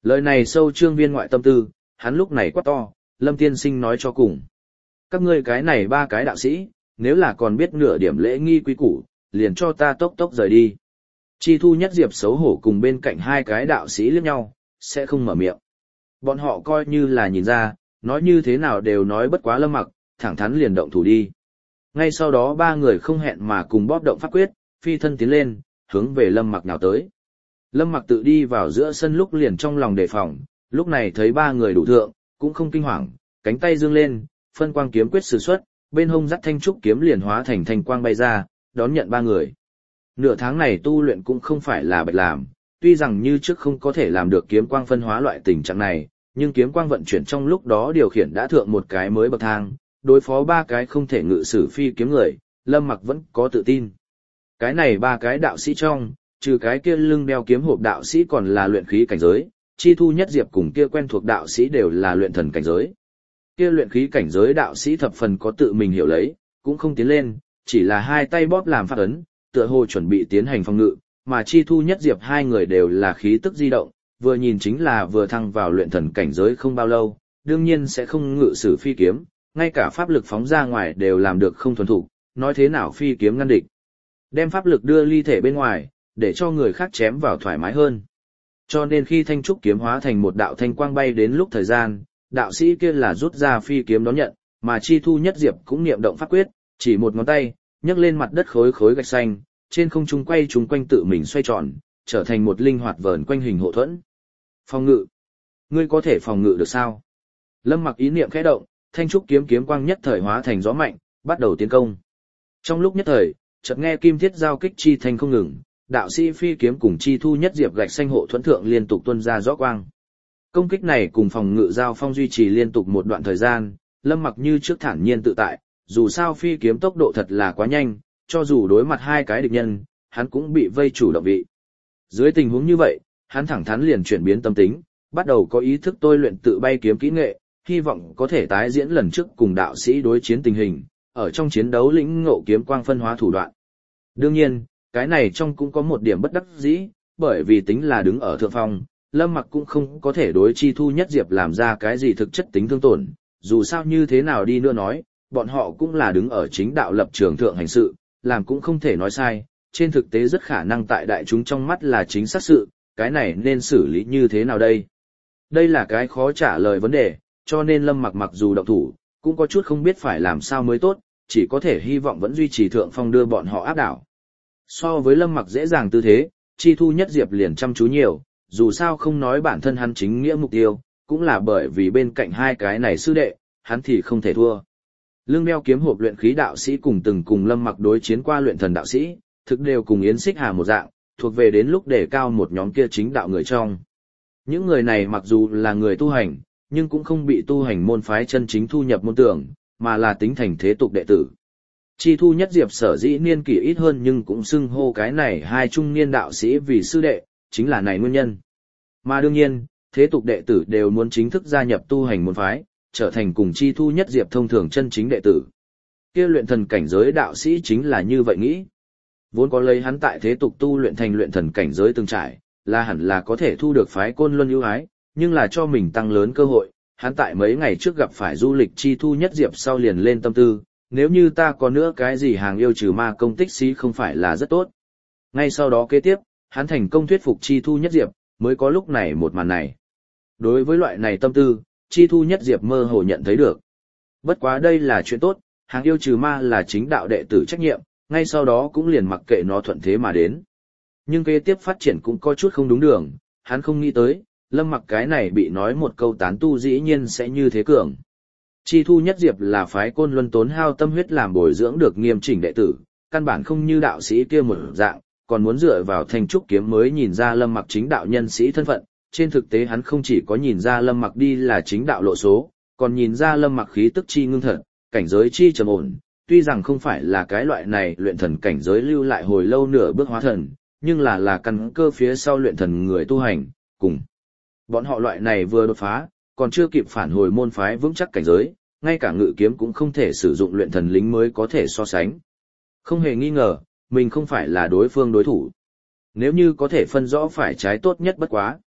Lời này sâu Trương Viên ngoại tâm tư, hắn lúc này quát to, Lâm tiên sinh nói cho cùng. Các ngươi cái này ba cái đạo sĩ, nếu là còn biết nửa điểm lễ nghi quý củ, liền cho ta tốc tốc rời đi. Chi Thu Nhất Diệp xấu hổ cùng bên cạnh hai cái đạo sĩ liếc nhau, sẽ không mở miệng. Bọn họ coi như là nhìn ra, nói như thế nào đều nói bất quá Lâm Mặc, thẳng thắn liền động thủ đi. Ngay sau đó ba người không hẹn mà cùng bóp động pháp quyết, phi thân tiến lên, hướng về Lâm Mặc nào tới. Lâm Mặc tự đi vào giữa sân lúc liền trong lòng đề phòng, lúc này thấy ba người đủ thượng, cũng không kinh hoàng, cánh tay dương lên, phân quang kiếm quyết sử xuất, bên hông dắt thanh trúc kiếm liền hóa thành thanh quang bay ra, đón nhận ba người. Nửa tháng này tu luyện cũng không phải là bạch làm, tuy rằng như trước không có thể làm được kiếm quang phân hóa loại tình trạng này, nhưng kiếm quang vận chuyển trong lúc đó điều khiển đã thượng một cái mới bậc thang, đối phó ba cái không thể ngự sử phi kiếm người, Lâm Mặc vẫn có tự tin. Cái này ba cái đạo sĩ trong, trừ cái kia lưng đeo kiếm hộp đạo sĩ còn là luyện khí cảnh giới, Chi Thu Nhất Diệp cùng kia quen thuộc đạo sĩ đều là luyện thần cảnh giới. Kia luyện khí cảnh giới đạo sĩ thập phần có tự mình hiểu lấy, cũng không tiến lên, chỉ là hai tay bóp làm pháp ấn, tựa hồ chuẩn bị tiến hành phòng ngự, mà Chi Thu Nhất Diệp hai người đều là khí tức di động, vừa nhìn chính là vừa thăng vào luyện thần cảnh giới không bao lâu, đương nhiên sẽ không ngự sử phi kiếm, ngay cả pháp lực phóng ra ngoài đều làm được không thuần thục, nói thế nào phi kiếm ngăn địch. Đem pháp lực đưa ly thể bên ngoài, để cho người khác chém vào thoải mái hơn. Cho nên khi thanh trúc kiếm hóa thành một đạo thanh quang bay đến lúc thời gian, đạo sĩ kia là rút ra phi kiếm đón nhận, mà Chi Thu Nhất Diệp cũng niệm động pháp quyết, chỉ một ngón tay, nhấc lên mặt đất khối khối gạch xanh, trên không trung quay chúng quanh tự mình xoay tròn, trở thành một linh hoạt vờn quanh hình hộ thuẫn. Phòng ngự. Ngươi có thể phòng ngự được sao? Lâm Mặc ý niệm khẽ động, thanh trúc kiếm kiếm quang nhất thời hóa thành gió mạnh, bắt đầu tiến công. Trong lúc nhất thời, chợt nghe kim thiết giao kích chi thanh không ngừng, đạo sĩ phi kiếm cùng Chi Thu Nhất Diệp gạch xanh hộ thuẫn thượng liên tục tuôn ra rõ quang. Công kích này cùng phòng ngự giao phong duy trì liên tục một đoạn thời gian, Lâm Mặc như trước thản nhiên tự tại, dù sao phi kiếm tốc độ thật là quá nhanh, cho dù đối mặt hai cái địch nhân, hắn cũng bị vây chủ động vị. Dưới tình huống như vậy, hắn thẳng thắn liền chuyển biến tâm tính, bắt đầu có ý thức tôi luyện tự bay kiếm kỹ nghệ, hy vọng có thể tái diễn lần trước cùng đạo sĩ đối chiến tình hình, ở trong chiến đấu lĩnh ngộ kiếm quang phân hóa thủ đoạn. Đương nhiên, cái này trong cũng có một điểm bất đắc dĩ, bởi vì tính là đứng ở thượng phong, Lâm Mặc cũng không có thể đối Chi Thu Nhất Diệp làm ra cái gì thực chất tính thương tổn, dù sao như thế nào đi nữa nói, bọn họ cũng là đứng ở chính đạo lập trường thượng hành sự, làm cũng không thể nói sai, trên thực tế rất khả năng tại đại chúng trong mắt là chính xác sự, cái này nên xử lý như thế nào đây? Đây là cái khó trả lời vấn đề, cho nên Lâm Mặc mặc dù động thủ, cũng có chút không biết phải làm sao mới tốt, chỉ có thể hy vọng vẫn duy trì thượng phong đưa bọn họ áp đảo. So với Lâm Mặc dễ dàng tư thế, Chi Thu Nhất Diệp liền chăm chú nhiều, dù sao không nói bản thân hắn chính nghĩa mục tiêu, cũng là bởi vì bên cạnh hai cái này sư đệ, hắn thì không thể thua. Lương đeo kiếm hộp luyện khí đạo sĩ cùng Lâm Mặc đối chiến qua luyện thần đạo sĩ, thực đều cùng Yến Xích Hà một dạng, thuộc về đến lúc để cao một nhóm kia chính đạo người trong. Những người này mặc dù là người tu hành, nhưng cũng không bị tu hành môn phái chân chính thu nhập môn tưởng, mà là tính thành thế tục đệ tử. Chi Thu Nhất Diệp sở dĩ niên kỷ ít hơn nhưng cũng xưng hô cái này hai trung niên đạo sĩ vì sư đệ, chính là này nguyên nhân. Mà đương nhiên, thế tục đệ tử đều muốn chính thức gia nhập tu hành môn phái, trở thành cùng Chi Thu Nhất Diệp thông thường chân chính đệ tử. Kia luyện thần cảnh giới đạo sĩ chính là như vậy nghĩ. Vốn có lấy hắn tại thế tục tu luyện thành luyện thần cảnh giới từng trải, là hẳn là có thể thu được phái Côn Luân ưu ái, nhưng là cho mình tăng lớn cơ hội, hắn tại mấy ngày trước gặp phải du lịch Chi Thu Nhất Diệp sau liền lên tâm tư, nếu như ta có nữa cái gì hàng yêu trừ ma công tích xí không phải là rất tốt. Ngay sau đó kế tiếp, hắn thành công thuyết phục Chi Thu Nhất Diệp, mới có lúc này một màn này. Đối với loại này tâm tư, Chi Thu Nhất Diệp mơ hồ nhận thấy được. Bất quá đây là chuyện tốt, hàng yêu trừ ma là chính đạo đệ tử trách nhiệm, ngay sau đó cũng liền mặc kệ nó thuận thế mà đến. Nhưng kế tiếp phát triển cũng có chút không đúng đường, hắn không nghĩ tới, Lâm Mặc cái này bị nói một câu tán tu dĩ nhiên sẽ như thế cường. Chi Thu Nhất Diệp là phái Côn Luân tốn hao tâm huyết làm bồi dưỡng được nghiêm chỉnh đệ tử, căn bản không như đạo sĩ kia một dạng, còn muốn dựa vào thanh trúc kiếm mới nhìn ra Lâm Mặc chính đạo nhân sĩ thân phận. Trên thực tế hắn không chỉ có nhìn ra Lâm Mặc đi là chính đạo lộ số, còn nhìn ra Lâm Mặc khí tức chi ngưng thật, cảnh giới chi trầm ổn, tuy rằng không phải là cái loại này luyện thần cảnh giới lưu lại hồi lâu nửa bước hóa thần, nhưng là căn cơ phía sau luyện thần người tu hành, cùng bọn họ loại này vừa đột phá, còn chưa kịp phản hồi môn phái vững chắc cảnh giới, ngay cả ngự kiếm cũng không thể sử dụng luyện thần lính mới có thể so sánh. Không hề nghi ngờ, mình không phải là đối phương đối thủ. Nếu như có thể phân rõ phải trái tốt nhất bất quá.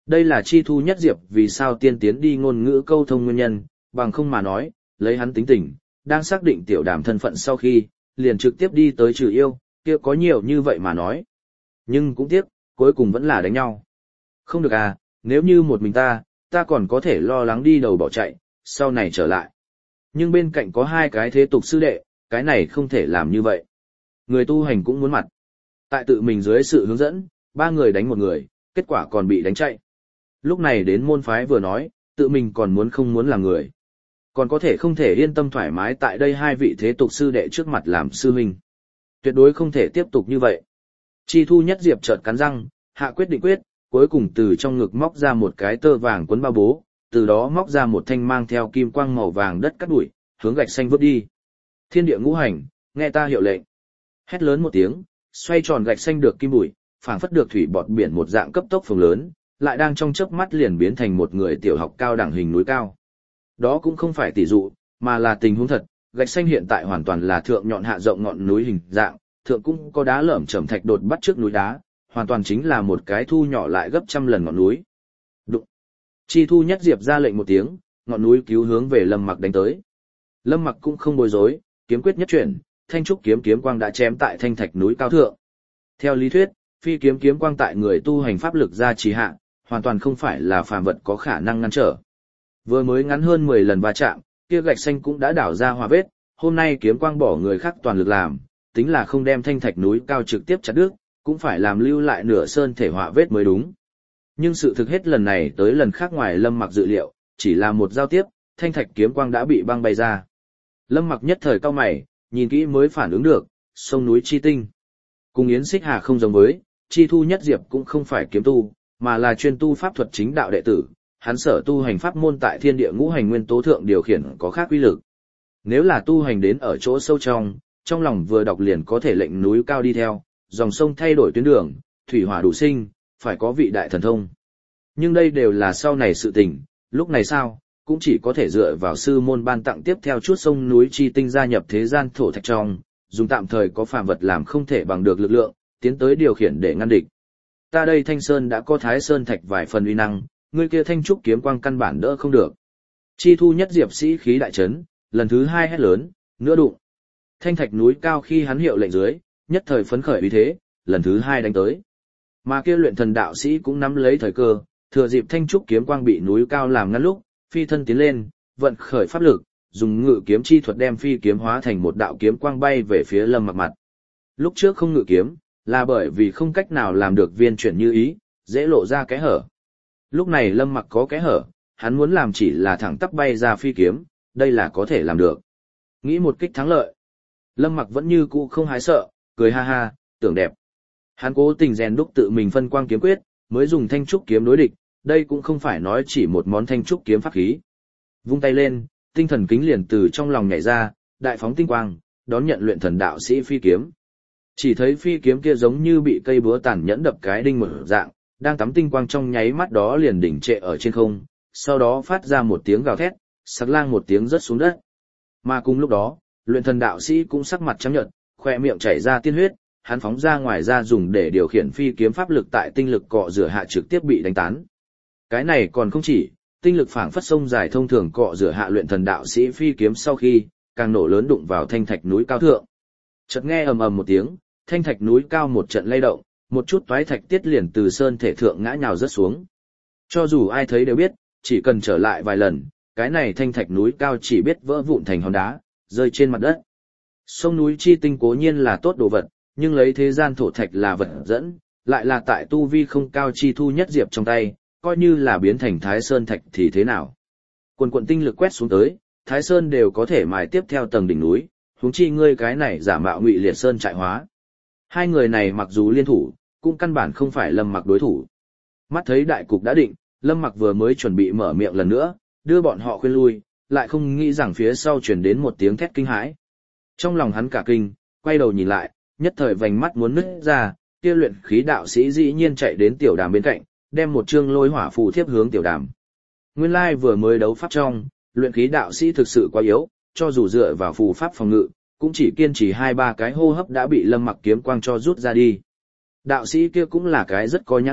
Đây là Chi Thu Nhất Diệp vì sao tiên tiến đi ngôn ngữ câu thông nguyên nhân, bằng không mà nói, lấy hắn tính tình, đang xác định tiểu đàm thân phận sau khi, liền trực tiếp đi tới trừ yêu, kia có nhiều như vậy mà nói. Nhưng cũng tiếc, cuối cùng vẫn là đánh nhau. Không được à, nếu như một mình ta còn có thể lo lắng đi đầu bỏ chạy, sau này trở lại. Nhưng bên cạnh có hai cái thế tục sư đệ, cái này không thể làm như vậy. Người tu hành cũng muốn mặt. Tại tự mình dưới sự hướng dẫn, ba người đánh một người, kết quả còn bị đánh chạy. Lúc này đến môn phái vừa nói, tự mình còn muốn không muốn làm người. Còn có thể không thể yên tâm thoải mái tại đây hai vị thế tục sư đệ trước mặt làm sư huynh. Tuyệt đối không thể tiếp tục như vậy. Chi Thu Nhất Diệp chợt cắn răng, hạ quyết định quyết, cuối cùng từ trong ngực móc ra một cái tơ vàng quấn bao bố, từ đó móc ra một thanh mang theo kim quang màu vàng đất cắt đuổi, hướng gạch xanh vứt đi. Thiên địa ngũ hành, nghe ta hiệu lệnh. Hét lớn một tiếng, xoay tròn gạch xanh được kim bụi, phảng phất được thủy bọt biển một dạng cấp tốc phồng lớn, lại đang trong chớp mắt liền biến thành một người tiểu học cao đẳng hình núi cao. Đó cũng không phải tỷ dụ, mà là tình huống thật, gạch xanh hiện tại hoàn toàn là thượng nhọn hạ rộng ngọn núi hình dạng, thượng cũng có đá lởm chởm thạch đột bắt trước núi đá, hoàn toàn chính là một cái thu nhỏ lại gấp trăm lần ngọn núi. Đụng. Chi Thu Nhất Diệp ra lệnh một tiếng, ngọn núi cứu hướng về Lâm Mặc đánh tới. Lâm Mặc cũng không bối rối, kiếm quyết nhất chuyển, thanh trúc kiếm quang đã chém tại thanh thạch núi cao thượng. Theo lý thuyết, phi kiếm quang tại người tu hành pháp lực ra trì hạ, hoàn toàn không phải là phàm vật có khả năng ngăn trở. Vừa mới ngắn hơn 10 lần va chạm, kia gạch xanh cũng đã đảo ra hoa vết, hôm nay kiếm quang bỏ người khác toàn lực làm, tính là không đem thanh thạch núi cao trực tiếp chặt đứt, cũng phải làm lưu lại nửa sơn thể họa vết mới đúng. Nhưng sự thực hết lần này tới lần khác ngoài Lâm Mặc dự liệu, chỉ là một giao tiếp, thanh thạch kiếm quang đã bị băng bay ra. Lâm Mặc nhất thời cau mày, nhìn kỹ mới phản ứng được, sông núi chi tinh. Cùng Yến Xích Hà không giống với, Chi Thu Nhất Diệp cũng không phải kiếm tu, mà là chuyên tu pháp thuật chính đạo đệ tử, hắn sở tu hành pháp môn tại thiên địa ngũ hành nguyên tố thượng điều khiển có khác uy lực. Nếu là tu hành đến ở chỗ sâu trong lòng vừa đọc liền có thể lệnh núi cao đi theo, dòng sông thay đổi tuyến đường, thủy hỏa đủ sinh, phải có vị đại thần thông. Nhưng đây đều là sau này sự tình, lúc này sao, cũng chỉ có thể dựa vào sư môn ban tặng tiếp theo chút sông núi chi tinh gia nhập thế gian thổ thạch trong, dùng tạm thời có phàm vật làm không thể bằng được lực lượng, tiến tới điều khiển để ngăn địch. Ta đây Thanh Sơn đã có Thái Sơn thạch vài phần uy năng, ngươi kia thanh trúc kiếm quang căn bản đỡ không được. Chi Thu Nhất Diệp sĩ khí đại chấn, lần thứ hai hét lớn, nữa đụng. Thanh thạch núi cao khi hắn hiệu lệnh dưới, nhất thời phấn khởi uy thế, lần thứ hai đánh tới. Mà kia luyện thần đạo sĩ cũng nắm lấy thời cơ, thừa dịp thanh trúc kiếm quang bị núi cao làm ngăn lúc, phi thân tiến lên, vận khởi pháp lực, dùng ngự kiếm chi thuật đem phi kiếm hóa thành một đạo kiếm quang bay về phía Lâm Mặc mặt. Lúc trước không ngự kiếm, là bởi vì không cách nào làm được viên chuyển như ý, dễ lộ ra kẽ hở. Lúc này Lâm Mặc có kẽ hở, hắn muốn làm chỉ là thẳng tắp bay ra phi kiếm, đây là có thể làm được. Nghĩ một kích thắng lợi. Lâm Mặc vẫn như cũ không hái sợ, cười ha ha, tưởng đẹp. Hắn cố tình rèn đúc tự mình phân quang kiếm quyết, mới dùng thanh trúc kiếm đối địch, đây cũng không phải nói chỉ một món thanh trúc kiếm pháp khí. Vung tay lên, tinh thần kính liền từ trong lòng nhảy ra, đại phóng tinh quang, đón nhận luyện thần đạo sĩ phi kiếm. Chỉ thấy phi kiếm kia giống như bị cây búa tàn nhẫn đập cái đinh một dạng, đang tắm tinh quang trong nháy mắt đó liền đỉnh trệ ở trên không, sau đó phát ra một tiếng gào thét, sặc lang một tiếng rớt xuống đất. Mà cùng lúc đó, luyện thần đạo sĩ cũng sắc mặt trắng nhợt, khóe miệng chảy ra tiên huyết, hắn phóng ra ngoài ra dùng để điều khiển phi kiếm pháp lực tại tinh lực cọ rửa hạ trực tiếp bị đánh tán. Cái này còn không chỉ, tinh lực phảng phất sông dài thông thường cọ rửa hạ luyện thần đạo sĩ phi kiếm sau khi, càng nổ lớn đụng vào thanh thạch núi cao thượng. Chợt nghe ầm ầm một tiếng, thanh thạch núi cao một trận lay động, một chút toái thạch tiết liền từ sơn thể thượng ngã nhào rớt xuống. Cho dù ai thấy đều biết, chỉ cần trở lại vài lần, cái này thanh thạch núi cao chỉ biết vỡ vụn thành hòn đá, rơi trên mặt đất. Sông núi chi tinh cố nhiên là tốt đồ vật, nhưng lấy thế gian thổ thạch là vật dẫn, lại là tại tu vi không cao Chi Thu Nhất Diệp trong tay, coi như là biến thành Thái Sơn thạch thì thế nào. Quần quận tinh lực quét xuống tới, Thái Sơn đều có thể mài tiếp theo tầng đỉnh núi, huống chi ngươi cái này giả mạo Ngụy Liệt Sơn trại hóa. Hai người này mặc dù liên thủ, cũng căn bản không phải Lâm Mặc đối thủ. Mắt thấy đại cục đã định, Lâm Mặc vừa mới chuẩn bị mở miệng lần nữa, đưa bọn họ khuyên lui, lại không nghĩ rằng phía sau truyền đến một tiếng thét kinh hãi. Trong lòng hắn cả kinh, quay đầu nhìn lại, nhất thời vành mắt muốn nứt ra, kia luyện khí đạo sĩ dĩ nhiên chạy đến Tiểu Đàm bên cạnh, đem một chương lôi hỏa phù thiếp hướng Tiểu Đàm. Nguyên lai vừa mới đấu pháp trong, luyện khí đạo sĩ thực sự quá yếu, cho dù dựa vào phù pháp phòng ngự, cũng chỉ kiên trì 2-3 cái hô hấp đã bị Lâm Mặc kiếm quang cho rút ra đi. Đạo sĩ kia cũng là cái rất có nhãn lực,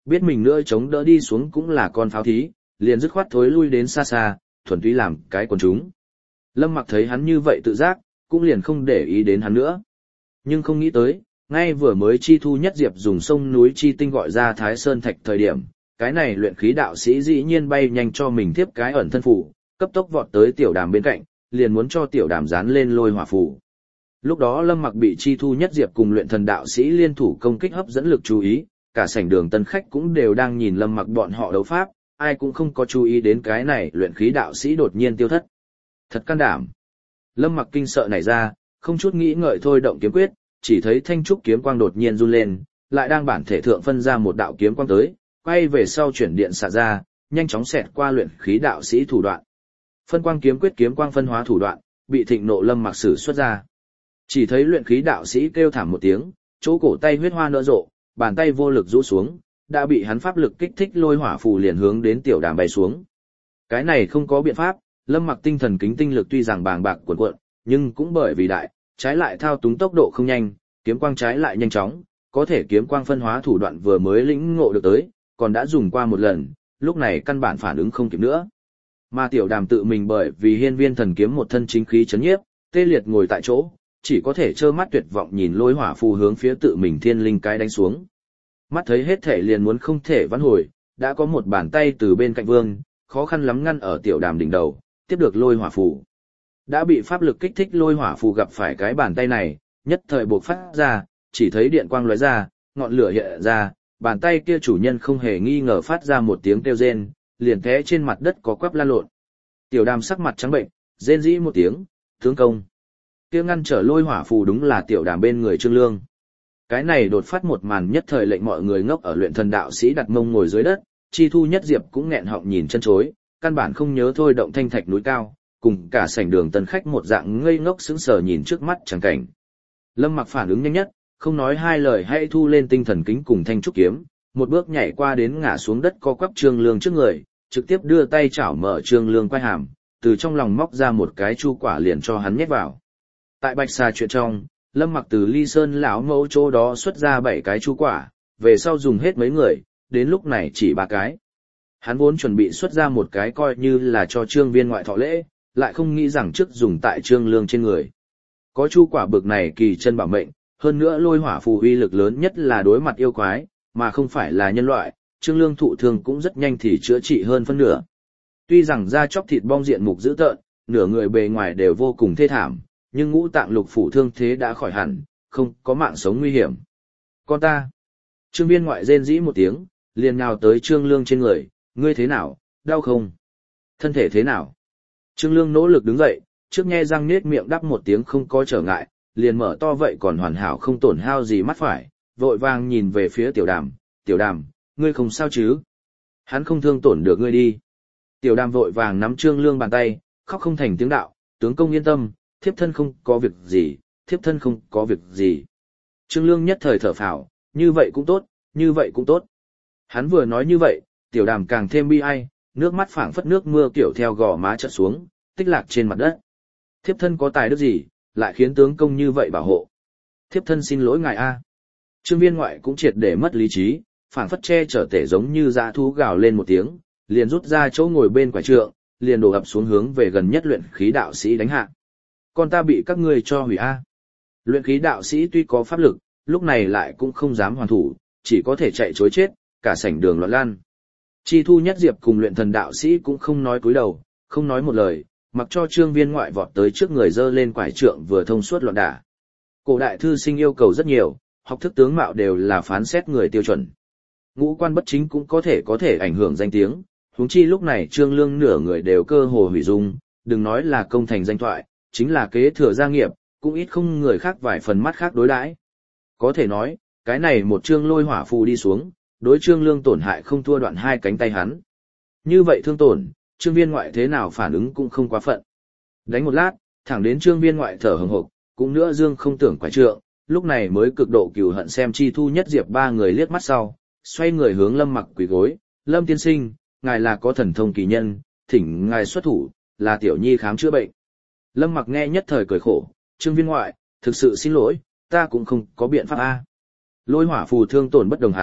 Biết mình nữa chống đỡ đi xuống cũng là con pháo thí, liền dứt khoát thối lui đến xa xa, thuần túy làm cái quần chúng. Lâm Mặc thấy hắn như vậy tự giác, cũng liền không để ý đến hắn nữa. Nhưng không nghĩ tới, ngay vừa mới Chi Thu Nhất Diệp dùng sông núi Chi Tinh gọi ra Thái Sơn Thạch thời điểm, cái này luyện khí đạo sĩ dĩ nhiên bay nhanh cho mình tiếp cái ẩn thân phủ, cấp tốc vọt tới Tiểu Đàm bên cạnh, liền muốn cho Tiểu Đàm dán lên lôi hỏa phủ. Lúc đó Lâm Mặc bị Chi Thu Nhất Diệp cùng luyện thần đạo sĩ liên thủ công kích hấp dẫn lực chú ý, cả sảnh đường tân khách cũng đều đang nhìn Lâm Mặc bọn họ đấu pháp, ai cũng không có chú ý đến cái này luyện khí đạo sĩ đột nhiên tiêu thất. Thật can đảm. Lâm Mặc kinh sợ nảy ra, không chút nghĩ ngợi thôi động kiếm quyết, chỉ thấy thanh trúc kiếm quang đột nhiên run lên, lại đang bản thể thượng phân ra một đạo kiếm quang tới, quay về sau chuyển điện xạ ra, nhanh chóng xẹt qua luyện khí đạo sĩ thủ đoạn. Phân quang kiếm quyết kiếm quang phân hóa thủ đoạn, bị thịnh nộ Lâm Mặc sử xuất ra. Chỉ thấy luyện khí đạo sĩ kêu thảm một tiếng, chỗ cổ tay huyết hoa nở rộ, bàn tay vô lực rũ xuống, đã bị hắn pháp lực kích thích lôi hỏa phù liền hướng đến Tiểu Đàm bay xuống. Cái này không có biện pháp, Lâm Mặc tinh thần kính tinh lực tuy rằng bàng bạc cuồn cuộn, nhưng cũng bởi vì đại, trái lại thao túng tốc độ không nhanh, kiếm quang trái lại nhanh chóng, có thể kiếm quang phân hóa thủ đoạn vừa mới lĩnh ngộ được tới, còn đã dùng qua một lần, lúc này căn bản phản ứng không kịp nữa. Mà Tiểu Đàm tự mình bởi vì hiên viên thần kiếm một thân chính khí chấn nhiếp, tê liệt ngồi tại chỗ, chỉ có thể trơ mắt tuyệt vọng nhìn lôi hỏa phù hướng phía tự mình thiên linh cái đánh xuống. Mắt thấy hết thể liền muốn không thể vãn hồi, đã có một bàn tay từ bên cạnh vương, khó khăn lắm ngăn ở Tiểu Đàm đỉnh đầu, tiếp được lôi hỏa phù. Đã bị pháp lực kích thích lôi hỏa phù gặp phải cái bàn tay này, nhất thời buộc phát ra, chỉ thấy điện quang lóe ra, ngọn lửa hiện ra, bàn tay kia chủ nhân không hề nghi ngờ phát ra một tiếng kêu rên, liền té trên mặt đất có quắp lan lộn. Tiểu Đàm sắc mặt trắng bệnh, rên rỉ một tiếng, tướng công. Kia ngăn trở lôi hỏa phù đúng là Tiểu Đàm bên người Trương Lương. Cái này đột phát một màn nhất thời lệnh mọi người ngốc ở luyện thần đạo sĩ đặt mông ngồi dưới đất, Chi Thu Nhất Diệp cũng nghẹn họng nhìn chân chối, căn bản không nhớ thôi động thanh thạch núi cao, cùng cả sảnh đường tân khách một dạng ngây ngốc sững sờ nhìn trước mắt chẳng cảnh. Lâm Mặc phản ứng nhanh nhất, không nói hai lời hãy thu lên tinh thần kính cùng thanh trúc kiếm, một bước nhảy qua đến ngã xuống đất co quắp Trương Lương trước người, trực tiếp đưa tay chảo mở Trương Lương quai hàm, từ trong lòng móc ra một cái chu quả liền cho hắn nhét vào. Tại Bạch Xà chuyện trong, Lâm Mặc từ Ly Sơn lão mẫu chỗ đó xuất ra 7 cái chu quả, về sau dùng hết mấy người, đến lúc này chỉ 3 cái. Hắn vốn chuẩn bị xuất ra một cái coi như là cho Trương Viên ngoại thọ lễ, lại không nghĩ rằng trước dùng tại Trương Lương trên người. Có chu quả bực này kỳ chân bảo mệnh, hơn nữa lôi hỏa phù uy lực lớn nhất là đối mặt yêu quái, mà không phải là nhân loại, Trương Lương thụ thương cũng rất nhanh thì chữa trị hơn phân nửa. Tuy rằng da chóc thịt bong diện mục dữ tợn, nửa người bề ngoài đều vô cùng thê thảm, nhưng ngũ tạng lục phủ thương thế đã khỏi hẳn, không có mạng sống nguy hiểm. Con ta! Trương Viên ngoại rên rỉ một tiếng, liền nhào tới Trương Lương trên người, ngươi thế nào, đau không? Thân thể thế nào? Trương Lương nỗ lực đứng dậy, trước nhe răng nết miệng đắp một tiếng không có trở ngại, liền mở to vậy còn hoàn hảo không tổn hao gì mắt phải, vội vàng nhìn về phía Tiểu Đàm, Tiểu Đàm, ngươi không sao chứ? Hắn không thương tổn được ngươi đi. Tiểu Đàm vội vàng nắm Trương Lương bàn tay, khóc không thành tiếng đạo, tướng công yên tâm, thiếp thân không có việc gì, thiếp thân không có việc gì. Trương Lương nhất thời thở phào, như vậy cũng tốt, như vậy cũng tốt. Hắn vừa nói như vậy, Tiểu Đàm càng thêm bi ai, nước mắt phảng phất nước mưa kiểu theo gò má trợt xuống, tích lạc trên mặt đất. Thiếp thân có tài đức gì, lại khiến tướng công như vậy bảo hộ. Thiếp thân xin lỗi ngài a. Trương Viên ngoại cũng triệt để mất lý trí, phảng phất che chở tể giống như dã thú gào lên một tiếng, liền rút ra chỗ ngồi bên quả trượng, liền đổ ập xuống hướng về gần nhất luyện khí đạo sĩ đánh hạ. Con ta bị các ngươi cho hủy a. Luyện khí đạo sĩ tuy có pháp lực, lúc này lại cũng không dám hoàn thủ, chỉ có thể chạy trối chết, cả sảnh đường loạn lan. Chi Thu Nhất Diệp cùng luyện thần đạo sĩ cũng không nói cúi đầu, không nói một lời, mặc cho Trương Viên ngoại vọt tới trước người giơ lên quải trượng vừa thông suốt loạn đả. Cổ đại thư sinh yêu cầu rất nhiều, học thức tướng mạo đều là phán xét người tiêu chuẩn. Ngũ quan bất chính cũng có thể ảnh hưởng danh tiếng, huống chi lúc này Trương Lương nửa người đều cơ hồ hủy dung, đừng nói là công thành danh thoại, chính là kế thừa gia nghiệp, cũng ít không người khác vài phần mắt khác đối đãi. Có thể nói, cái này một chương lôi hỏa phù đi xuống, đối Trương Lương tổn hại không thua đoạn 2 cánh tay hắn. Như vậy thương tổn, Trương Viên ngoại thế nào phản ứng cũng không quá phận. Đánh một lát, thẳng đến Trương Viên ngoại thở hừng hực, cũng nữa dương không tưởng quải trượng, lúc này mới cực độ cừu hận xem Chi Thu Nhất Diệp 3 người liếc mắt sau, xoay người hướng Lâm Mặc quỳ gối, Lâm tiên sinh, ngài là có thần thông kỳ nhân, thỉnh ngài xuất thủ, là tiểu nhi khám chữa bệnh. Lâm Mặc nghe nhất thời cười khổ, Trương Viên ngoại, thực sự xin lỗi, ta cũng không có biện pháp a. Lôi hỏa phù thương tổn bất đồng hắn,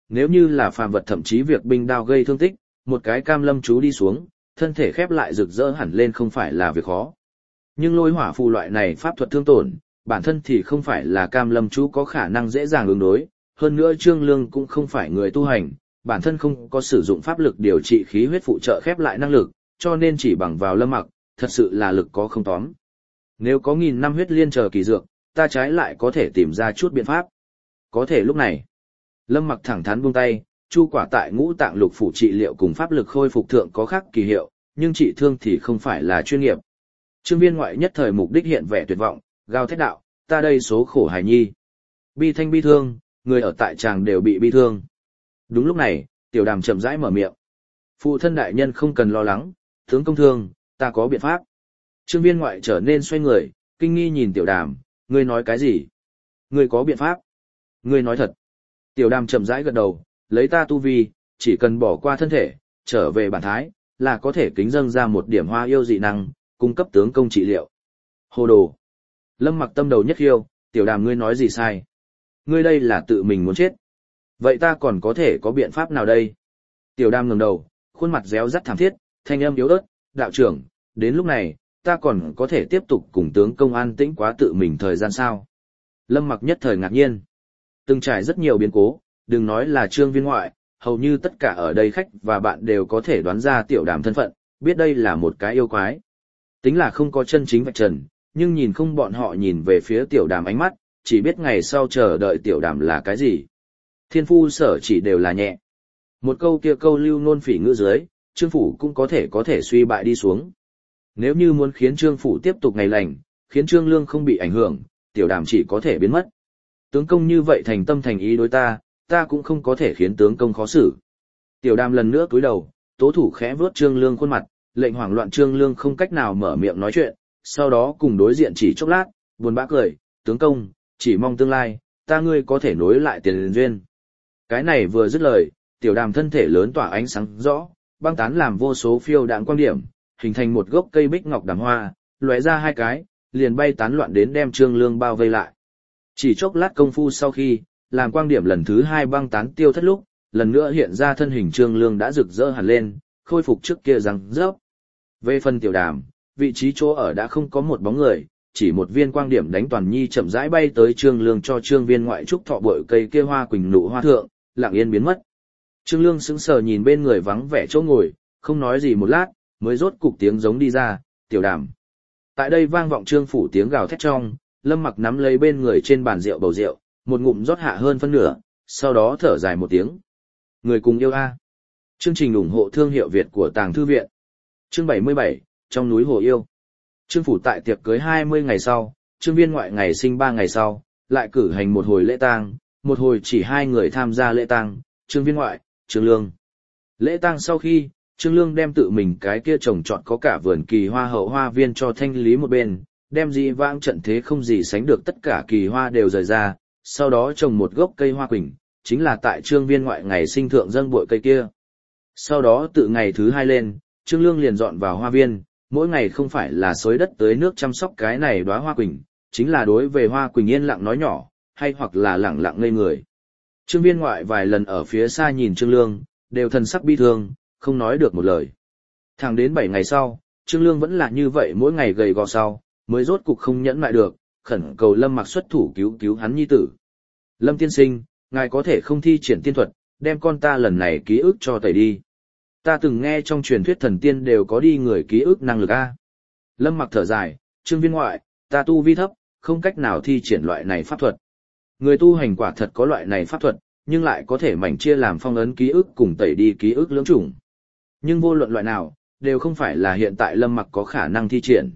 nếu như là phàm vật thậm chí việc binh đao gây thương tích, một cái cam lâm chú đi xuống, thân thể khép lại rực rỡ hẳn lên không phải là việc khó. Nhưng lôi hỏa phù loại này pháp thuật thương tổn, bản thân thì không phải là cam lâm chú có khả năng dễ dàng ứng đối, hơn nữa Trương Lương cũng không phải người tu hành, bản thân không có sử dụng pháp lực điều trị khí huyết phụ trợ khép lại năng lực, cho nên chỉ bằng vào Lâm Mặc, thật sự là lực có không tóm. Nếu có 1000 năm huyết liên chờ kỳ dược, ta trái lại có thể tìm ra chút biện pháp. Có thể lúc này, Lâm Mặc thẳng thắn buông tay, chu quả tại ngũ tạng lục phủ trị liệu cùng pháp lực khôi phục thượng có khác kỳ hiệu, nhưng trị thương thì không phải là chuyên nghiệp. Trương Viên Ngoại nhất thời mục đích hiện vẻ tuyệt vọng, gào thét đạo, ta đây số khổ hài nhi. Bi thanh bi thương, người ở tại tràng đều bị bi thương. Đúng lúc này, Tiểu Đàm chậm rãi mở miệng. Phụ thân đại nhân không cần lo lắng, tướng công thương, ta có biện pháp. Trương Viên Ngoại trở nên xoay người, kinh nghi nhìn Tiểu Đàm, ngươi nói cái gì? Ngươi có biện pháp? Ngươi nói thật. Tiểu Đàm chậm rãi gật đầu, lấy ta tu vi, chỉ cần bỏ qua thân thể, trở về bản thái, là có thể kính dâng ra một điểm hoa yêu dị năng, cung cấp tướng công trị liệu. Hồ đồ. Lâm Mặc tâm đầu nhất khiêu, Tiểu Đàm ngươi nói gì sai? Ngươi đây là tự mình muốn chết. Vậy ta còn có thể có biện pháp nào đây? Tiểu Đàm ngẩng đầu, khuôn mặt réo rắt thảm thiết, thanh âm yếu ớt, đạo trưởng, đến lúc này, ta còn có thể tiếp tục cùng tướng công an tĩnh quá tự mình thời gian sao? Lâm Mặc nhất thời ngạc nhiên. Từng trải rất nhiều biến cố, đừng nói là Trương Viên Ngoại, hầu như tất cả ở đây khách và bạn đều có thể đoán ra Tiểu Đàm thân phận, biết đây là một cái yêu quái. Tính là không có chân chính vạch trần, nhưng nhìn không bọn họ nhìn về phía Tiểu Đàm ánh mắt, chỉ biết ngày sau chờ đợi Tiểu Đàm là cái gì. Thiên phu sở chỉ đều là nhẹ. Một câu kia câu lưu nôn phỉ ngữ dưới, Trương Phủ cũng có thể suy bại đi xuống. Nếu như muốn khiến Trương Phủ tiếp tục ngày lành, khiến Trương Lương không bị ảnh hưởng, Tiểu Đàm chỉ có thể biến mất. Tướng công như vậy thành tâm thành ý đối ta, ta cũng không có thể khiến tướng công khó xử. Tiểu Đàm lần nữa cúi đầu, tố thủ khẽ vướt Trương Lương khuôn mặt, lệnh hoảng loạn Trương Lương không cách nào mở miệng nói chuyện, sau đó cùng đối diện chỉ chốc lát, buồn bã cười, tướng công, chỉ mong tương lai, ta ngươi có thể nối lại tiền duyên. Cái này vừa dứt lời, Tiểu Đàm thân thể lớn tỏa ánh sáng rõ, băng tán làm vô số phiêu đãng quang điểm, hình thành một gốc cây bích ngọc đàm hoa, lóe ra hai cái, liền bay tán loạn đến đem Trương Lương bao vây lại. Chỉ chốc lát công phu sau khi, làm quang điểm lần thứ hai băng tán tiêu thất lúc, lần nữa hiện ra thân hình Trương Lương đã rực rỡ hẳn lên, khôi phục trước kia răng rớp. Về phần Tiểu Đàm, vị trí chỗ ở đã không có một bóng người, chỉ một viên quang điểm đánh toàn nhi chậm rãi bay tới Trương Lương cho Trương Viên Ngoại trúc thọ bội cây kia hoa quỳnh nụ hoa thượng, lặng yên biến mất. Trương Lương sững sờ nhìn bên người vắng vẻ chỗ ngồi, không nói gì một lát, mới rốt cục tiếng giống đi ra, Tiểu Đàm. Tại đây vang vọng Trương Phủ tiếng gào thét trong, Lâm Mặc nắm lấy bên người trên bàn rượu bầu rượu, một ngụm rót hạ hơn phân nửa, sau đó thở dài một tiếng. Người cùng yêu a. Chương trình ủng hộ thương hiệu Việt của Tàng Thư Viện. Chương 77, trong núi Hồ Yêu. Trương Phủ tại tiệc cưới 20 ngày sau, Trương Viên Ngoại ngày sinh 3 ngày sau, lại cử hành một hồi lễ tang, một hồi chỉ 2 người tham gia lễ tang, Trương Viên Ngoại, Trương Lương. Lễ tang sau khi, Trương Lương đem tự mình cái kia trồng trọt có cả vườn kỳ hoa hậu hoa viên cho thanh lý một bên, đem dị vãng trận thế không gì sánh được tất cả kỳ hoa đều rời ra, sau đó trồng một gốc cây hoa quỳnh, chính là tại Trương Viên Ngoại ngày sinh thượng dâng bội cây kia. Sau đó từ ngày thứ 2 lên, Trương Lương liền dọn vào hoa viên, mỗi ngày không phải là xới đất tưới nước chăm sóc cái này đóa hoa quỳnh, chính là đối về hoa quỳnh yên lặng nói nhỏ, hay hoặc là lẳng lặng ngây người. Trương Viên Ngoại vài lần ở phía xa nhìn Trương Lương, đều thần sắc bi thương, không nói được một lời. Thẳng đến 7 ngày sau, Trương Lương vẫn là như vậy mỗi ngày gầy gò sau, mới rốt cục không nhẫn lại được, khẩn cầu Lâm Mặc xuất thủ cứu hắn nhi tử. Lâm tiên sinh, ngài có thể không thi triển tiên thuật, đem con ta lần này ký ức cho tẩy đi. Ta từng nghe trong truyền thuyết thần tiên đều có đi người ký ức năng lực a. Lâm Mặc thở dài, Trương Viên Ngoại, ta tu vi thấp, không cách nào thi triển loại này pháp thuật. Người tu hành quả thật có loại này pháp thuật, nhưng lại có thể mảnh chia làm phong ấn ký ức cùng tẩy đi ký ức lưỡng chủng. Nhưng vô luận loại nào, đều không phải là hiện tại Lâm Mặc có khả năng thi triển.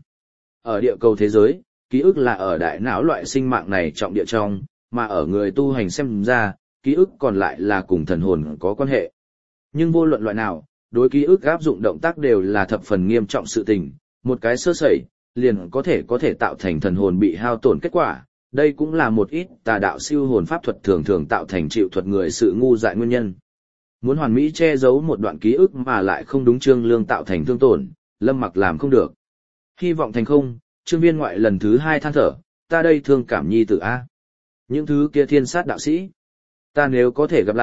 Ở địa cầu thế giới, ký ức là ở đại não loại sinh mạng này trọng địa trong, mà ở người tu hành xem ra, ký ức còn lại là cùng thần hồn có quan hệ. Nhưng vô luận loại nào, đối ký ức áp dụng động tác đều là thập phần nghiêm trọng sự tình, một cái sơ sẩy, liền có thể tạo thành thần hồn bị hao tổn kết quả. Đây cũng là một ít tà đạo siêu hồn pháp thuật thường thường tạo thành chịu thuật người sự ngu dại nguyên nhân. Muốn hoàn mỹ che giấu một đoạn ký ức mà lại không đúng Trương Lương tạo thành thương tổn, Lâm Mặc làm không được. Hy vọng thành không, Trương Viên Ngoại lần thứ 2 than thở, ta đây thương cảm nhi tử a. Những thứ kia thiên sát đạo sĩ, ta nếu có thể gặp lại,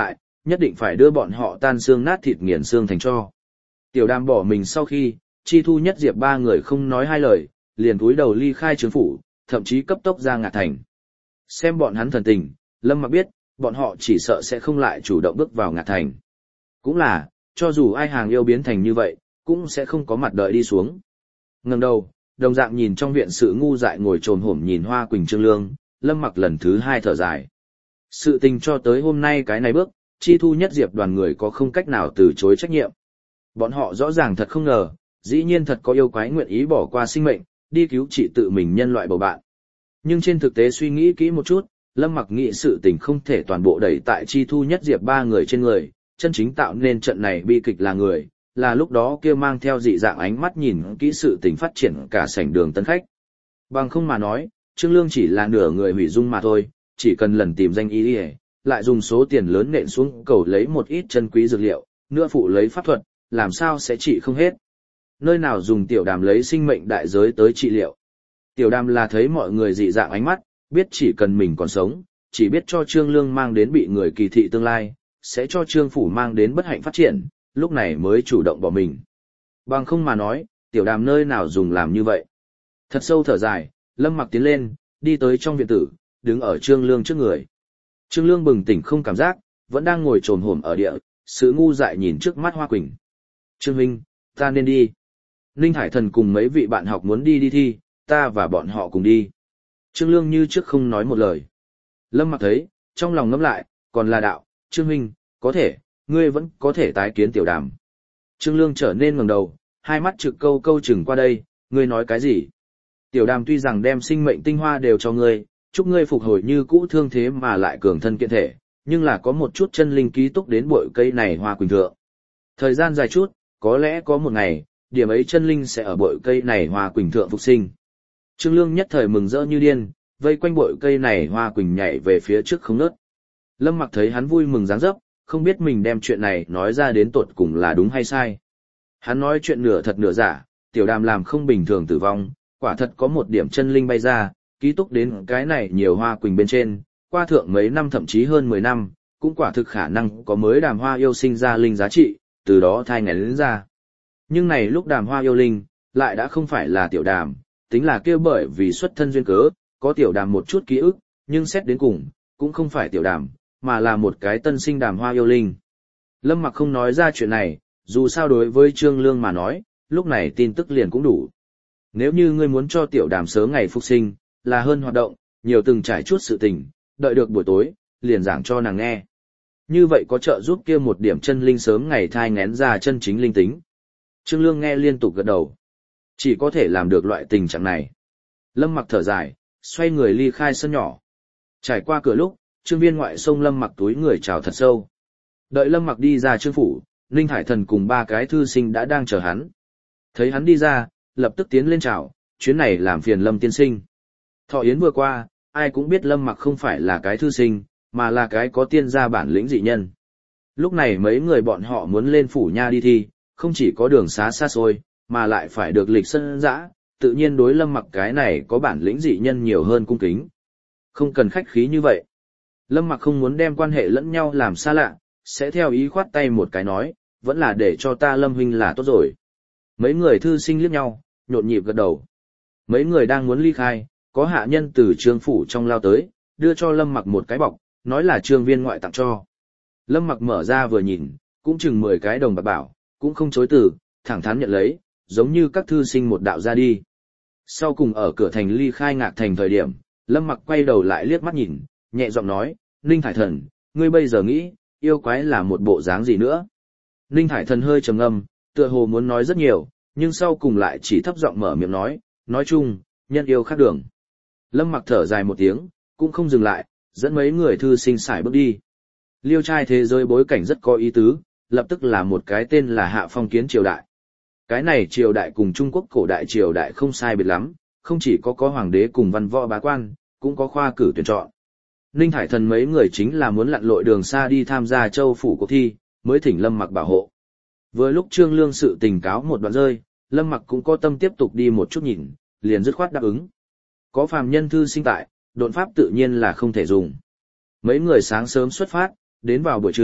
nhất định phải đưa bọn họ tan xương nát thịt nghiền xương thành tro. Tiểu Đàm bỏ mình sau khi, Chi Thu Nhất Diệp ba người không nói hai lời, liền cúi đầu ly khai trướng phủ, thậm chí cấp tốc ra Ngạc Thành. Xem bọn hắn thần tình, Lâm Mặc biết, bọn họ chỉ sợ sẽ không lại chủ động bước vào Ngạc Thành. Cũng là, cho dù ai hàng yêu biến thành như vậy, cũng sẽ không có mặt đợi đi xuống. Ngẩng đầu, đồng dạng nhìn trong viện sự ngu dại ngồi trồm hổm nhìn Hoa Quỳnh Trương Lương, Lâm Mặc lần thứ hai thở dài. Sự tình cho tới hôm nay cái này bước, Chi Thu Nhất Diệp đoàn người có không cách nào từ chối trách nhiệm. Bọn họ rõ ràng thật không ngờ, dĩ nhiên thật có yêu quái nguyện ý bỏ qua sinh mệnh, đi cứu trị tự mình nhân loại bầu bạn. Nhưng trên thực tế suy nghĩ kỹ một chút, Lâm Mặc nghĩ sự tình không thể toàn bộ đẩy tại Chi Thu Nhất Diệp ba người trên người, chân chính tạo nên trận này bi kịch là người, là lúc đó kia mang theo dị dạng ánh mắt nhìn kỹ sự tình phát triển cả sảnh đường tân khách. Bằng không mà nói, Trương Lương chỉ là nửa người hủy dung mà thôi, chỉ cần lần tìm danh y lại dùng số tiền lớn nện xuống cầu lấy một ít chân quý dược liệu, nữa phụ lấy pháp thuật, làm sao sẽ trị không hết. Nơi nào dùng Tiểu Đàm lấy sinh mệnh đại giới tới trị liệu. Tiểu Đàm là thấy mọi người dị dạng ánh mắt, biết chỉ cần mình còn sống, chỉ biết cho Trương Lương mang đến bị người kỳ thị tương lai, sẽ cho Trương phủ mang đến bất hạnh phát triển, lúc này mới chủ động bỏ mình. Bằng không mà nói, Tiểu Đàm nơi nào dùng làm như vậy. Thật sâu thở dài, Lâm Mặc tiến lên, đi tới trong viện tử, đứng ở Trương Lương trước người. Trương Lương bừng tỉnh không cảm giác, vẫn đang ngồi trồm hổm ở địa, sự ngu dại nhìn trước mắt Hoa Quỳnh. Trương huynh, ta nên đi. Ninh Hải Thần cùng mấy vị bạn học muốn đi thi, ta và bọn họ cùng đi. Trương Lương như trước không nói một lời. Lâm Mặc thấy, trong lòng ngẫm lại, còn là đạo, Trương huynh, có thể, ngươi vẫn có thể tái kiến Tiểu Đàm. Trương Lương trở nên ngẩng đầu, hai mắt trực câu câu chừng qua đây, ngươi nói cái gì? Tiểu Đàm tuy rằng đem sinh mệnh tinh hoa đều cho ngươi, chúc ngươi phục hồi như cũ thương thế mà lại cường thân kiện thể, nhưng là có một chút chân linh ký túc đến bội cây này Hoa Quỳnh thượng. Thời gian dài chút, có lẽ có một ngày, điểm ấy chân linh sẽ ở bội cây này Hoa Quỳnh thượng phục sinh. Trương Lương nhất thời mừng rỡ như điên, vây quanh bội cây này Hoa Quỳnh nhảy về phía trước không ngớt. Lâm Mặc thấy hắn vui mừng dáng dấp, không biết mình đem chuyện này nói ra đến tột cùng là đúng hay sai. Hắn nói chuyện nửa thật nửa giả, Tiểu Đàm làm không bình thường tử vong, quả thật có một điểm chân linh bay ra, ký túc đến cái này nhiều Hoa Quỳnh bên trên, qua thượng mấy năm thậm chí hơn 10 năm, cũng quả thực khả năng có mới Đàm Hoa yêu sinh ra linh giá trị, từ đó thai ngén đến ra. Nhưng này lúc Đàm Hoa yêu linh, lại đã không phải là Tiểu Đàm, tính là kêu bởi vì xuất thân duyên cớ, có Tiểu Đàm một chút ký ức, nhưng xét đến cùng, cũng không phải Tiểu Đàm, mà là một cái tân sinh Đàm Hoa yêu linh. Lâm Mặc không nói ra chuyện này, dù sao đối với Trương Lương mà nói, lúc này tin tức liền cũng đủ. Nếu như ngươi muốn cho Tiểu Đàm sớm ngày phục sinh, là hơn hoạt động, nhiều từng trải chút sự tình, đợi được buổi tối, liền giảng cho nàng nghe. Như vậy có trợ giúp kia một điểm chân linh sớm ngày thai ngén ra chân chính linh tính. Trương Lương nghe liên tục gật đầu. Chỉ có thể làm được loại tình trạng này. Lâm Mặc thở dài, xoay người ly khai sân nhỏ. Trải qua cửa lúc, Trương Viên ngoại xông Lâm Mặc túi người chào thật sâu. Đợi Lâm Mặc đi ra trương phủ, Ninh Hải Thần cùng ba cái thư sinh đã đang chờ hắn. Thấy hắn đi ra, lập tức tiến lên chào, chuyến này làm phiền Lâm tiên sinh. Thọ yến vừa qua, ai cũng biết Lâm Mặc không phải là cái thư sinh, mà là cái có tiên gia bản lĩnh dị nhân. Lúc này mấy người bọn họ muốn lên phủ nha đi thi, không chỉ có đường xá xa xôi, mà lại phải được lịch sân dã, tự nhiên đối Lâm Mặc cái này có bản lĩnh dị nhân nhiều hơn cung kính. Không cần khách khí như vậy. Lâm Mặc không muốn đem quan hệ lẫn nhau làm xa lạ, sẽ theo ý khoát tay một cái nói, vẫn là để cho ta Lâm huynh là tốt rồi. Mấy người thư sinh liếc nhau, nhộn nhịp gật đầu. Mấy người đang muốn ly khai, có hạ nhân từ Trương phủ trong lao tới, đưa cho Lâm Mặc một cái bọc, nói là Trương Viên ngoại tặng cho. Lâm Mặc mở ra vừa nhìn, cũng chừng 10 cái đồng bạc bảo, cũng không chối từ, thẳng thắn nhận lấy, giống như các thư sinh một đạo ra đi. Sau cùng ở cửa thành ly khai Ngạc Thành thời điểm, Lâm Mặc quay đầu lại liếc mắt nhìn, nhẹ giọng nói, Ninh Thải Thần, ngươi bây giờ nghĩ, yêu quái là một bộ dáng gì nữa? Ninh Thải Thần hơi trầm ngâm, tựa hồ muốn nói rất nhiều, nhưng sau cùng lại chỉ thấp giọng mở miệng nói chung, nhân yêu khác đường. Lâm Mặc thở dài một tiếng, cũng không dừng lại, dẫn mấy người thư sinh xài bước đi. Liêu trai thế giới bối cảnh rất có ý tứ, lập tức là một cái tên là Hạ Phong Kiến triều đại. Cái này triều đại cùng Trung Quốc cổ đại triều đại không sai biệt lắm, không chỉ có hoàng đế cùng văn võ bá quan, cũng có khoa cử tuyển chọn. Ninh Hải Thần mấy người chính là muốn lặn lội đường xa đi tham gia châu phủ cuộc thi, mới thỉnh Lâm Mặc bảo hộ. Vừa lúc Trương Lương sự tình cáo một đoạn rơi, Lâm Mặc cũng có tâm tiếp tục đi một chút nhìn, liền dứt khoát đáp ứng. Có phàm nhân thư sinh tại, độn pháp tự nhiên là không thể dùng. Mấy người sáng sớm xuất phát, đến vào buổi trưa,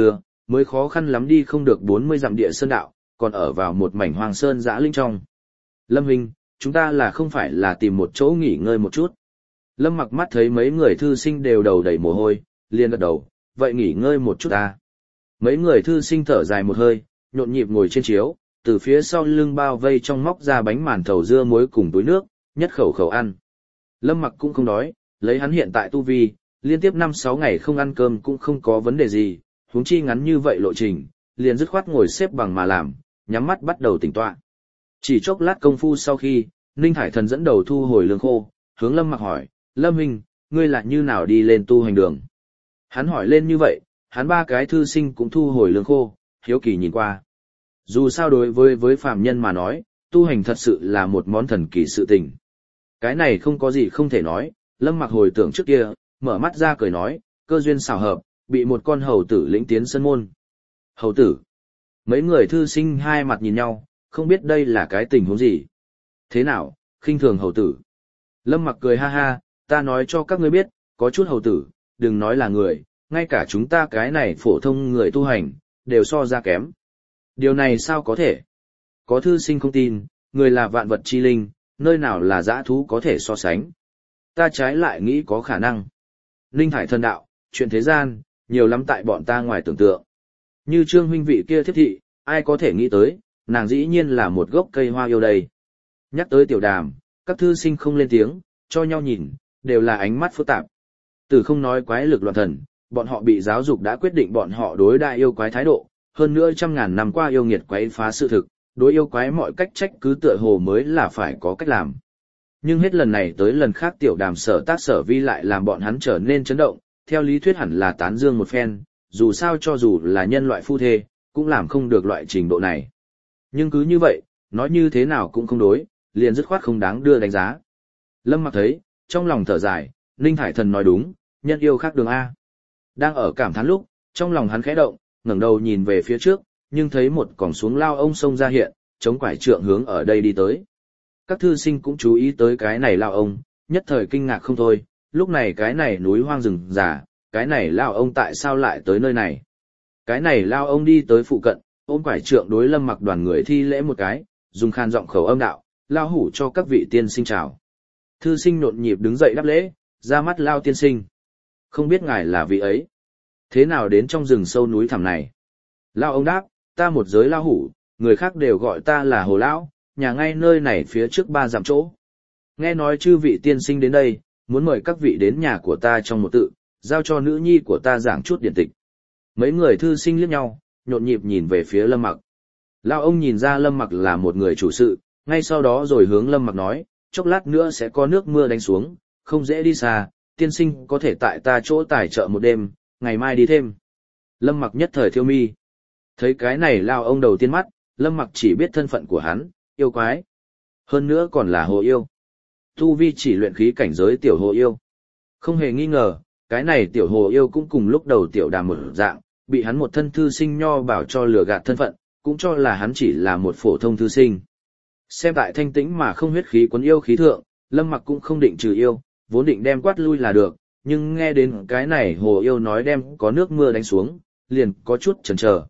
mới khó khăn lắm đi không được 40 dặm địa sơn đạo, còn ở vào một mảnh hoàng sơn dã linh trong. Lâm Huynh, chúng ta là không phải là tìm một chỗ nghỉ ngơi một chút. Lâm Mặc mắt thấy mấy người thư sinh đều đầu đầy mồ hôi, liền gật đầu, vậy nghỉ ngơi một chút ta. Mấy người thư sinh thở dài một hơi, nhộn nhịp ngồi trên chiếu, từ phía sau lưng bao vây trong móc ra bánh màn thầu dưa muối cùng túi nước, nhất khẩu khẩu ăn. Lâm Mặc cũng không đói, lấy hắn hiện tại tu vi, liên tiếp 5-6 ngày không ăn cơm cũng không có vấn đề gì, huống chi ngắn như vậy lộ trình, liền dứt khoát ngồi xếp bằng mà làm, nhắm mắt bắt đầu tỉnh tọa. Chỉ chốc lát công phu sau khi, Ninh Hải Thần dẫn đầu thu hồi lương khô, hướng Lâm Mặc hỏi, Lâm Huynh, ngươi lại như nào đi lên tu hành đường? Hắn hỏi lên như vậy, hắn ba cái thư sinh cũng thu hồi lương khô, hiếu kỳ nhìn qua. Dù sao đối với phàm nhân mà nói, tu hành thật sự là một món thần kỳ sự tình. Cái này không có gì không thể nói, Lâm Mặc hồi tưởng trước kia, mở mắt ra cười nói, cơ duyên xảo hợp, bị một con hầu tử lĩnh tiến sân môn. Hầu tử. Mấy người thư sinh hai mặt nhìn nhau, không biết đây là cái tình huống gì. Thế nào, khinh thường hầu tử. Lâm Mặc cười ha ha, ta nói cho các ngươi biết, có chút hầu tử, đừng nói là người, ngay cả chúng ta cái này phổ thông người tu hành, đều so ra kém. Điều này sao có thể? Có thư sinh không tin, người là vạn vật chi linh, nơi nào là dã thú có thể so sánh. Ta trái lại nghĩ có khả năng. Ninh Hải Thần đạo, chuyện thế gian, nhiều lắm tại bọn ta ngoài tưởng tượng. Như Trương huynh vị kia thiếp thị, ai có thể nghĩ tới, nàng dĩ nhiên là một gốc cây hoa yêu đây. Nhắc tới tiểu đàm, các thư sinh không lên tiếng, cho nhau nhìn, đều là ánh mắt phức tạp. Từ không nói quái lực loạn thần, bọn họ bị giáo dục đã quyết định bọn họ đối đại yêu quái thái độ, hơn nữa 100.000 năm qua yêu nghiệt quái phá sự thực, đối yêu quái mọi cách trách cứ tựa hồ mới là phải có cách làm. Nhưng hết lần này tới lần khác tiểu đàm sở tác sở vi lại làm bọn hắn trở nên chấn động, theo lý thuyết hẳn là tán dương một phen, dù sao cho dù là nhân loại phu thê, cũng làm không được loại trình độ này. Nhưng cứ như vậy, nói như thế nào cũng không đối, liền dứt khoát không đáng đưa đánh giá. Lâm Mặc thấy, trong lòng thở dài, Ninh Hải Thần nói đúng, nhân yêu khác đường A. Đang ở cảm thán lúc, trong lòng hắn khẽ động, ngẩng đầu nhìn về phía trước, nhưng thấy một còng xuống lao ông sông ra hiện, chống quải trượng hướng ở đây đi tới. Các thư sinh cũng chú ý tới cái này lao ông, nhất thời kinh ngạc không thôi, lúc này cái này núi hoang rừng già, cái này lao ông tại sao lại tới nơi này? Cái này lao ông đi tới phụ cận, ôm quải trượng đối Lâm Mặc đoàn người thi lễ một cái, dùng khan giọng khẩu âm đạo, lao hủ cho các vị tiên sinh chào. Thư sinh nhộn nhịp đứng dậy đáp lễ, ra mắt lao tiên sinh. Không biết ngài là vị ấy. Thế nào đến trong rừng sâu núi thẳm này? Lao ông đáp, ta một giới lao hủ, người khác đều gọi ta là hồ lão, nhà ngay nơi này phía trước 3 dặm chỗ. Nghe nói chư vị tiên sinh đến đây, muốn mời các vị đến nhà của ta trong một tự, giao cho nữ nhi của ta giảng chút điển tịch. Mấy người thư sinh liếc nhau, nhộn nhịp nhìn về phía Lâm Mặc. Lao ông nhìn ra Lâm Mặc là một người chủ sự, ngay sau đó rồi hướng Lâm Mặc nói, chốc lát nữa sẽ có nước mưa đánh xuống, không dễ đi xa, tiên sinh có thể tại ta chỗ tài trợ một đêm, ngày mai đi thêm. Lâm Mặc nhất thời thiêu mi. Thấy cái này Lao ông đầu tiên mắt, Lâm Mặc chỉ biết thân phận của hắn, yêu quái. Hơn nữa còn là hồ yêu. Tu vi chỉ luyện khí cảnh giới tiểu hồ yêu. Không hề nghi ngờ, cái này tiểu hồ yêu cũng cùng lúc đầu tiểu đàm một dạng, bị hắn một thân thư sinh nho bảo cho lừa gạt thân phận, cũng cho là hắn chỉ là một phổ thông thư sinh. Xem tại thanh tĩnh mà không huyết khí quấn yêu khí thượng, Lâm Mặc cũng không định trừ yêu, vốn định đem quát lui là được, nhưng nghe đến cái này hồ yêu nói đem có nước mưa đánh xuống, liền có chút chần chờ,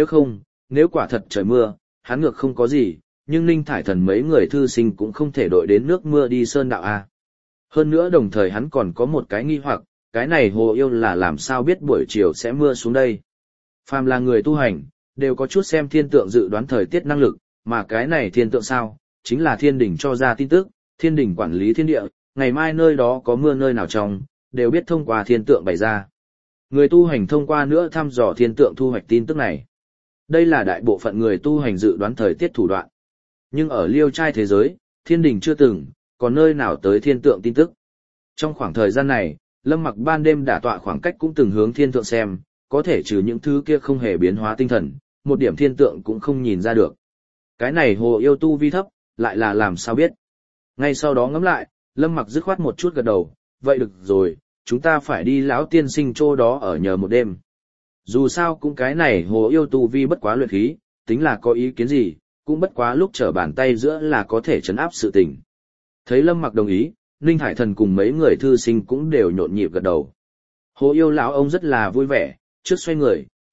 nếu quả thật trời mưa, hắn ngược không có gì, nhưng Ninh Thải Thần mấy người thư sinh cũng không thể đội đến nước mưa đi sơn đạo a. Hơn nữa đồng thời hắn còn có một cái nghi hoặc, cái này hồ yêu là làm sao biết buổi chiều sẽ mưa xuống đây. Phàm là người tu hành, đều có chút xem thiên tượng dự đoán thời tiết năng lực, mà cái này thiên tượng sao, chính là thiên đỉnh cho ra tin tức, thiên đỉnh quản lý thiên địa, ngày mai nơi đó có mưa nơi nào trong, đều biết thông qua thiên tượng bày ra. Người tu hành thông qua nữa thăm dò thiên tượng thu hoạch tin tức này. Đây là đại bộ phận người tu hành dự đoán thời tiết thủ đoạn. Nhưng ở Liêu Trai thế giới, thiên đình chưa từng, còn nơi nào tới thiên tượng tin tức. Trong khoảng thời gian này, Lâm Mặc ban đêm đả tọa khoảng cách cũng từng hướng thiên tượng xem, có thể trừ những thứ kia không hề biến hóa tinh thần, một điểm thiên tượng cũng không nhìn ra được. Cái này hồ yêu tu vi thấp, lại là làm sao biết. Ngay sau đó ngẫm lại, Lâm Mặc dứt khoát một chút gật đầu, vậy được rồi, chúng ta phải đi lão tiên sinh chỗ đó ở nhờ một đêm. Dù sao cũng cái này hồ yêu tu vi bất quá luyện khí, tính là có ý kiến gì, cũng bất quá lúc trở bàn tay giữa là có thể trấn áp sự tình. Thấy Lâm Mặc đồng ý, Ninh Hải Thần cùng mấy người thư sinh cũng đều nhộn nhịp gật đầu. Hồ yêu lão ông rất là vui vẻ, trước xoay người,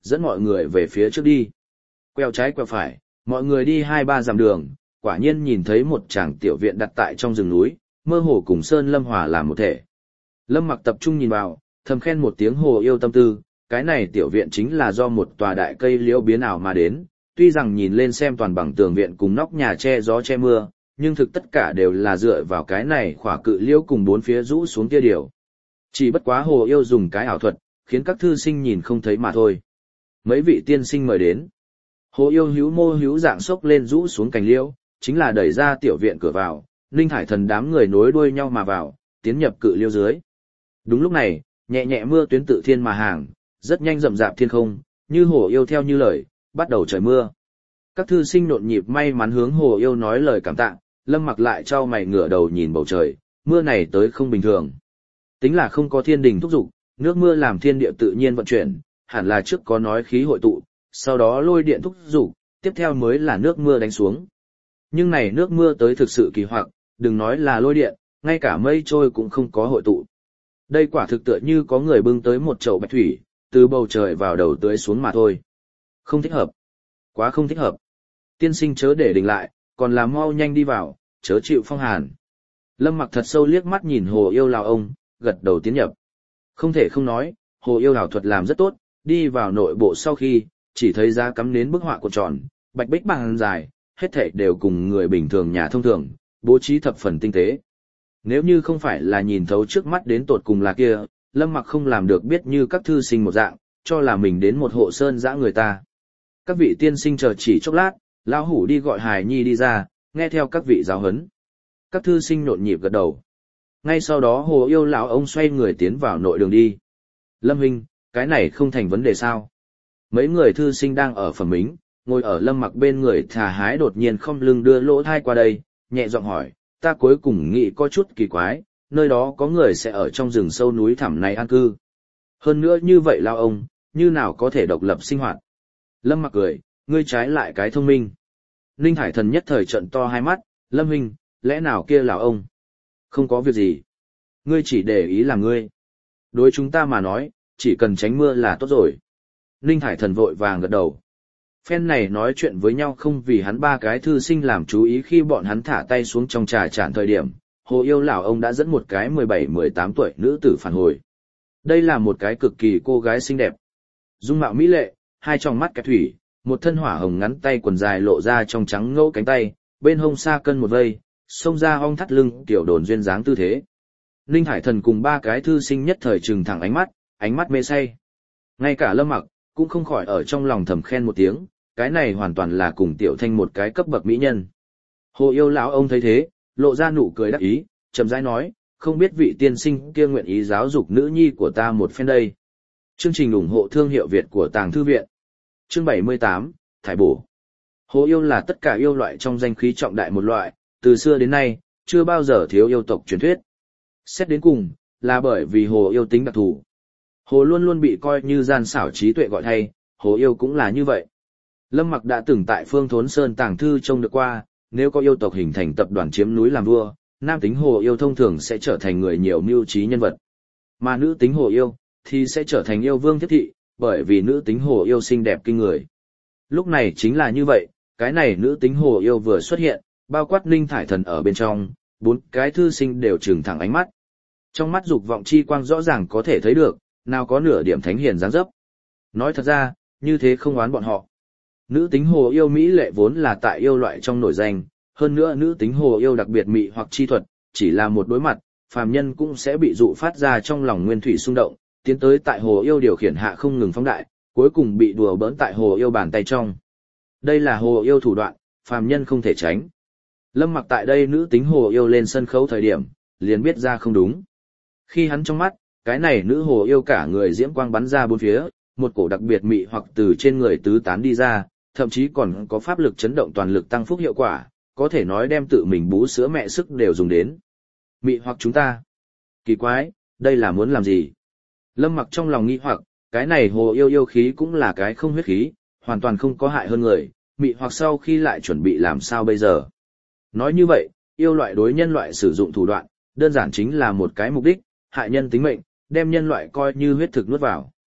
dẫn mọi người về phía trước đi. Quẹo trái quẹo phải, mọi người đi 2-3 dặm đường, quả nhiên nhìn thấy một tràng tiểu viện đặt tại trong rừng núi, mơ hồ cùng Sơn Lâm hòa làm một thể. Lâm Mặc tập trung nhìn vào, thầm khen một tiếng Hồ Yêu tâm tư, cái này tiểu viện chính là do một tòa đại cây liễu biến ảo mà đến, tuy rằng nhìn lên xem toàn bằng tường viện cùng nóc nhà che gió che mưa, nhưng thực tất cả đều là dựa vào cái này khỏa cự liễu cùng bốn phía rũ xuống kia điều. Chỉ bất quá Hồ Yêu dùng cái ảo thuật, khiến các thư sinh nhìn không thấy mà thôi. Mấy vị tiên sinh mời đến. Hồ Yêu hữu mô hữu dạng sốc lên rũ xuống cành liễu, chính là đẩy ra tiểu viện cửa vào, Ninh Hải Thần đám người nối đuôi nhau mà vào, tiến nhập cự liễu dưới. Đúng lúc này, nhẹ nhẹ mưa tuyến tự thiên mà hàng, rất nhanh rậm rạp thiên không, như Hồ Yêu theo như lời, bắt đầu trời mưa. Các thư sinh nhộn nhịp may mắn hướng Hồ Yêu nói lời cảm tạ, Lâm Mặc lại trao mày ngửa đầu nhìn bầu trời, mưa này tới không bình thường. Tính là không có thiên đình thúc dục, nước mưa làm thiên địa tự nhiên vận chuyển, hẳn là trước có nói khí hội tụ, sau đó lôi điện thúc dục, tiếp theo mới là nước mưa đánh xuống. Nhưng này nước mưa tới thực sự kỳ hoặc, đừng nói là lôi điện, ngay cả mây trôi cũng không có hội tụ. Đây quả thực tựa như có người bưng tới một chậu bạch thủy, từ bầu trời vào đầu tưới xuống mà thôi. Không thích hợp. Quá không thích hợp. Tiên sinh chớ để đình lại, còn là mau nhanh đi vào, chớ chịu phong hàn. Lâm Mặc thật sâu liếc mắt nhìn Hồ Yêu lào ông, gật đầu tiến nhập. Không thể không nói, Hồ Yêu ảo thuật làm rất tốt, đi vào nội bộ sau khi, chỉ thấy giá cắm nến bức họa cuộn tròn, bạch bích bằng dài, hết thảy đều cùng người bình thường nhà thông thường, bố trí thập phần tinh tế. Nếu như không phải là nhìn thấu trước mắt đến tột cùng là kia, Lâm Mặc không làm được biết như các thư sinh một dạng, cho là mình đến một hộ sơn dã người ta. Các vị tiên sinh chờ chỉ chốc lát, lão hủ đi gọi Hài Nhi đi ra, nghe theo các vị giáo huấn. Các thư sinh nhộn nhịp gật đầu. Ngay sau đó Hồ Yêu lão ông xoay người tiến vào nội đường đi. Lâm huynh, cái này không thành vấn đề sao? Mấy người thư sinh đang ở phẩm mính, ngồi ở Lâm Mặc bên người thả hái đột nhiên không lưng đưa lỗ thai qua đây, nhẹ giọng hỏi, ta cuối cùng nghĩ có chút kỳ quái, nơi đó có người sẽ ở trong rừng sâu núi thẳm này an cư. Hơn nữa như vậy lão ông, như nào có thể độc lập sinh hoạt? Lâm Mặc cười, ngươi trái lại cái thông minh. Ninh Hải Thần nhất thời trợn to hai mắt, Lâm huynh, lẽ nào kia lão ông? Không có việc gì. Ngươi chỉ để ý là ngươi. Đối chúng ta mà nói, chỉ cần tránh mưa là tốt rồi. Ninh Hải Thần vội vàng gật đầu. Phen này nói chuyện với nhau không vì hắn ba cái thư sinh làm chú ý khi bọn hắn thả tay xuống trong trà chản thời điểm, Hồ Yêu lão ông đã dẫn một cái 17-18 tuổi nữ tử phản hồi. Đây là một cái cực kỳ cô gái xinh đẹp. Dung mạo mỹ lệ, hai tròng mắt kẹp thủy, một thân hỏa hồng ngắn tay quần dài lộ ra trong trắng ngẫu cánh tay, bên hông xa cân một vây, xông ra ong thắt lưng tiểu đồn duyên dáng tư thế. Ninh Hải Thần cùng ba cái thư sinh nhất thời trừng thẳng ánh mắt mê say. Ngay cả Lâm Mặc cũng không khỏi ở trong lòng thầm khen một tiếng, cái này hoàn toàn là cùng Tiểu Thanh một cái cấp bậc mỹ nhân. Hồ Yêu lão ông thấy thế, lộ ra nụ cười đắc ý, chậm rãi nói, không biết vị tiên sinh kia nguyện ý giáo dục nữ nhi của ta một phen đây. Chương trình ủng hộ thương hiệu Việt của Tàng Thư Viện. Chương 78, Thải bổ. Hồ Yêu là tất cả yêu loại trong danh khí trọng đại một loại, từ xưa đến nay, chưa bao giờ thiếu yêu tộc truyền thuyết. Xét đến cùng, là bởi vì Hồ Yêu tính đặc thù. Hồ luôn luôn bị coi như gian xảo trí tuệ gọi thay, Hồ Yêu cũng là như vậy. Lâm Mặc đã từng tại Phương Thốn Sơn Tàng Thư trông được qua, nếu có yêu tộc hình thành tập đoàn chiếm núi làm vua, nam tính Hồ Yêu thông thường sẽ trở thành người nhiều mưu trí nhân vật. Mà nữ tính Hồ Yêu, thì sẽ trở thành yêu vương thiết thị, bởi vì nữ tính Hồ Yêu xinh đẹp kinh người. Lúc này chính là như vậy, cái này nữ tính Hồ Yêu vừa xuất hiện, bao quát Ninh Thải Thần ở bên trong, bốn cái thư sinh đều trừng thẳng ánh mắt. Trong mắt dục vọng chi quang rõ ràng có thể thấy được, nào có nửa điểm thánh hiền dáng dấp. Nói thật ra, như thế không oán bọn họ. Nữ tính Hồ Yêu mỹ lệ vốn là tại yêu loại trong nổi danh, hơn nữa nữ tính Hồ Yêu đặc biệt mị hoặc chi thuật, chỉ là một đối mặt, phàm nhân cũng sẽ bị dụ phát ra trong lòng nguyên thủy xung động, tiến tới tại Hồ Yêu điều khiển hạ không ngừng phóng đại, cuối cùng bị đùa bỡn tại Hồ Yêu bàn tay trong. Đây là Hồ Yêu thủ đoạn, phàm nhân không thể tránh. Lâm Mặc tại đây nữ tính Hồ Yêu lên sân khấu thời điểm, liền biết ra không đúng. Khi hắn trong mắt, cái này nữ Hồ Yêu cả người diễm quang bắn ra bốn phía, một cổ đặc biệt mị hoặc từ trên người tứ tán đi ra, thậm chí còn có pháp lực chấn động toàn lực tăng phúc hiệu quả, có thể nói đem tự mình bú sữa mẹ sức đều dùng đến. Mị hoặc chúng ta. Kỳ quái, đây là muốn làm gì? Lâm Mặc trong lòng nghi hoặc, cái này Hồ Yêu yêu khí cũng là cái không huyết khí, hoàn toàn không có hại hơn người, mị hoặc sau khi lại chuẩn bị làm sao bây giờ? Nói như vậy, yêu loại đối nhân loại sử dụng thủ đoạn, đơn giản chính là một cái mục đích, hại nhân tính mệnh, đem nhân loại coi như huyết thực nuốt vào.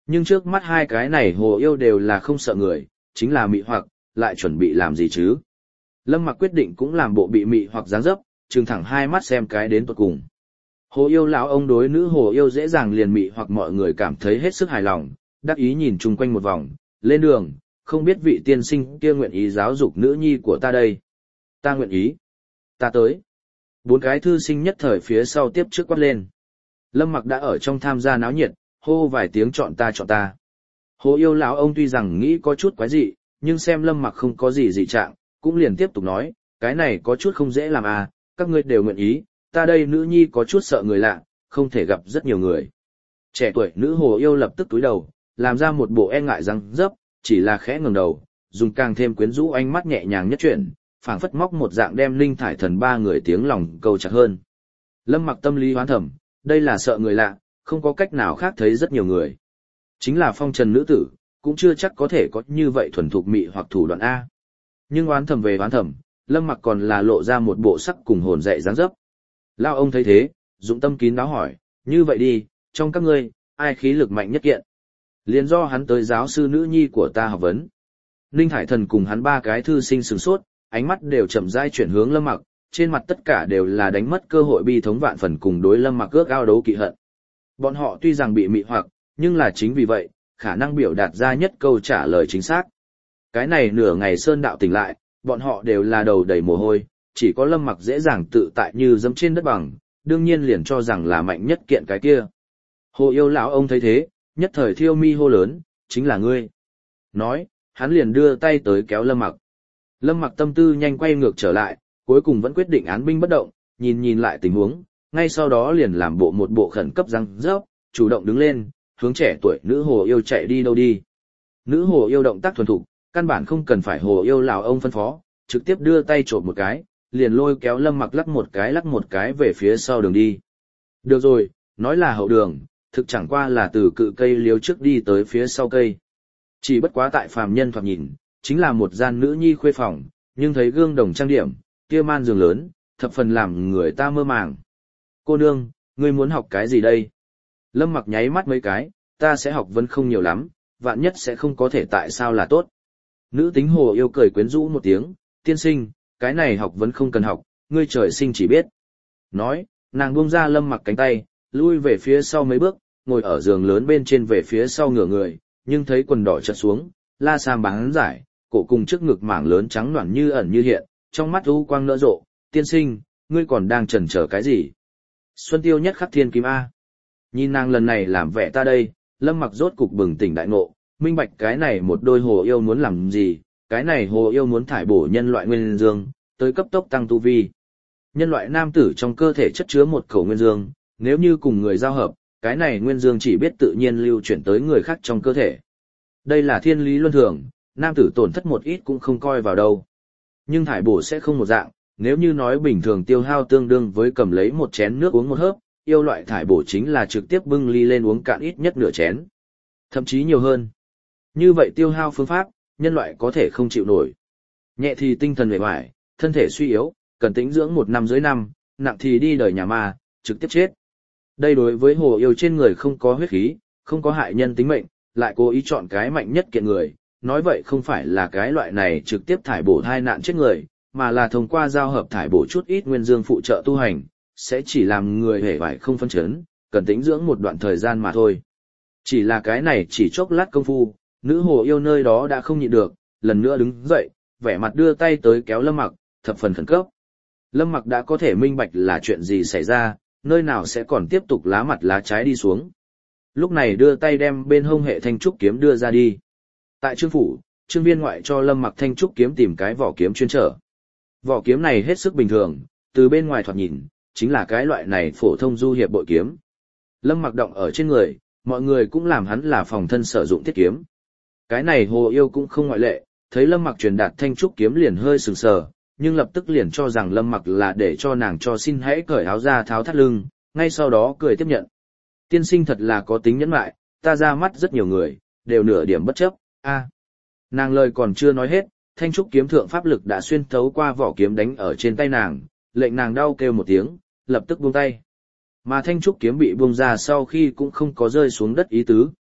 Nhưng trước mắt hai cái này hồ yêu đều là không sợ người, chính là mị hoặc, lại chuẩn bị làm gì chứ? Lâm Mặc quyết định cũng làm bộ bị mị hoặc dáng dấp, trừng thẳng hai mắt xem cái đến tuột cùng. Hồ yêu lão ông đối nữ hồ yêu dễ dàng liền mị hoặc mọi người cảm thấy hết sức hài lòng, đắc ý nhìn chung quanh một vòng, lên đường, không biết vị tiên sinh kia nguyện ý giáo dục nữ nhi của ta đây. Ta nguyện ý. Ta tới. Bốn cái thư sinh nhất thời phía sau tiếp trước quát lên. Lâm Mặc đã ở trong tham gia náo nhiệt, hô vài tiếng chọn ta chọn ta. Hồ yêu lão ông tuy rằng nghĩ có chút quái dị, nhưng xem Lâm Mặc không có gì dị trạng, cũng liền tiếp tục nói, cái này có chút không dễ làm à, các ngươi đều nguyện ý, ta đây nữ nhi có chút sợ người lạ, không thể gặp rất nhiều người. Trẻ tuổi nữ hồ yêu lập tức túi đầu, làm ra một bộ e ngại răng dấp, chỉ là khẽ ngẩng đầu, dùng càng thêm quyến rũ ánh mắt nhẹ nhàng nhất chuyển, phảng phất móc một dạng đem Linh Thải Thần ba người tiếng lòng câu chặt hơn. Lâm Mặc tâm lý hoán thầm, đây là sợ người lạ, không có cách nào khác thấy rất nhiều người. Chính là phong trần nữ tử, cũng chưa chắc có thể có như vậy thuần thục mị hoặc thủ đoạn A. Nhưng oán thầm về oán thầm, Lâm Mặc còn là lộ ra một bộ sắc cùng hồn dậy dáng dấp. Lao ông thấy thế, dụng tâm kín đáo hỏi, như vậy đi, trong các ngươi, ai khí lực mạnh nhất kiện? Liền do hắn tới giáo sư nữ nhi của ta học vấn. Ninh Hải Thần cùng hắn ba cái thư sinh sửng sốt, ánh mắt đều chậm rãi chuyển hướng Lâm Mặc, trên mặt tất cả đều là đánh mất cơ hội bi thống vạn phần cùng đối Lâm Mặc ước ao đấu kỵ hận. Bọn họ tuy rằng bị mị hoặc, nhưng là chính vì vậy, khả năng biểu đạt ra nhất câu trả lời chính xác. Cái này nửa ngày sơn đạo tỉnh lại, bọn họ đều là đầu đầy mồ hôi, chỉ có Lâm Mặc dễ dàng tự tại như dẫm trên đất bằng, đương nhiên liền cho rằng là mạnh nhất kiện cái kia. Hồ yêu lão ông thấy thế, nhất thời thiêu mi hô lớn, chính là ngươi. Nói, hắn liền đưa tay tới kéo Lâm Mặc. Lâm Mặc tâm tư nhanh quay ngược trở lại, cuối cùng vẫn quyết định án binh bất động, nhìn lại tình huống, ngay sau đó liền làm một bộ khẩn cấp răng rớp, chủ động đứng lên, hướng trẻ tuổi nữ hồ yêu chạy đi đâu đi. Nữ hồ yêu động tác thuần thục, căn bản không cần phải hồ yêu lão ông phân phó, trực tiếp đưa tay trộm một cái, liền lôi kéo Lâm Mặc lắc một cái về phía sau đường đi. Được rồi, nói là hậu đường, thực chẳng qua là từ cự cây liếu trước đi tới phía sau cây. Chỉ bất quá tại phàm nhân thoạt nhìn, chính là một gian nữ nhi khuê phòng, nhưng thấy gương đồng trang điểm, kia man giường lớn, thập phần làm người ta mơ màng. Cô nương, ngươi muốn học cái gì đây? Lâm Mặc nháy mắt mấy cái, ta sẽ học vẫn không nhiều lắm, vạn nhất sẽ không có thể tại sao là tốt. Nữ tính hồ yêu cười quyến rũ một tiếng, tiên sinh, cái này học vẫn không cần học, ngươi trời sinh chỉ biết. Nói, nàng buông ra Lâm Mặc cánh tay, lui về phía sau mấy bước, ngồi ở giường lớn bên trên về phía sau ngửa người, nhưng thấy quần đỏ chật xuống, la sam bắn giải, cổ cùng trước ngực mảng lớn trắng nõn như ẩn như hiện, trong mắt u quang nở rộ, tiên sinh, ngươi còn đang chần chờ cái gì? Xuân tiêu nhất khắc thiên kim A. Nhìn nàng lần này làm vẻ ta đây, Lâm Mặc rốt cục bừng tỉnh đại ngộ, minh bạch cái này một đôi hồ yêu muốn làm gì, cái này hồ yêu muốn thải bổ nhân loại nguyên dương, tới cấp tốc tăng tu vi. Nhân loại nam tử trong cơ thể chất chứa một khẩu nguyên dương, nếu như cùng người giao hợp, cái này nguyên dương chỉ biết tự nhiên lưu chuyển tới người khác trong cơ thể. Đây là thiên lý luân thường, nam tử tổn thất một ít cũng không coi vào đâu. Nhưng thải bổ sẽ không một dạng, nếu như nói bình thường tiêu hao tương đương với cầm lấy một chén nước uống một hớp, yêu loại thải bổ chính là trực tiếp bưng ly lên uống cạn ít nhất nửa chén. Thậm chí nhiều hơn. Như vậy tiêu hao phương pháp, nhân loại có thể không chịu nổi. Nhẹ thì tinh thần uể oải, thân thể suy yếu, cần tĩnh dưỡng 1 năm dưới năm, nặng thì đi đời nhà ma, trực tiếp chết. Đây đối với hồ yêu trên người không có huyết khí, không có hại nhân tính mệnh, lại cố ý chọn cái mạnh nhất kiện người, nói vậy không phải là cái loại này trực tiếp thải bổ thai nạn chết người, mà là thông qua giao hợp thải bổ chút ít nguyên dương phụ trợ tu hành, sẽ chỉ làm người hề vải không phân chấn, cần tĩnh dưỡng một đoạn thời gian mà thôi. Chỉ là cái này chỉ chốc lát công phu, nữ hồ yêu nơi đó đã không nhịn được, lần nữa đứng dậy, vẻ mặt đưa tay tới kéo Lâm Mặc, thập phần khẩn cấp. Lâm Mặc đã có thể minh bạch là chuyện gì xảy ra, nơi nào sẽ còn tiếp tục lá mặt lá trái đi xuống. Lúc này đưa tay đem bên hông hệ thanh trúc kiếm đưa ra đi. Tại Trương phủ, Trương Viên ngoại cho Lâm Mặc thanh trúc kiếm tìm cái vỏ kiếm chuyên trở. Vỏ kiếm này hết sức bình thường, từ bên ngoài thoạt nhìn, chính là cái loại này phổ thông du hiệp bội kiếm. Lâm Mặc động ở trên người, mọi người cũng làm hắn là phòng thân sử dụng thiết kiếm. Cái này hồ yêu cũng không ngoại lệ, thấy Lâm Mặc truyền đạt thanh trúc kiếm liền hơi sừng sờ, nhưng lập tức liền cho rằng Lâm Mặc là để cho nàng cho xin hãy cởi áo ra tháo thắt lưng, ngay sau đó cười tiếp nhận. Tiên sinh thật là có tính nhẫn nại, ta ra mắt rất nhiều người, đều nửa điểm bất chấp, a. Nàng lời còn chưa nói hết, thanh trúc kiếm thượng pháp lực đã xuyên thấu qua vỏ kiếm đánh ở trên tay nàng, lệnh nàng đau kêu một tiếng, lập tức buông tay. Mà thanh trúc kiếm bị buông ra sau khi cũng không có rơi xuống đất ý tứ,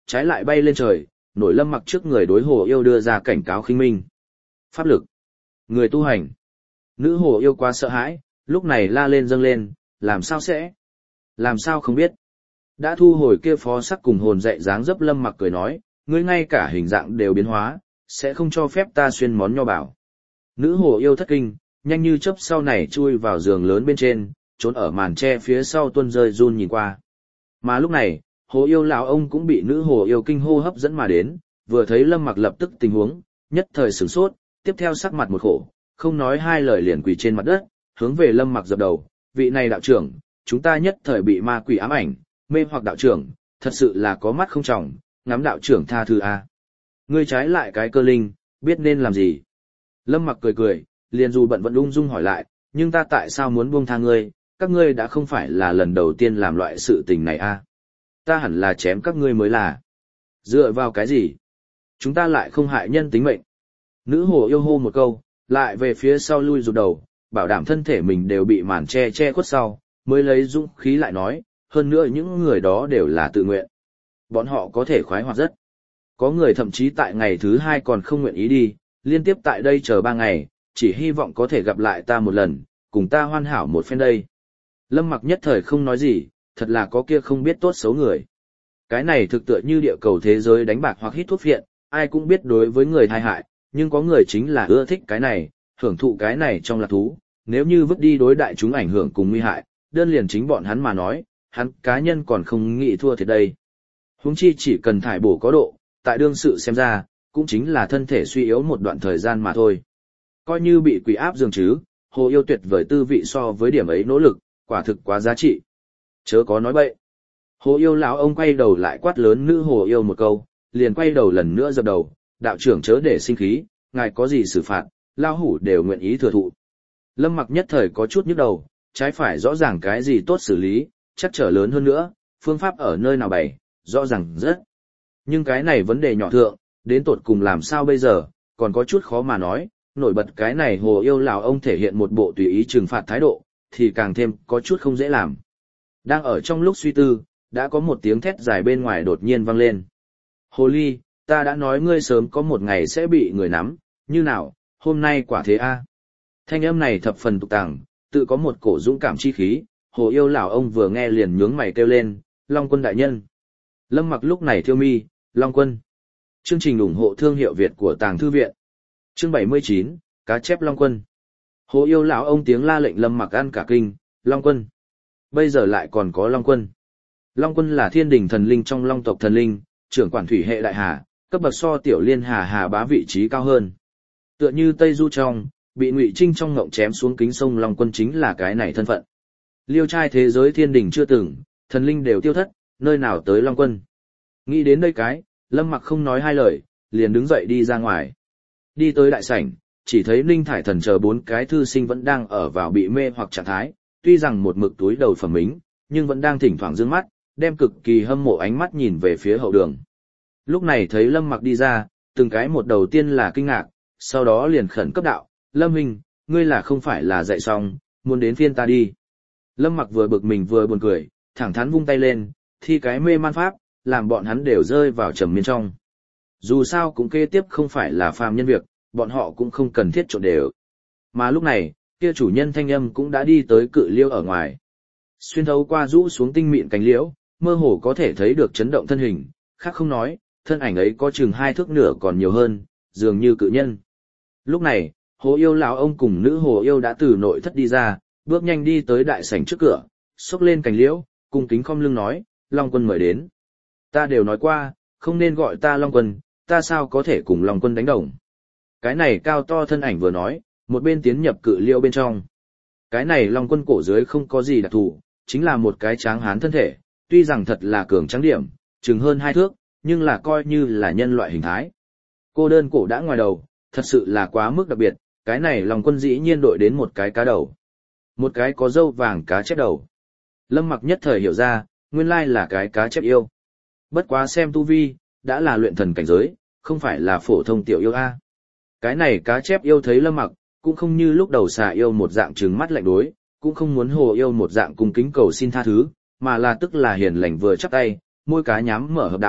trái lại bay lên trời, nổi Lâm Mặc trước người đối hồ yêu đưa ra cảnh cáo khinh minh. Pháp lực. Người tu hành. Nữ hồ yêu quá sợ hãi, lúc này la lên dâng lên, làm sao sẽ? Làm sao không biết? Đã thu hồi kia phó sắc cùng hồn dạy dáng dấp Lâm Mặc cười nói, ngươi ngay cả hình dạng đều biến hóa, sẽ không cho phép ta xuyên món nho bảo. Nữ hồ yêu thất kinh, nhanh như chớp sau này chui vào giường lớn bên trên, trốn ở màn tre phía sau tuân rơi run nhìn qua. Mà lúc này, hồ yêu lão ông cũng bị nữ hồ yêu kinh hô hấp dẫn mà đến, vừa thấy Lâm Mặc lập tức tình huống, nhất thời sửng sốt, tiếp theo sắc mặt một khổ, không nói hai lời liền quỳ trên mặt đất, hướng về Lâm Mặc dập đầu, vị này đạo trưởng, chúng ta nhất thời bị ma quỷ ám ảnh, mê hoặc đạo trưởng, thật sự là có mắt không tròng, ngắm đạo trưởng tha thứ a. Ngươi trái lại cái cơ linh, biết nên làm gì? Lâm Mặc cười cười, liền dù bận vẫn ung dung hỏi lại, nhưng ta tại sao muốn buông tha ngươi, các ngươi đã không phải là lần đầu tiên làm loại sự tình này a. Ta hẳn là chém các ngươi mới là. Dựa vào cái gì? Chúng ta lại không hại nhân tính mệnh. Nữ hồ yêu hô một câu, lại về phía sau lui rụt đầu, bảo đảm thân thể mình đều bị màn che khuất sau, mới lấy dũng khí lại nói, hơn nữa những người đó đều là tự nguyện. Bọn họ có thể khoái hoạt rất. Có người thậm chí tại ngày thứ 2 còn không nguyện ý đi, liên tiếp tại đây chờ 3 ngày, chỉ hy vọng có thể gặp lại ta một lần, cùng ta hoàn hảo một phen đây. Lâm Mặc nhất thời không nói gì, thật là có kia không biết tốt xấu người. Cái này thực tựa như địa cầu thế giới đánh bạc hoặc hít thuốc phiện, ai cũng biết đối với người tai hại, nhưng có người chính là ưa thích cái này, hưởng thụ cái này trong lạc thú, nếu như vứt đi đối đại chúng ảnh hưởng cùng nguy hại, đơn liền chính bọn hắn mà nói, hắn cá nhân còn không nghĩ thua thiệt đây. Huống chi chỉ cần thải bổ có độ, tại đương sự xem ra, cũng chính là thân thể suy yếu một đoạn thời gian mà thôi. Coi như bị quỷ áp dường chứ, hồ yêu tuyệt vời tư vị so với điểm ấy nỗ lực, quả thực quá giá trị. Chớ có nói bậy. Hồ yêu lão ông quay đầu lại quát lớn nữ hồ yêu một câu, liền quay đầu lần nữa dập đầu, đạo trưởng chớ để sinh khí, ngài có gì xử phạt, lao hủ đều nguyện ý thừa thụ. Lâm Mặc nhất thời có chút nhức đầu, trái phải rõ ràng cái gì tốt xử lý, chắc trở lớn hơn nữa, phương pháp ở nơi nào bày, rõ ràng rất. Nhưng cái này vấn đề nhỏ thượng, đến tột cùng làm sao bây giờ, còn có chút khó mà nói, nổi bật cái này hồ yêu lão ông thể hiện một bộ tùy ý trừng phạt thái độ, thì càng thêm có chút không dễ làm. Đang ở trong lúc suy tư, đã có một tiếng thét dài bên ngoài đột nhiên vang lên. Hồ ly, ta đã nói ngươi sớm có một ngày sẽ bị người nắm, như nào, hôm nay quả thế a. Thanh âm này thập phần tục tàng, tự có một cổ dũng cảm chi khí, hồ yêu lão ông vừa nghe liền nhướng mày kêu lên, Long Quân đại nhân. Lâm Mặc lúc này thiêu mi, Long Quân. Chương trình ủng hộ thương hiệu Việt của Tàng Thư Viện. Chương 79, Cá chép Long Quân. Hồ yêu lão ông tiếng la lệnh Lâm Mặc ăn cả kinh, Long Quân. Bây giờ lại còn có Long Quân. Long Quân là thiên đình thần linh trong Long tộc thần linh, trưởng quản thủy hệ đại hà, cấp bậc so tiểu liên hà bá vị trí cao hơn. Tựa như Tây Du trong, bị Ngụy Trinh trong ngộng chém xuống kính sông Long Quân chính là cái này thân phận. Liêu trai thế giới thiên đình chưa từng, thần linh đều tiêu thất, nơi nào tới Long Quân. Nghĩ đến đây cái, Lâm Mặc không nói hai lời, liền đứng dậy đi ra ngoài. Đi tới đại sảnh, chỉ thấy Ninh Thải Thần chờ 4 cái thư sinh vẫn đang ở vào bị mê hoặc trạng thái, tuy rằng một mực túi đầu phẩm mính, nhưng vẫn đang thỉnh thoảng dương mắt, đem cực kỳ hâm mộ ánh mắt nhìn về phía hậu đường. Lúc này thấy Lâm Mặc đi ra, từng cái một đầu tiên là kinh ngạc, sau đó liền khẩn cấp đạo, Lâm Huynh, ngươi là không phải là dạy xong, muốn đến phiên ta đi. Lâm Mặc vừa bực mình vừa buồn cười, thẳng thắn vung tay lên, thi cái mê man pháp, làm bọn hắn đều rơi vào trầm miên trong. Dù sao cũng kế tiếp không phải là phàm nhân việc, bọn họ cũng không cần thiết trộn đều. Mà lúc này, kia chủ nhân thanh âm cũng đã đi tới cự liêu ở ngoài. Xuyên thấu qua rũ xuống tinh mịn cánh liễu, mơ hồ có thể thấy được chấn động thân hình, khác không nói, thân ảnh ấy có chừng 2 thước nửa còn nhiều hơn, dường như cự nhân. Lúc này, hồ yêu lão ông cùng nữ hồ yêu đã từ nội thất đi ra, bước nhanh đi tới đại sảnh trước cửa, xốc lên cánh liễu, cung kính khom lưng nói, Long Quân mời đến. Ta đều nói qua, không nên gọi ta Long Quân, ta sao có thể cùng Long Quân đánh đồng. Cái này cao to thân ảnh vừa nói, một bên tiến nhập cự liêu bên trong. Cái này Long Quân cổ dưới không có gì đặc thù, chính là một cái tráng hán thân thể, tuy rằng thật là cường tráng điểm, chừng hơn 2 thước, nhưng là coi như là nhân loại hình thái. Cô đơn cổ đã ngoài đầu, thật sự là quá mức đặc biệt, cái này Long Quân dĩ nhiên đội đến một cái cá đầu. Một cái có râu vàng cá chép đầu. Lâm Mặc nhất thời hiểu ra, nguyên lai là cái cá chép yêu. Bất quá xem tu vi, đã là luyện thần cảnh giới, không phải là phổ thông tiểu yêu a. Cái này cá chép yêu thấy Lâm Mặc, cũng không như lúc đầu xà yêu một dạng trừng mắt lạnh đối, cũng không muốn hồ yêu một dạng cung kính cầu xin tha thứ, mà là tức là hiền lành vừa chắp tay, môi cá nhắm mở hợp đạo,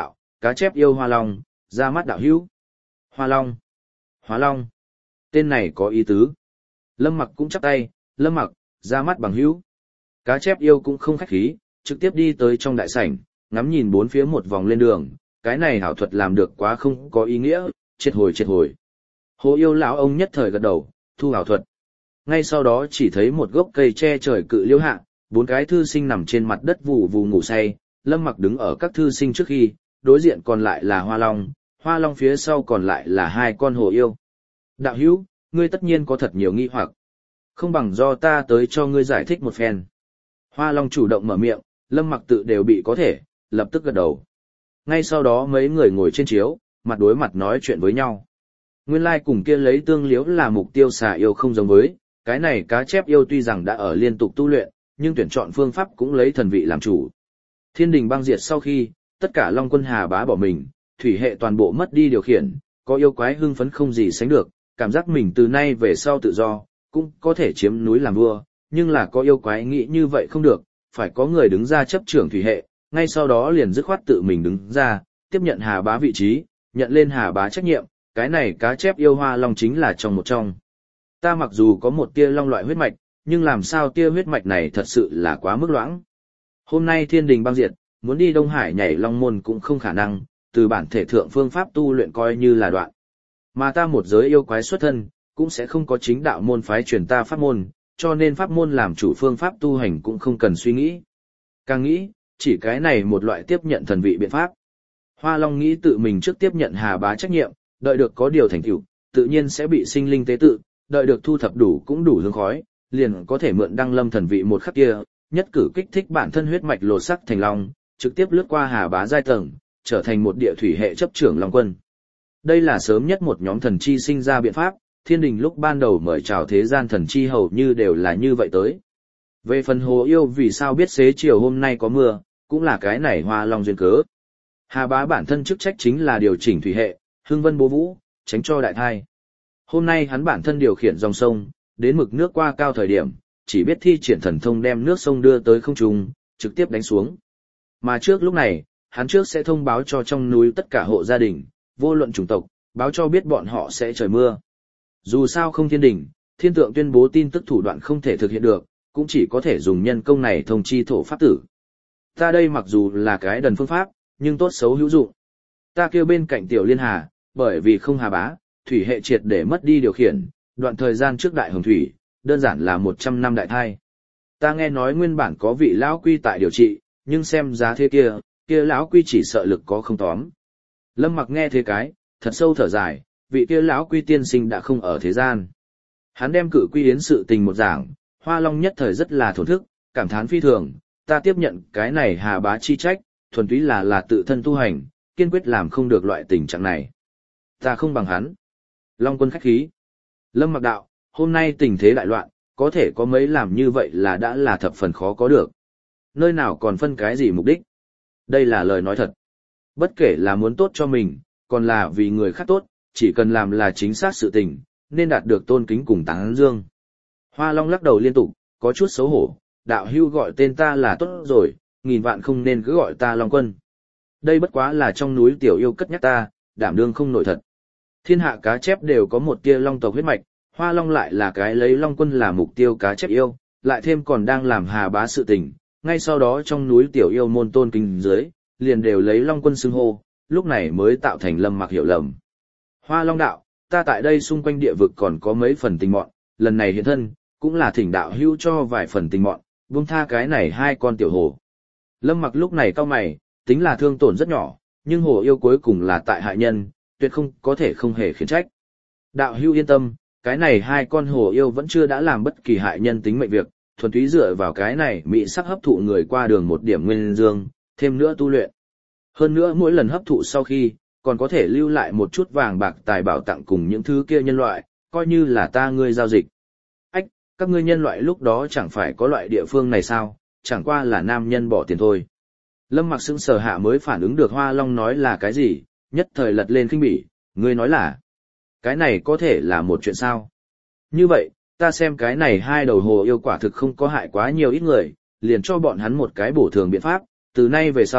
cá chép yêu Hoa Long, ra mắt đạo hữu. Hoa Long, Hóa Long, tên này có ý tứ. Lâm Mặc cũng chắp tay, Lâm Mặc, ra mắt bằng hữu. Cá chép yêu cũng không khách khí, trực tiếp đi tới trong đại sảnh, ngắm nhìn bốn phía một vòng lên đường, cái này hảo thuật làm được quá không có ý nghĩa, triệt hồi. Hồ yêu lão ông nhất thời gật đầu, thu hảo thuật. Ngay sau đó chỉ thấy một gốc cây che trời cự liễu hạ, bốn cái thư sinh nằm trên mặt đất vù vù ngủ say, Lâm Mặc đứng ở các thư sinh trước khi, đối diện còn lại là Hoa Long phía sau còn lại là hai con hồ yêu. Đạo hữu, ngươi tất nhiên có thật nhiều nghi hoặc. Không bằng do ta tới cho ngươi giải thích một phen. Hoa Long chủ động mở miệng, Lâm Mặc tự đều bị có thể, lập tức gật đầu. Ngay sau đó mấy người ngồi trên chiếu, mặt đối mặt nói chuyện với nhau. Nguyên lai cùng kia lấy tương liễu là mục tiêu xà yêu không giống với, cái này cá chép yêu tuy rằng đã ở liên tục tu luyện, nhưng tuyển chọn phương pháp cũng lấy thần vị làm chủ. Thiên đình băng diệt sau khi, tất cả Long quân Hà Bá bỏ mình, thủy hệ toàn bộ mất đi điều khiển, có yêu quái hưng phấn không gì sánh được, cảm giác mình từ nay về sau tự do, cũng có thể chiếm núi làm vua, nhưng là có yêu quái nghĩ như vậy không được, phải có người đứng ra chấp trưởng thủy hệ, ngay sau đó liền dứt khoát tự mình đứng ra, tiếp nhận Hà Bá vị trí, nhận lên Hà Bá trách nhiệm, cái này cá chép yêu Hoa Long chính là trong một trong. Ta mặc dù có một tia long loại huyết mạch, nhưng làm sao tia huyết mạch này thật sự là quá mức loãng. Hôm nay thiên đình băng diệt, muốn đi Đông Hải nhảy long môn cũng không khả năng, từ bản thể thượng phương pháp tu luyện coi như là đoạn. Mà ta một giới yêu quái xuất thân, cũng sẽ không có chính đạo môn phái truyền ta pháp môn, cho nên pháp môn làm chủ phương pháp tu hành cũng không cần suy nghĩ. Càng nghĩ, chỉ cái này một loại tiếp nhận thần vị biện pháp. Hoa Long nghĩ tự mình trước tiếp nhận Hà Bá trách nhiệm, đợi được có điều thành tựu, tự nhiên sẽ bị sinh linh tế tự, đợi được thu thập đủ cũng đủ hương khói, liền có thể mượn đăng lâm thần vị một khắc kia, nhất cử kích thích bản thân huyết mạch lột sắc thành long, trực tiếp lướt qua Hà Bá giai tầng, trở thành một địa thủy hệ chấp trưởng long quân. Đây là sớm nhất một nhóm thần chi sinh ra biện pháp, thiên đình lúc ban đầu mời chào thế gian thần chi hầu như đều là như vậy tới. Về phần hồ yêu vì sao biết xế chiều hôm nay có mưa, cũng là cái này Hoa Long duyên cớ. Hà Bá bản thân chức trách chính là điều chỉnh thủy hệ, hưng vân bố vũ, tránh cho đại thai. Hôm nay hắn bản thân điều khiển dòng sông, đến mực nước qua cao thời điểm, chỉ biết thi triển thần thông đem nước sông đưa tới không trung, trực tiếp đánh xuống. Mà trước lúc này, hắn trước sẽ thông báo cho trong núi tất cả hộ gia đình, vô luận chủng tộc, báo cho biết bọn họ sẽ trời mưa. Dù sao không thiên đình, thiên tượng tuyên bố tin tức thủ đoạn không thể thực hiện được, cũng chỉ có thể dùng nhân công này thông chi thổ pháp tử. Ta đây mặc dù là cái đần phương pháp, nhưng tốt xấu hữu dụng. Ta kêu bên cạnh tiểu liên hà, bởi vì không Hà Bá, thủy hệ triệt để mất đi điều khiển, đoạn thời gian trước đại hồng thủy, đơn giản là 100 năm đại thai. Ta nghe nói nguyên bản có vị lão quy tại điều trị, nhưng xem giá thế kia lão quy chỉ sợ lực có không tóm. Lâm Mặc nghe thế cái, thật sâu thở dài, vị kia lão quy tiên sinh đã không ở thế gian. Hắn đem cử quy yến sự tình một giảng, Hoa Long nhất thời rất là thổn thức, cảm thán phi thường, ta tiếp nhận cái này Hà Bá chi trách, thuần túy là tự thân tu hành, kiên quyết làm không được loại tình trạng này. Ta không bằng hắn. Long quân khách khí. Lâm Mặc đạo, hôm nay tình thế đại loạn, có thể có mấy làm như vậy là đã là thập phần khó có được. Nơi nào còn phân cái gì mục đích? Đây là lời nói thật. Bất kể là muốn tốt cho mình, còn là vì người khác tốt, chỉ cần làm là chính xác sự tình, nên đạt được tôn kính cùng tán dương. Hoa Long lắc đầu liên tục, có chút xấu hổ, đạo hưu gọi tên ta là tốt rồi, nghìn vạn không nên cứ gọi ta Long quân. Đây bất quá là trong núi tiểu yêu cất nhắc ta, đảm đương không nổi thật. Thiên hạ cá chép đều có một tia long tộc huyết mạch, Hoa Long lại là cái lấy Long quân là mục tiêu cá chép yêu, lại thêm còn đang làm Hà Bá sự tình, ngay sau đó trong núi tiểu yêu môn tôn kính dưới, liền đều lấy Long quân xưng hô, lúc này mới tạo thành Lâm Mặc hiểu lầm. Hoa Long đạo, ta tại đây xung quanh địa vực còn có mấy phần tình mọn, lần này hiện thân, cũng là thỉnh đạo hữu cho vài phần tình mọn, buông tha cái này hai con tiểu hồ. Lâm Mặc lúc này cau mày, tính là thương tổn rất nhỏ, nhưng hồ yêu cuối cùng là tại hại nhân, tuyệt không có thể không hề khiển trách. Đạo hữu yên tâm, cái này hai con hồ yêu vẫn chưa đã làm bất kỳ hại nhân tính mệnh việc, thuần túy dựa vào cái này mỹ sắc hấp thụ người qua đường một điểm nguyên dương, thêm nữa tu luyện. Hơn nữa mỗi lần hấp thụ sau khi, còn có thể lưu lại một chút vàng bạc tài bảo tặng cùng những thứ kia nhân loại, coi như là ta ngươi giao dịch. Ách, các ngươi nhân loại lúc đó chẳng phải có loại địa phương này sao, chẳng qua là nam nhân bỏ tiền thôi. Lâm Mặc sững sờ hạ mới phản ứng được Hoa Long nói là cái gì, nhất thời lật lên khinh bỉ, ngươi nói là, cái này có thể là một chuyện sao? Như vậy, ta xem cái này hai đầu hồ yêu quả thực không có hại quá nhiều ít người, liền cho bọn hắn một cái bổ thường biện pháp, từ nay về sau,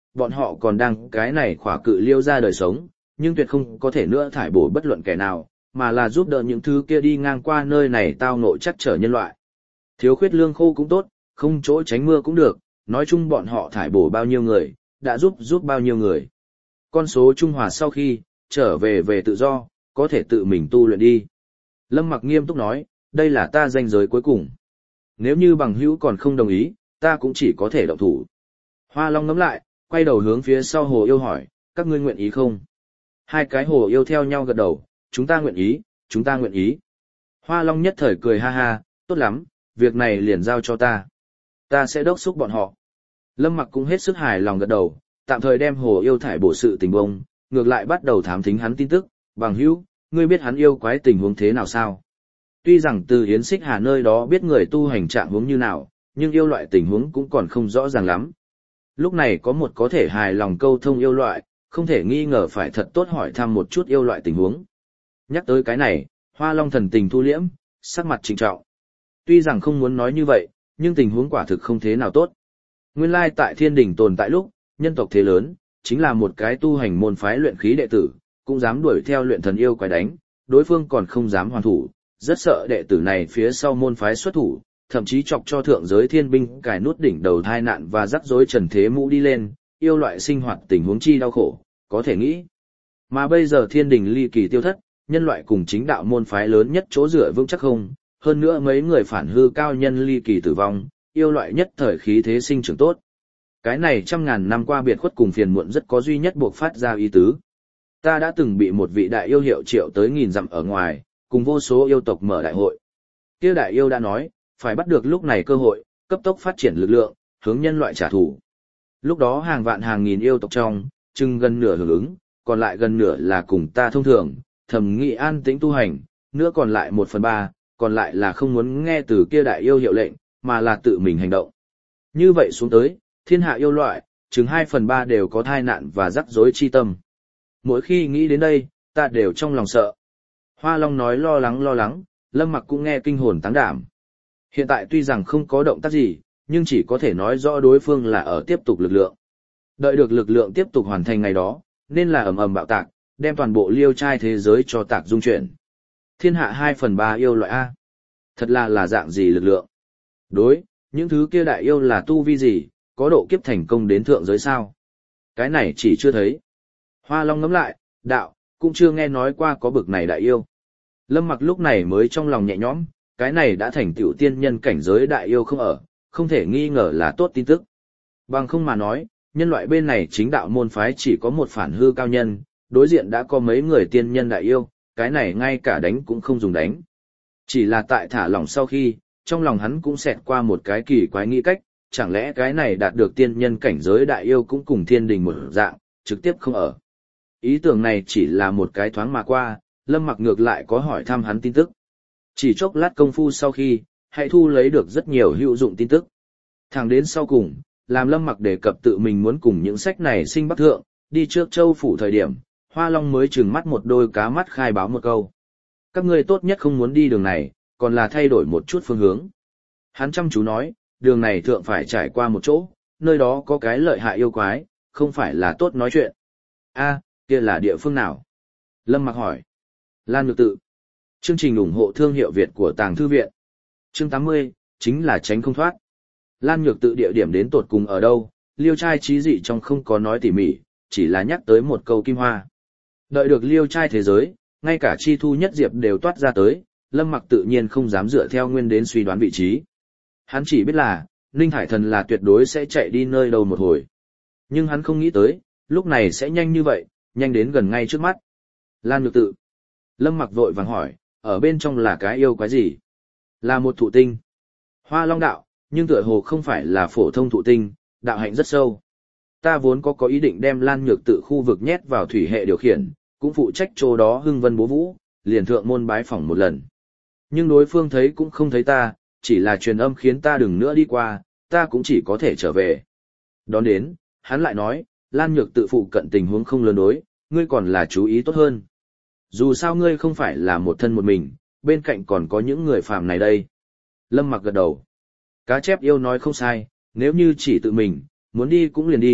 bọn họ còn đang cái này khỏa cự liêu ra đời sống, nhưng tuyệt không có thể nữa thải bổ bất luận kẻ nào, mà là giúp đỡ những thứ kia đi ngang qua nơi này tao ngộ chắc trở nhân loại. Thiếu khuyết lương khô cũng tốt, không chỗ tránh mưa cũng được, nói chung bọn họ thải bổ bao nhiêu người, đã giúp bao nhiêu người. Con số trung hòa sau khi trở về tự do, có thể tự mình tu luyện đi. Lâm Mặc nghiêm túc nói, đây là ta ranh giới cuối cùng. Nếu như bằng hữu còn không đồng ý, ta cũng chỉ có thể động thủ. Hoa Long ngắm lại, quay đầu hướng phía sau hồ yêu hỏi, các ngươi nguyện ý không? Hai cái hồ yêu theo nhau gật đầu, chúng ta nguyện ý, chúng ta nguyện ý. Hoa Long nhất thời cười ha ha, tốt lắm, việc này liền giao cho ta. Ta sẽ đốc thúc bọn họ. Lâm Mặc cũng hết sức hài lòng gật đầu, tạm thời đem hồ yêu thải bổ sự tình bông, ngược lại bắt đầu thám thính hắn tin tức, bằng hữu, ngươi biết hắn yêu quái tình huống thế nào sao? Tuy rằng từ Yến Xích Hà nơi đó biết người tu hành trạng huống như nào, nhưng yêu loại tình huống cũng còn không rõ ràng lắm. Lúc này có một có thể hài lòng câu thông yêu loại, không thể nghi ngờ phải thật tốt hỏi thăm một chút yêu loại tình huống. Nhắc tới cái này, Hoa Long thần tình thu liễm, sắc mặt trịnh trọng. Tuy rằng không muốn nói như vậy, nhưng tình huống quả thực không thế nào tốt. Nguyên lai tại Thiên Đình tồn tại lúc, nhân tộc thế lớn, chính là một cái tu hành môn phái luyện khí đệ tử, cũng dám đuổi theo luyện thần yêu quái đánh, đối phương còn không dám hoàn thủ, rất sợ đệ tử này phía sau môn phái xuất thủ, thậm chí chọc cho thượng giới thiên binh cài nút đỉnh đầu thai nạn và rắc rối trần thế mũ đi lên, yêu loại sinh hoạt tình huống chi đau khổ, có thể nghĩ. Mà bây giờ Thiên Đình ly kỳ tiêu thất, nhân loại cùng chính đạo môn phái lớn nhất chỗ dựa vững chắc không, hơn nữa mấy người phản hư cao nhân ly kỳ tử vong, yêu loại nhất thời khí thế sinh trưởng tốt. Cái này trăm ngàn năm qua biệt khuất cùng phiền muộn rất có duy nhất buộc phát ra ý tứ. Ta đã từng bị một vị đại yêu hiệu triệu tới nghìn dặm ở ngoài, cùng vô số yêu tộc mở đại hội. Kia đại yêu đã nói, phải bắt được lúc này cơ hội, cấp tốc phát triển lực lượng, hướng nhân loại trả thù. Lúc đó hàng vạn hàng nghìn yêu tộc trong, chừng gần nửa hưởng ứng, còn lại gần nửa là cùng ta thông thường, thầm nghị an tĩnh tu hành, nữa còn lại 1/3, còn lại là không muốn nghe từ kia đại yêu hiệu lệnh, mà là tự mình hành động. Như vậy xuống tới, thiên hạ yêu loại, chừng 2/3 đều có thai nạn và rắc rối chi tâm. Mỗi khi nghĩ đến đây, ta đều trong lòng sợ. Hoa Long nói lo lắng, Lâm Mặc cũng nghe kinh hồn táng đảm. Hiện tại tuy rằng không có động tác gì, nhưng chỉ có thể nói rõ đối phương là ở tiếp tục lực lượng. Đợi được lực lượng tiếp tục hoàn thành ngày đó, nên là ầm ầm bạo tạc, đem toàn bộ liêu trai thế giới cho tạc dung chuyển. Thiên hạ 2/3 yêu loại A. Thật là dạng gì lực lượng? Đối, những thứ kia đại yêu là tu vi gì, có độ kiếp thành công đến thượng giới sao? Cái này chỉ chưa thấy. Hoa Long ngẫm lại, đạo, cũng chưa nghe nói qua có bực này đại yêu. Lâm Mặc lúc này mới trong lòng nhẹ nhõm, cái này đã thành tiểu tiên nhân cảnh giới đại yêu không ở, không thể nghi ngờ là tốt tin tức. Bằng không mà nói, nhân loại bên này chính đạo môn phái chỉ có một phản hư cao nhân, đối diện đã có mấy người tiên nhân đại yêu, cái này ngay cả đánh cũng không dùng đánh. Chỉ là tại thả lỏng sau khi, trong lòng hắn cũng xẹt qua một cái kỳ quái nghĩ cách, chẳng lẽ cái này đạt được tiên nhân cảnh giới đại yêu cũng cùng Thiên Đình một dạng, trực tiếp không ở. Ý tưởng này chỉ là một cái thoáng mà qua, Lâm Mặc ngược lại có hỏi thăm hắn tin tức. Chỉ chốc lát công phu sau khi, hãy thu lấy được rất nhiều hữu dụng tin tức. Thẳng đến sau cùng, làm Lâm Mặc đề cập tự mình muốn cùng những sách này sinh bắc thượng, đi trước châu phủ thời điểm, Hoa Long mới trừng mắt một đôi cá mắt khai báo một câu. Các ngươi tốt nhất không muốn đi đường này, còn là thay đổi một chút phương hướng. Hắn chăm chú nói, đường này thượng phải trải qua một chỗ, nơi đó có cái lợi hại yêu quái, không phải là tốt nói chuyện. A, kia là địa phương nào? Lâm Mặc hỏi. Lan Nhược Tự. Chương trình ủng hộ thương hiệu Việt của Tàng Thư Viện. Chương 80, chính là tránh không thoát. Lan Nhược Tự địa điểm đến tột cùng ở đâu, Liêu trai trí dị trong không có nói tỉ mỉ, chỉ là nhắc tới một câu kim hoa. Đợi được Liêu trai thế giới, ngay cả chi thu nhất diệp đều toát ra tới, Lâm Mặc tự nhiên không dám dựa theo nguyên đến suy đoán vị trí. Hắn chỉ biết là, Ninh Hải Thần là tuyệt đối sẽ chạy đi nơi đâu một hồi. Nhưng hắn không nghĩ tới, lúc này sẽ nhanh như vậy, nhanh đến gần ngay trước mắt. Lan Nhược Tự. Lâm Mặc vội vàng hỏi, ở bên trong là cái yêu quái gì? Là một thụ tinh. Hoa Long đạo, nhưng tựa hồ không phải là phổ thông thụ tinh, đạo hạnh rất sâu. Ta vốn có ý định đem Lan Nhược Tự khu vực nhét vào thủy hệ điều khiển, cũng phụ trách chỗ đó hưng vân bố vũ, liền thượng môn bái phỏng một lần. Nhưng đối phương thấy cũng không thấy ta, chỉ là truyền âm khiến ta đừng nữa đi qua, ta cũng chỉ có thể trở về. Đón đến, hắn lại nói, Lan Nhược Tự phụ cận tình huống không lớn đối, ngươi còn là chú ý tốt hơn. Dù sao ngươi không phải là một thân một mình, bên cạnh còn có những người phàm này đây. Lâm Mặc gật đầu. Cá chép yêu nói không sai, nếu như chỉ tự mình, muốn đi cũng liền đi,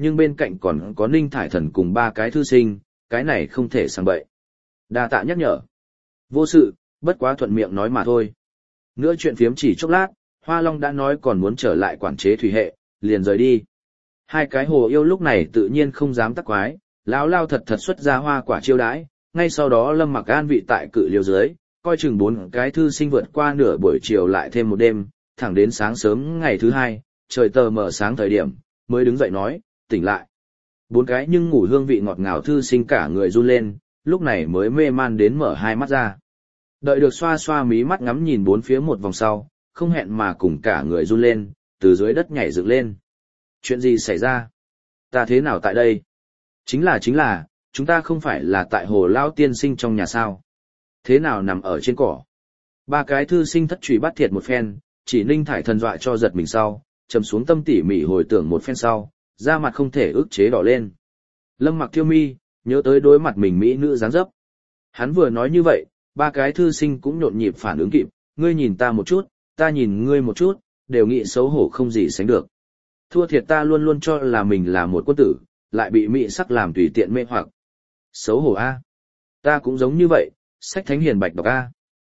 nhưng bên cạnh còn có Ninh Thải Thần cùng ba cái thư sinh, cái này không thể sang bậy. Đa tạ nhắc nhở. Vô sự, bất quá thuận miệng nói mà thôi. Nữa chuyện phiếm chỉ chốc lát, Hoa Long đã nói còn muốn trở lại quản chế thủy hệ, liền rời đi. Hai cái hồ yêu lúc này tự nhiên không dám tắc quái, lão lao thật thật xuất ra hoa quả chiêu đãi, ngay sau đó Lâm Mặc an vị tại cự liêu dưới, coi chừng 4 cái thư sinh vượt qua nửa buổi chiều lại thêm một đêm, thẳng đến sáng sớm ngày thứ 2, trời tờ mờ sáng thời điểm, mới đứng dậy nói, tỉnh lại. 4 cái nhưng ngủ hương vị ngọt ngào thư sinh cả người run lên, lúc này mới mê man đến mở hai mắt ra. Đợi được xoa xoa mí mắt ngắm nhìn 4 phía một vòng sau, không hẹn mà cùng cả người run lên, từ dưới đất nhảy dựng lên. Chuyện gì xảy ra? Ta thế nào tại đây? Chính là, chúng ta không phải là tại hồ lao tiên sinh trong nhà sao? Thế nào nằm ở trên cỏ? 3 cái thư sinh thất truy bắt thiệt một phen, chỉ Ninh Thải Thần dọa cho giật mình sau, trầm xuống tâm tỉ mỉ hồi tưởng một phen sau, da mặt không thể ức chế đỏ lên. Lâm Mặc thiêu mi, nhớ tới đối mặt mình mỹ nữ dáng dấp. Hắn vừa nói như vậy, 3 cái thư sinh cũng nhộn nhịp phản ứng kịp, ngươi nhìn ta một chút, ta nhìn ngươi một chút, đều nghĩ xấu hổ không gì sánh được. Thua thiệt ta luôn luôn cho là mình là một quân tử, lại bị mỹ sắc làm tùy tiện mê hoặc. Xấu hổ a. Ta cũng giống như vậy, sách thánh hiền bạch đọc a.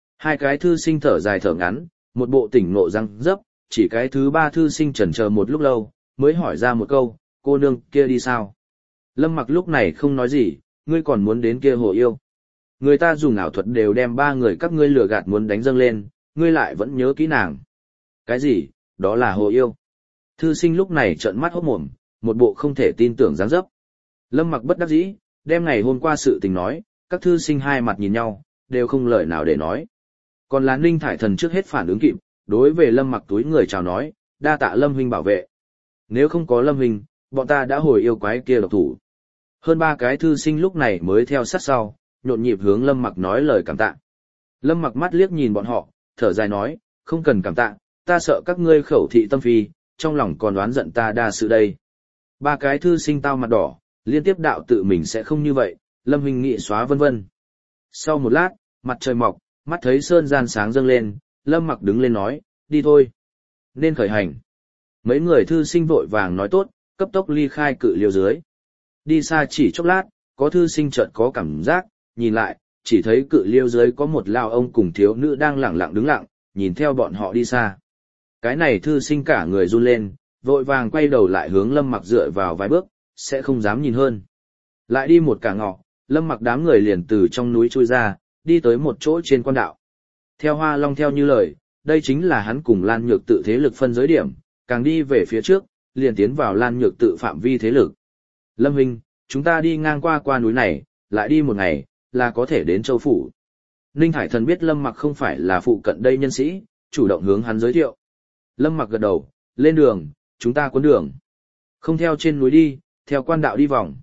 2 cái thư sinh thở dài thở ngắn, một bộ tỉnh ngộ răng dấp, chỉ cái thứ 3 thư sinh chần chờ một lúc lâu, mới hỏi ra một câu, cô nương kia đi sao? Lâm Mặc lúc này không nói gì, ngươi còn muốn đến kia hồ yêu. Người ta dùng ảo thuật đều đem 3 người các ngươi lừa gạt muốn đánh dâng lên, ngươi lại vẫn nhớ kỹ nàng. Cái gì, đó là hồ yêu? Thư sinh lúc này trợn mắt hốt mồm, một bộ không thể tin tưởng dáng dấp. Lâm Mặc bất đắc dĩ, đem ngày hôm qua sự tình nói, các thư sinh hai mặt nhìn nhau, đều không lời nào để nói. Còn là Ninh Thải Thần trước hết phản ứng kịp, đối về Lâm Mặc túi người chào nói, đa tạ Lâm huynh bảo vệ. Nếu không có Lâm huynh, bọn ta đã hồi yêu quái kia độc thủ. Hơn 3 cái thư sinh lúc này mới theo sát sau, nhộn nhịp hướng Lâm Mặc nói lời cảm tạ. Lâm Mặc mắt liếc nhìn bọn họ, thở dài nói, không cần cảm tạ, ta sợ các ngươi khẩu thị tâm phi, trong lòng còn đoán giận ta đa sự đây. 3 cái thư sinh tao mặt đỏ, liên tiếp đạo tự mình sẽ không như vậy, Lâm huynh nghị xóa vân vân. Sau một lát, mặt trời mọc, mắt thấy sơn gian sáng dâng lên, Lâm Mặc đứng lên nói, đi thôi. Nên khởi hành. Mấy người thư sinh vội vàng nói tốt, cấp tốc ly khai cự liêu dưới. Đi xa chỉ chốc lát, có thư sinh chợt có cảm giác, nhìn lại, chỉ thấy cự liêu dưới có một lao ông cùng thiếu nữ đang lẳng lặng đứng lặng, nhìn theo bọn họ đi xa. Cái này thư sinh cả người run lên, vội vàng quay đầu lại hướng Lâm Mặc dựa vào vài bước, sẽ không dám nhìn hơn. Lại đi một cả ngõ, Lâm Mặc đám người liền từ trong núi chui ra, đi tới một chỗ trên quan đạo. Theo Hoa Long theo như lời, đây chính là hắn cùng Lan Nhược Tự thế lực phân giới điểm, càng đi về phía trước, liền tiến vào Lan Nhược Tự phạm vi thế lực. Lâm huynh, chúng ta đi ngang qua núi này, lại đi một ngày, là có thể đến Châu Phủ. Ninh Thải Thần biết Lâm Mặc không phải là phụ cận đây nhân sĩ, chủ động hướng hắn giới thiệu. Lâm Mặc gật đầu, lên đường, chúng ta cuốn đường. Không theo trên núi đi, theo quan đạo đi vòng.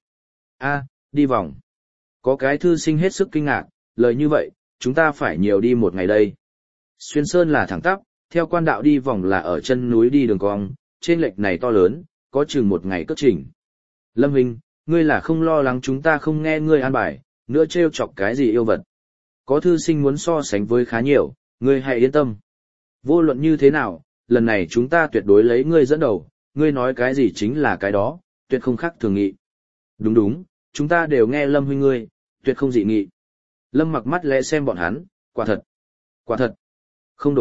Đi vòng. Có cái thư sinh hết sức kinh ngạc, lời như vậy, chúng ta phải nhiều đi một ngày đây. Xuyên sơn là thẳng tắp, theo quan đạo đi vòng là ở chân núi đi đường cong, trên lệch này to lớn, có chừng một ngày cất trình. Lâm huynh, ngươi là không lo lắng chúng ta không nghe ngươi an bài, nữa trêu chọc cái gì yêu vật. Có thư sinh muốn so sánh với khá nhiều, ngươi hãy yên tâm. Vô luận như thế nào, lần này chúng ta tuyệt đối lấy ngươi dẫn đầu, ngươi nói cái gì chính là cái đó, tuyệt không khác thường nghị. Đúng, chúng ta đều nghe Lâm huynh ngươi, tuyệt không dị nghị. Lâm Mặc mắt lẽ xem bọn hắn, quả thật. Không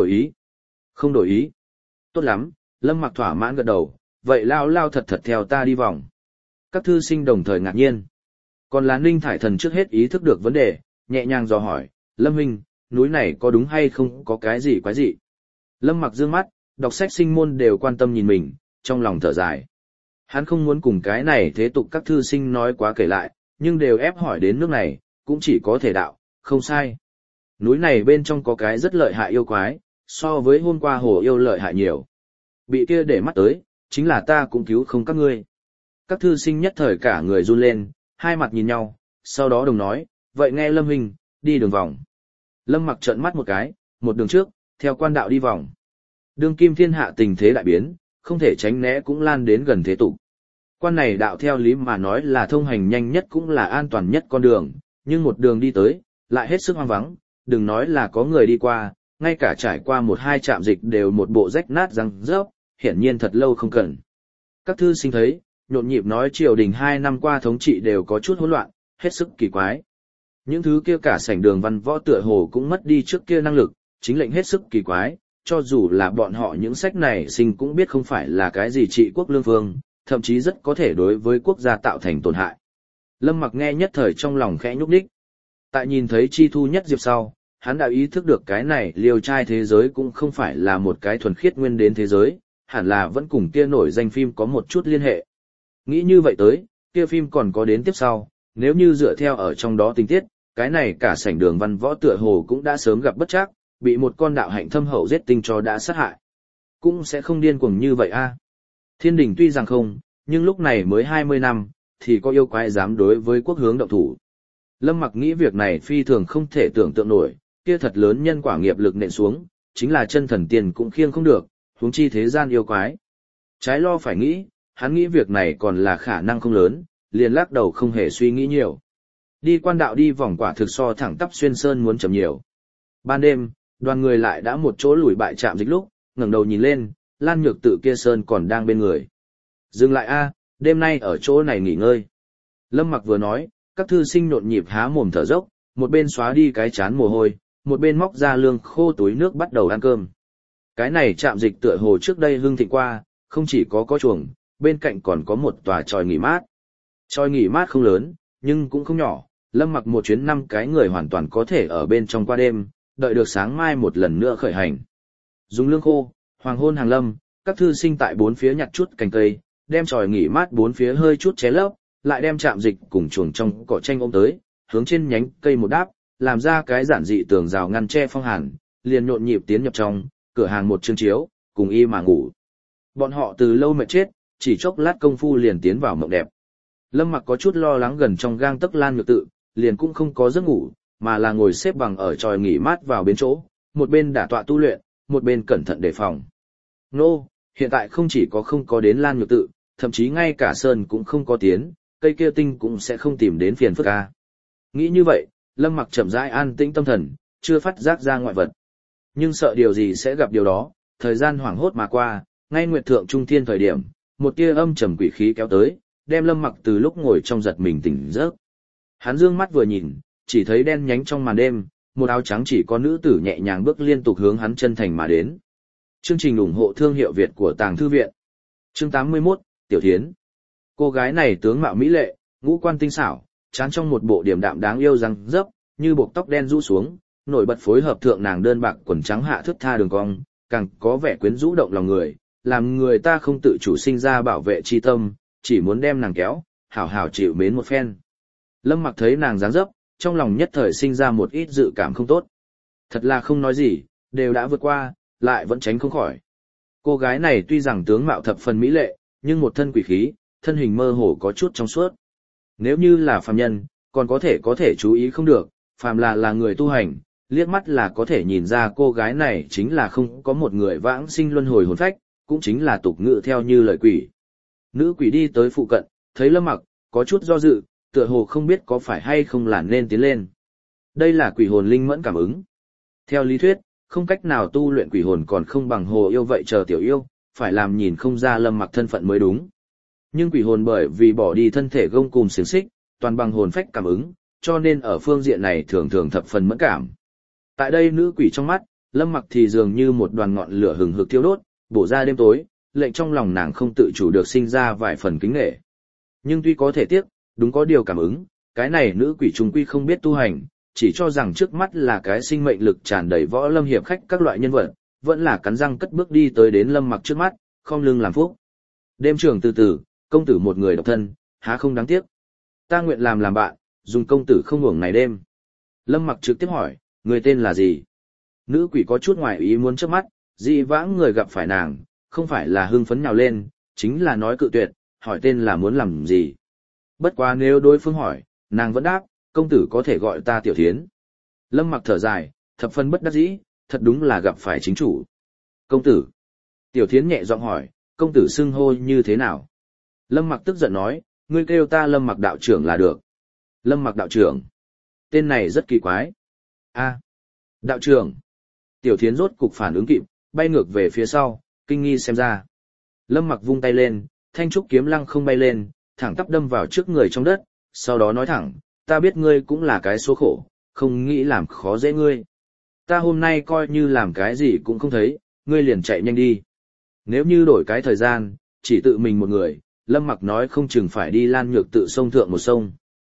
đổi ý. Tốt lắm, Lâm Mặc thỏa mãn gật đầu, vậy lao thật theo ta đi vòng. Các thư sinh đồng thời ngạc nhiên. Còn là Ninh Thải Thần trước hết ý thức được vấn đề, nhẹ nhàng dò hỏi, Lâm huynh, núi này có đúng hay không có cái gì quái dị? Lâm Mặc dương mắt, đọc sách sinh môn đều quan tâm nhìn mình, trong lòng thở dài. Hắn không muốn cùng cái này thế tục các thư sinh nói quá kể lại, nhưng đều ép hỏi đến nước này, cũng chỉ có thể đạo, không sai. Núi này bên trong có cái rất lợi hại yêu quái, so với hôm qua hồ yêu lợi hại nhiều. Bị kia để mắt tới, chính là ta cũng cứu không các ngươi. Các thư sinh nhất thời cả người run lên, hai mặt nhìn nhau, sau đó đồng nói, vậy nghe Lâm huynh, đi đường vòng. Lâm Mặc trợn mắt một cái, một đường trước, theo quan đạo đi vòng. Đương kim thiên hạ tình thế đại biến, không thể tránh né cũng lan đến gần thế tục. Quan này đạo theo lý mà nói là thông hành nhanh nhất cũng là an toàn nhất con đường, nhưng một đường đi tới, lại hết sức hoang vắng, đừng nói là có người đi qua, ngay cả trải qua 1-2 trạm dịch đều một bộ rách nát răng rớp, hiển nhiên thật lâu không cần. Các thư sinh thấy, nhộn nhịp nói triều đình 2 năm qua thống trị đều có chút hỗn loạn, hết sức kỳ quái. Những thứ kia cả sảnh đường văn võ tựa hồ cũng mất đi trước kia năng lực, chính lệnh hết sức kỳ quái, cho dù là bọn họ những sách này sinh cũng biết không phải là cái gì trị quốc lương phương, thậm chí rất có thể đối với quốc gia tạo thành tổn hại. Lâm Mặc nghe nhất thời trong lòng khẽ nhúc nhích. Tại nhìn thấy Chi Thu Nhất Diệp sau, hắn đã ý thức được cái này liều trai thế giới cũng không phải là một cái thuần khiết nguyên đến thế giới, hẳn là vẫn cùng kia nổi danh phim có một chút liên hệ. Nghĩ như vậy tới, kia phim còn có đến tiếp sau, nếu như dựa theo ở trong đó tình tiết, cái này cả sảnh đường văn võ tựa hồ cũng đã sớm gặp bất trắc, bị một con đạo hạnh thâm hậu giết tinh cho đã sát hại. Cũng sẽ không điên cuồng như vậy a. Thiên đình tuy rằng không, nhưng lúc này mới 20 năm, thì có yêu quái dám đối với quốc hướng động thủ. Lâm Mặc nghĩ việc này phi thường không thể tưởng tượng nổi, kia thật lớn nhân quả nghiệp lực nện xuống, chính là chân thần tiền cũng khiêng không được, huống chi thế gian yêu quái. Trái lo phải nghĩ, hắn nghĩ việc này còn là khả năng không lớn, liền lắc đầu không hề suy nghĩ nhiều. Đi quan đạo đi vòng quả thực so thẳng tắp xuyên sơn muốn chậm nhiều. Ban đêm, đoàn người lại đã một chỗ lùi bại trạm dịch lúc, ngẩng đầu nhìn lên, Lan Nhược Tự kia sơn còn đang bên người. Dừng lại a, đêm nay ở chỗ này nghỉ ngơi. Lâm Mặc vừa nói, các thư sinh nhộn nhịp há mồm thở dốc, một bên xóa đi cái chán mồ hôi, một bên móc ra lương khô túi nước bắt đầu ăn cơm. Cái này trạm dịch tựa hồ trước đây hưng thịnh qua, không chỉ có chuồng, bên cạnh còn có một tòa chòi nghỉ mát. Chòi nghỉ mát không lớn, nhưng cũng không nhỏ, Lâm Mặc một chuyến 5 cái người hoàn toàn có thể ở bên trong qua đêm, đợi được sáng mai một lần nữa khởi hành. Dùng lương khô, hoàng hôn hàng lâm, các thư sinh tại bốn phía nhặt chút cành cây, đem chòi nghỉ mát bốn phía hơi chút ché lấp, lại đem trạm dịch cùng chuồng trong cỏ tranh ôm tới, hướng trên nhánh cây một đáp, làm ra cái giản dị tường rào ngăn che phong hàn, liền nhộn nhịp tiến nhập trong cửa hàng một chương chiếu, cùng y mà ngủ. Bọn họ từ lâu mệt chết, chỉ chốc lát công phu liền tiến vào mộng đẹp. Lâm Mặc có chút lo lắng gần trong gang tấc Lan Nhược Tự, liền cũng không có giấc ngủ, mà là ngồi xếp bằng ở chòi nghỉ mát vào bên chỗ, một bên đả tọa tu luyện, một bên cẩn thận đề phòng. Nô, hiện tại không chỉ có không có đến Lan Nhược Tự, thậm chí ngay cả sơn cũng không có tiến, cây kia tinh cũng sẽ không tìm đến phiền phức ca. Nghĩ như vậy, Lâm Mặc chậm rãi an tĩnh tâm thần, chưa phát giác ra ngoại vật. Nhưng sợ điều gì sẽ gặp điều đó, thời gian hoảng hốt mà qua, ngay nguyệt thượng trung thiên thời điểm, một tia âm trầm quỷ khí kéo tới, đem Lâm Mặc từ lúc ngồi trong giật mình tỉnh giấc. Hắn dương mắt vừa nhìn, chỉ thấy đen nhánh trong màn đêm, một áo trắng chỉ có nữ tử nhẹ nhàng bước liên tục hướng hắn chân thành mà đến. Chương trình ủng hộ thương hiệu Việt của Tàng Thư Viện. Chương 81, Tiểu Thiến. Cô gái này tướng mạo mỹ lệ, ngũ quan tinh xảo, trán trong một bộ điểm đạm đáng yêu răng dấp, như buộc tóc đen rũ xuống, nổi bật phối hợp thượng nàng đơn bạc quần trắng hạ thướt tha đường cong, càng có vẻ quyến rũ động lòng người, làm người ta không tự chủ sinh ra bảo vệ chi tâm, chỉ muốn đem nàng kéo, hảo hảo chịu mến một phen. Lâm Mặc thấy nàng dáng dấp, trong lòng nhất thời sinh ra một ít dự cảm không tốt. Thật là không nói gì, đều đã vượt qua, lại vẫn tránh không khỏi. Cô gái này tuy rằng tướng mạo thập phần mỹ lệ, nhưng một thân quỷ khí, thân hình mơ hồ có chút trong suốt. Nếu như là phàm nhân, còn có thể chú ý không được, phàm là người tu hành, liếc mắt là có thể nhìn ra cô gái này chính là không có một người vãng sinh luân hồi hồn phách, cũng chính là tục ngữ theo như lời quỷ. Nữ quỷ đi tới phụ cận, thấy Lâm Mặc, có chút do dự, tựa hồ không biết có phải hay không là nên tiến lên. Đây là quỷ hồn linh mẫn cảm ứng. Theo lý thuyết, không cách nào tu luyện quỷ hồn còn không bằng hồ yêu vậy chờ tiểu yêu, phải làm nhìn không ra Lâm Mặc thân phận mới đúng. Nhưng quỷ hồn bởi vì bỏ đi thân thể gông cùm xiềng xích, toàn bằng hồn phách cảm ứng, cho nên ở phương diện này thường thường thập phần mẫn cảm. Tại đây nữ quỷ trong mắt, Lâm Mặc thì dường như một đoàn ngọn lửa hừng hực thiêu đốt, bổ ra đêm tối, lệnh trong lòng nàng không tự chủ được sinh ra vài phần kính nể. Nhưng tuy có thể tiếc, đúng có điều cảm ứng, cái này nữ quỷ trùng quy không biết tu hành, chỉ cho rằng trước mắt là cái sinh mệnh lực tràn đầy võ lâm hiệp khách các loại nhân vật, vẫn là cắn răng cất bước đi tới đến Lâm Mặc trước mắt, khom lưng làm phúc. Đêm trường từ từ, công tử một người độc thân, há không đáng tiếc. Ta nguyện làm bạn, dùng công tử không uổng này đêm. Lâm Mặc trực tiếp hỏi, người tên là gì? Nữ quỷ có chút ngoài ý muốn trước mắt, dị vãng người gặp phải nàng, không phải là hưng phấn nhào lên, chính là nói cự tuyệt, hỏi tên là muốn làm gì. Bất quá nếu đối phương hỏi, nàng vẫn đáp, công tử có thể gọi ta Tiểu Thiến. Lâm Mặc thở dài, thập phân bất đắc dĩ, thật đúng là gặp phải chính chủ. Công tử. Tiểu Thiến nhẹ giọng hỏi, công tử xưng hô như thế nào? Lâm Mặc tức giận nói, ngươi kêu ta Lâm Mặc đạo trưởng là được. Lâm Mặc đạo trưởng. Tên này rất kỳ quái. A, đạo trưởng. Tiểu Thiến rốt cục phản ứng kịp, bay ngược về phía sau, kinh nghi xem ra. Lâm Mặc vung tay lên, thanh trúc kiếm lăng không bay lên, thẳng tắp đâm vào trước người trong đất, sau đó nói thẳng, ta biết ngươi cũng là cái số khổ, không nghĩ làm khó dễ ngươi. Ta hôm nay coi như làm cái gì cũng không thấy, ngươi liền chạy nhanh đi. Nếu như đổi cái thời gian, chỉ tự mình một người, Lâm Mặc nói không chừng phải đi Lan Nhược tự sông thượng một sông.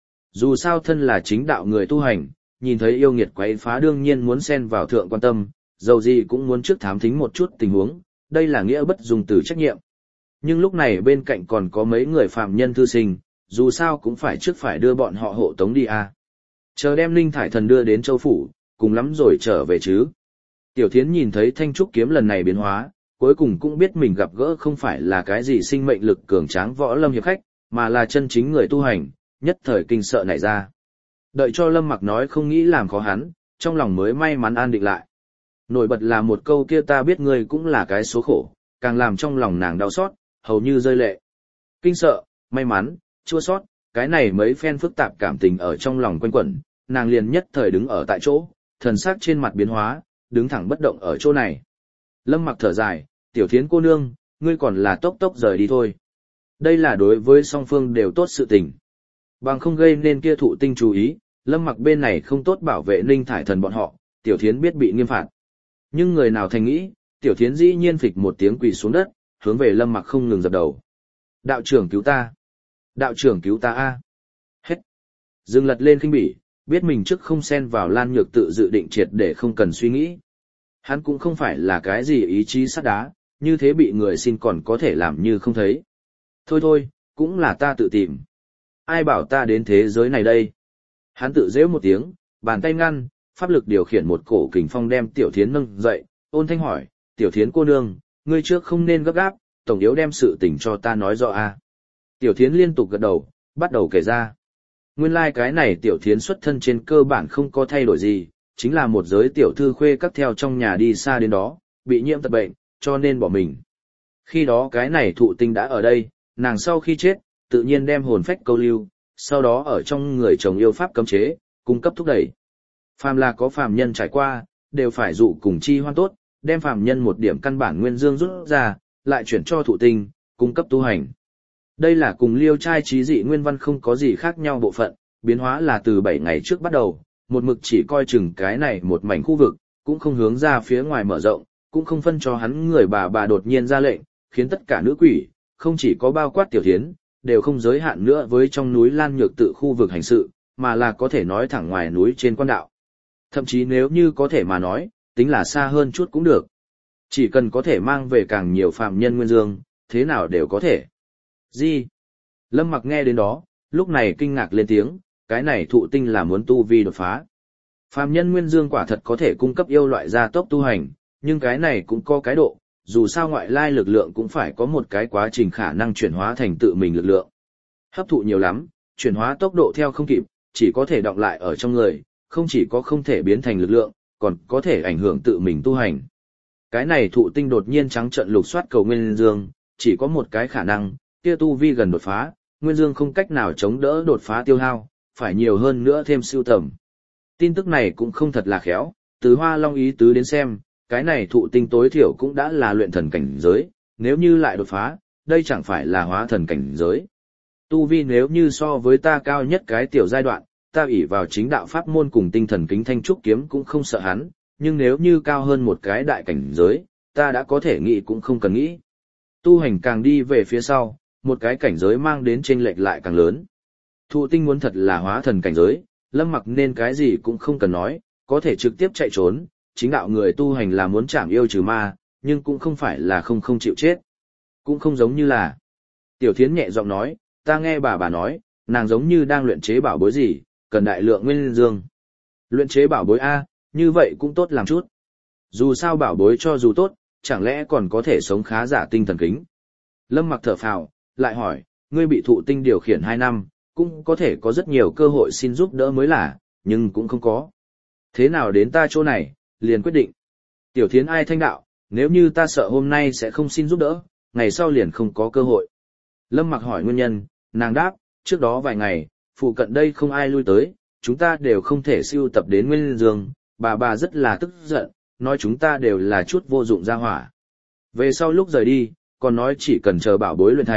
Dù sao thân là chính đạo người tu hành, nhìn thấy yêu nghiệt quấy phá đương nhiên muốn xen vào thượng quan tâm, dầu gì cũng muốn trước thám thính một chút tình huống, đây là nghĩa bất dung từ trách nhiệm. Nhưng lúc này bên cạnh còn có mấy người phạm nhân thư sinh, dù sao cũng phải trước phải đưa bọn họ hộ tống đi à. Chờ đem Linh Thải Thần đưa đến châu phủ, cùng lắm rồi trở về chứ. Tiểu Thiến nhìn thấy thanh trúc kiếm lần này biến hóa, cuối cùng cũng biết mình gặp gỡ không phải là cái gì sinh mệnh lực cường tráng võ lâm hiệp khách, mà là chân chính người tu hành, nhất thời kinh sợ nảy ra. Đợi cho Lâm Mặc nói không nghĩ làm khó hắn, trong lòng mới may mắn an định lại. Nổi bật là một câu kia ta biết ngươi cũng là cái số khổ, càng làm trong lòng nàng đau xót, hầu như rơi lệ. Kinh sợ, may mắn, chua xót, cái này mấy phen phức tạp cảm tình ở trong lòng quanh quẩn, nàng liền nhất thời đứng ở tại chỗ, thần sắc trên mặt biến hóa, đứng thẳng bất động ở chỗ này. Lâm Mặc thở dài, Tiểu Thiến cô nương, ngươi còn là tốc tốc rời đi thôi. Đây là đối với song phương đều tốt sự tình. Bằng không gây nên kia thụ tinh chú ý, Lâm Mặc bên này không tốt bảo vệ Ninh Thải Thần bọn họ, Tiểu Thiến biết bị nghiêm phạt. Nhưng người nào thành nghĩ, Tiểu Thiến dĩ nhiên phịch một tiếng quỳ xuống đất, hướng về Lâm Mặc không ngừng dập đầu. Đạo trưởng cứu ta! Đạo trưởng cứu ta a! Hết! Dừng lật lên khinh bỉ, biết mình trước không xen vào Lan Nhược tự dự định triệt để không cần suy nghĩ. Hắn cũng không phải là cái gì ý chí sắt đá, như thế bị người xin còn có thể làm như không thấy. Thôi thôi, cũng là ta tự tìm. Ai bảo ta đến thế giới này đây? Hắn tự giễu một tiếng, bàn tay ngăn, pháp lực điều khiển một cổ kình phong đem Tiểu Thiến nâng dậy, ôn thanh hỏi, Tiểu Thiến cô nương, ngươi trước không nên gấp gáp, tổng yếu đem sự tình cho ta nói rõ a. Tiểu Thiến liên tục gật đầu, bắt đầu kể ra. Nguyên lai cái này Tiểu Thiến xuất thân trên cơ bản không có thay đổi gì, chính là một giới tiểu thư khuê các theo trong nhà đi xa đến đó, bị nhiễm tật bệnh, cho nên bỏ mình. Khi đó cái này thụ tinh đã ở đây, nàng sau khi chết, tự nhiên đem hồn phách câu lưu, sau đó ở trong người chồng yêu pháp cấm chế, cung cấp thúc đẩy. Phàm là có phàm nhân trải qua, đều phải dụ cùng chi hoan tốt, đem phàm nhân một điểm căn bản nguyên dương rút ra, lại chuyển cho thụ tinh, cung cấp tu hành. Đây là cùng liêu trai trí dị nguyên văn không có gì khác nhau bộ phận, biến hóa là từ 7 ngày trước bắt đầu, một mực chỉ coi chừng cái này một mảnh khu vực, cũng không hướng ra phía ngoài mở rộng, cũng không phân cho hắn người bà đột nhiên ra lệnh, khiến tất cả nữ quỷ, không chỉ có bao quát Tiểu Thiến, đều không giới hạn nữa với trong núi Lan Nhược tự khu vực hành sự, mà là có thể nói thẳng ngoài núi trên quan đạo. Thậm chí nếu như có thể mà nói, tính là xa hơn chút cũng được. Chỉ cần có thể mang về càng nhiều phàm nhân nguyên dương, thế nào đều có thể. Gì? Lâm Mặc nghe đến đó, lúc này kinh ngạc lên tiếng, cái này thụ tinh là muốn tu vi đột phá. Phàm nhân nguyên dương quả thật có thể cung cấp yêu loại gia tốc tu hành, nhưng cái này cũng có cái độ, dù sao ngoại lai lực lượng cũng phải có một cái quá trình khả năng chuyển hóa thành tự mình lực lượng. Hấp thụ nhiều lắm, chuyển hóa tốc độ theo không kịp, chỉ có thể đọng lại ở trong người, không chỉ có không thể biến thành lực lượng, còn có thể ảnh hưởng tự mình tu hành. Cái này thụ tinh đột nhiên trắng trợn lục soát cầu nguyên dương, chỉ có một cái khả năng, kia tu vi gần đột phá, nguyên dương không cách nào chống đỡ đột phá tiêu hao, phải nhiều hơn nữa thêm sưu tầm. Tin tức này cũng không thật là khéo, từ Hoa Long ý tứ đến xem, cái này thụ tinh tối thiểu cũng đã là luyện thần cảnh giới, nếu như lại đột phá, đây chẳng phải là hóa thần cảnh giới. Tu vi nếu như so với ta cao nhất cái tiểu giai đoạn, ta ủy vào chính đạo pháp môn cùng tinh thần kính thanh trúc kiếm cũng không sợ hắn, nhưng nếu như cao hơn một cái đại cảnh giới, ta đã có thể nghĩ cũng không cần nghĩ. Tu hành càng đi về phía sau, một cái cảnh giới mang đến chênh lệch lại càng lớn. Thụ tinh muốn thật là hóa thần cảnh giới, Lâm Mặc nên cái gì cũng không cần nói, có thể trực tiếp chạy trốn, chính đạo người tu hành là muốn chảm yêu trừ ma, nhưng cũng không phải là không chịu chết. Cũng không giống như là. Tiểu Thiến nhẹ giọng nói, ta nghe bà nói, nàng giống như đang luyện chế bảo bối gì, cần đại lượng nguyên dương. Luyện chế bảo bối A, như vậy cũng tốt làm chút. Dù sao bảo bối cho dù tốt, chẳng lẽ còn có thể sống khá giả tinh thần kính. Lâm Mặc thở phào, lại hỏi, ngươi bị thụ tinh điều khiển 2 năm, cũng có thể có rất nhiều cơ hội xin giúp đỡ mới là, nhưng cũng không có. Thế nào đến ta chỗ này, liền quyết định. Tiểu Thiến ai thanh đạo, nếu như ta sợ hôm nay sẽ không xin giúp đỡ, ngày sau liền không có cơ hội. Lâm Mặc hỏi nguyên nhân, nàng đáp, trước đó vài ngày, phụ cận đây không ai lui tới, chúng ta đều không thể sưu tập đến nguyên dương, bà rất là tức giận, nói chúng ta đều là chút vô dụng ra hỏa. Về sau lúc rời đi, còn nói chỉ cần chờ bảo bối luyện thành,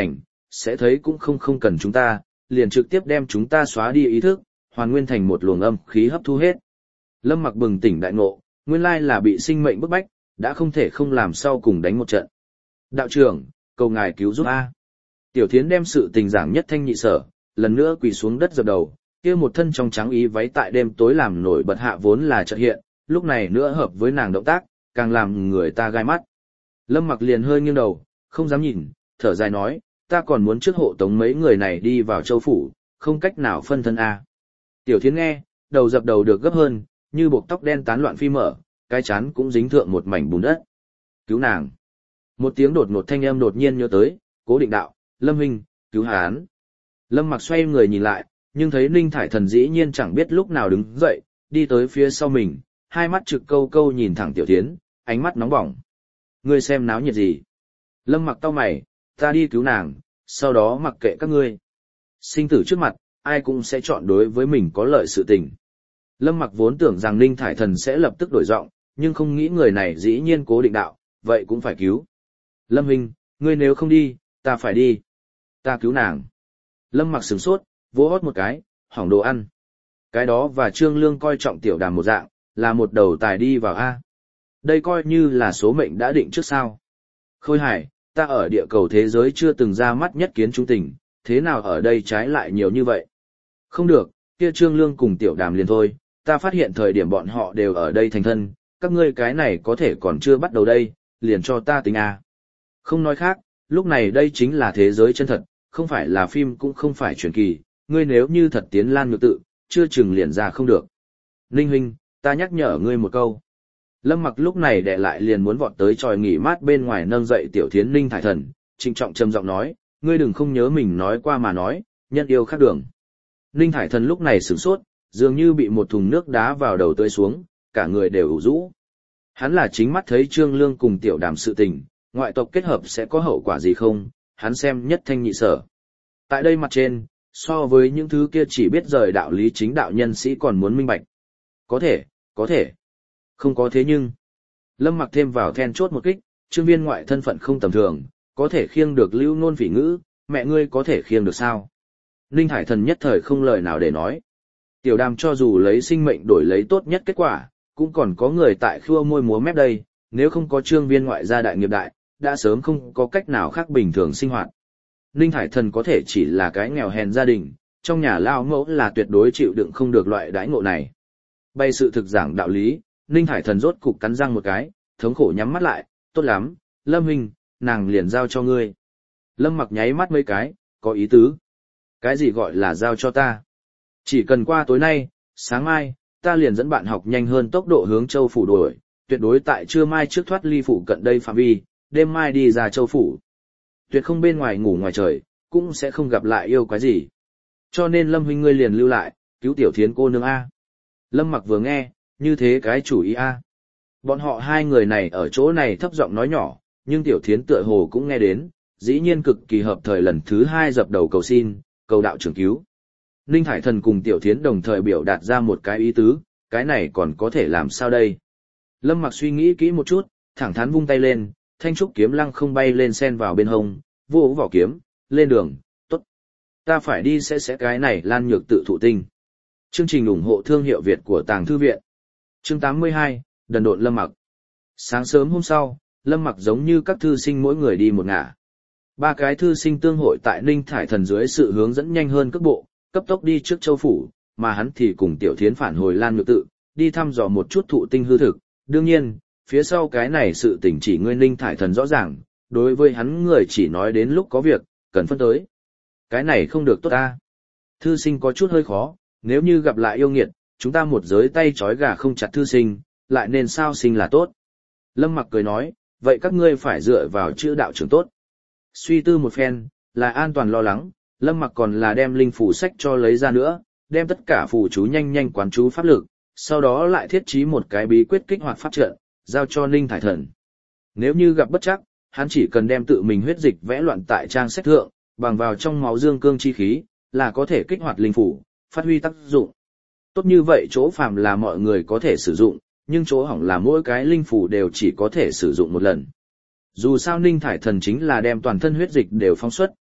sẽ thấy cũng không cần chúng ta, liền trực tiếp đem chúng ta xóa đi ý thức, hoàn nguyên thành một luồng âm khí hấp thu hết. Lâm Mặc bừng tỉnh đại ngộ, nguyên lai là bị sinh mệnh bức bách, đã không thể không làm sau cùng đánh một trận. Đạo trưởng, cầu ngài cứu giúp A. Tiểu Thiến đem sự tình giảng nhất thanh nhị sở, lần nữa quỳ xuống đất dập đầu, kia một thân trong trắng y váy tại đêm tối làm nổi bật hạ vốn là chợt hiện, lúc này nữa hợp với nàng động tác, càng làm người ta gai mắt. Lâm Mặc liền hơi nghiêng đầu, không dám nhìn, thở dài nói, ta còn muốn trước hộ tống mấy người này đi vào châu phủ, không cách nào phân thân A. Tiểu Thiến nghe, đầu dập đầu được gấp hơn, như buộc tóc đen tán loạn phi mở, cái chán cũng dính thượng một mảnh bùn đất. Cứu nàng. Một tiếng đột ngột thanh âm đột nhiên nhớ tới, Cố Định đạo, Lâm huynh, cứu hắn. Lâm Mặc xoay người nhìn lại, nhưng thấy Ninh Thải Thần dĩ nhiên chẳng biết lúc nào đứng dậy, đi tới phía sau mình, hai mắt trực câu câu nhìn thẳng Tiểu Thiến, ánh mắt nóng bỏng. Ngươi xem náo nhiệt gì? Lâm Mặc cau mày, ta đi cứu nàng, sau đó mặc kệ các ngươi. Sinh tử trước mặt, ai cũng sẽ chọn đối với mình có lợi sự tình. Lâm Mặc vốn tưởng rằng Ninh Thải Thần sẽ lập tức đổi giọng, nhưng không nghĩ người này dĩ nhiên Cố Định đạo, vậy cũng phải cứu. Lâm huynh, ngươi nếu không đi, ta phải đi. Ta cứu nàng. Lâm Mặc sửng sốt, vỗ hót một cái, hỏng đồ ăn. Cái đó và Trương Lương coi trọng Tiểu Đàm một dạng, là một đầu tài đi vào A. Đây coi như là số mệnh đã định trước sao. Khôi Hải, ta ở địa cầu thế giới chưa từng ra mắt nhất kiến trung tình, thế nào ở đây trái lại nhiều như vậy? Không được, kia Trương Lương cùng Tiểu Đàm liền thôi, ta phát hiện thời điểm bọn họ đều ở đây thành thân, các ngươi cái này có thể còn chưa bắt đầu đây, liền cho ta tính A. Không nói khác, lúc này đây chính là thế giới chân thật, không phải là phim cũng không phải truyền kỳ, ngươi nếu như thật tiến Lan Nhược Tự, chưa chừng liền ra không được. Ninh huynh, ta nhắc nhở ngươi một câu. Lâm Mặc lúc này đệ lại liền muốn vọt tới tròi nghỉ mát bên ngoài nâng dậy Tiểu Thiến Ninh Thải Thần, trịnh trọng trầm giọng nói, ngươi đừng không nhớ mình nói qua mà nói, nhân yêu khác đường. Ninh Thải Thần lúc này sửng sốt, dường như bị một thùng nước đá vào đầu tưới xuống, cả người đều ủ rũ. Hắn là chính mắt thấy Trương Lương cùng Tiểu Đàm sự tình, ngoại tộc kết hợp sẽ có hậu quả gì không, hắn xem nhất thanh nhị sở. Tại đây mặt trên, so với những thứ kia chỉ biết rời đạo lý chính đạo nhân sĩ còn muốn minh bạch. Có thể. Không có thế nhưng. Lâm Mặc thêm vào then chốt một kích, Trương Viên ngoại thân phận không tầm thường, có thể khiêng được lưu nôn phỉ ngữ, mẹ ngươi có thể khiêng được sao? Ninh Hải Thần nhất thời không lời nào để nói. Tiểu Đàm cho dù lấy sinh mệnh đổi lấy tốt nhất kết quả, cũng còn có người tại khua môi múa mép đây, nếu không có Trương Viên ngoại gia đại nghiệp đại, đã sớm không có cách nào khác bình thường sinh hoạt. Ninh Hải Thần có thể chỉ là cái nghèo hèn gia đình, trong nhà lao mẫu là tuyệt đối chịu đựng không được loại đãi ngộ này. Bay sự thực giảng đạo lý, Ninh Hải Thần rốt cục cắn răng một cái, thống khổ nhắm mắt lại, tốt lắm, Lâm huynh, nàng liền giao cho ngươi. Lâm Mặc nháy mắt mấy cái, có ý tứ. Cái gì gọi là giao cho ta? Chỉ cần qua tối nay, sáng mai, ta liền dẫn bạn học nhanh hơn tốc độ hướng châu phủ đuổi, tuyệt đối tại trưa mai trước thoát ly phủ cận đây phạm vi, đêm mai đi ra châu phủ. Tuyệt không bên ngoài ngủ ngoài trời, cũng sẽ không gặp lại yêu quái gì. Cho nên Lâm huynh ngươi liền lưu lại, cứu Tiểu Thiến cô nương A. Lâm Mặc vừa nghe, như thế cái chủ ý A. Bọn họ hai người này ở chỗ này thấp giọng nói nhỏ, nhưng Tiểu Thiến tựa hồ cũng nghe đến, dĩ nhiên cực kỳ hợp thời lần thứ hai dập đầu cầu xin, cầu đạo trưởng cứu. Ninh Thải Thần cùng Tiểu Thiến đồng thời biểu đạt ra một cái ý tứ, cái này còn có thể làm sao đây? Lâm Mặc suy nghĩ kỹ một chút, thẳng thắn vung tay lên, thanh trúc kiếm lăng không bay lên sen vào bên hông, vô vỏ kiếm, lên đường, tốt. Ta phải đi sẽ cái này Lan Nhược Tự thụ tinh. Chương trình ủng hộ thương hiệu Việt của Tàng Thư Viện. Chương 82, đần độn Lâm Mặc. Sáng sớm hôm sau, Lâm Mặc giống như các thư sinh mỗi người đi một ngả. Ba cái thư sinh tương hội tại Ninh Thải Thần dưới sự hướng dẫn nhanh hơn cước bộ, cấp tốc đi trước châu phủ, mà hắn thì cùng Tiểu Thiến phản hồi Lan Nhược Tự, đi thăm dò một chút thụ tinh hư thực. Đương nhiên, phía sau cái này sự tình chỉ ngươi Ninh Thải Thần rõ ràng, đối với hắn người chỉ nói đến lúc có việc, cần phân tới. Cái này không được tốt ta. Thư sinh có chút hơi khó, nếu như gặp lại yêu nghiệt, chúng ta một giới tay trói gà không chặt thư sinh, lại nên sao sinh là tốt. Lâm Mặc cười nói, vậy các ngươi phải dựa vào chữ đạo trưởng tốt. Suy tư một phen, là an toàn lo lắng, Lâm Mặc còn là đem linh phủ sách cho lấy ra nữa, đem tất cả phù chú nhanh quán chú pháp lực, sau đó lại thiết trí một cái bí quyết kích hoạt pháp trận, giao cho Ninh Thải Thần. Nếu như gặp bất trắc, hắn chỉ cần đem tự mình huyết dịch vẽ loạn tại trang sách thượng, bằng vào trong máu dương cương chi khí, là có thể kích hoạt linh phủ, phát huy tác dụng. Tốt như vậy chỗ phàm là mọi người có thể sử dụng, nhưng chỗ hỏng là mỗi cái linh phủ đều chỉ có thể sử dụng một lần. Dù sao Ninh Thải Thần chính là đem toàn thân huyết dịch đều phóng xuất,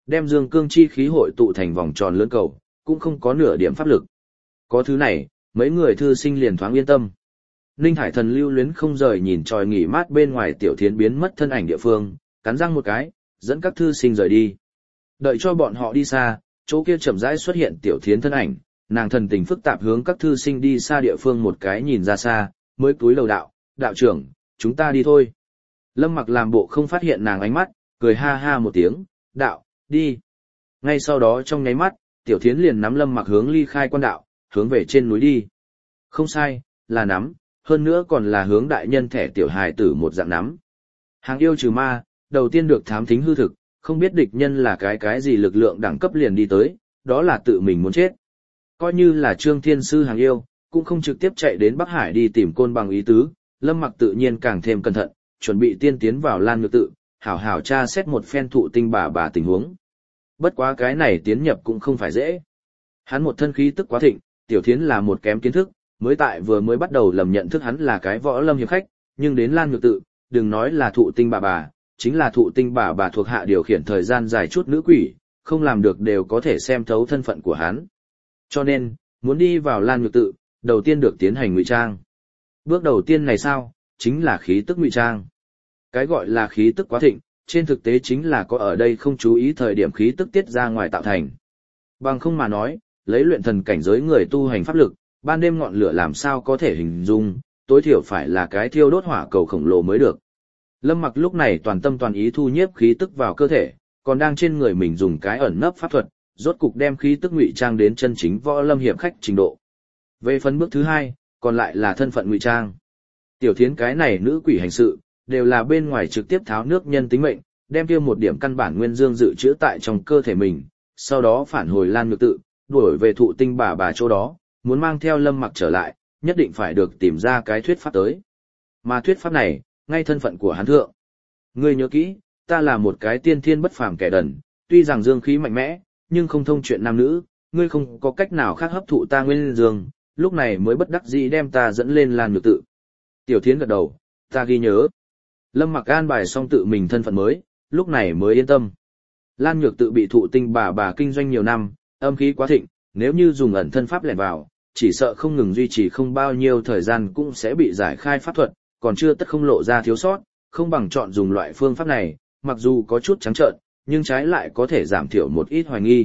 đem dương cương chi khí hội tụ thành vòng tròn lớn cầu, cũng không có nửa điểm pháp lực. Có thứ này, mấy người thư sinh liền thoáng yên tâm. Ninh Hải Thần lưu luyến không rời nhìn tròi nghỉ mát bên ngoài Tiểu Thiến biến mất thân ảnh địa phương, cắn răng một cái, dẫn các thư sinh rời đi. Đợi cho bọn họ đi xa, chỗ kia chậm rãi xuất hiện Tiểu Thiến thân ảnh, nàng thần tình phức tạp hướng các thư sinh đi xa địa phương một cái nhìn ra xa, mới cúi đầu đạo trưởng, chúng ta đi thôi. Lâm Mặc làm bộ không phát hiện nàng ánh mắt, cười ha ha một tiếng, đạo, đi. Ngay sau đó trong nháy mắt, Tiểu Thiến liền nắm Lâm Mặc hướng ly khai quan đạo, hướng về trên núi đi. Không sai, là nắm, hơn nữa còn là hướng đại nhân thẻ tiểu hài tử một dạng nắm. Hàng yêu trừ ma, đầu tiên được thám thính hư thực, không biết địch nhân là cái gì lực lượng đẳng cấp liền đi tới, đó là tự mình muốn chết. Coi như là Trương Thiên Sư hàng yêu, cũng không trực tiếp chạy đến Bắc Hải đi tìm Côn Bằng ý tứ, Lâm Mặc tự nhiên càng thêm cẩn thận, chuẩn bị tiên tiến vào Lan Nhược tự, hảo hảo tra xét một phen thụ tinh bà tình huống. Bất quá cái này tiến nhập cũng không phải dễ. Hắn một thân khí tức quá thịnh, Tiểu Thiến là một kém kiến thức, vừa mới bắt đầu lầm nhận thức hắn là cái võ lâm hiệp khách, nhưng đến Lan Nhược tự, đừng nói là thụ tinh bà, chính là thụ tinh bà thuộc hạ điều khiển thời gian dài chút nữ quỷ, không làm được đều có thể xem thấu thân phận của hắn. Cho nên, muốn đi vào Lan Nhược tự, đầu tiên được tiến hành ngụy trang. Bước đầu tiên này sao, chính là khí tức ngụy trang. Cái gọi là khí tức quá thịnh, trên thực tế chính là có ở đây không chú ý thời điểm khí tức tiết ra ngoài tạo thành. Bằng không mà nói, lấy luyện thần cảnh giới người tu hành pháp lực, ban đêm ngọn lửa làm sao có thể hình dung, tối thiểu phải là cái thiêu đốt hỏa cầu khổng lồ mới được. Lâm Mặc lúc này toàn tâm toàn ý thu nhiếp khí tức vào cơ thể, còn đang trên người mình dùng cái ẩn nấp pháp thuật, rốt cục đem khí tức ngụy trang đến chân chính võ lâm hiệp khách trình độ. Về phần bước thứ hai, còn lại là thân phận ngụy trang. Tiểu Thiến cái này nữ quỷ hành sự, đều là bên ngoài trực tiếp tháo nước nhân tính mệnh, đem kia một điểm căn bản nguyên dương dự trữ tại trong cơ thể mình, sau đó phản hồi Lan Nhược tự, đuổi về thụ tinh bà chỗ đó, muốn mang theo Lâm Mặc trở lại, nhất định phải được tìm ra cái thuyết pháp tới. Mà thuyết pháp này, ngay thân phận của hắn thượng. Ngươi nhớ kỹ, ta là một cái tiên thiên bất phàm kẻ đần, tuy rằng dương khí mạnh mẽ, nhưng không thông chuyện nam nữ, ngươi không có cách nào khác hấp thụ ta nguyên dương, lúc này mới bất đắc dĩ đem ta dẫn lên Lan Nhược tự. Tiểu Thiến gật đầu, ta ghi nhớ. Lâm Mặc an bài xong tự mình thân phận mới, lúc này mới yên tâm. Lan Nhược tự bị thụ tinh bà kinh doanh nhiều năm, âm khí quá thịnh, nếu như dùng ẩn thân pháp lẻn vào, chỉ sợ không ngừng duy trì không bao nhiêu thời gian cũng sẽ bị giải khai pháp thuật, còn chưa tất không lộ ra thiếu sót, không bằng chọn dùng loại phương pháp này, mặc dù có chút trắng trợn, nhưng trái lại có thể giảm thiểu một ít hoài nghi.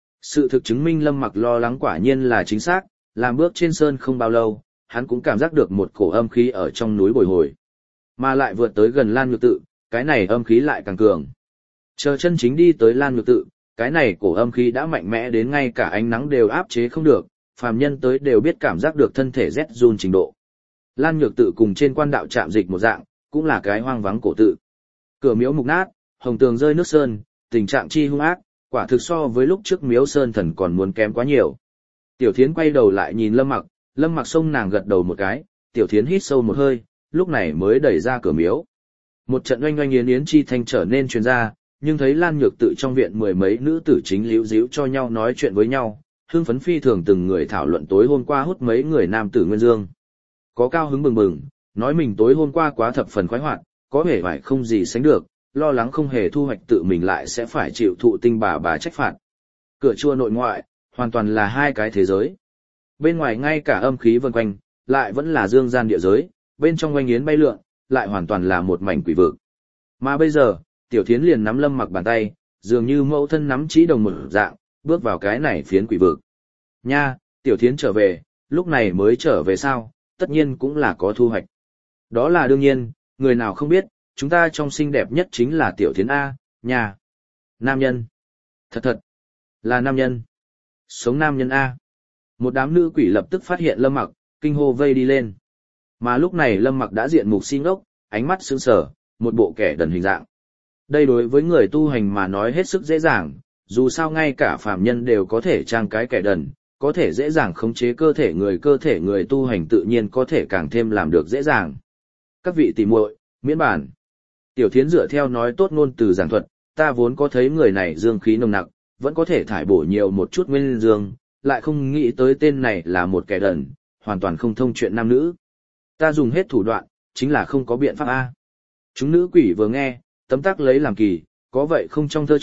Sự thực chứng minh Lâm Mặc lo lắng quả nhiên là chính xác, làm bước trên sơn không bao lâu, hắn cũng cảm giác được một cổ âm khí ở trong núi bồi hồi. Mà lại vượt tới gần Lan Nhược tự, cái này âm khí lại càng cường. Chờ chân chính đi tới Lan Nhược tự, cái này cổ âm khí đã mạnh mẽ đến ngay cả ánh nắng đều áp chế không được, phàm nhân tới đều biết cảm giác được thân thể rét run trình độ. Lan Nhược tự cùng trên quan đạo trạm dịch một dạng, cũng là cái hoang vắng cổ tự. Cửa miếu mục nát, hồng tường rơi nước sơn, tình trạng chi hung ác, quả thực so với lúc trước miếu sơn thần còn muốn kém quá nhiều. Tiểu Thiến quay đầu lại nhìn Lâm Mặc xông nàng gật đầu một cái, Tiểu Thiến hít sâu một hơi, lúc này mới đẩy ra cửa miếu. Một trận oanh oanh yến yến chi thanh trở nên truyền ra, nhưng thấy Lan Nhược tự trong viện mười mấy nữ tử chính líu díu cho nhau nói chuyện với nhau, hưng phấn phi thường từng người thảo luận tối hôm qua hút mấy người nam tử nguyên dương. Có cao hứng bừng bừng, nói mình tối hôm qua quá thập phần khoái hoạt, có vẻ phải không gì sánh được, lo lắng không hề thu hoạch tự mình lại sẽ phải chịu thụ tinh bà trách phạt. Cửa chùa nội ngoại, hoàn toàn là hai cái thế giới. Bên ngoài ngay cả âm khí vần quanh, lại vẫn là dương gian địa giới, bên trong oanh yến bay lượn, lại hoàn toàn là một mảnh quỷ vực. Mà bây giờ, Tiểu Thiến liền nắm Lâm Mặc bàn tay, dường như mẫu thân nắm chỉ đồng một dạng, bước vào cái này phiến quỷ vực. Nha, Tiểu Thiến trở về, lúc này mới trở về sao, tất nhiên cũng là có thu hoạch. Đó là đương nhiên, người nào không biết, chúng ta trong xinh đẹp nhất chính là Tiểu Thiến A, nha. Nam nhân. Thật, là nam nhân. Sống nam nhân A. Một đám nữ quỷ lập tức phát hiện Lâm Mặc, kinh hô vây đi lên. Mà lúc này Lâm Mặc đã diện mục xin ốc, ánh mắt sững sờ, một bộ kẻ đần hình dạng. Đây đối với người tu hành mà nói hết sức dễ dàng, dù sao ngay cả phàm nhân đều có thể trang cái kẻ đần, có thể dễ dàng khống chế cơ thể người tu hành tự nhiên có thể càng thêm làm được dễ dàng. Các vị tỷ muội, miễn bản. Tiểu Thiến dựa theo nói tốt ngôn từ giảng thuật, ta vốn có thấy người này dương khí nồng nặc, vẫn có thể thải bổ nhiều một chút nguyên dương, lại không nghĩ tới tên này là một kẻ đần, hoàn toàn không thông chuyện nam nữ. Ta dùng hết thủ đoạn, chính là không có biện pháp A. Chúng nữ quỷ vừa nghe, tấm tắc lấy làm kỳ, có vậy không trong thơ trước,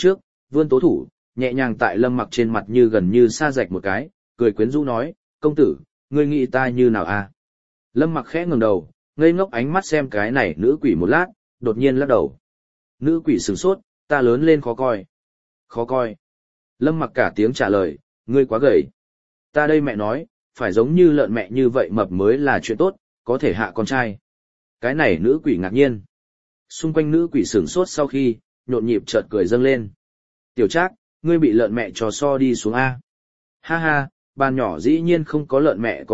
vươn tố thủ, nhẹ nhàng tại Lâm Mặc trên mặt như gần như sa rạch một cái, cười quyến rũ nói, công tử, ngươi nghĩ ta như nào à? Lâm Mặc khẽ ngẩng đầu, ngây ngốc ánh mắt xem cái này nữ quỷ một lát, đột nhiên lắc đầu. Nữ quỷ sửng sốt, ta lớn lên khó coi. Khó coi. Lâm Mặc cả tiếng trả lời, ngươi quá gầy. Ta đây mẹ nói, phải giống như lợn mẹ như vậy mập mới là chuyện tốt, có thể hạ con trai. Cái này nữ quỷ ngạc nhiên. Xung quanh nữ quỷ sửng sốt sau khi, nhộn nhịp chợt cười dâng lên. Tiểu Trác, ngươi bị lợn mẹ trò so đi xuống A. Ha ha, bàn nhỏ dĩ nhiên không có lợn mẹ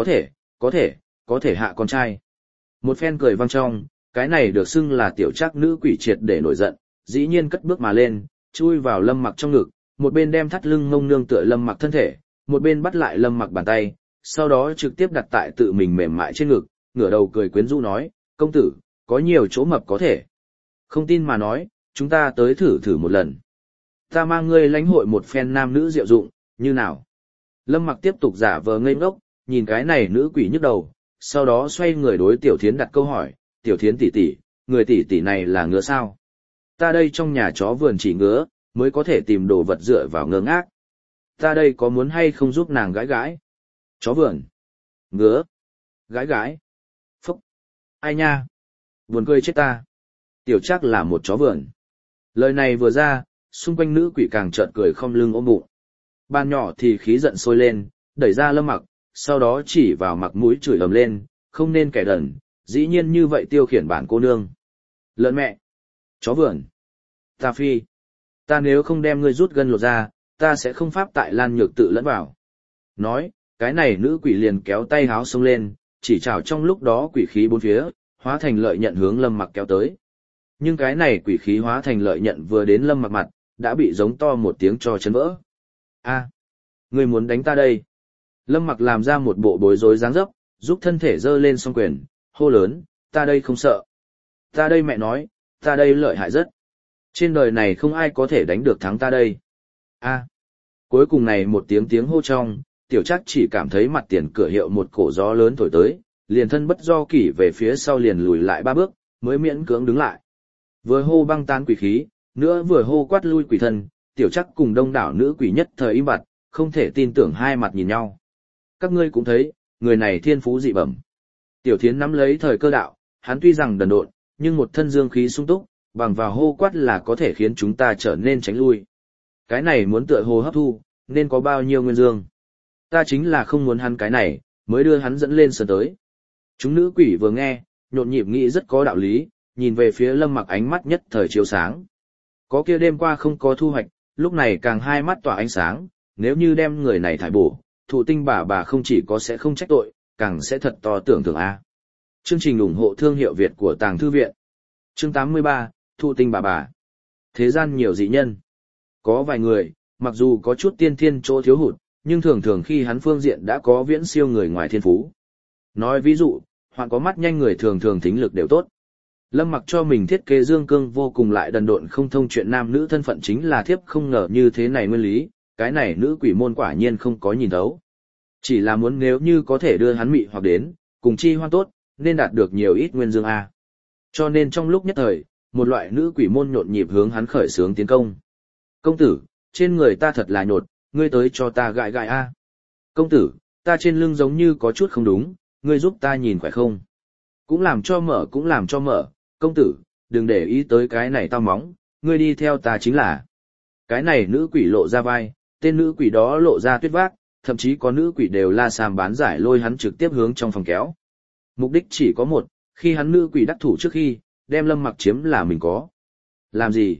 có thể hạ con trai. Một phen cười vang trong, cái này được xưng là Tiểu Trác nữ quỷ triệt để nổi giận, dĩ nhiên cất bước mà lên, chui vào Lâm Mặc trong ngực, một bên đem thắt lưng mông nương tựa Lâm Mặc thân thể, một bên bắt lại Lâm Mặc bàn tay, sau đó trực tiếp đặt tại tự mình mềm mại trên ngực, ngửa đầu cười quyến rũ nói, công tử, có nhiều chỗ mập có thể. Không tin mà nói, chúng ta tới thử một lần. Ta mang ngươi lãnh hội một phen nam nữ diệu dụng, như nào? Lâm Mặc tiếp tục giả vờ ngây ngốc, nhìn cái này nữ quỷ nhức đầu, sau đó xoay người đối Tiểu Thiến đặt câu hỏi, Tiểu Thiến tỷ tỷ, người tỷ tỷ này là ngứa sao? Ta đây trong nhà chó vườn chỉ ngứa, mới có thể tìm đồ vật dựa vào ngơ ngác. Ta đây có muốn hay không giúp nàng gãi gãi? Chó vườn. Ngứa. Gãi gãi. Phúc. Ai nha? Buồn cười chết ta. Tiểu Trác là một chó vườn. Lời này vừa ra, xung quanh nữ quỷ càng chợt cười không lưng ôm bụng. Ban nhỏ thì khí giận sôi lên, đẩy ra Lâm Mặc, sau đó chỉ vào mặt mũi chửi ầm lên, không nên kẻ đần, dĩ nhiên như vậy tiêu khiển bản cô nương. Lợn mẹ. Chó vườn. Ta phi. Ta nếu không đem ngươi rút gân lột ra, ta sẽ không pháp tại Lan Nhược tự lẫn vào. Nói, cái này nữ quỷ liền kéo tay háo xông lên, chỉ chảo trong lúc đó quỷ khí bốn phía, hóa thành lợi nhận hướng Lâm Mặc kéo tới. Nhưng cái này quỷ khí hóa thành lợi nhận vừa đến Lâm Mặc mặt, đã bị giống to một tiếng cho chấn vỡ. A, ngươi muốn đánh ta đây? Lâm Mặc làm ra một bộ bối rối dáng dấp, giúp thân thể giơ lên song quyền, hô lớn, ta đây không sợ. Ta đây mẹ nói, ta đây lợi hại rất. Trên đời này không ai có thể đánh được thắng ta đây. A, cuối cùng này một tiếng hô trong, Tiểu Trác chỉ cảm thấy mặt tiền cửa hiệu một cổ gió lớn thổi tới, liền thân bất do kỷ về phía sau liền lùi lại 3 bước, mới miễn cưỡng đứng lại. Vừa hô băng tan quỷ khí, nữa vừa hô quát lui quỷ thân, Tiểu Trác cùng đông đảo nữ quỷ nhất thời im bặt, không thể tin tưởng hai mặt nhìn nhau. Các ngươi cũng thấy, người này thiên phú dị bẩm. Tiểu Thiến nắm lấy thời cơ đạo, hắn tuy rằng đần độn, nhưng một thân dương khí sung túc, bằng vào hô quát là có thể khiến chúng ta trở nên tránh lui. Cái này muốn tựa hồ hấp thu, nên có bao nhiêu nguyên dương. Ta chính là không muốn hắn cái này, mới đưa hắn dẫn lên sân tới. Chúng nữ quỷ vừa nghe, nhộn nhịp nghĩ rất có đạo lý, nhìn về phía Lâm Mặc ánh mắt nhất thời chiếu sáng. Có kia đêm qua không có thu hoạch, lúc này càng hai mắt tỏa ánh sáng, nếu như đem người này thải bổ, thụ tinh bà không chỉ có sẽ không trách tội, càng sẽ thật to tưởng thưởng A. Chương trình ủng hộ thương hiệu Việt của Tàng Thư Viện. Chương 83, thụ tinh bà. Thế gian nhiều dị nhân. Có vài người, mặc dù có chút tiên thiên chỗ thiếu hụt, nhưng thường thường khi hắn phương diện đã có viễn siêu người ngoài thiên phú. Nói ví dụ, hoặc có mắt nhanh người thường thường thính lực đều tốt. Lâm Mặc cho mình thiết kế dương cương vô cùng lại đần độn không thông chuyện nam nữ thân phận chính là thiếp không ngờ như thế này nguyên lý, cái này nữ quỷ môn quả nhiên không có nhìn thấu. Chỉ là muốn nếu như có thể đưa hắn mị hoặc đến, cùng chi hoan tốt, nên đạt được nhiều ít nguyên dương A. Cho nên trong lúc nhất thời, một loại nữ quỷ môn nhộn nhịp hướng hắn khởi xướng tiến công. Công tử, trên người ta thật là nhột, ngươi tới cho ta gãi gãi A. Công tử, ta trên lưng giống như có chút không đúng, ngươi giúp ta nhìn khỏe không? Cũng làm cho mở, công tử, đừng để ý tới cái này tao móng, ngươi đi theo ta chính là. Cái này nữ quỷ lộ ra vai, tên nữ quỷ đó lộ ra tuyết vác, thậm chí có nữ quỷ đều la sàm bán giải lôi hắn trực tiếp hướng trong phòng kéo. Mục đích chỉ có một, khi hắn nữ quỷ đắc thủ trước khi, đem Lâm Mặc chiếm là mình có. Làm gì?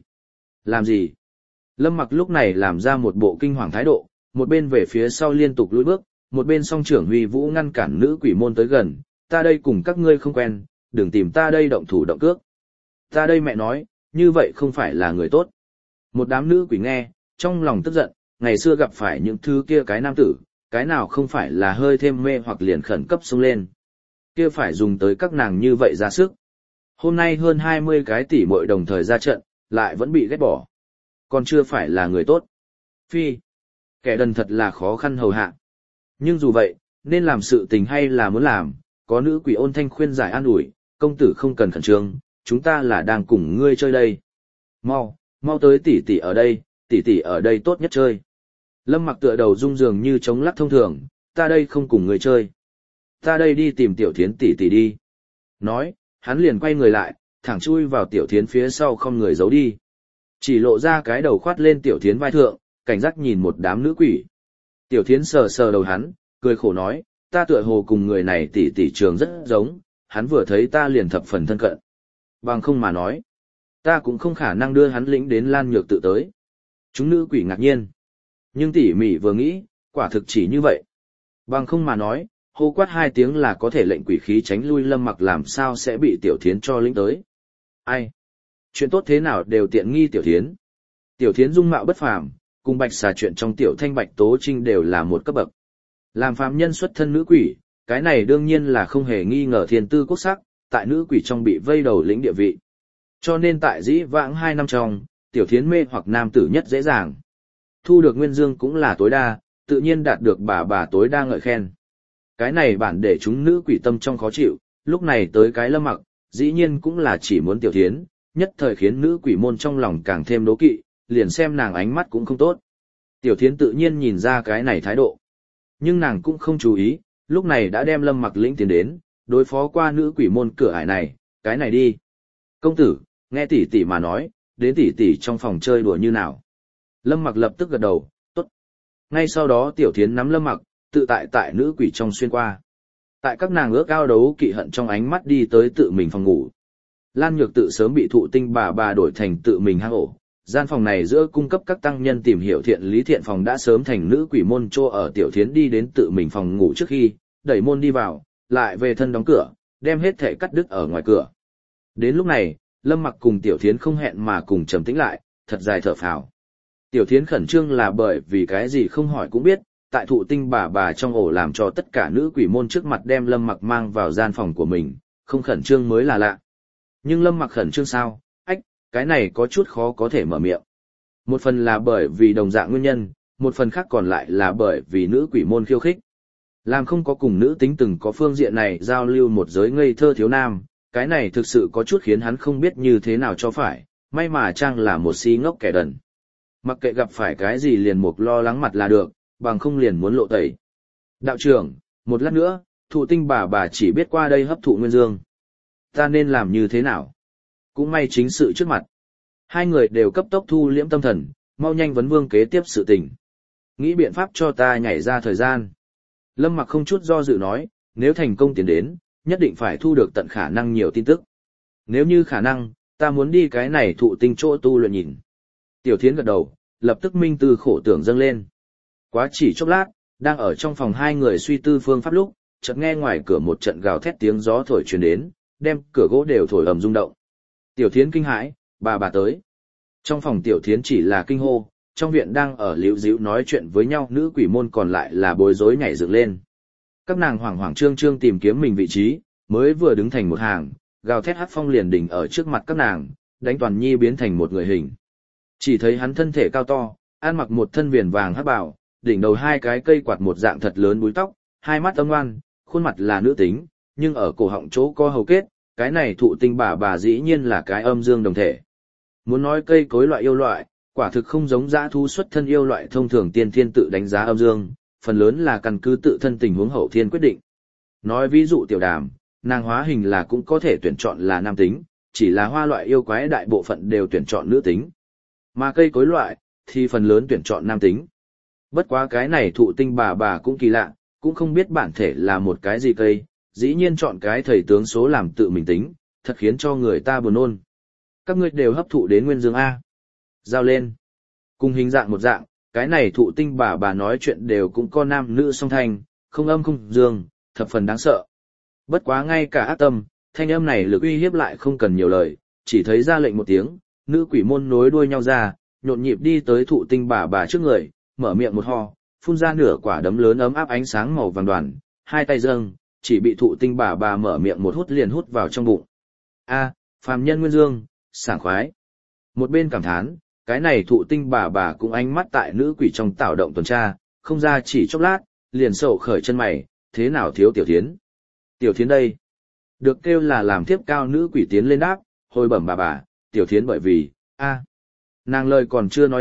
Lâm Mặc lúc này làm ra một bộ kinh hoàng thái độ, một bên về phía sau liên tục lùi bước, một bên song trưởng Huy Vũ ngăn cản nữ quỷ môn tới gần, ta đây cùng các ngươi không quen, đừng tìm ta đây động thủ động cước. Ta đây mẹ nói, như vậy không phải là người tốt. Một đám nữ quỷ nghe, trong lòng tức giận, ngày xưa gặp phải những thứ kia cái nam tử, cái nào không phải là hơi thêm mê hoặc liền khẩn cấp xông lên. Kia phải dùng tới các nàng như vậy ra sức. Hôm nay hơn 20 cái tỷ muội đồng thời ra trận, lại vẫn bị ghét bỏ. Còn chưa phải là người tốt. Phi, kẻ đần thật là khó khăn hầu hạ. Nhưng dù vậy, nên làm sự tình hay là muốn làm, có nữ quỷ ôn thanh khuyên giải an ủi, công tử không cần khẩn trương, chúng ta là đang cùng ngươi chơi đây. Mau tới tỷ tỷ ở đây, tỷ tỷ ở đây tốt nhất chơi. Lâm Mặc tựa đầu rung giường như chống lắc thông thường, ta đây không cùng người chơi. Ta đây đi tìm Tiểu Thiến tỷ tỷ đi. Nói, hắn liền quay người lại, thẳng chui vào Tiểu Thiến phía sau không người giấu đi. Chỉ lộ ra cái đầu khoát lên Tiểu Thiến vai thượng, cảnh giác nhìn một đám nữ quỷ. Tiểu Thiến sờ sờ đầu hắn, cười khổ nói, ta tựa hồ cùng người này tỷ tỷ trường rất giống, hắn vừa thấy ta liền thập phần thân cận. Bằng không mà nói, ta cũng không khả năng đưa hắn lĩnh đến Lan Nhược tự tới. Chúng nữ quỷ ngạc nhiên. Nhưng tỉ mỉ vừa nghĩ, quả thực chỉ như vậy. Bằng không mà nói, hô quát 2 tiếng là có thể lệnh quỷ khí tránh lui Lâm Mặc làm sao sẽ bị Tiểu Thiến cho lĩnh tới. Ai? Chuyện tốt thế nào đều tiện nghi Tiểu Thiến. Tiểu Thiến dung mạo bất phàm, cùng Bạch Xà chuyện trong Tiểu Thanh Bạch Tố Trinh đều là một cấp bậc. Làm phàm nhân xuất thân nữ quỷ, cái này đương nhiên là không hề nghi ngờ thiên tư quốc sắc, tại nữ quỷ trong bị vây đầu lĩnh địa vị. Cho nên tại dĩ vãng 2 năm trong, Tiểu Thiến mê hoặc nam tử nhất dễ dàng. Thu được nguyên dương cũng là tối đa, tự nhiên đạt được bà tối đa ngợi khen. Cái này bản để chúng nữ quỷ tâm trong khó chịu, lúc này tới cái Lâm Mặc, dĩ nhiên cũng là chỉ muốn Tiểu Thiến, nhất thời khiến nữ quỷ môn trong lòng càng thêm đố kỵ, liền xem nàng ánh mắt cũng không tốt. Tiểu Thiến tự nhiên nhìn ra cái này thái độ. Nhưng nàng cũng không chú ý, lúc này đã đem Lâm Mặc lĩnh tiến đến, đối phó qua nữ quỷ môn cửa ải này, cái này đi. Công tử, nghe tỷ tỷ mà nói, đến tỷ tỷ trong phòng chơi đùa như nào. Lâm Mặc lập tức gật đầu, tốt. Ngay sau đó Tiểu Thiến nắm Lâm Mặc, tự tại nữ quỷ trong xuyên qua. Tại các nàng ước ao đấu kỵ hận trong ánh mắt đi tới tự mình phòng ngủ. Lan Nhược tự sớm bị thụ tinh bà đổi thành tự mình hang ổ. Gian phòng này giữa cung cấp các tăng nhân tìm hiểu thiện lý thiện phòng đã sớm thành nữ quỷ môn trô ở. Tiểu Thiến đi đến tự mình phòng ngủ trước khi, đẩy môn đi vào, lại về thân đóng cửa, đem hết thể cắt đứt ở ngoài cửa. Đến lúc này, Lâm Mặc cùng Tiểu Thiến không hẹn mà cùng trầm tĩnh lại, thật dài thở phào. Tiểu Thiến khẩn trương là bởi vì cái gì không hỏi cũng biết, tại thụ tinh bà trong ổ làm cho tất cả nữ quỷ môn trước mặt đem Lâm Mặc mang vào gian phòng của mình, không khẩn trương mới là lạ. Nhưng Lâm Mặc khẩn trương sao? Ách, cái này có chút khó có thể mở miệng. Một phần là bởi vì đồng dạng nguyên nhân, một phần khác còn lại là bởi vì nữ quỷ môn khiêu khích. Làm không có cùng nữ tính từng có phương diện này giao lưu một giới ngây thơ thiếu nam, cái này thực sự có chút khiến hắn không biết như thế nào cho phải, may mà Trang là một si ngốc kẻ đần. Mặc kệ gặp phải cái gì liền mục lo lắng mặt là được, bằng không liền muốn lộ tẩy. Đạo trưởng, một lát nữa, thụ tinh bà chỉ biết qua đây hấp thụ nguyên dương. Ta nên làm như thế nào? Cũng may chính sự trước mặt. Hai người đều cấp tốc thu liễm tâm thần, mau nhanh vấn vương kế tiếp sự tình. Nghĩ biện pháp cho ta nhảy ra thời gian. Lâm Mặc không chút do dự nói, nếu thành công tiến đến, nhất định phải thu được tận khả năng nhiều tin tức. Nếu như khả năng, ta muốn đi cái này thụ tinh chỗ tu luyện nhìn. Tiểu Thiến gật đầu, lập tức minh tư khổ tưởng dâng lên. Quá chỉ chốc lát, đang ở trong phòng hai người suy tư phương pháp lúc, chợt nghe ngoài cửa một trận gào thét tiếng gió thổi truyền đến, đem cửa gỗ đều thổi ầm rung động. Tiểu Thiến kinh hãi, bà tới. Trong phòng Tiểu Thiến chỉ là kinh hô, trong viện đang ở liễu díu nói chuyện với nhau nữ quỷ môn còn lại là bối rối nhảy dựng lên. Các nàng hoảng hoảng trương trương tìm kiếm mình vị trí, mới vừa đứng thành một hàng, gào thét hắc phong liền đỉnh ở trước mặt các nàng, đánh Toàn Nhi biến thành một người hình. Chỉ thấy hắn thân thể cao to, ăn mặc một thân viền vàng hắc bào, đỉnh đầu 2 cái cây quạt một dạng thật lớn búi tóc, 2 mắt âm ngoan, khuôn mặt là nữ tính, nhưng ở cổ họng chỗ có hầu kết, cái này thụ tinh bà dĩ nhiên là cái âm dương đồng thể. Muốn nói cây cối loại yêu loại, quả thực không giống dã thú xuất thân yêu loại thông thường tiên thiên tự đánh giá âm dương, phần lớn là căn cứ tự thân tình huống hậu thiên quyết định. Nói ví dụ Tiểu Đàm, nàng hóa hình là cũng có thể tuyển chọn là nam tính, chỉ là hoa loại yêu quái đại bộ phận đều tuyển chọn nữ tính. Mà cây cối loại, thì phần lớn tuyển chọn nam tính. Bất quá cái này thụ tinh bà cũng kỳ lạ, cũng không biết bản thể là một cái gì cây, dĩ nhiên chọn cái thầy tướng số làm tự mình tính, thật khiến cho người ta buồn nôn. Các ngươi đều hấp thụ đến nguyên dương A. Giao lên. Cùng hình dạng một dạng, cái này thụ tinh bà nói chuyện đều cũng có nam nữ song thanh, không âm không dương, thập phần đáng sợ. Bất quá ngay cả ác tâm, thanh âm này lực uy hiếp lại không cần nhiều lời, chỉ thấy ra lệnh một tiếng, nữ quỷ môn nối đuôi nhau ra, nhộn nhịp đi tới thụ tinh bà trước người, mở miệng một ho, phun ra nửa quả đấm lớn ấm áp ánh sáng màu vàng đoàn, 2 tay dâng, chỉ bị thụ tinh bà mở miệng một hút liền hút vào trong bụng. A, phàm nhân nguyên dương, sảng khoái. Một bên cảm thán, cái này thụ tinh bà cũng ánh mắt tại nữ quỷ trong tạo động tuần tra, không ra chỉ chốc lát, liền sầu khởi chân mày, thế nào thiếu Tiểu Thiến? Tiểu Thiến đây, được kêu là làm thiếp cao nữ quỷ tiến lên đáp, hồi bẩm bà, Tiểu Thiến bởi vì, nàng lời còn chưa nói hết,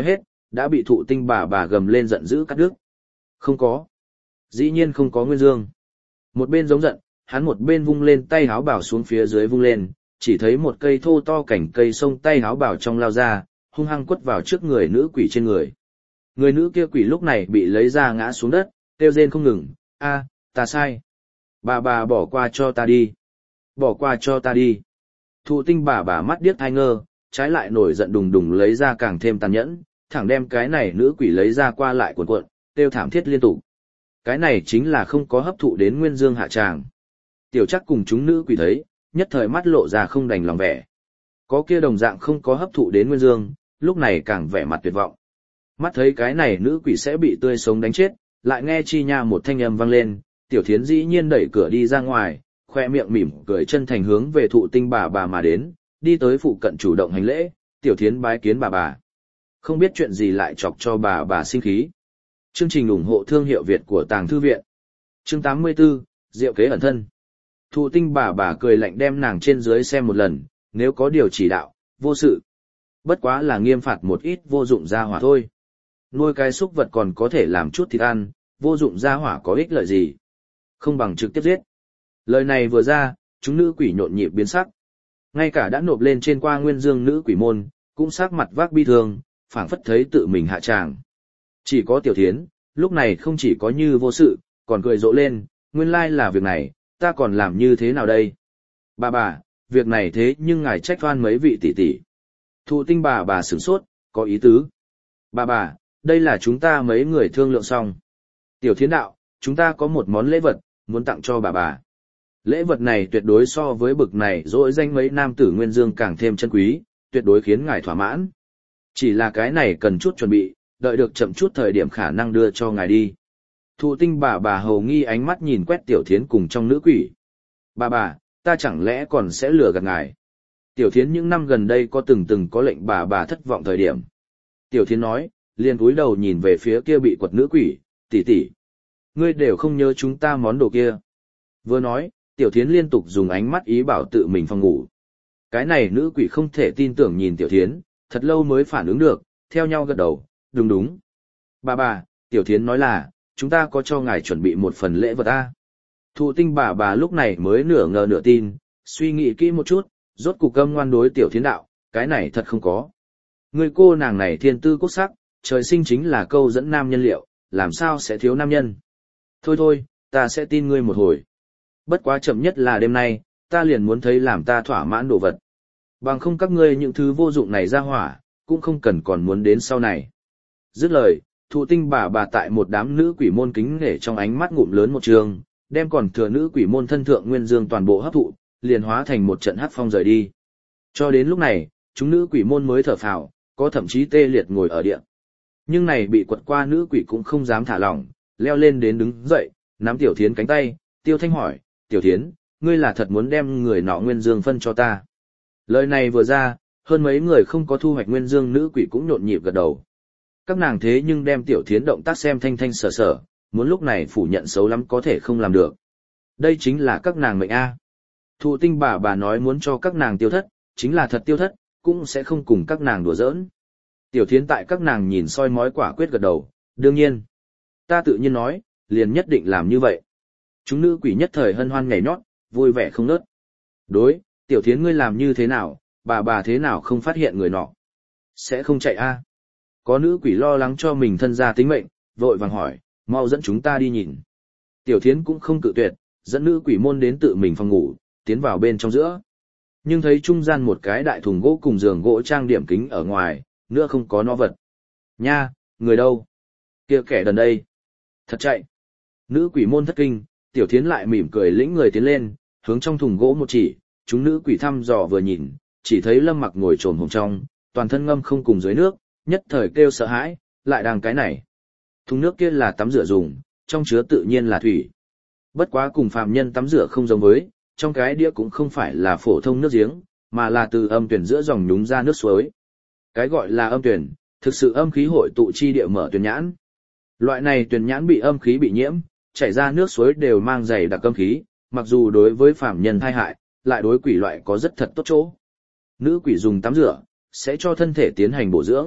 đã bị thụ tinh bà gầm lên giận dữ cắt đứt. Không có. Dĩ nhiên không có Nguyên Dương. Một bên giống giận, hắn một bên vung lên tay háo bảo xuống phía dưới vung lên, chỉ thấy một cây thô to cảnh cây xông tay háo bảo trong lao ra, hung hăng quất vào trước người nữ quỷ trên người. Người nữ kia quỷ lúc này bị lấy ra ngã xuống đất, kêu rên không ngừng, a, ta sai. Bà bỏ qua cho ta đi. Bỏ qua cho ta đi. Thụ tinh bà mắt điếc thai ngơ, trái lại nổi giận đùng đùng lấy ra càng thêm tàn nhẫn, thẳng đem cái này nữ quỷ lấy ra qua lại cuộn cuộn, kêu thảm thiết liên tục. Cái này chính là không có hấp thụ đến Nguyên Dương hạ tràng. Tiểu Trác cùng chúng nữ quỷ thấy, nhất thời mắt lộ ra không đành lòng vẻ. Có kia đồng dạng không có hấp thụ đến Nguyên Dương, lúc này càng vẻ mặt tuyệt vọng. Mắt thấy cái này nữ quỷ sẽ bị tươi sống đánh chết, lại nghe chi nha một thanh âm vang lên, Tiểu Thiến dĩ nhiên đẩy cửa đi ra ngoài, khoe miệng mỉm cười chân thành hướng về thụ tinh bà mà đến, đi tới phụ cận chủ động hành lễ, Tiểu Thiến bái kiến bà. Không biết chuyện gì lại chọc cho bà sinh khí. Chương trình ủng hộ thương hiệu Việt của Tàng Thư Viện. Chương 84, Diệu kế ẩn thân. Thụ tinh bà cười lạnh đem nàng trên dưới xem một lần, nếu có điều chỉ đạo, vô sự. Bất quá là nghiêm phạt một ít vô dụng gia hỏa thôi. Nuôi cái súc vật còn có thể làm chút thịt ăn, vô dụng gia hỏa có ích lợi gì. Không bằng trực tiếp giết. Lời này vừa ra, chúng nữ quỷ nhộn nhịp biến sắc. Ngay cả đã nộp lên trên qua Nguyên Dương nữ quỷ môn, cũng sắc mặt vác bi thương, phảng phất thấy tự mình hạ tràng. Chỉ có Tiểu Thiến, lúc này không chỉ có như vô sự, còn cười rộ lên, nguyên lai là việc này, ta còn làm như thế nào đây? Bà, việc này thế nhưng ngài trách oan mấy vị tỷ tỷ. Thụ tinh bà sửng sốt, có ý tứ. Bà, đây là chúng ta mấy người thương lượng xong. Tiểu Thiến đạo, chúng ta có một món lễ vật, muốn tặng cho bà. Lễ vật này tuyệt đối so với bực này dỗi danh mấy nam tử Nguyên Dương càng thêm chân quý, tuyệt đối khiến ngài thỏa mãn. Chỉ là cái này cần chút chuẩn bị, đợi được chậm chút thời điểm khả năng đưa cho ngài đi. Thụ tinh bà hầu nghi ánh mắt nhìn quét Tiểu Thiến cùng trong nữ quỷ. Bà, ta chẳng lẽ còn sẽ lừa gạt ngài? Tiểu Thiến những năm gần đây có từng có lệnh bà thất vọng thời điểm. Tiểu Thiến nói, liền cúi đầu nhìn về phía kia bị quật nữ quỷ, tỷ, ngươi đều không nhớ chúng ta món đồ kia. Vừa nói, Tiểu Thiến liên tục dùng ánh mắt ý bảo tự mình phòng ngủ. Cái này nữ quỷ không thể tin tưởng nhìn Tiểu Thiến, thật lâu mới phản ứng được, theo nhau gật đầu, đúng. Bà, Tiểu Thiến nói là, chúng ta có cho ngài chuẩn bị một phần lễ vật a. Thụ tinh bà lúc này mới nửa ngờ nửa tin, suy nghĩ kỹ một chút, rốt cục câm ngoan đối Tiểu Thiến đạo, cái này thật không có. Người cô nàng này thiên tư cốt sắc, trời sinh chính là câu dẫn nam nhân liệu, làm sao sẽ thiếu nam nhân. Thôi, ta sẽ tin ngươi một hồi. Bất quá chậm nhất là đêm nay, ta liền muốn thấy làm ta thỏa mãn đồ vật. Bằng không các ngươi những thứ vô dụng này ra hỏa, cũng không cần còn muốn đến sau này. Dứt lời, thụ tinh bà tại một đám nữ quỷ môn kính nể trong ánh mắt ngụm lớn một trường, đem còn thừa nữ quỷ môn thân thượng Nguyên Dương toàn bộ hấp thụ, liền hóa thành một trận hắc phong rời đi. Cho đến lúc này, chúng nữ quỷ môn mới thở phào, có thậm chí tê liệt ngồi ở địa. Nhưng này bị quật qua nữ quỷ cũng không dám thả lỏng, leo lên đến đứng dậy, nắm Tiểu Thiến cánh tay, Tiêu Thanh hỏi, Tiểu Thiến, ngươi là thật muốn đem người nọ Nguyên Dương phân cho ta. Lời này vừa ra, hơn mấy người không có thu hoạch Nguyên Dương nữ quỷ cũng nhộn nhịp gật đầu. Các nàng thế nhưng đem Tiểu Thiến động tác xem thanh sở, muốn lúc này phủ nhận xấu lắm có thể không làm được. Đây chính là các nàng mệnh A. Thụ tinh bà nói muốn cho các nàng tiêu thất, chính là thật tiêu thất, cũng sẽ không cùng các nàng đùa giỡn. Tiểu Thiến tại các nàng nhìn soi mói quả quyết gật đầu, đương nhiên. Ta tự nhiên nói, liền nhất định làm như vậy. Chúng nữ quỷ nhất thời hân hoan nhảy nhót, vui vẻ không nớt. Đối, Tiểu Thiến ngươi làm như thế nào, bà thế nào không phát hiện người nọ? Sẽ không chạy a? Có nữ quỷ lo lắng cho mình thân gia tính mệnh, vội vàng hỏi, mau dẫn chúng ta đi nhìn. Tiểu Thiến cũng không cự tuyệt, dẫn nữ quỷ môn đến tự mình phòng ngủ, tiến vào bên trong giữa. Nhưng thấy trung gian một cái đại thùng gỗ cùng giường gỗ trang điểm kính ở ngoài, nữa không có nó vật. Nha, người đâu? Kia kẻ đần đây. Thật chạy. Nữ quỷ môn thất kinh, Tiểu Thiến lại mỉm cười lĩnh người tiến lên, hướng trong thùng gỗ một chỉ, chúng nữ quỷ thăm dò vừa nhìn, chỉ thấy Lâm Mặc ngồi trồm hổm trong, toàn thân ngâm không cùng dưới nước, nhất thời kêu sợ hãi, lại đang cái này. Thùng nước kia là tắm rửa dùng, trong chứa tự nhiên là thủy. Bất quá cùng phàm nhân tắm rửa không giống với, trong cái đĩa cũng không phải là phổ thông nước giếng, mà là từ âm tuyển giữa dòng nhúng ra nước suối. Cái gọi là âm tuyển, thực sự âm khí hội tụ chi địa mở tuyển nhãn. Loại này tuyển nhãn bị âm khí bị nhiễm, chảy ra nước suối đều mang dày đặc âm khí, mặc dù đối với phàm nhân tai hại, lại đối quỷ loại có rất thật tốt chỗ. Nữ quỷ dùng tắm rửa, sẽ cho thân thể tiến hành bổ dưỡng,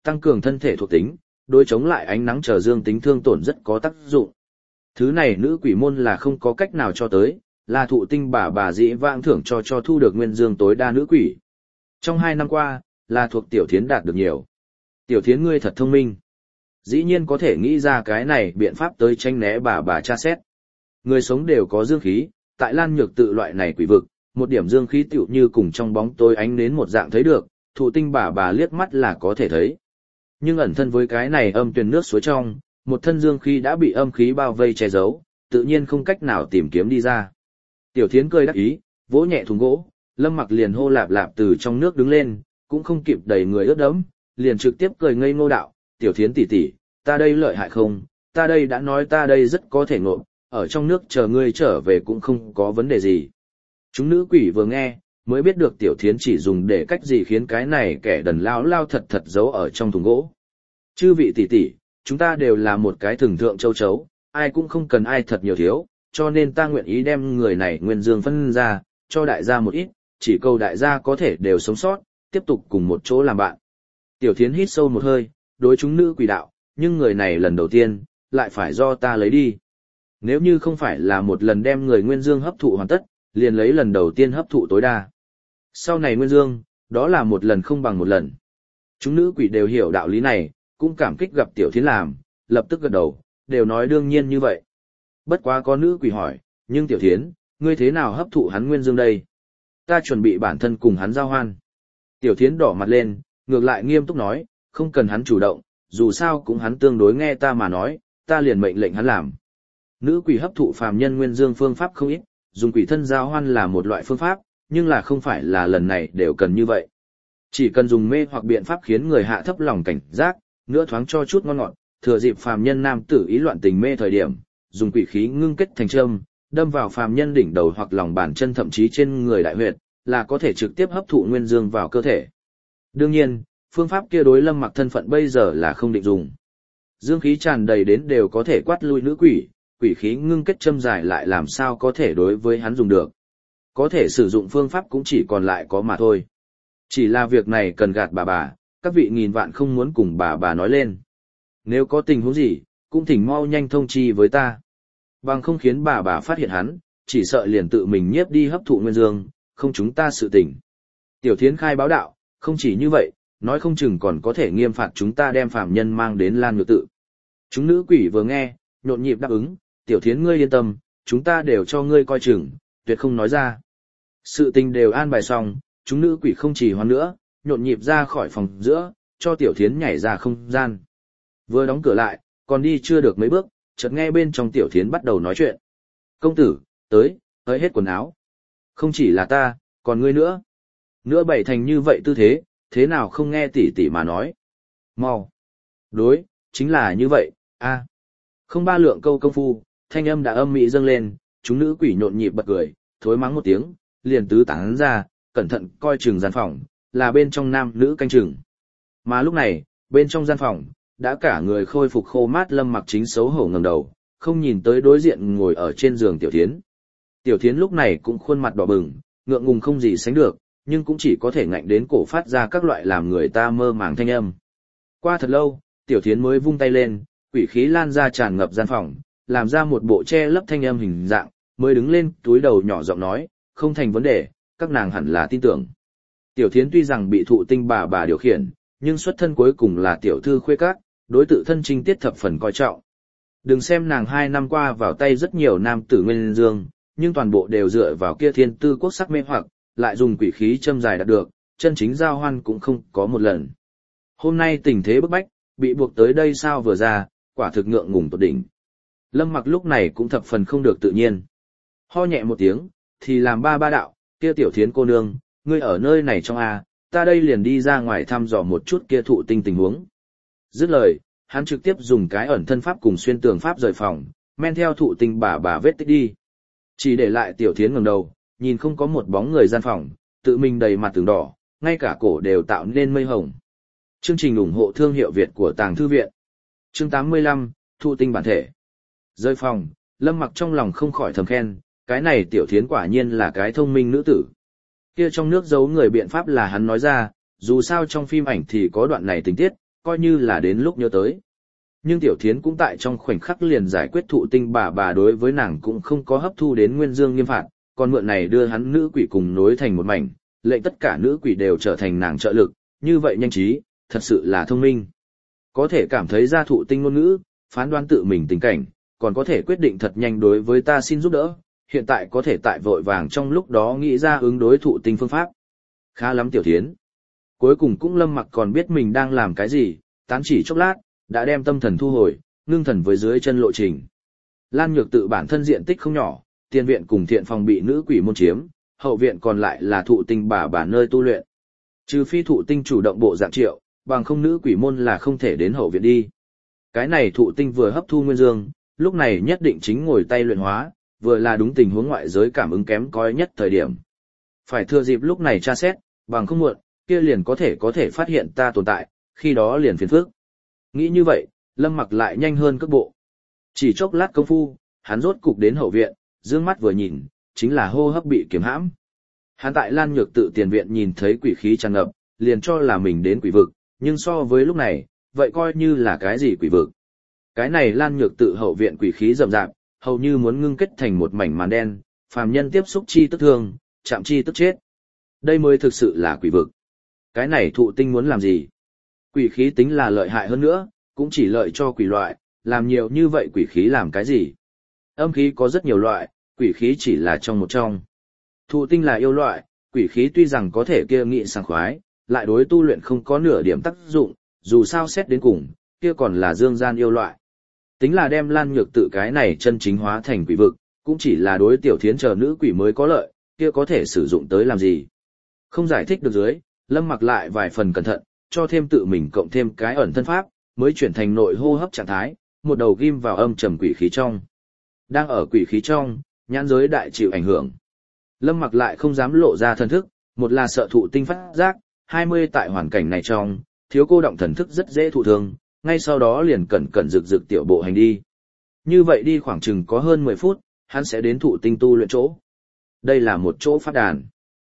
tăng cường thân thể thuộc tính, đối chống lại ánh nắng chờ dương tính thương tổn rất có tác dụng. Thứ này nữ quỷ môn là không có cách nào cho tới, là thụ tinh bà dĩ vãng thưởng cho thu được nguyên dương tối đa nữ quỷ. Trong 2 năm qua, là thuộc Tiểu Thiến đạt được nhiều. Tiểu Thiến ngươi thật thông minh. Dĩ nhiên có thể nghĩ ra cái này biện pháp tới tranh né bà tra xét. Người sống đều có dương khí, tại Lan Nhược tự loại này quỷ vực, một điểm dương khí tựu như cùng trong bóng tối ánh nến một dạng thấy được, thụ tinh bà liếc mắt là có thể thấy. Nhưng ẩn thân với cái này âm tuyền nước suối trong, một thân dương khí đã bị âm khí bao vây che giấu, tự nhiên không cách nào tìm kiếm đi ra. Tiểu Thiến cười đắc ý, vỗ nhẹ thùng gỗ, Lâm Mặc liền hô lạp lạp từ trong nước đứng lên, cũng không kịp đẩy người ướt đẫm, liền trực tiếp cười ngây ngô đạo, Tiểu Thiến tỷ tỷ, ta đây lợi hại không, ta đây đã nói ta đây rất có thể ngộ, ở trong nước chờ ngươi trở về cũng không có vấn đề gì. Chúng nữ quỷ vừa nghe, mới biết được Tiểu Thiến chỉ dùng để cách gì khiến cái này kẻ đần lao thật giấu ở trong thùng gỗ. Chư vị tỷ tỷ, chúng ta đều là một cái thường thượng châu chấu, ai cũng không cần ai thật nhiều thiếu, cho nên ta nguyện ý đem người này nguyên dương phân ra, cho đại gia một ít, chỉ cầu đại gia có thể đều sống sót, tiếp tục cùng một chỗ làm bạn. Tiểu Thiến hít sâu một hơi, đối chúng nữ quỷ đạo, nhưng người này lần đầu tiên, lại phải do ta lấy đi. Nếu như không phải là một lần đem người nguyên dương hấp thụ hoàn tất, liền lấy lần đầu tiên hấp thụ tối đa. Sau này nguyên dương, đó là một lần không bằng một lần. Chúng nữ quỷ đều hiểu đạo lý này, cũng cảm kích gặp Tiểu Thiến làm, lập tức gật đầu, đều nói đương nhiên như vậy. Bất quá có nữ quỷ hỏi, nhưng Tiểu Thiến, ngươi thế nào hấp thụ hắn nguyên dương đây? Ta chuẩn bị bản thân cùng hắn giao hoan. Tiểu Thiến đỏ mặt lên, ngược lại nghiêm túc nói, không cần hắn chủ động, dù sao cũng hắn tương đối nghe ta mà nói, ta liền mệnh lệnh hắn làm. Nữ quỷ hấp thụ phàm nhân nguyên dương phương pháp không ít, dùng quỷ thân giao hoan là một loại phương pháp, nhưng là không phải là lần này đều cần như vậy. Chỉ cần dùng mê hoặc biện pháp khiến người hạ thấp lòng cảnh giác, nữa thoáng cho chút ngon ngọt, thừa dịp phàm nhân nam tử ý loạn tình mê thời điểm, dùng quỷ khí ngưng kết thành châm, đâm vào phàm nhân đỉnh đầu hoặc lòng bàn chân thậm chí trên người đại huyệt, là có thể trực tiếp hấp thụ nguyên dương vào cơ thể. Đương nhiên, phương pháp kia đối Lâm Mặc thân phận bây giờ là không định dùng. Dương khí tràn đầy đến đều có thể quát lui nữ quỷ, quỷ khí ngưng kết châm dài lại làm sao có thể đối với hắn dùng được. Có thể sử dụng phương pháp cũng chỉ còn lại có mà thôi. Chỉ là việc này cần gạt bà, các vị nghìn vạn không muốn cùng bà nói lên. Nếu có tình huống gì, cũng thỉnh mau nhanh thông chi với ta. Bằng không khiến bà phát hiện hắn, chỉ sợ liền tự mình nhiếp đi hấp thụ nguyên dương, không chúng ta sự tình. Tiểu Thiến khai báo đạo, không chỉ như vậy, nói không chừng còn có thể nghiêm phạt chúng ta đem phàm nhân mang đến Lan Nhược tự. Chúng nữ quỷ vừa nghe, nhộn nhịp đáp ứng, Tiểu Thiến ngươi yên tâm, chúng ta đều cho ngươi coi chừng, tuyệt không nói ra. Sự tình đều an bài xong, chúng nữ quỷ không trì hoãn nữa, nhộn nhịp ra khỏi phòng giữa, cho Tiểu Thiến nhảy ra không gian. Vừa đóng cửa lại, còn đi chưa được mấy bước, chợt nghe bên trong Tiểu Thiến bắt đầu nói chuyện. Công tử, tới hết quần áo. Không chỉ là ta, còn ngươi nữa. Nữa bày thành như vậy tư thế, thế nào không nghe tỷ tỷ mà nói. Mau. Đối, chính là như vậy, a. Không ba lượng câu công phu, thanh âm đã âm mỹ dâng lên, chúng nữ quỷ nhộn nhịp bật cười, thối mắng một tiếng, liền tứ tán ra, cẩn thận coi chừng gian phòng, là bên trong nam nữ canh chừng. Mà lúc này, bên trong gian phòng, đã cả người khôi phục khô mát Lâm Mặc chính xấu hổ ngẩng đầu, không nhìn tới đối diện ngồi ở trên giường Tiểu Thiến. Tiểu Thiến lúc này cũng khuôn mặt đỏ bừng, ngượng ngùng không gì sánh được, nhưng cũng chỉ có thể ngạnh đến cổ phát ra các loại làm người ta mơ màng thanh âm. Qua thật lâu, Tiểu Thiến mới vung tay lên, quỷ khí lan ra tràn ngập gian phòng, làm ra một bộ che lấp thanh âm hình dạng, mới đứng lên túi đầu nhỏ giọng nói, không thành vấn đề, các nàng hẳn là tin tưởng. Tiểu Thiến tuy rằng bị thụ tinh bà điều khiển, nhưng xuất thân cuối cùng là tiểu thư khuê các, đối tự thân trinh tiết thập phần coi trọng. Đừng xem nàng 2 năm qua vào tay rất nhiều nam tử nguyên dương, nhưng toàn bộ đều dựa vào kia thiên tư quốc sắc mê hoặc, lại dùng quỷ khí châm dài đạt được, chân chính giao hoan cũng không có một lần. Hôm nay tình thế bức bách, bị buộc tới đây sao vừa ra, quả thực ngượng ngùng tột đỉnh. Lâm Mặc lúc này cũng thập phần không được tự nhiên. Ho nhẹ một tiếng, thì làm ba đạo, kia Tiểu Thiến cô nương, ngươi ở nơi này trong a, ta đây liền đi ra ngoài thăm dò một chút kia thụ tinh tình huống. Dứt lời, hắn trực tiếp dùng cái ẩn thân pháp cùng xuyên tường pháp rời phòng, men theo thụ tinh bà vết tích đi. Chỉ để lại Tiểu Thiến ngẩng đầu, nhìn không có một bóng người gian phòng, tự mình đầy mặt tường đỏ, ngay cả cổ đều tạo nên mây hồng. Chương trình ủng hộ thương hiệu Việt của Tàng Thư Viện. Chương 85, thụ tinh bản thể. Rời phòng, Lâm Mặc trong lòng không khỏi thầm khen, cái này Tiểu Thiến quả nhiên là cái thông minh nữ tử. Kia trong nước giấu người biện pháp là hắn nói ra, dù sao trong phim ảnh thì có đoạn này tình tiết, coi như là đến lúc nhớ tới. Nhưng Tiểu Thiến cũng tại trong khoảnh khắc liền giải quyết thụ tinh bà đối với nàng cũng không có hấp thu đến nguyên dương nghiêm phạt, còn mượn này đưa hắn nữ quỷ cùng nối thành một mảnh, lệnh tất cả nữ quỷ đều trở thành nàng trợ lực, như vậy nhanh trí, thật sự là thông minh. Có thể cảm thấy ra thụ tinh ngôn ngữ, phán đoán tự mình tình cảnh, còn có thể quyết định thật nhanh đối với ta xin giúp đỡ, hiện tại có thể tại vội vàng trong lúc đó nghĩ ra ứng đối thụ tinh phương pháp. Khá lắm Tiểu Thiến. Cuối cùng cũng Lâm Mặc còn biết mình đang làm cái gì, tán chỉ chốc lát, đã đem tâm thần thu hồi, ngưng thần với dưới chân lộ trình. Lan Nhược Tự bản thân diện tích không nhỏ, tiền viện cùng thiện phòng bị nữ quỷ môn chiếm, hậu viện còn lại là thụ tinh bà nơi tu luyện. Trừ phi thụ tinh chủ động bộ dạng triệu, bằng không nữ quỷ môn là không thể đến hậu viện đi. Cái này thụ tinh vừa hấp thu nguyên dương, lúc này nhất định chính ngồi tay luyện hóa, vừa là đúng tình huống ngoại giới cảm ứng kém cỏi nhất thời điểm. Phải thừa dịp lúc này tra xét, bằng không muộn, kia liền có thể phát hiện ta tồn tại, khi đó liền phiền phức. Nghĩ như vậy, Lâm Mặc lại nhanh hơn cước bộ. Chỉ chốc lát công phu, hắn rốt cục đến hậu viện, dương mắt vừa nhìn, chính là hô hấp bị kiềm hãm. Hắn tại Lan Nhược Tự tiền viện nhìn thấy quỷ khí tràn ngập, liền cho là mình đến quỷ vực, nhưng so với lúc này, vậy coi như là cái gì quỷ vực. Cái này Lan Nhược Tự hậu viện quỷ khí rậm rạp, hầu như muốn ngưng kết thành một mảnh màn đen, phàm nhân tiếp xúc chi tức thương, chạm chi tức chết. Đây mới thực sự là quỷ vực. Cái này thụ tinh muốn làm gì? Quỷ khí tính là lợi hại hơn nữa, cũng chỉ lợi cho quỷ loại, làm nhiều như vậy quỷ khí làm cái gì? Âm khí có rất nhiều loại, quỷ khí chỉ là trong một trong. Thụ tinh là yêu loại, quỷ khí tuy rằng có thể kia nghị sảng khoái, lại đối tu luyện không có nửa điểm tác dụng, dù sao xét đến cùng, kia còn là dương gian yêu loại. Tính là đem Lan Nhược Tự cái này chân chính hóa thành quỷ vực, cũng chỉ là đối Tiểu Thiến chờ nữ quỷ mới có lợi, kia có thể sử dụng tới làm gì. Không giải thích được dưới, Lâm Mặc lại vài phần cẩn thận, cho thêm tự mình cộng thêm cái ẩn thân pháp, mới chuyển thành nội hô hấp trạng thái, một đầu ghim vào âm trầm quỷ khí trong. Đang ở quỷ khí trong, nhãn giới đại chịu ảnh hưởng. Lâm Mặc lại không dám lộ ra thần thức, một là sợ thụ tinh phát giác, 20 tại hoàn cảnh này trong, thiếu cô động thần thức rất dễ thụ thương, ngay sau đó liền cẩn rực tiểu bộ hành đi. Như vậy đi khoảng chừng có hơn 10 phút, hắn sẽ đến thụ tinh tu luyện chỗ. Đây là một chỗ pháp đàn.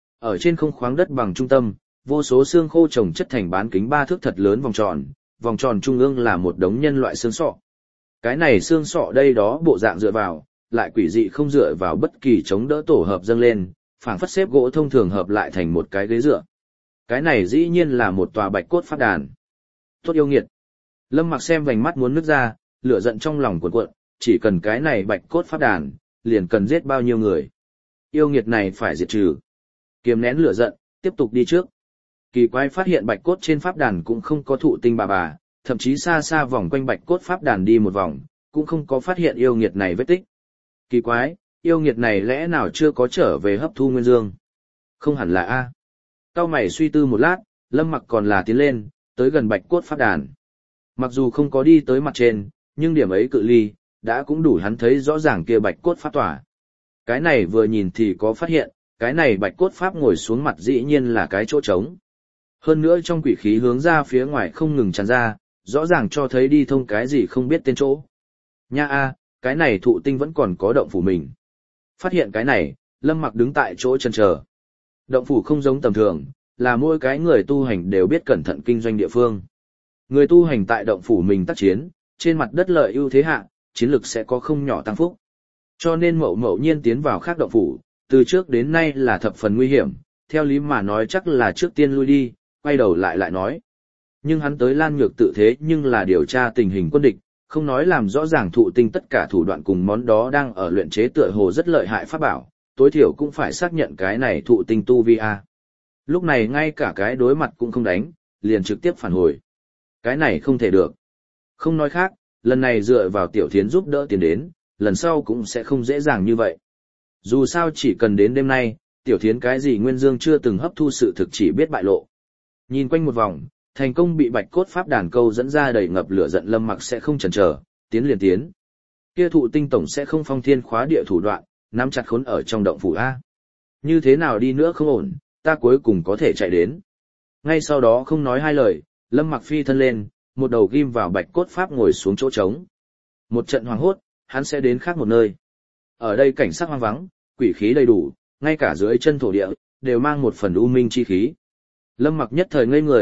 Ở trên không khoáng đất bằng trung tâm, vô số xương khô chồng chất thành bán kính 3 thước thật lớn vòng tròn trung ương là một đống nhân loại xương sọ. Cái này xương sọ đây đó bộ dạng dựa vào, lại quỷ dị không dựa vào bất kỳ chống đỡ tổ hợp dâng lên, phảng phất xếp gỗ thông thường hợp lại thành một cái ghế dựa. Cái này dĩ nhiên là một tòa bạch cốt pháp đàn. Tốt yêu nghiệt. Lâm Mặc xem vành mắt muốn nứt ra, lửa giận trong lòng cuộn cuộn, chỉ cần cái này bạch cốt pháp đàn, liền cần giết bao nhiêu người. Yêu nghiệt này phải diệt trừ. Kiềm nén lửa giận, tiếp tục đi trước. Kỳ quái phát hiện bạch cốt trên pháp đàn cũng không có thụ tinh bà, thậm chí xa xa vòng quanh bạch cốt pháp đàn đi một vòng, cũng không có phát hiện yêu nghiệt này vết tích. Kỳ quái, yêu nghiệt này lẽ nào chưa có trở về hấp thu nguyên dương? Không hẳn là A. Cao mày suy tư một lát, Lâm Mặc còn là tiến lên, tới gần bạch cốt pháp đàn. Mặc dù không có đi tới mặt trên, nhưng điểm ấy cự ly, đã cũng đủ hắn thấy rõ ràng kia bạch cốt pháp tỏa. Cái này vừa nhìn thì có phát hiện, cái này bạch cốt pháp ngồi xuống mặt dĩ nhiên là cái chỗ trống. Hơn nữa trong quỷ khí hướng ra phía ngoài không ngừng tràn ra, rõ ràng cho thấy đi thông cái gì không biết tên chỗ. Nha a, cái này thụ tinh vẫn còn có động phủ mình. Phát hiện cái này, Lâm Mặc đứng tại chỗ chần chờ. Động phủ không giống tầm thường, là mỗi cái người tu hành đều biết cẩn thận kinh doanh địa phương. Người tu hành tại động phủ mình tác chiến, trên mặt đất lợi ưu thế hạ, chiến lực sẽ có không nhỏ tăng phúc. Cho nên mậu nhiên tiến vào khác động phủ, từ trước đến nay là thập phần nguy hiểm, theo lý mà nói chắc là trước tiên lui đi, quay đầu lại nói. Nhưng hắn tới Lan Nhược Tự thế nhưng là điều tra tình hình quân địch, không nói làm rõ ràng thụ tinh tất cả thủ đoạn cùng món đó đang ở luyện chế tựa hồ rất lợi hại pháp bảo, tối thiểu cũng phải xác nhận cái này thụ tinh tu vi a. Lúc này ngay cả cái đối mặt cũng không đánh, liền trực tiếp phản hồi. Cái này không thể được. Không nói khác, lần này dựa vào Tiểu Thiến giúp đỡ tiền đến, lần sau cũng sẽ không dễ dàng như vậy. Dù sao chỉ cần đến đêm nay, Tiểu Thiến cái gì nguyên dương chưa từng hấp thu sự thực chỉ biết bại lộ. Nhìn quanh một vòng, thành công bị bạch cốt pháp đàn câu dẫn ra đầy ngập lửa giận Lâm Mặc sẽ không chần chờ, tiến liền tiến. Kia thụ tinh tổng sẽ không phong thiên khóa địa thủ đoạn, nắm chặt khốn ở trong động phủ a. Như thế nào đi nữa không ổn, ta cuối cùng có thể chạy đến. Ngay sau đó không nói hai lời, Lâm Mặc phi thân lên, một đầu ghim vào bạch cốt pháp ngồi xuống chỗ trống. Một trận hoàng hốt, hắn sẽ đến khác một nơi. Ở đây cảnh sắc hoang vắng, quỷ khí đầy đủ, ngay cả dưới chân thổ địa đều mang một phần u minh chi khí. Lâm Mặc nhất thời ngây người,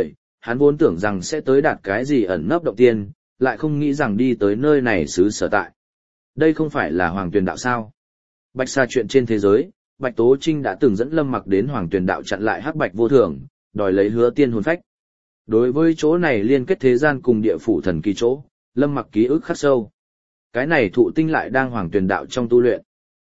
hắn vốn tưởng rằng sẽ tới đạt cái gì ẩn nấp động tiên, lại không nghĩ rằng đi tới nơi này xứ sở tại. Đây không phải là Hoàng Tuyền Đạo sao? Bạch Sa chuyện trên thế giới, Bạch Tố Trinh đã từng dẫn Lâm Mặc đến Hoàng Tuyền Đạo chặn lại Hắc Bạch Vô Thường, đòi lấy Hứa Tiên hồn phách. Đối với chỗ này liên kết thế gian cùng địa phủ thần kỳ chỗ, Lâm Mặc ký ức khắc sâu. Cái này thụ tinh lại đang Hoàng Tuyền Đạo trong tu luyện.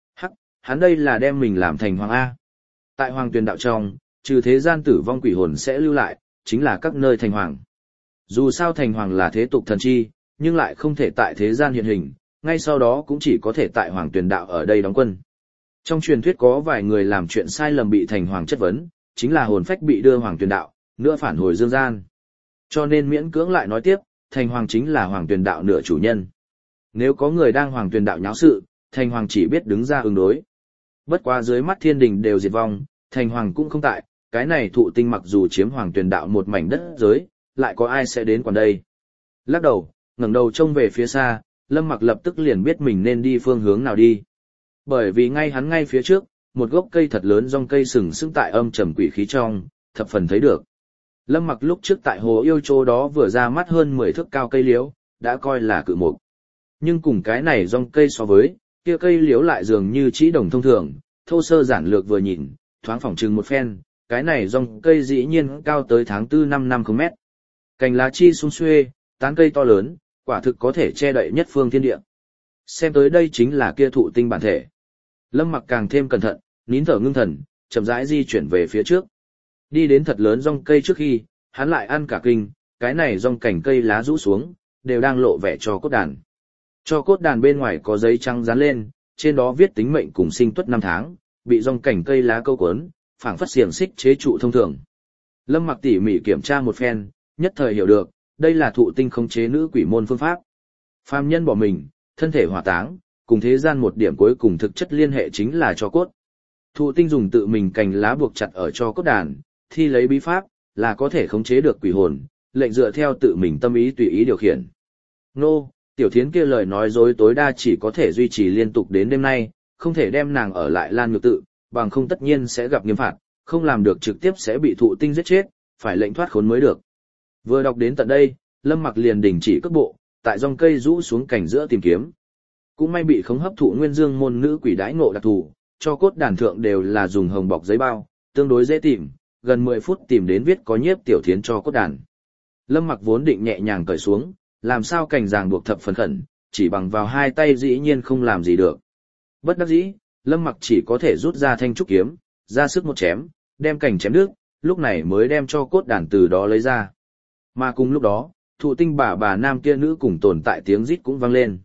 Hắn đây là đem mình làm thành Hoàng A. Tại Hoàng Tuyền Đạo trong, trừ thế gian tử vong quỷ hồn sẽ lưu lại, chính là các nơi thành hoàng. Dù sao thành hoàng là thế tục thần chi, nhưng lại không thể tại thế gian hiện hình, ngay sau đó cũng chỉ có thể tại Hoàng Tuyền Đạo ở đây đóng quân. Trong truyền thuyết có vài người làm chuyện sai lầm bị thành hoàng chất vấn, chính là hồn phách bị đưa Hoàng Tuyền Đạo, nữa phản hồi dương gian. Cho nên miễn cưỡng lại nói tiếp, thành hoàng chính là Hoàng Tuyền Đạo nửa chủ nhân. Nếu có người đang Hoàng Tuyền Đạo nháo sự, thành hoàng chỉ biết đứng ra ứng đối. Bất quá dưới mắt thiên đình đều diệt vong, thành hoàng cũng không tại, cái này thụ tinh mặc dù chiếm Hoàng Tuyền Đạo một mảnh đất giới, lại có ai sẽ đến còn đây. Lắc đầu, ngẩng đầu trông về phía xa, Lâm Mặc lập tức liền biết mình nên đi phương hướng nào đi. Bởi vì ngay phía trước, một gốc cây thật lớn rong cây sừng sững tại âm trầm quỷ khí trong, thập phần thấy được. Lâm Mặc lúc trước tại hồ yêu chỗ đó vừa ra mắt hơn 10 thước cao cây liễu, đã coi là cự mục. Nhưng cùng cái này rong cây so với, kia cây liễu lại dường như chỉ đồng thông thường, thô sơ giản lược vừa nhìn, thoáng phỏng chừng một phen, cái này rong cây dĩ nhiên cao tới tháng 4 năm không mét. Cành lá chi sum xuê, tán cây to lớn, quả thực có thể che đậy nhất phương thiên địa. Xem tới đây chính là kia thụ tinh bản thể. Lâm Mặc càng thêm cẩn thận, nín thở ngưng thần, chậm rãi di chuyển về phía trước. Đi đến thật lớn rong cây trước khi, hắn lại ăn cả kinh, cái này rong cành cây lá rũ xuống, đều đang lộ vẻ cho cốt đàn. Cho cốt đàn bên ngoài có giấy trắng dán lên, trên đó viết tính mệnh cùng sinh tuất năm tháng, bị rong cành cây lá câu cuốn, phảng phất xiềng xích chế trụ thông thường. Lâm Mặc tỉ mỉ kiểm tra một phen, nhất thời hiểu được, đây là thụ tinh khống chế nữ quỷ môn phương pháp. Phàm nhân bỏ mình, thân thể hỏa táng, cùng thế gian một điểm cuối cùng thực chất liên hệ chính là cho cốt. Thụ tinh dùng tự mình cành lá buộc chặt ở cho cốt đàn, thi lấy bí pháp, là có thể khống chế được quỷ hồn, lệnh dựa theo tự mình tâm ý tùy ý điều khiển. Nô, tiểu thiến kia lời nói dối tối đa chỉ có thể duy trì liên tục đến đêm nay, không thể đem nàng ở lại Lan Nhược Tự, bằng không tất nhiên sẽ gặp nghiêm phạt, không làm được trực tiếp sẽ bị thụ tinh giết chết, phải lệnh thoát khốn mới được. Vừa đọc đến tận đây, Lâm Mặc liền đình chỉ cước bộ, tại rong cây rũ xuống cảnh giữa tìm kiếm. Cũng may bị khống hấp thụ nguyên dương môn nữ quỷ đãi ngộ đặc thù, cho cốt đàn thượng đều là dùng hồng bọc giấy bao, tương đối dễ tìm, gần 10 phút tìm đến viết có nhiếp tiểu thiến cho cốt đàn. Lâm Mặc vốn định nhẹ nhàng cởi xuống, làm sao cành ràng buộc thập phần khẩn, chỉ bằng vào hai tay dĩ nhiên không làm gì được. Bất đắc dĩ, Lâm Mặc chỉ có thể rút ra thanh trúc kiếm, ra sức một chém, đem cành chém đứt, lúc này mới đem cho cốt đàn từ đó lấy ra. Mà cùng lúc đó, thụ tinh bà nam kia nữ cùng tồn tại tiếng rít cũng vang lên.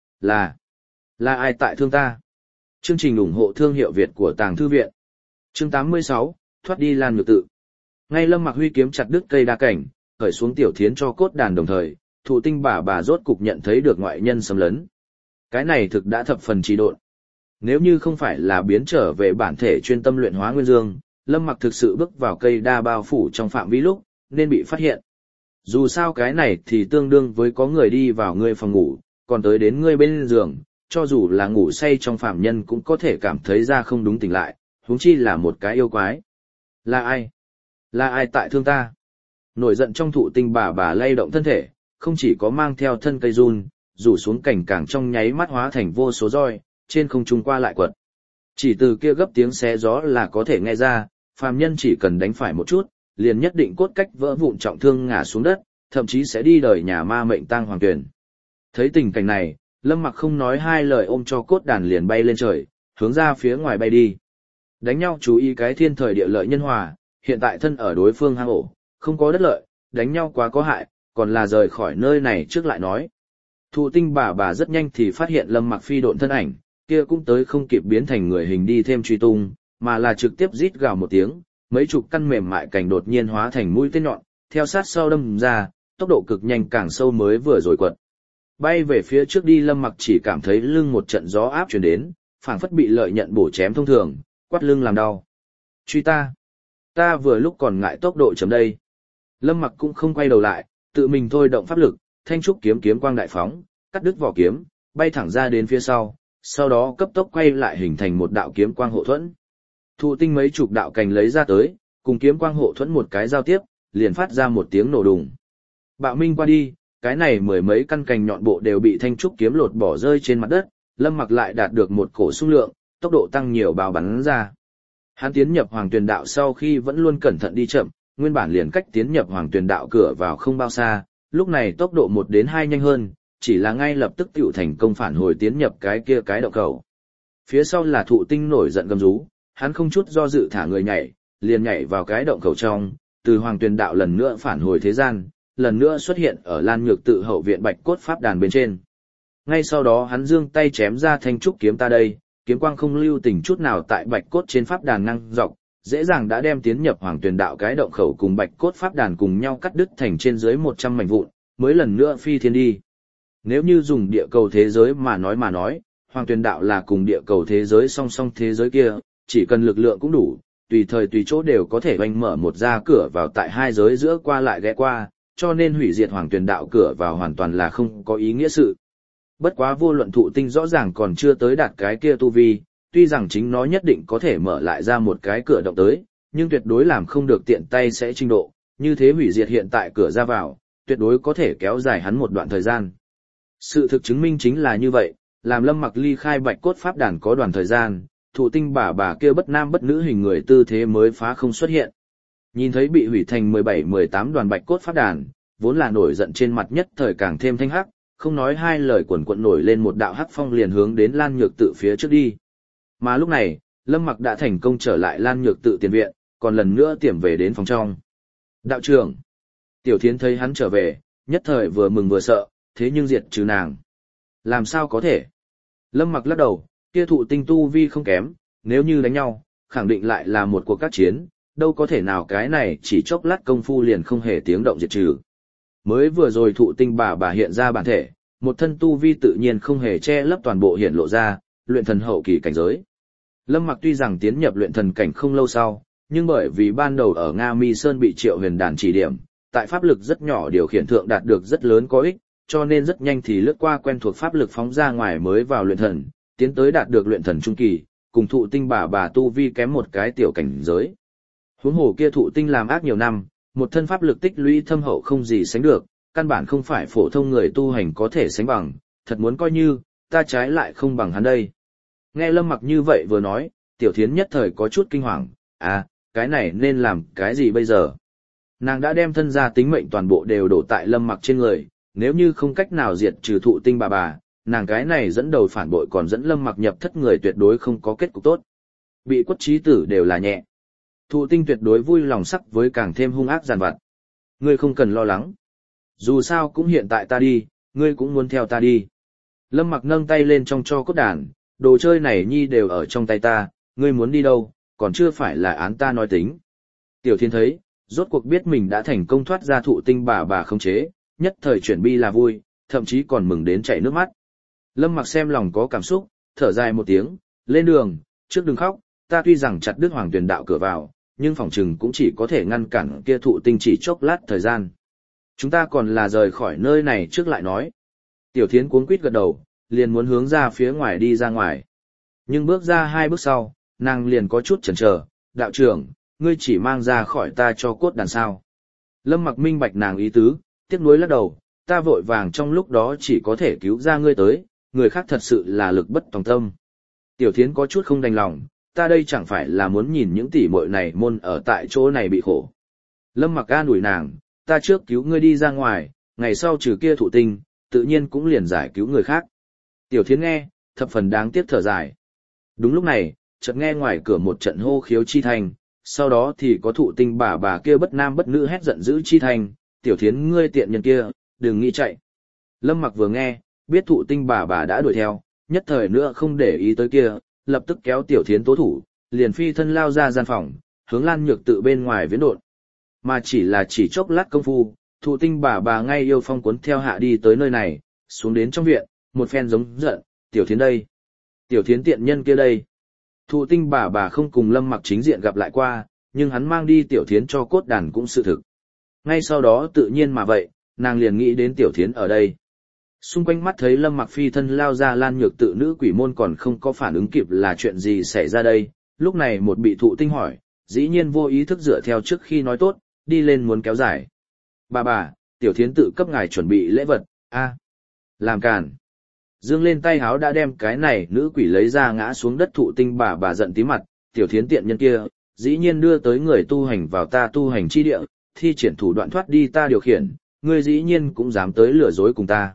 Là ai tại thương ta? Chương trình ủng hộ thương hiệu Việt của Tàng Thư Viện. Chương 86, thoát đi Lan Nhược Tự. Ngay Lâm Mặc huy kiếm chặt đứt cây đa cảnh, khởi xuống tiểu thiến cho cốt đàn đồng thời, thụ tinh bà rốt cục nhận thấy được ngoại nhân xâm lấn. Cái này thực đã thập phần trì độn. Nếu như không phải là biến trở về bản thể chuyên tâm luyện hóa nguyên dương, Lâm Mặc thực sự bước vào cây đa bao phủ trong phạm vi lúc, nên bị phát hiện. Dù sao cái này thì tương đương với có người đi vào ngươi phòng ngủ, còn tới đến ngươi bên giường, cho dù là ngủ say trong phạm nhân cũng có thể cảm thấy ra không đúng tỉnh lại, huống chi là một cái yêu quái. Là ai? Là ai tại thương ta? Nổi giận trong thụ tinh bà lay động thân thể, không chỉ có mang theo thân cây run, rủ xuống cảnh càng trong nháy mắt hóa thành vô số roi, trên không trung qua lại quật. Chỉ từ kia gấp tiếng xé gió là có thể nghe ra, phàm nhân chỉ cần đánh phải một chút, liền nhất định cốt cách vỡ vụn trọng thương ngã xuống đất, thậm chí sẽ đi đời nhà ma mệnh tang hoàng tuyển. Thấy tình cảnh này, Lâm Mặc không nói hai lời ôm cho cốt đàn liền bay lên trời, hướng ra phía ngoài bay đi. Đánh nhau chú ý cái thiên thời địa lợi nhân hòa, hiện tại thân ở đối phương hang ổ, không có đất lợi, đánh nhau quá có hại, còn là rời khỏi nơi này trước lại nói. Thụ tinh bà rất nhanh thì phát hiện Lâm Mặc phi độn thân ảnh, kia cũng tới không kịp biến thành người hình đi thêm truy tung, mà là trực tiếp rít gào một tiếng, mấy chục căn mềm mại cảnh đột nhiên hóa thành mũi tên nhọn, theo sát sau đâm ra, tốc độ cực nhanh càng sâu mới vừa rồi quật. Bay về phía trước đi Lâm Mặc chỉ cảm thấy lưng một trận gió áp truyền đến, phảng phất bị lợi nhận bổ chém thông thường, quắt lưng làm đau. Truy ta! Ta vừa lúc còn ngại tốc độ chấm đây. Lâm Mặc cũng không quay đầu lại, tự mình thôi động pháp lực, thanh trúc kiếm quang đại phóng, cắt đứt vỏ kiếm, bay thẳng ra đến phía sau đó cấp tốc quay lại hình thành một đạo kiếm quang hộ thuẫn. Thụ tinh mấy chục đạo cành lấy ra tới, cùng kiếm quang hộ thuẫn một cái giao tiếp, liền phát ra một tiếng nổ đùng. Bạo minh qua đi, cái này mười mấy căn cành nhọn bộ đều bị thanh trúc kiếm lột bỏ rơi trên mặt đất, Lâm Mặc lại đạt được một cổ xung lượng, tốc độ tăng nhiều bao bắn ra. Hắn tiến nhập Hoàng Tuyền Đạo sau khi vẫn luôn cẩn thận đi chậm, nguyên bản liền cách tiến nhập Hoàng Tuyền Đạo cửa vào không bao xa, lúc này tốc độ 1 đến 2 nhanh hơn, chỉ là ngay lập tức tiểu thành công phản hồi tiến nhập cái kia cái động khẩu. Phía sau là Thụ Tinh nổi giận gầm rú, hắn không chút do dự thả người nhảy, liền nhảy vào cái động khẩu trong, từ Hoàng Tuyền Đạo lần nữa phản hồi thế gian, lần nữa xuất hiện ở Lan Nhược tự hậu viện Bạch Cốt Pháp Đàn bên trên. Ngay sau đó hắn giương tay chém ra thanh trúc kiếm ta đây, kiếm quang không lưu tình chút nào tại Bạch Cốt trên Pháp Đàn năng dọc, dễ dàng đã đem tiến nhập Hoàng Tuyền Đạo cái động khẩu cùng Bạch Cốt Pháp Đàn cùng nhau cắt đứt thành trên dưới 100 mảnh vụn, mới lần nữa phi thiên đi. Nếu như dùng địa cầu thế giới mà nói, Hoàng Tuyền Đạo là cùng địa cầu thế giới song song thế giới kia, chỉ cần lực lượng cũng đủ, tùy thời tùy chỗ đều có thể oanh mở một ra cửa vào tại hai giới giữa qua lại ghé qua, cho nên hủy diệt Hoàng Tuyền Đạo cửa vào hoàn toàn là không có ý nghĩa sự. Bất quá vô luận Thụ Tinh rõ ràng còn chưa tới đạt cái kia tu vi, tuy rằng chính nó nhất định có thể mở lại ra một cái cửa động tới, nhưng tuyệt đối làm không được tiện tay sẽ trình độ, như thế hủy diệt hiện tại cửa ra vào, tuyệt đối có thể kéo dài hắn một đoạn thời gian. Sự thực chứng minh chính là như vậy, làm Lâm Mặc ly khai Bạch Cốt Pháp Đàn có đoạn thời gian, Thụ Tinh bà kia bất nam bất nữ hình người tư thế mới phá không xuất hiện. Nhìn thấy bị hủy thành 17-18 đoàn Bạch Cốt Pháp Đàn, vốn là nổi giận trên mặt nhất thời càng thêm thanh hắc, không nói hai lời quần quận nổi lên một đạo hắc phong liền hướng đến Lan Nhược tự phía trước đi. Mà lúc này, Lâm Mặc đã thành công trở lại Lan Nhược tự tiền viện, còn lần nữa tiềm về đến phòng trong. Đạo trưởng! Tiểu Thiến thấy hắn trở về, nhất thời vừa mừng vừa sợ, thế nhưng diệt trừ nàng. Làm sao có thể? Lâm Mặc lắc đầu, kia Thụ Tinh tu vi không kém, nếu như đánh nhau, khẳng định lại là một cuộc các chiến, đâu có thể nào cái này chỉ chốc lát công phu liền không hề tiếng động diệt trừ. Mới vừa rồi Thụ Tinh bà hiện ra bản thể, một thân tu vi tự nhiên không hề che lấp toàn bộ hiện lộ ra, luyện thần hậu kỳ cảnh giới. Lâm Mặc tuy rằng tiến nhập luyện thần cảnh không lâu sau, nhưng bởi vì ban đầu ở Nga Mi Sơn bị Triệu Huyền Đàn chỉ điểm, tại pháp lực rất nhỏ điều khiển thượng đạt được rất lớn có ích, cho nên rất nhanh thì lướt qua quen thuộc pháp lực phóng ra ngoài mới vào luyện thần, tiến tới đạt được luyện thần trung kỳ, cùng Thụ Tinh bà tu vi kém một cái tiểu cảnh giới. Huống hồ kia Thụ Tinh làm ác nhiều năm, một thân pháp lực tích lũy thâm hậu không gì sánh được, căn bản không phải phổ thông người tu hành có thể sánh bằng, thật muốn coi như, ta trái lại không bằng hắn đây. Nghe Lâm Mặc như vậy vừa nói, Tiểu Thiến nhất thời có chút kinh hoàng, cái này nên làm cái gì bây giờ? Nàng đã đem thân gia tính mệnh toàn bộ đều đổ tại Lâm Mặc trên người, nếu như không cách nào diệt trừ Thụ Tinh bà, nàng cái này dẫn đầu phản bội còn dẫn Lâm Mặc nhập thất người tuyệt đối không có kết cục tốt. Bị quất trí tử đều là nhẹ. Thụ Tinh tuyệt đối vui lòng sắc với càng thêm hung ác giàn vặt. Ngươi không cần lo lắng. Dù sao cũng hiện tại ta đi, ngươi cũng muốn theo ta đi. Lâm Mặc nâng tay lên trong cho cốt đàn, đồ chơi này nhi đều ở trong tay ta, ngươi muốn đi đâu, còn chưa phải là án ta nói tính. Tiểu Thiên thấy, rốt cuộc biết mình đã thành công thoát ra Thụ Tinh bà khống chế, nhất thời chuyển bi là vui, thậm chí còn mừng đến chảy nước mắt. Lâm Mặc xem lòng có cảm xúc, thở dài một tiếng, lên đường, trước đừng khóc, ta tuy rằng chặt đứt Hoàng Tuyền Đạo cửa vào, nhưng phỏng chừng cũng chỉ có thể ngăn cản kia Thụ Tinh chỉ chốc lát thời gian. Chúng ta còn là rời khỏi nơi này trước lại nói. Tiểu Thiến cuống quýt gật đầu, liền muốn hướng ra phía ngoài đi ra ngoài. Nhưng bước ra 2 bước sau, nàng liền có chút chần chờ, đạo trưởng, ngươi chỉ mang ra khỏi ta cho cốt đàn sao. Lâm Mặc minh bạch nàng ý tứ, tiếc nuối lắc đầu, ta vội vàng trong lúc đó chỉ có thể cứu ra ngươi tới, người khác thật sự là lực bất tòng tâm. Tiểu Thiến có chút không đành lòng, ta đây chẳng phải là muốn nhìn những tỷ muội này môn ở tại chỗ này bị khổ. Lâm Mặc an ủi nàng, ta trước cứu ngươi đi ra ngoài, ngày sau trừ kia Thụ Tinh, tự nhiên cũng liền giải cứu người khác. Tiểu Thiến nghe, thập phần đáng tiếc thở dài. Đúng lúc này, chợt nghe ngoài cửa một trận hô khiếu chi thành, sau đó thì có Thụ Tinh bà kia bất nam bất nữ hét giận dữ chi thành, Tiểu Thiến ngươi tiện nhân kia, đừng nghĩ chạy. Lâm Mặc vừa nghe, biết Thụ Tinh bà đã đuổi theo, nhất thời nữa không để ý tới kia, lập tức kéo Tiểu Thiến tố thủ, liền phi thân lao ra gian phòng, hướng Lan Nhược tự bên ngoài viễn độn. Mà chỉ chốc lát công phu, Thụ Tinh bà ngay yêu phong cuốn theo hạ đi tới nơi này, xuống đến trong viện, một phen giống giận, Tiểu Thiến đây. Tiểu Thiến tiện nhân kia đây. Thụ Tinh bà không cùng Lâm Mặc chính diện gặp lại qua, nhưng hắn mang đi Tiểu Thiến cho cốt đàn cũng sự thực. Ngay sau đó tự nhiên mà vậy, nàng liền nghĩ đến Tiểu Thiến ở đây. Xung quanh mắt thấy Lâm Mặc phi thân lao ra Lan Nhược tự nữ quỷ môn còn không có phản ứng kịp là chuyện gì xảy ra đây, lúc này một bị Thụ Tinh hỏi, dĩ nhiên vô ý thức dựa theo trước khi nói tốt, đi lên muốn kéo dài. Bà, tiểu thiến tự cấp ngài chuẩn bị lễ vật, làm càn. Dương lên tay háo đã đem cái này nữ quỷ lấy ra ngã xuống đất thụ tinh bà giận tí mặt, tiểu thiến tiện nhân kia, dĩ nhiên đưa tới người tu hành vào ta tu hành chi địa, thi triển thủ đoạn thoát đi ta điều khiển, ngươi dĩ nhiên cũng dám tới lừa dối cùng ta.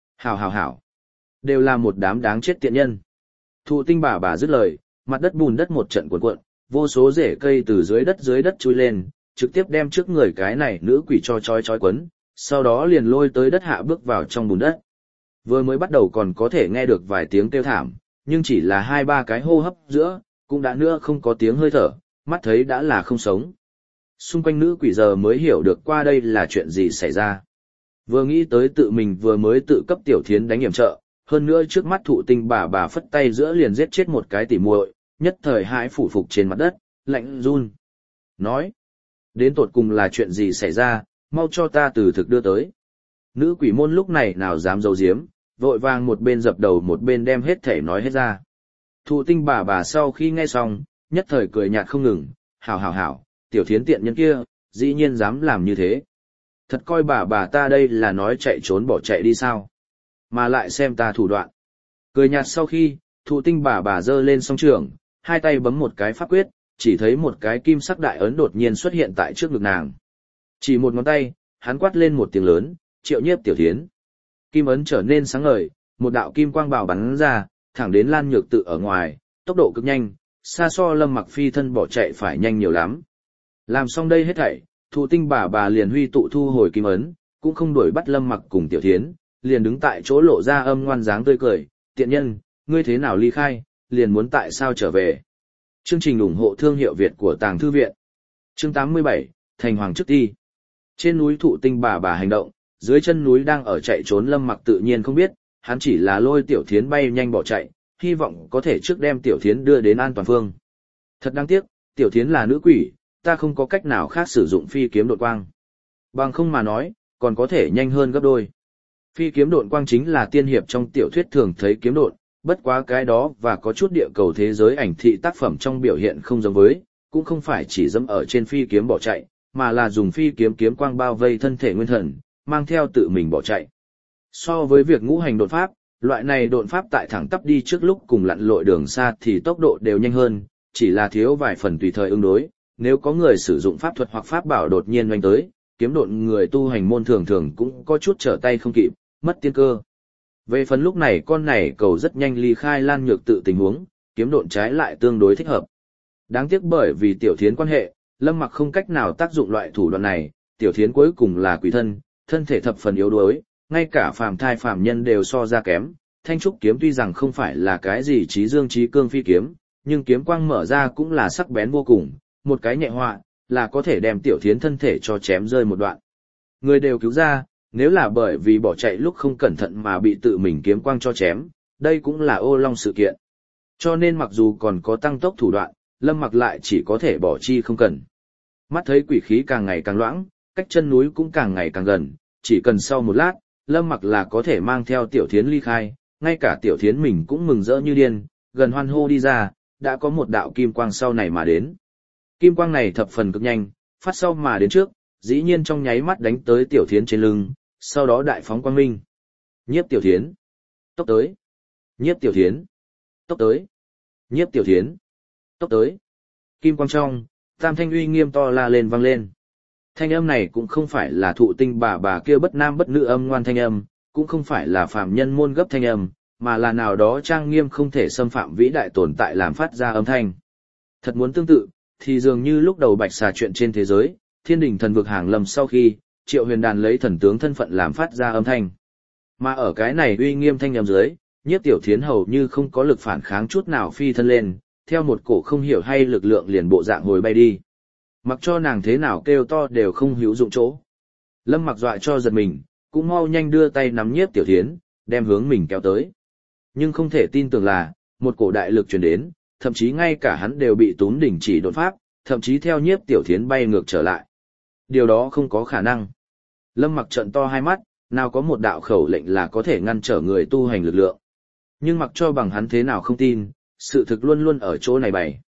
Hảo. Đều là một đám đáng chết tiện nhân. Thụ tinh bà dứt lời, mặt đất bùn đất một trận cuộn cuộn, vô số rễ cây từ dưới đất chui lên, trực tiếp đem trước người cái này nữ quỷ cho trói quấn, sau đó liền lôi tới đất hạ bước vào trong bùn đất. Vừa mới bắt đầu còn có thể nghe được vài tiếng kêu thảm, nhưng chỉ là 2-3 cái hô hấp giữa, cũng đã nữa không có tiếng hơi thở, mắt thấy đã là không sống. Xung quanh nữ quỷ giờ mới hiểu được qua đây là chuyện gì xảy ra. Vừa nghĩ tới tự mình vừa mới tự cấp tiểu thiến đánh hiểm trợ, hơn nữa trước mắt thụ tinh bà phất tay giữa liền giết chết một cái tỉ muội, nhất thời hãi phủ phục trên mặt đất, lạnh run. Nói, đến tột cùng là chuyện gì xảy ra, mau cho ta từ thực đưa tới. Nữ quỷ môn lúc này nào dám giấu giếm, vội vàng một bên dập đầu một bên đem hết thể nói hết ra. Thụ tinh bà sau khi nghe xong, nhất thời cười nhạt không ngừng, hảo, tiểu thiến tiện nhân kia, dĩ nhiên dám làm như thế. Thật coi bà ta đây là nói chạy trốn bỏ chạy đi sao. Mà lại xem ta thủ đoạn. Cười nhạt sau khi, thụ tinh bà giơ lên song trường, hai tay bấm một cái pháp quyết, chỉ thấy một cái kim sắc đại ấn đột nhiên xuất hiện tại trước ngực nàng. Chỉ một ngón tay, hắn quát lên một tiếng lớn, Triệu Nhiếp tiểu thiến. Kim ấn trở nên sáng ngời, một đạo kim quang bào bắn ra, thẳng đến Lan Nhược Tự ở ngoài, tốc độ cực nhanh, xa so Lâm Mặc phi thân bỏ chạy phải nhanh nhiều lắm. Làm xong đây hết thảy, thụ tinh bà liền huy tụ thu hồi kim ấn, cũng không đuổi bắt Lâm Mặc cùng tiểu thiến, liền đứng tại chỗ lộ ra âm ngoan dáng tươi cười, tiện nhân, ngươi thế nào ly khai, liền muốn tại sao trở về. Chương trình ủng hộ thương hiệu Việt của Tàng Thư Viện. Chương 87, Thành Hoàng Chức Ti. Trên núi thụ tinh bà hành động, dưới chân núi đang ở chạy trốn Lâm Mặc tự nhiên không biết, hắn chỉ là lôi tiểu thiến bay nhanh bỏ chạy, hy vọng có thể trước đem tiểu thiến đưa đến an toàn phương. Thật đáng tiếc, tiểu thiến là nữ quỷ, ta không có cách nào khác sử dụng phi kiếm độn quang. Bằng không mà nói, còn có thể nhanh hơn gấp đôi. Phi kiếm độn quang chính là tiên hiệp trong tiểu thuyết thường thấy kiếm độn, bất quá cái đó và có chút địa cầu thế giới ảnh thị tác phẩm trong biểu hiện không giống với, cũng không phải chỉ dẫm ở trên phi kiếm bỏ chạy, mà là dùng phi kiếm kiếm quang bao vây thân thể nguyên thần, mang theo tự mình bỏ chạy. So với việc ngũ hành độn pháp, loại này độn pháp tại thẳng tắp đi trước lúc cùng lặn lội đường xa thì tốc độ đều nhanh hơn, chỉ là thiếu vài phần tùy thời ứng đối. Nếu có người sử dụng pháp thuật hoặc pháp bảo đột nhiên oanh tới, kiếm độn người tu hành môn thường thường cũng có chút trở tay không kịp, mất tiên cơ. Về phần lúc này con này cầu rất nhanh ly khai Lan Nhược Tự tình huống, kiếm độn trái lại tương đối thích hợp. Đáng tiếc bởi vì tiểu thiến quan hệ, Lâm Mặc không cách nào tác dụng loại thủ đoạn này, tiểu thiến cuối cùng là quỷ thân, thân thể thập phần yếu đuối, ngay cả phàm thai phàm nhân đều so ra kém. Thanh trúc kiếm tuy rằng không phải là cái gì trí dương trí cương phi kiếm, nhưng kiếm quang mở ra cũng là sắc bén vô cùng, một cái nhẹ họa là có thể đem tiểu thiến thân thể cho chém rơi một đoạn. Người đều cứu ra, nếu là bởi vì bỏ chạy lúc không cẩn thận mà bị tự mình kiếm quang cho chém, đây cũng là ô long sự kiện. Cho nên mặc dù còn có tăng tốc thủ đoạn, Lâm Mặc lại chỉ có thể bỏ chi không cần. Mắt thấy quỷ khí càng ngày càng loãng, cách chân núi cũng càng ngày càng gần, chỉ cần sau một lát, Lâm Mặc là có thể mang theo tiểu thiến ly khai, ngay cả tiểu thiến mình cũng mừng rỡ như điên, gần hoan hô đi ra, đã có một đạo kim quang sau này mà đến. Kim quang này thập phần cực nhanh, phát sau mà đến trước, dĩ nhiên trong nháy mắt đánh tới tiểu thiến trên lưng, sau đó đại phóng quang minh. Nhiếp tiểu thiến, tốc tới. Nhiếp tiểu thiến, tốc tới. Nhiếp tiểu thiến, tốc tới. Kim quang trong, tam thanh uy nghiêm to la lên vang lên. Thanh âm này cũng không phải là thụ tinh bà kia bất nam bất nữ âm ngoan thanh âm, cũng không phải là phàm nhân môn gấp thanh âm, mà là nào đó trang nghiêm không thể xâm phạm vĩ đại tồn tại làm phát ra âm thanh. Thật muốn tương tự, thì dường như lúc đầu bạch xà chuyện trên thế giới, thiên đình thần vực hàng lâm sau khi, Triệu Huyền Đàn lấy thần tướng thân phận làm phát ra âm thanh. Mà ở cái này uy nghiêm thanh âm dưới, Nhiếp tiểu thiến hầu như không có lực phản kháng chút nào phi thân lên, theo một cổ không hiểu hay lực lượng liền bộ dạng hồi bay đi. Mặc cho nàng thế nào kêu to đều không hữu dụng chỗ. Lâm Mặc dọa cho giật mình, cũng mau nhanh đưa tay nắm Nhiếp tiểu thiến, đem hướng mình kéo tới. Nhưng không thể tin tưởng là, một cổ đại lực truyền đến, thậm chí ngay cả hắn đều bị túm đình chỉ đột pháp, thậm chí theo Nhiếp tiểu thiến bay ngược trở lại. Điều đó không có khả năng. Lâm Mặc trợn to hai mắt, nào có một đạo khẩu lệnh là có thể ngăn trở người tu hành lực lượng. Nhưng mặc cho bằng hắn thế nào không tin, sự thực luôn luôn ở chỗ này bày.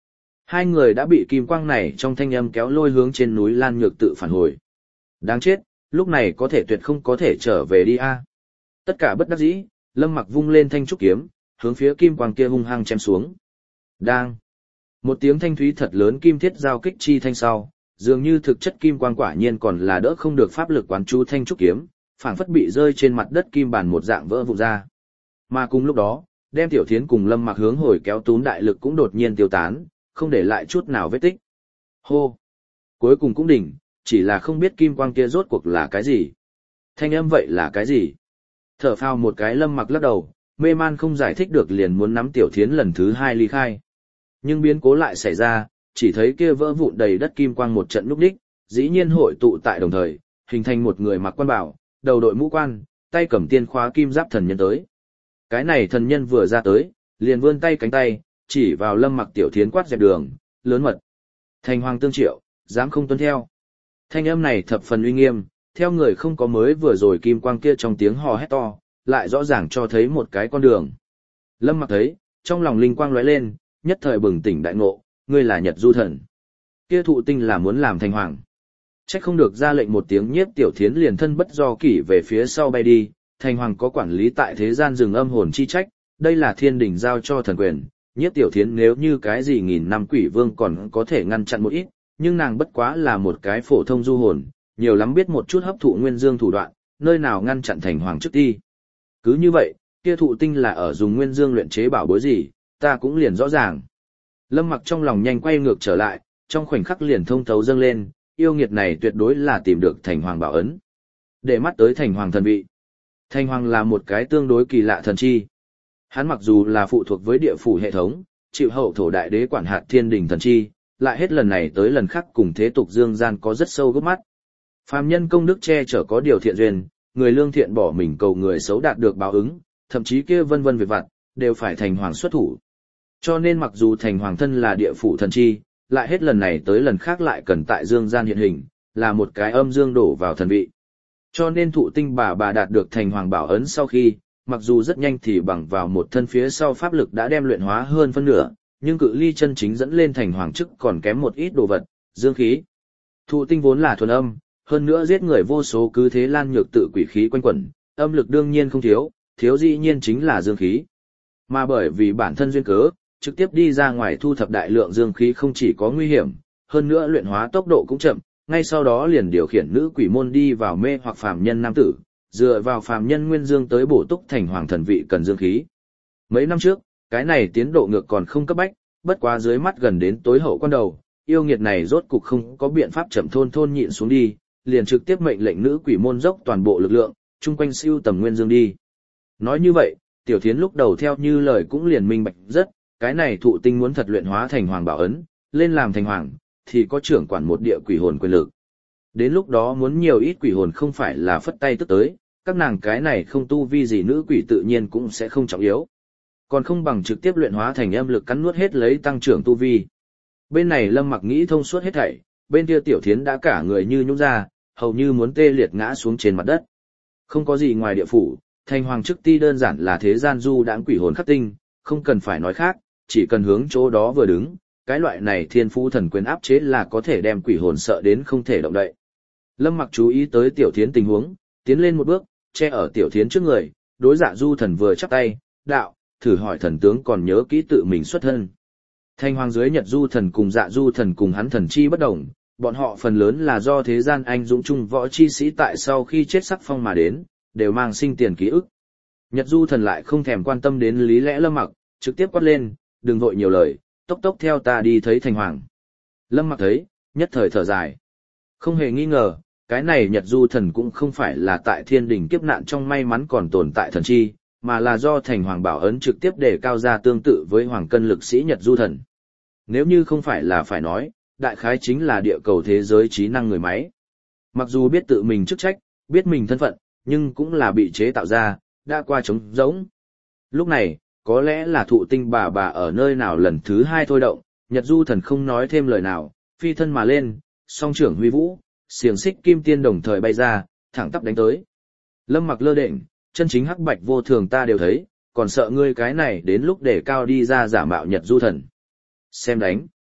Hai người đã bị kim quang này trong thanh âm kéo lôi hướng trên núi Lan Nhược tự phản hồi. Đáng chết, lúc này có thể tuyệt không có thể trở về đi a. Tất cả bất đắc dĩ, Lâm Mặc vung lên thanh trúc kiếm, hướng phía kim quang kia hung hăng chém xuống. Đang. Một tiếng thanh thúy thật lớn kim thiết giao kích chi thanh sau, dường như thực chất kim quang quả nhiên còn là đỡ không được pháp lực quán chú thanh trúc kiếm, phảng phất bị rơi trên mặt đất kim bàn một dạng vỡ vụn ra. Mà cùng lúc đó, đem Tiểu Thiến cùng Lâm Mặc hướng hồi kéo tún đại lực cũng đột nhiên tiêu tán, không để lại chút nào vết tích. Hô! Cuối cùng cũng đỉnh, chỉ là không biết kim quang kia rốt cuộc là cái gì. Thanh âm vậy là cái gì? Thở phào một cái Lâm Mặc lắc đầu, mê man không giải thích được liền muốn nắm Tiểu Thiến lần thứ hai ly khai. Nhưng biến cố lại xảy ra, chỉ thấy kia vỡ vụn đầy đất kim quang một trận lúc đích, dĩ nhiên hội tụ tại đồng thời, hình thành một người mặc quan bảo, đầu đội mũ quan, tay cầm tiên khóa kim giáp thần nhân tới. Cái này thần nhân vừa ra tới, liền vươn tay cánh tay, chỉ vào Lâm Mặc Tiểu Thiến quát dẹp đường, lớn mật. Thành hoàng tương triệu, dám không tuân theo. Thanh âm này thập phần uy nghiêm, theo người không có mới vừa rồi kim quang kia trong tiếng hò hét to, lại rõ ràng cho thấy một cái con đường. Lâm Mặc thấy, trong lòng linh quang lóe lên, nhất thời bừng tỉnh đại ngộ, ngươi là Nhật Du Thần. Kia thụ tinh là muốn làm thành hoàng. Trách không được ra lệnh một tiếng nhiếp Tiểu Thiến liền thân bất do kỷ về phía sau bay đi, thành hoàng có quản lý tại thế gian rừng âm hồn chi trách, đây là thiên đình giao cho thần quyền. Nhiếp Tiểu Thiến nếu như cái gì nghìn năm quỷ vương còn có thể ngăn chặn một ít, nhưng nàng bất quá là một cái phổ thông du hồn, nhiều lắm biết một chút hấp thụ nguyên dương thủ đoạn, nơi nào ngăn chặn thành hoàng trước ti. Cứ như vậy, kia thụ tinh là ở dùng nguyên dương luyện chế bảo bối gì, ta cũng liền rõ ràng. Lâm Mặc trong lòng nhanh quay ngược trở lại, trong khoảnh khắc liền thông thấu dâng lên, yêu nghiệt này tuyệt đối là tìm được thành hoàng bảo ấn. Để mắt tới thành hoàng thần vị. Thành hoàng là một cái tương đối kỳ lạ thần chi. Hắn mặc dù là phụ thuộc với địa phủ hệ thống, chịu hậu thổ đại đế quản hạt thiên đình thần chi, lại hết lần này tới lần khác cùng thế tục dương gian có rất sâu gốc mắt. Phàm nhân công đức che chở có điều thiện duyên, người lương thiện bỏ mình cầu người xấu đạt được báo ứng, thậm chí kia vân vân việc vặt, đều phải thành hoàng xuất thủ. Cho nên mặc dù thành hoàng thân là địa phủ thần chi, lại hết lần này tới lần khác lại cần tại dương gian hiện hình, là một cái âm dương đổ vào thần vị. Cho nên thụ tinh bà đạt được thành hoàng bảo ấn sau khi, mặc dù rất nhanh thì bằng vào một thân phía sau pháp lực đã đem luyện hóa hơn phân nửa, nhưng cự ly chân chính dẫn lên thành hoàng chức còn kém một ít đồ vật, dương khí. Thụ tinh vốn là thuần âm, hơn nữa giết người vô số cứ thế Lan Nhược tự quỷ khí quanh quẩn, âm lực đương nhiên không thiếu, thiếu dĩ nhiên chính là dương khí. Mà bởi vì bản thân duyên cớ, trực tiếp đi ra ngoài thu thập đại lượng dương khí không chỉ có nguy hiểm, hơn nữa luyện hóa tốc độ cũng chậm, ngay sau đó liền điều khiển nữ quỷ môn đi vào mê hoặc phàm nhân nam tử, dựa vào phàm nhân nguyên dương tới bổ túc thành hoàng thần vị cần dương khí. Mấy năm trước, cái này tiến độ ngược còn không cấp bách, bất quá dưới mắt gần đến tối hậu quan đầu, yêu nghiệt này rốt cục không có biện pháp chậm thôn nhịn xuống đi, liền trực tiếp mệnh lệnh nữ quỷ môn dốc toàn bộ lực lượng, chung quanh siêu tầm nguyên dương đi. Nói như vậy, Tiểu Thiến lúc đầu theo như lời cũng liền minh bạch rất, cái này thụ tinh muốn thật luyện hóa thành hoàng bảo ấn, lên làm thành hoàng, thì có trưởng quản một địa quỷ hồn quyền lực. Đến lúc đó muốn nhiều ít quỷ hồn không phải là phất tay tức tới, các nàng cái này không tu vi gì nữ quỷ tự nhiên cũng sẽ không trọng yếu. Còn không bằng trực tiếp luyện hóa thành âm lực cắn nuốt hết lấy tăng trưởng tu vi. Bên này Lâm Mặc nghĩ thông suốt hết thảy, bên kia Tiểu Thiến đã cả người như nhũn ra, hầu như muốn tê liệt ngã xuống trên mặt đất. Không có gì ngoài địa phủ, thành hoàng chức ti đơn giản là thế gian du đãng quỷ hồn khắc tinh, không cần phải nói khác, chỉ cần hướng chỗ đó vừa đứng, cái loại này thiên phú thần quyền áp chế là có thể đem quỷ hồn sợ đến không thể động đậy. Lâm Mặc chú ý tới Tiểu Thiến tình huống, tiến lên một bước, che ở Tiểu Thiến trước người, đối Dạ Du Thần vừa chắp tay, đạo, thử hỏi thần tướng còn nhớ kỹ tự mình xuất thân. Thanh hoàng dưới Nhật Du Thần cùng Dạ Du Thần cùng hắn thần chi bất đồng, bọn họ phần lớn là do thế gian anh dũng trung võ chi sĩ tại sau khi chết sắc phong mà đến, đều mang sinh tiền ký ức. Nhật Du Thần lại không thèm quan tâm đến lý lẽ Lâm Mặc, trực tiếp quát lên, đừng vội nhiều lời, tốc tốc theo ta đi thấy thành hoàng. Lâm Mặc thấy, nhất thời thở dài. Không hề nghi ngờ, cái này Nhật Du Thần cũng không phải là tại thiên đình kiếp nạn trong may mắn còn tồn tại thần chi, mà là do thành hoàng bảo ấn trực tiếp đề cao ra tương tự với hoàng cân lực sĩ Nhật Du Thần. Nếu như không phải là phải nói, đại khái chính là địa cầu thế giới trí năng người máy. Mặc dù biết tự mình chức trách, biết mình thân phận, nhưng cũng là bị chế tạo ra, đã qua trống rỗng. Lúc này, có lẽ là thụ tinh bà ở nơi nào lần thứ hai thôi động, Nhật Du Thần không nói thêm lời nào, phi thân mà lên, song trưởng huy vũ, xiềng xích kim tiên đồng thời bay ra, thẳng tắp đánh tới. Lâm Mặc lơ đễnh, chân chính hắc bạch vô thường ta đều thấy, còn sợ ngươi cái này đến lúc để cao đi ra giả mạo Nhật Du Thần. Xem đánh.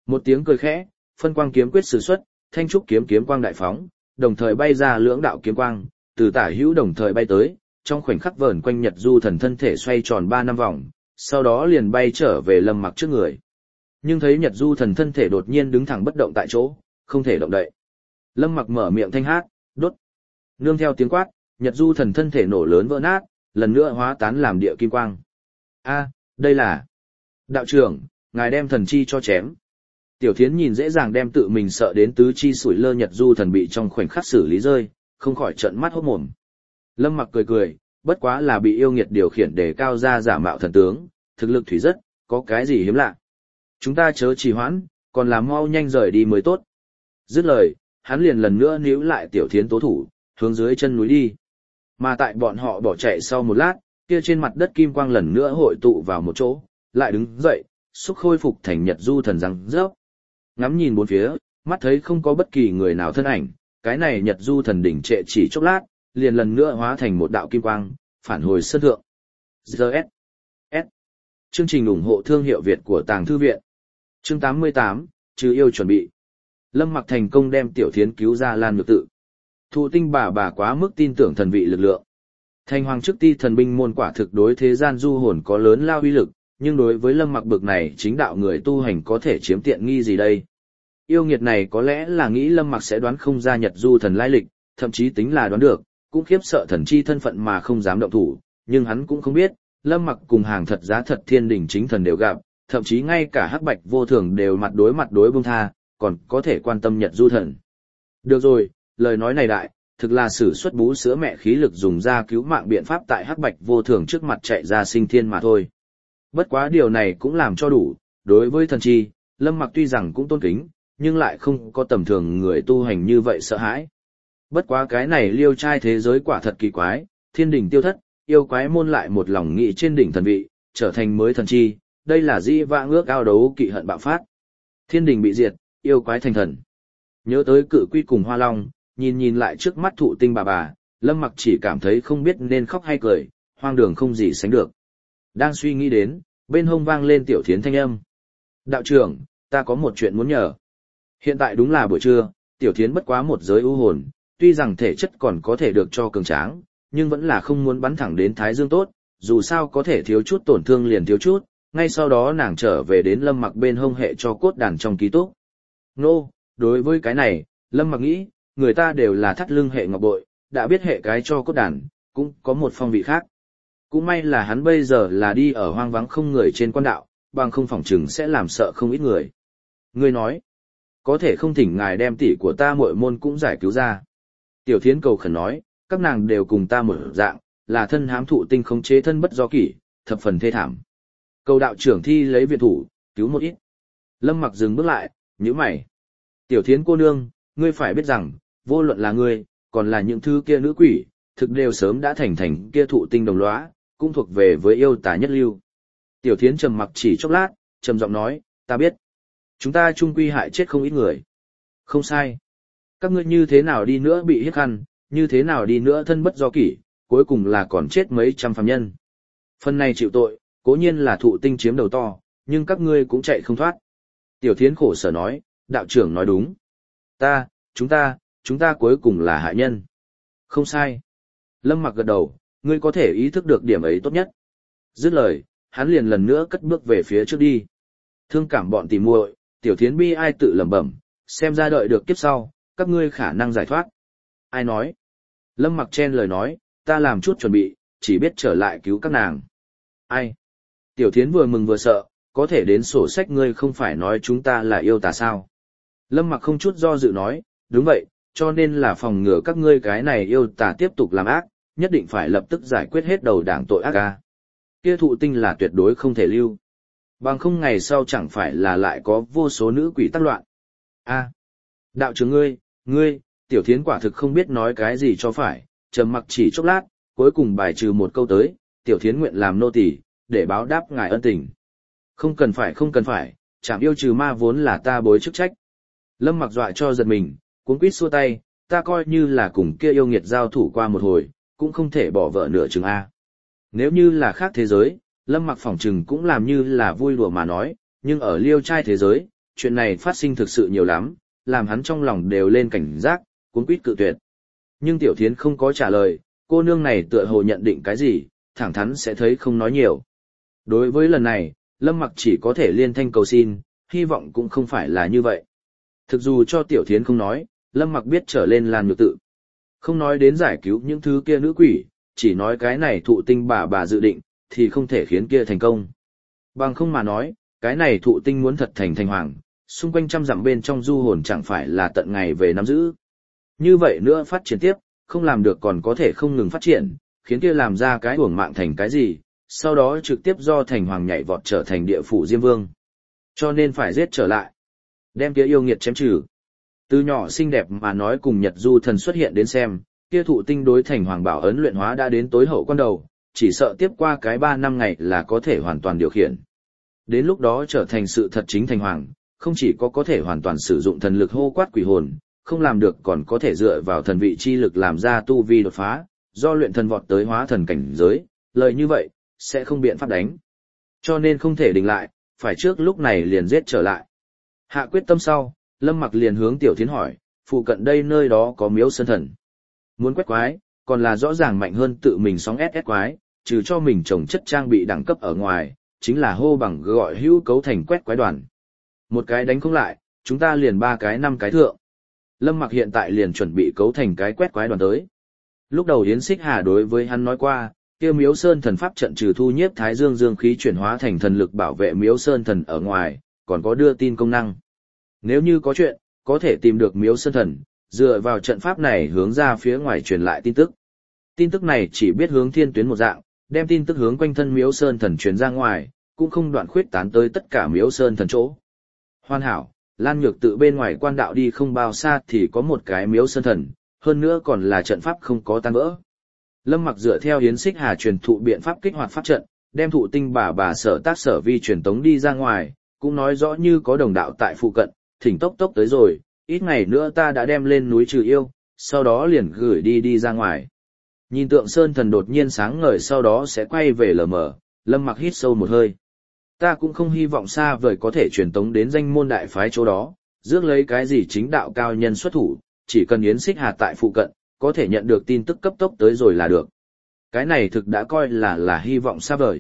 Một tiếng cười khẽ, phân quang kiếm quyết sử xuất, thanh trúc kiếm kiếm quang đại phóng, đồng thời bay ra lưỡng đạo kiếm quang, từ tả hữu đồng thời bay tới, trong khoảnh khắc vờn quanh Nhật Du Thần thân thể xoay tròn 3 năm vòng, sau đó liền bay trở về Lâm Mặc trước người. Nhưng thấy Nhật Du Thần thân thể đột nhiên đứng thẳng bất động tại chỗ, không thể động đậy. Lâm Mặc mở miệng thanh hát, đốt. Nương theo tiếng quát, Nhật Du Thần thân thể nổ lớn vỡ nát, lần nữa hóa tán làm địa kim quang. A, đây là... Đạo trưởng, ngài đem thần chi cho chém. Tiểu Thiến nhìn dễ dàng đem tự mình sợ đến tứ chi sủi lơ Nhật Du Thần bị trong khoảnh khắc xử lý rơi, không khỏi trợn mắt hốt mồm. Lâm Mặc cười cười, bất quá là bị yêu nghiệt điều khiển để cao ra giả mạo thần tướng, thực lực thủy rất, có cái gì hiếm lạ. Chúng ta chớ trì hoãn, còn làm mau nhanh rời đi mới tốt. Dứt lời, hắn liền lần nữa níu lại Tiểu Thiến tố thủ, hướng dưới chân núi đi. Mà tại bọn họ bỏ chạy sau một lát, kia trên mặt đất kim quang lần nữa hội tụ vào một chỗ, lại đứng dậy, xúc khôi phục thành Nhật Du Thần răng rớp. Ngắm nhìn bốn phía, mắt thấy không có bất kỳ người nào thân ảnh, cái này Nhật Du Thần đỉnh trệ chỉ chốc lát, liền lần nữa hóa thành một đạo kim quang, phản hồi sân thượng. GS. Chương trình ủng hộ thương hiệu Việt của Tàng Thư Viện. Chương 88, trừ yêu chuẩn bị. Lâm Mặc thành công đem Tiểu Thiến cứu ra Lan Nhược Tự. Thụ Tinh bà quá mức tin tưởng thần vị lực lượng. Thành hoàng trước ti thần binh môn quả thực đối thế gian du hồn có lớn lao uy lực, nhưng đối với Lâm Mặc bực này chính đạo người tu hành có thể chiếm tiện nghi gì đây? Yêu nghiệt này có lẽ là nghĩ Lâm Mặc sẽ đoán không ra Nhật Du Thần lai lịch, thậm chí tính là đoán được, cũng khiếp sợ thần chi thân phận mà không dám động thủ, nhưng hắn cũng không biết, Lâm Mặc cùng hàng thật giá thật thiên đỉnh chính thần đều gặp, thậm chí ngay cả Hắc Bạch Vô Thường đều mặt đối buông tha, còn có thể quan tâm Nhật Du Thần. Được rồi, lời nói này đại, thực là sử xuất bú sữa mẹ khí lực dùng ra cứu mạng biện pháp tại Hắc Bạch Vô Thường trước mặt chạy ra sinh thiên mà thôi. Bất quá điều này cũng làm cho đủ, đối với thần chi, Lâm Mặc tuy rằng cũng tôn kính, nhưng lại không có tầm thường người tu hành như vậy sợ hãi. Bất quá cái này liêu trai thế giới quả thật kỳ quái, thiên đỉnh tiêu thất, yêu quái môn lại một lòng nghị trên đỉnh thần vị, trở thành mới thần chi, đây là dĩ vãng ước ao đấu kỵ hận bạo phát. Thiên đỉnh bị diệt, yêu quái thành thần. Nhớ tới Cự Quy cùng Hoa Long, nhìn lại trước mắt Thụ Tinh bà, Lâm Mặc chỉ cảm thấy không biết nên khóc hay cười, hoang đường không gì sánh được. Đang suy nghĩ đến, bên hông vang lên Tiểu Thiến thanh âm. Đạo trưởng, ta có một chuyện muốn nhờ. Hiện tại đúng là buổi trưa, Tiểu Thiến bất quá một giới ưu hồn, tuy rằng thể chất còn có thể được cho cường tráng, nhưng vẫn là không muốn bắn thẳng đến Thái Dương tốt, dù sao có thể thiếu chút tổn thương liền thiếu chút, ngay sau đó nàng trở về đến Lâm Mặc bên hông hệ cho cốt đàn trong ký túc. Đối với cái này, Lâm Mặc nghĩ, người ta đều là thắt lưng hệ ngọc bội, đã biết hệ cái cho cốt đàn, cũng có một phong vị khác. Cũng may là hắn bây giờ là đi ở hoang vắng không người trên quan đạo, bằng không phỏng chừng sẽ làm sợ không ít người. Ngươi nói, có thể không thỉnh ngài đem tỷ của ta muội môn cũng giải cứu ra. Tiểu Thiến cầu khẩn nói, các nàng đều cùng ta một dạng, là thân hám thụ tinh khống chế thân bất do kỷ, thập phần thê thảm. Cầu đạo trưởng thi lấy viện thủ, cứu một ít. Lâm Mặc dừng bước lại, nhíu mày. Tiểu Thiến cô nương, ngươi phải biết rằng, vô luận là ngươi, còn là những thứ kia nữ quỷ, thực đều sớm đã thành kia thụ tinh đồng lõa, cũng thuộc về với yêu tà nhất lưu. Tiểu Thiến trầm mặc chỉ chốc lát, trầm giọng nói, ta biết. Chúng ta chung quy hại chết không ít người. Không sai. Các ngươi như thế nào đi nữa bị hiếp khăn, như thế nào đi nữa thân bất do kỷ, cuối cùng là còn chết mấy trăm phàm nhân. Phần này chịu tội, cố nhiên là thụ tinh chiếm đầu to, nhưng các ngươi cũng chạy không thoát. Tiểu Thiến khổ sở nói, đạo trưởng nói đúng. Chúng ta cuối cùng là hại nhân. Không sai. Lâm Mặc gật đầu, ngươi có thể ý thức được điểm ấy tốt nhất. Dứt lời, hắn liền lần nữa cất bước về phía trước đi. Thương cảm bọn tỉ muội, Tiểu Thiến bi ai tự lẩm bẩm, xem ra đợi được kiếp sau, các ngươi khả năng giải thoát. Ai nói? Lâm Mặc chen lời nói, ta làm chút chuẩn bị, chỉ biết trở lại cứu các nàng. Ai? Tiểu Thiến vừa mừng vừa sợ, có thể đến sổ sách ngươi không phải nói chúng ta là yêu tà sao? Lâm Mặc không chút do dự nói, đúng vậy, cho nên là phòng ngừa các ngươi cái này yêu tà tiếp tục làm ác, nhất định phải lập tức giải quyết hết đầu đảng tội ác ca. Kia thụ tinh là tuyệt đối không thể lưu. Bằng không ngày sau chẳng phải là lại có vô số nữ quỷ tác loạn. Đạo trưởng ngươi, Tiểu Thiến quả thực không biết nói cái gì cho phải, trầm mặc chỉ chốc lát, cuối cùng bài trừ một câu tới, Tiểu Thiến nguyện làm nô tỳ, để báo đáp ngài ân tình. Không cần phải, chẳng yêu trừ ma vốn là ta bối chức trách. Lâm Mặc dọa cho giật mình, cuống quýt xua tay, ta coi như là cùng kia yêu nghiệt giao thủ qua một hồi, cũng không thể bỏ vợ nửa chừng A. Nếu như là khác thế giới, Lâm Mặc phỏng chừng cũng làm như là vui đùa mà nói, nhưng ở liêu trai thế giới, chuyện này phát sinh thực sự nhiều lắm, làm hắn trong lòng đều lên cảnh giác, cuống quýt cự tuyệt. Nhưng Tiểu Thiến không có trả lời, cô nương này tựa hồ nhận định cái gì, thẳng thắn sẽ thấy không nói nhiều. Đối với lần này, Lâm Mặc chỉ có thể liên thanh cầu xin, hy vọng cũng không phải là như vậy. Thực dù cho Tiểu Thiến không nói, Lâm Mặc biết trở lên Lan Nhược Tự. Không nói đến giải cứu những thứ kia nữ quỷ, chỉ nói cái này thụ tinh bà dự định, thì không thể khiến kia thành công. Bằng không mà nói, cái này thụ tinh muốn thật thành hoàng, xung quanh trăm dặm bên trong du hồn chẳng phải là tận ngày về nắm giữ. Như vậy nữa phát triển tiếp, không làm được còn có thể không ngừng phát triển, khiến kia làm ra cái uổng mạng thành cái gì, sau đó trực tiếp do thành hoàng nhảy vọt trở thành địa phủ Diêm Vương. Cho nên phải giết trở lại, đem kia yêu nghiệt chém trừ. Từ nhỏ xinh đẹp mà nói cùng Nhật Du Thần xuất hiện đến xem, kia thụ tinh đối thành hoàng bảo ấn luyện hóa đã đến tối hậu quan đầu, chỉ sợ tiếp qua cái 3 năm ngày là có thể hoàn toàn điều khiển. Đến lúc đó trở thành sự thật chính thành hoàng, không chỉ có thể hoàn toàn sử dụng thần lực hô quát quỷ hồn, không làm được còn có thể dựa vào thần vị chi lực làm ra tu vi đột phá, do luyện thần vọt tới hóa thần cảnh giới, lời như vậy, sẽ không biện pháp đánh. Cho nên không thể đình lại, phải trước lúc này liền giết trở lại. Hạ quyết tâm sau, Lâm Mặc liền hướng Tiểu Thiến hỏi, phụ cận đây nơi đó có miếu sơn thần. Muốn quét quái, còn là rõ ràng mạnh hơn tự mình sóng SS quái, trừ cho mình trồng chất trang bị đẳng cấp ở ngoài, chính là hô bằng gọi hữu cấu thành quét quái đoàn. Một cái đánh không lại, chúng ta liền 3 cái 5 cái thượng. Lâm Mặc hiện tại liền chuẩn bị cấu thành cái quét quái đoàn tới. Lúc đầu Yến Xích Hà đối với hắn nói qua, kia miếu sơn thần pháp trận trừ thu nhiếp thái dương dương khí chuyển hóa thành thần lực bảo vệ miếu sơn thần ở ngoài, còn có đưa tin công năng. Nếu như có chuyện, có thể tìm được miếu sơn thần, dựa vào trận pháp này hướng ra phía ngoài truyền lại tin tức. Tin tức này chỉ biết hướng thiên tuyến một dạng, đem tin tức hướng quanh thân miếu sơn thần truyền ra ngoài, cũng không đoạn khuyết tán tới tất cả miếu sơn thần chỗ. Hoàn hảo, Lan Nhược Tự bên ngoài quan đạo đi không bao xa thì có một cái miếu sơn thần, hơn nữa còn là trận pháp không có tan vỡ. Lâm Mặc dựa theo Yến Xích Hà truyền thụ biện pháp kích hoạt pháp trận, đem thụ tinh bà sở tác sở vi truyền tống đi ra ngoài, cũng nói rõ như có đồng đạo tại phụ cận, thỉnh tốc tới rồi, ít ngày nữa ta đã đem lên núi trừ yêu, sau đó liền gửi đi ra ngoài. Nhìn tượng sơn thần đột nhiên sáng ngời sau đó sẽ quay về lờ mờ, Lâm Mặc hít sâu một hơi. Ta cũng không hy vọng xa vời có thể truyền tống đến danh môn đại phái chỗ đó, rước lấy cái gì chính đạo cao nhân xuất thủ, chỉ cần Yến Xích Hà tại phụ cận, có thể nhận được tin tức cấp tốc tới rồi là được. Cái này thực đã coi là hy vọng xa vời.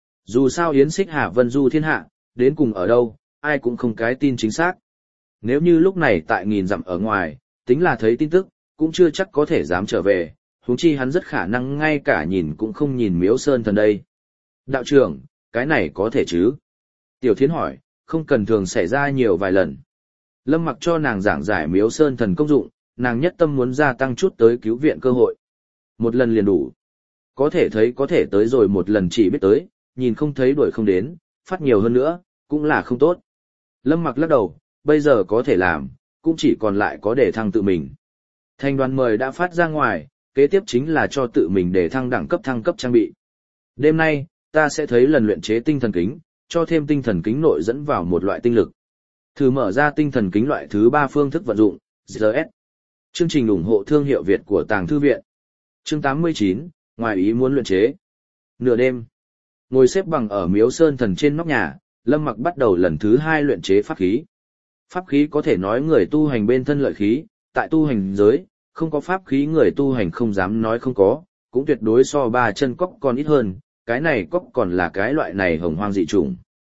Dù sao Yến Xích Hà vân du thiên hạ, đến cùng ở đâu, ai cũng không cái tin chính xác. Nếu như lúc này tại nghìn dặm ở ngoài, tính là thấy tin tức, cũng chưa chắc có thể dám trở về, huống chi hắn rất khả năng ngay cả nhìn cũng không nhìn miếu sơn thần đây. Đạo trưởng, cái này có thể chứ? Tiểu Thiến hỏi, không cần thường xảy ra nhiều vài lần. Lâm Mặc cho nàng giảng giải miếu sơn thần công dụng, nàng nhất tâm muốn gia tăng chút tới cứu viện cơ hội. Một lần liền đủ. Có thể thấy có thể tới rồi một lần chỉ biết tới, nhìn không thấy đuổi không đến, phát nhiều hơn nữa, cũng là không tốt. Lâm Mặc lắc đầu, bây giờ có thể làm, cũng chỉ còn lại có để thăng tự mình. Thành đoàn mời đã phát ra ngoài, kế tiếp chính là cho tự mình để thăng cấp trang bị. Đêm nay, ta sẽ thấy lần luyện chế tinh thần kính, cho thêm tinh thần kính nội dẫn vào một loại tinh lực. Thử mở ra tinh thần kính loại thứ 3 phương thức vận dụng, GS. Chương trình ủng hộ thương hiệu Việt của Tàng Thư Viện. Chương 89, ngoài ý muốn luyện chế. Nửa đêm, ngồi xếp bằng ở miếu sơn thần trên nóc nhà, Lâm Mặc bắt đầu lần thứ 2 luyện chế pháp khí. Pháp khí có thể nói người tu hành bên thân lợi khí, tại tu hành giới, không có pháp khí người tu hành không dám nói không có, cũng tuyệt đối so 3 chân cóc còn ít hơn, cái này cóc còn là cái loại này hồng hoang dị chủng.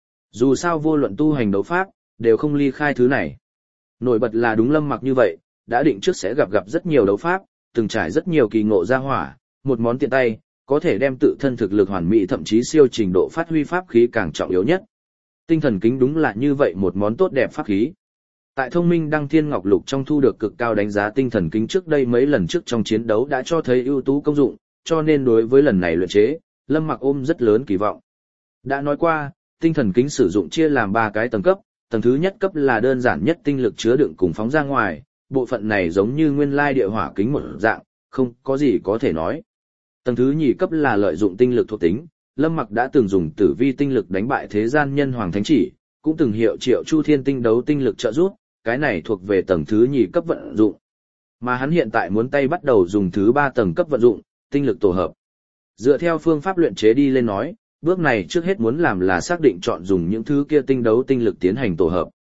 Dù sao vô luận tu hành đấu pháp, đều không ly khai thứ này. Nổi bật là đúng Lâm Mặc như vậy, đã định trước sẽ gặp rất nhiều đấu pháp, từng trải rất nhiều kỳ ngộ ra hỏa, một món tiện tay, có thể đem tự thân thực lực hoàn mỹ thậm chí siêu trình độ phát huy pháp khí càng trọng yếu nhất. Tinh thần kính đúng là như vậy một món tốt đẹp pháp khí. Tại Thông Minh Đăng Thiên Ngọc Lục trong thu được cực cao đánh giá tinh thần kính trước đây mấy lần trước trong chiến đấu đã cho thấy ưu tú công dụng, cho nên đối với lần này luyện chế, Lâm Mặc ôm rất lớn kỳ vọng. Đã nói qua, tinh thần kính sử dụng chia làm 3 cái tầng cấp, tầng thứ nhất cấp là đơn giản nhất tinh lực chứa đựng cùng phóng ra ngoài, bộ phận này giống như nguyên lai địa hỏa kính một dạng, không có gì có thể nói. Tầng thứ nhì cấp là lợi dụng tinh lực thuộc tính, Lâm Mặc đã từng dùng tử vi tinh lực đánh bại thế gian nhân hoàng thánh chỉ, cũng từng hiệu triệu Chu Thiên tinh đấu tinh lực trợ giúp, cái này thuộc về tầng thứ nhì cấp vận dụng. Mà hắn hiện tại muốn tay bắt đầu dùng thứ 3 tầng cấp vận dụng, tinh lực tổ hợp. Dựa theo phương pháp luyện chế đi lên nói, bước này trước hết muốn làm là xác định chọn dùng những thứ kia tinh đấu tinh lực tiến hành tổ hợp.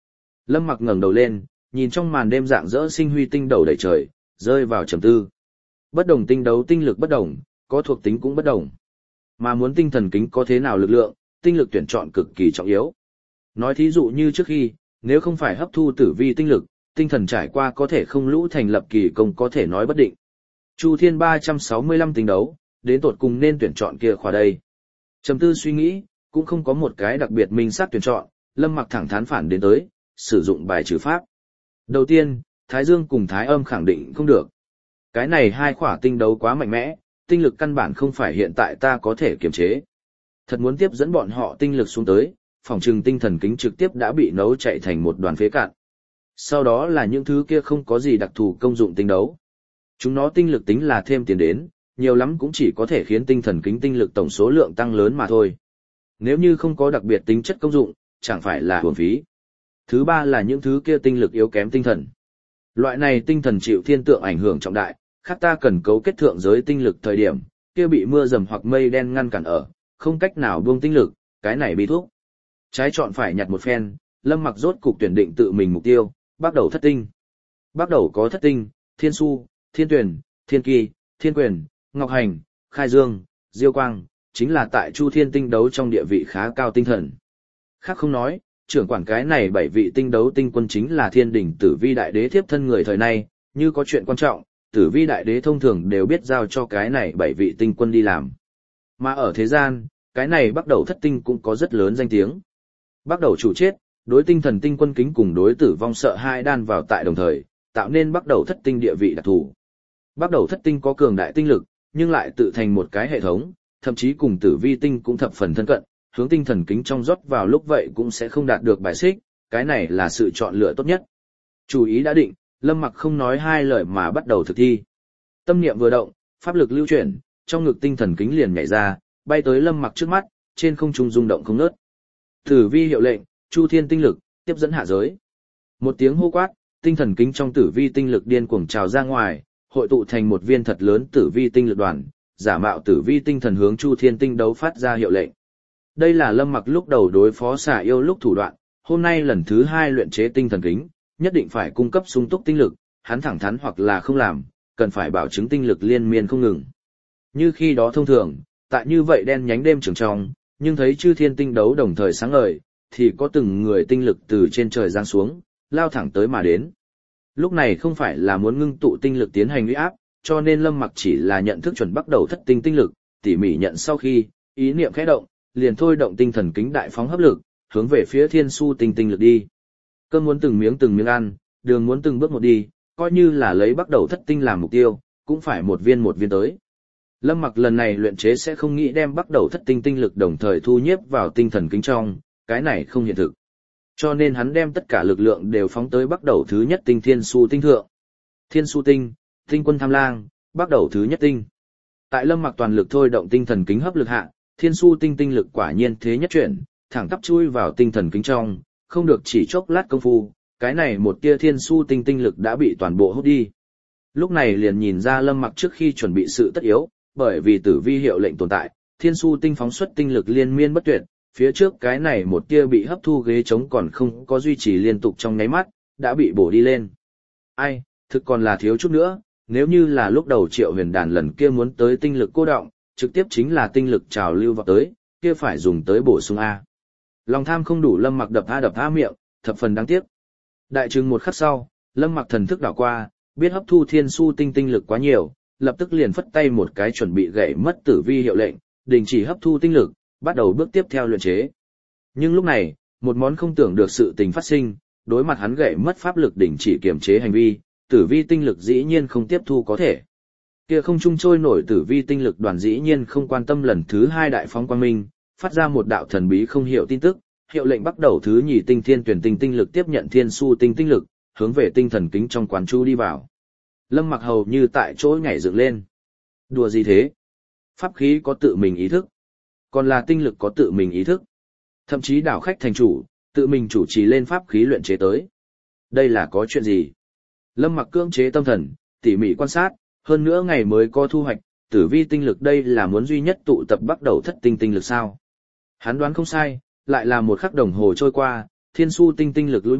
Lâm Mặc ngẩng đầu lên, nhìn trong màn đêm rạng rỡ sinh huy tinh đầu đầy trời, rơi vào trầm tư. Bất đồng tinh đấu tinh lực bất đồng, có thuộc tính cũng bất đồng. Mà muốn tinh thần kính có thế nào lực lượng, tinh lực tuyển chọn cực kỳ trọng yếu. Nói thí dụ như trước khi, nếu không phải hấp thu tử vi tinh lực, tinh thần trải qua có thể không lũ thành lập kỳ công có thể nói bất định. Chu Thiên 365 tinh đấu, đến tột cùng nên tuyển chọn kia khóa đây. Trầm tư suy nghĩ, cũng không có một cái đặc biệt minh xác tuyển chọn, Lâm Mặc thẳng thắn phản đến tới, sử dụng bài trừ pháp. Đầu tiên, Thái Dương cùng Thái Âm khẳng định không được. Cái này hai khỏa tinh đấu quá mạnh mẽ, tinh lực căn bản không phải hiện tại ta có thể kiềm chế. Thật muốn tiếp dẫn bọn họ tinh lực xuống tới, phòng trừng tinh thần kính trực tiếp đã bị nấu chạy thành một đoàn phế cạn. Sau đó là những thứ kia không có gì đặc thù công dụng tinh đấu. Chúng nó tinh lực tính là thêm tiền đến, nhiều lắm cũng chỉ có thể khiến tinh thần kính tinh lực tổng số lượng tăng lớn mà thôi. Nếu như không có đặc biệt tính chất công dụng, chẳng phải là uổng phí. Thứ ba là những thứ kia tinh lực yếu kém tinh thần. Loại này tinh thần chịu thiên tượng ảnh hưởng trọng đại, khác ta cần cấu kết thượng giới tinh lực thời điểm, kia bị mưa rầm hoặc mây đen ngăn cản ở, không cách nào buông tinh lực, cái này bị thuốc. Trái chọn phải nhặt một phen, Lâm Mặc rốt cục tuyển định tự mình mục tiêu, bắt đầu thất tinh. Bắt đầu có thất tinh, Thiên Su, Thiên Tuyển, Thiên Kỳ, Thiên Quyền, Ngọc Hành, Khai Dương, Diêu Quang, chính là tại Chu Thiên tinh đấu trong địa vị khá cao tinh thần. Khác không nói, trưởng quản cái này 7 vị tinh đấu tinh quân chính là Thiên Đình Tử Vi Đại Đế thiếp thân người thời nay, như có chuyện quan trọng, Tử Vi Đại Đế thông thường đều biết giao cho cái này 7 vị tinh quân đi làm. Mà ở thế gian, cái này bắt đầu thất tinh cũng có rất lớn danh tiếng. Bắt đầu chủ chết, đối tinh thần tinh quân kính cùng đối tử vong sợ hai đan vào tại đồng thời, tạo nên bắt đầu thất tinh địa vị đặc thù. Bắt đầu thất tinh có cường đại tinh lực, nhưng lại tự thành một cái hệ thống, thậm chí cùng tử vi tinh cũng thập phần thân cận, hướng tinh thần kính trong rót vào lúc vậy cũng sẽ không đạt được bài xích, cái này là sự chọn lựa tốt nhất. Chủ ý đã định, Lâm Mặc không nói hai lời mà bắt đầu thực thi. Tâm niệm vừa động, pháp lực lưu chuyển, trong ngực tinh thần kính liền nhảy ra, bay tới Lâm Mặc trước mắt, trên không trung rung động không ngớt. Tử vi hiệu lệnh, Chu Thiên tinh lực, tiếp dẫn hạ giới. Một tiếng hô quát, tinh thần kính trong tử vi tinh lực điên cuồng trào ra ngoài, hội tụ thành một viên thật lớn tử vi tinh lực đoàn, giả mạo tử vi tinh thần hướng Chu Thiên tinh đấu phát ra hiệu lệnh. Đây là Lâm Mặc lúc đầu đối phó xà yêu lúc thủ đoạn, hôm nay lần thứ 2 luyện chế tinh thần kính, nhất định phải cung cấp sung túc tinh lực, hắn thẳng thắn hoặc là không làm, cần phải bảo chứng tinh lực liên miên không ngừng. Như khi đó thông thường, tại như vậy đen nhánh đêm trường trong, nhưng thấy chư thiên tinh đấu đồng thời sáng ngời, thì có từng người tinh lực từ trên trời giáng xuống, lao thẳng tới mà đến. Lúc này không phải là muốn ngưng tụ tinh lực tiến hành uy áp, cho nên Lâm Mặc chỉ là nhận thức chuẩn bắt đầu thất tinh tinh lực, tỉ mỉ nhận sau khi, ý niệm khẽ động, liền thôi động tinh thần kính đại phóng hấp lực, hướng về phía Thiên Su tinh tinh lực đi. Cơm muốn từng miếng ăn, đường muốn từng bước một đi, coi như là lấy bắt đầu thất tinh làm mục tiêu, cũng phải một viên tới. Lâm Mặc lần này luyện chế sẽ không nghĩ đem bắt đầu thất tinh tinh lực đồng thời thu nhiếp vào tinh thần kính trong, cái này không hiện thực. Cho nên hắn đem tất cả lực lượng đều phóng tới bắt đầu thứ nhất tinh Thiên Su tinh thượng. Thiên Su tinh, tinh quân tham lang, bắt đầu thứ nhất tinh. Tại Lâm Mặc toàn lực thôi động tinh thần kính hấp lực hạ, Thiên Su tinh tinh lực quả nhiên thế nhất chuyển, thẳng tắp chui vào tinh thần kính trong, không được chỉ chốc lát công phu, cái này một tia Thiên Su tinh tinh lực đã bị toàn bộ hút đi. Lúc này liền nhìn ra Lâm Mặc trước khi chuẩn bị sự tất yếu, bởi vì tử vi hiệu lệnh tồn tại, Thiên Su tinh phóng xuất tinh lực liên miên bất tuyệt, phía trước cái này một tia bị hấp thu ghế trống còn không có duy trì liên tục trong nháy mắt, đã bị bổ đi lên. Ai, thực còn là thiếu chút nữa, nếu như là lúc đầu Triệu Huyền Đàn lần kia muốn tới tinh lực cô động, trực tiếp chính là tinh lực trào lưu vào tới, kia phải dùng tới bổ sung A. Lòng tham không đủ, Lâm Mặc đập a miệng, thập phần đáng tiếc. Đại chừng một khắc sau, Lâm Mặc thần thức đảo qua, biết hấp thu Thiên Su tinh tinh lực quá nhiều, lập tức liền phất tay một cái chuẩn bị gãy mất tử vi hiệu lệnh, đình chỉ hấp thu tinh lực, bắt đầu bước tiếp theo luyện chế. Nhưng lúc này, một món không tưởng được sự tình phát sinh, đối mặt hắn gãy mất pháp lực đình chỉ kiểm chế hành vi, tử vi tinh lực dĩ nhiên không tiếp thu có thể. Kia không trung trôi nổi tử vi tinh lực đoàn dĩ nhiên không quan tâm lần thứ 2 đại phóng quang minh, phát ra một đạo thần bí không hiểu tin tức, hiệu lệnh bắt đầu thứ nhì tinh Thiên Tuyển tinh tinh lực tiếp nhận Thiên Su tinh tinh lực, hướng về tinh thần kính trong quán chu đi vào. Lâm Mặc hầu như tại chỗ nhảy dựng lên. Đùa gì thế? Pháp khí có tự mình ý thức, còn là tinh lực có tự mình ý thức. Thậm chí đảo khách thành chủ, tự mình chủ trì lên pháp khí luyện chế tới. Đây là có chuyện gì? Lâm Mặc cưỡng chế tâm thần, tỉ mỉ quan sát, hơn nữa ngày mới có thu hoạch, tử vi tinh lực đây là muốn duy nhất tụ tập bắt đầu thất tinh tinh lực sao? Hắn đoán không sai, lại là một khắc đồng hồ trôi qua, Thiên Su tinh tinh lực lùi bước,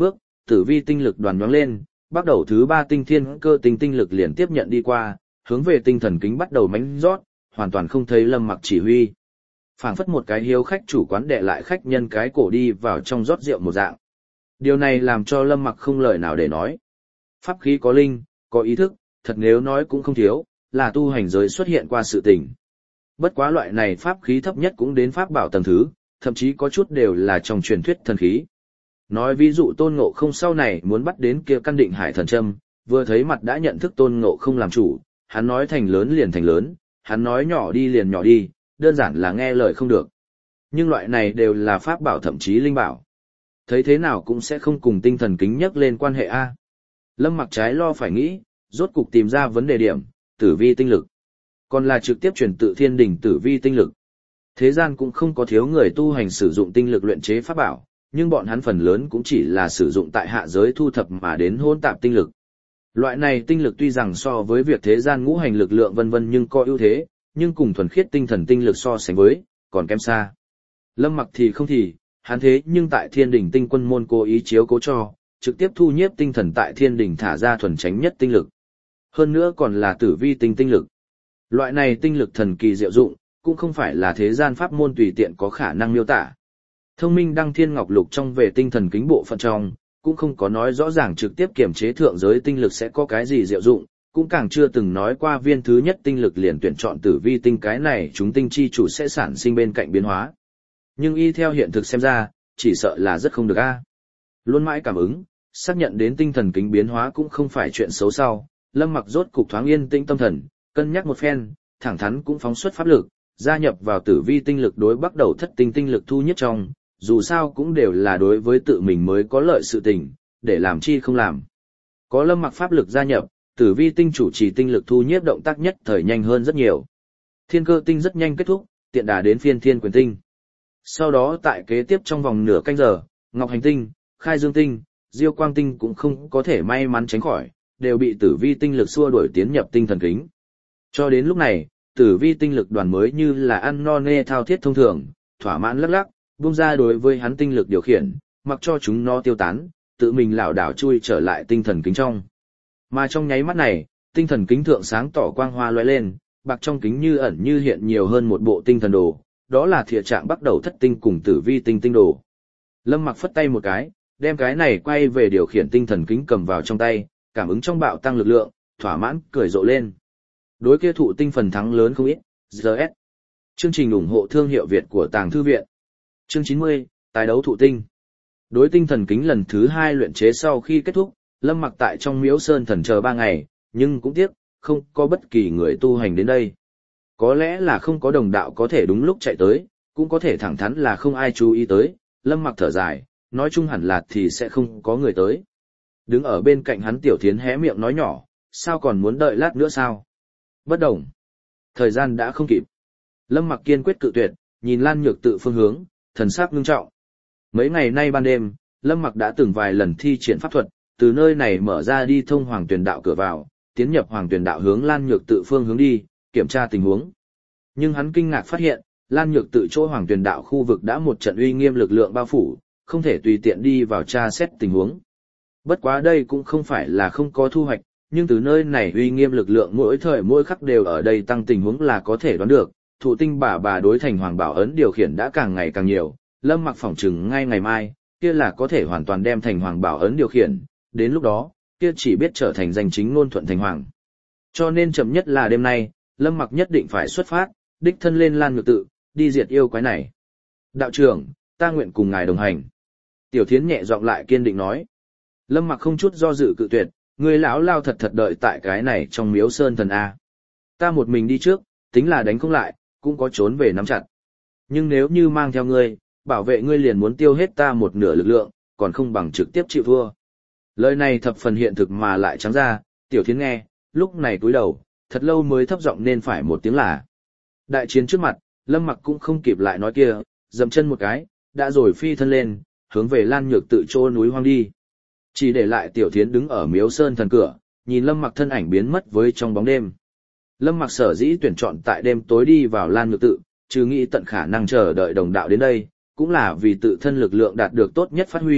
tử vi tinh lực đoàn nhoáng lên, bắt đầu thứ 3 tinh thiên cơ tinh lực liền tiếp nhận đi qua, hướng về tinh thần kính bắt đầu mánh rót, hoàn toàn không thấy Lâm Mặc chỉ huy. Phảng phất một cái hiếu khách chủ quán đệ lại khách nhân cái cổ đi vào trong rót rượu một dạng. Điều này làm cho Lâm Mặc không lời nào để nói. Pháp khí có linh, có ý thức, thật nếu nói cũng không thiếu, là tu hành giới xuất hiện qua sự tình. Bất quá loại này pháp khí thấp nhất cũng đến pháp bảo tầng thứ, thậm chí có chút đều là trong truyền thuyết thần khí. Nói ví dụ Tôn Ngộ Không sau này muốn bắt đến kia căn định hải thần châm, vừa thấy mặt đã nhận thức Tôn Ngộ Không làm chủ, hắn nói thành lớn liền thành lớn, hắn nói nhỏ đi liền nhỏ đi, đơn giản là nghe lời không được. Nhưng loại này đều là pháp bảo thậm chí linh bảo. Thấy thế nào cũng sẽ không cùng tinh thần kính nhắc lên quan hệ A. Lâm Mặc trái lo phải nghĩ, rốt cục tìm ra vấn đề điểm, tử vi tinh lực. Còn là trực tiếp truyền tự thiên đỉnh tử vi tinh lực. Thế gian cũng không có thiếu người tu hành sử dụng tinh lực luyện chế pháp bảo, nhưng bọn hắn phần lớn cũng chỉ là sử dụng tại hạ giới thu thập mà đến hỗn tạp tinh lực. Loại này tinh lực tuy rằng so với việc thế gian ngũ hành lực lượng vân vân nhưng có ưu thế, nhưng cùng thuần khiết tinh thần tinh lực so sánh với, còn kém xa. Lâm Mặc thì không thì, hắn thế nhưng tại Thiên Đỉnh Tinh Quân môn cố ý chiếu cố cho, trực tiếp thu nhiếp tinh thần tại Thiên Đỉnh thả ra thuần chánh nhất tinh lực. Hơn nữa còn là tử vi tinh lực. Loại này tinh lực thần kỳ diệu dụng, cũng không phải là thế gian pháp môn tùy tiện có khả năng miêu tả. Thông minh đăng thiên ngọc lục trong về tinh thần kính bộ phận trong, cũng không có nói rõ ràng trực tiếp kiểm chế thượng giới tinh lực sẽ có cái gì diệu dụng, cũng càng chưa từng nói qua viên thứ nhất tinh lực liền tuyển chọn tử vi tinh cái này chúng tinh chi chủ sẽ sản sinh bên cạnh biến hóa. Nhưng y theo hiện thực xem ra, chỉ sợ là rất không được a. Luôn mãi cảm ứng, xác nhận đến tinh thần kính biến hóa cũng không phải chuyện xấu sau, Lâm Mặc rốt cục thoáng yên tĩnh tâm thần, cân nhắc một phen, thẳng thắn cũng phóng xuất pháp lực, gia nhập vào tử vi tinh lực đối bắt đầu thất tinh lực thu nhất trong, dù sao cũng đều là đối với tự mình mới có lợi sự tình, để làm chi không làm. Có Lâm Mặc pháp lực gia nhập, tử vi tinh chủ trì tinh lực thu nhiếp động tác nhất thời nhanh hơn rất nhiều. Thiên cơ tinh rất nhanh kết thúc, tiện đà đến phiên thiên quyền tinh. Sau đó tại kế tiếp trong vòng nửa canh giờ, Ngọc Hành tinh, Khai Dương tinh, Diêu Quang tinh cũng không có thể may mắn tránh khỏi, đều bị tử vi tinh lực xua đuổi tiến nhập tinh thần kính. Cho đến lúc này, tử vi tinh lực đoàn mới như là ăn no nê thao thiết thông thường, thỏa mãn lắc lắc, buông ra đối với hắn tinh lực điều khiển, mặc cho chúng nó tiêu tán, tự mình lảo đảo chui trở lại tinh thần kính trong. Mà trong nháy mắt này, tinh thần kính thượng sáng tỏ quang hoa lóe lên, bạc trong kính như ẩn như hiện nhiều hơn một bộ tinh thần đồ, đó là thiệt trạng bắt đầu thất tinh cùng tử vi tinh đồ. Lâm Mặc phất tay một cái, đem cái này quay về điều khiển tinh thần kính cầm vào trong tay, cảm ứng trong bạo tăng lực lượng, thỏa mãn cười rộ lên. Đối kia thụ tinh phần thắng lớn không ít, GS. Chương trình ủng hộ thương hiệu Việt của Tàng Thư Viện. Chương 90, tái đấu thụ tinh. Đối tinh thần kính lần thứ 2 luyện chế sau khi kết thúc, Lâm Mặc tại trong Miếu Sơn Thần chờ 3 ngày, nhưng cũng tiếc, không có bất kỳ người tu hành đến đây. Có lẽ là không có đồng đạo có thể đúng lúc chạy tới, cũng có thể thẳng thắn là không ai chú ý tới, Lâm Mặc thở dài, nói chung hẳn là thì sẽ không có người tới. Đứng ở bên cạnh hắn Tiểu Thiến hé miệng nói nhỏ, sao còn muốn đợi lát nữa sao? Bất đồng. Thời gian đã không kịp. Lâm Mặc kiên quyết cự tuyệt, nhìn Lan Nhược Tự phương hướng, thần sắc ngưng trọng. Mấy ngày nay ban đêm, Lâm Mặc đã từng vài lần thi triển pháp thuật, từ nơi này mở ra đi thông Hoàng Tuyền Đạo cửa vào, tiến nhập Hoàng Tuyền Đạo hướng Lan Nhược Tự phương hướng đi, kiểm tra tình huống. Nhưng hắn kinh ngạc phát hiện, Lan Nhược Tự chỗ Hoàng Tuyền Đạo khu vực đã một trận uy nghiêm lực lượng bao phủ, không thể tùy tiện đi vào tra xét tình huống. Bất quá đây cũng không phải là không có thu hoạch, nhưng từ nơi này uy nghiêm lực lượng mỗi thời mỗi khắc đều ở đây tăng tình huống là có thể đoán được, thụ tinh bà đối thành Hoàng Bảo ấn điều khiển đã càng ngày càng nhiều, Lâm Mặc phỏng chừng ngay ngày mai, kia là có thể hoàn toàn đem thành Hoàng Bảo ấn điều khiển, đến lúc đó, kia chỉ biết trở thành danh chính ngôn thuận thành hoàng. Cho nên chậm nhất là đêm nay, Lâm Mặc nhất định phải xuất phát, đích thân lên Lan Nhược Tự, đi diệt yêu quái này. Đạo trưởng, ta nguyện cùng ngài đồng hành. Tiểu Thiến nhẹ giọng lại kiên định nói. Lâm Mặc không chút do dự cự tuyệt, người lão lao thật thật đợi tại cái này trong Miếu Sơn Thần A. Ta một mình đi trước, tính là đánh không lại, cũng có trốn về nắm chặt. Nhưng nếu như mang theo ngươi, bảo vệ ngươi liền muốn tiêu hết ta một nửa lực lượng, còn không bằng trực tiếp chịu thua. Lời này thập phần hiện thực mà lại trắng ra, Tiểu Thiến nghe, lúc này cúi đầu, thật lâu mới thấp giọng nên phải một tiếng là. Đại chiến trước mặt, Lâm Mặc cũng không kịp lại nói kia, dậm chân một cái, đã rồi phi thân lên, hướng về Lan Nhược Tự chỗ núi hoang đi. Chỉ để lại Tiểu Thiến đứng ở Miếu Sơn Thần cửa, nhìn Lâm Mặc thân ảnh biến mất với trong bóng đêm. Lâm Mặc sở dĩ tuyển chọn tại đêm tối đi vào Lan Nhược Tự, trừ nghĩ tận khả năng chờ đợi đồng đạo đến đây, cũng là vì tự thân lực lượng đạt được tốt nhất phát huy,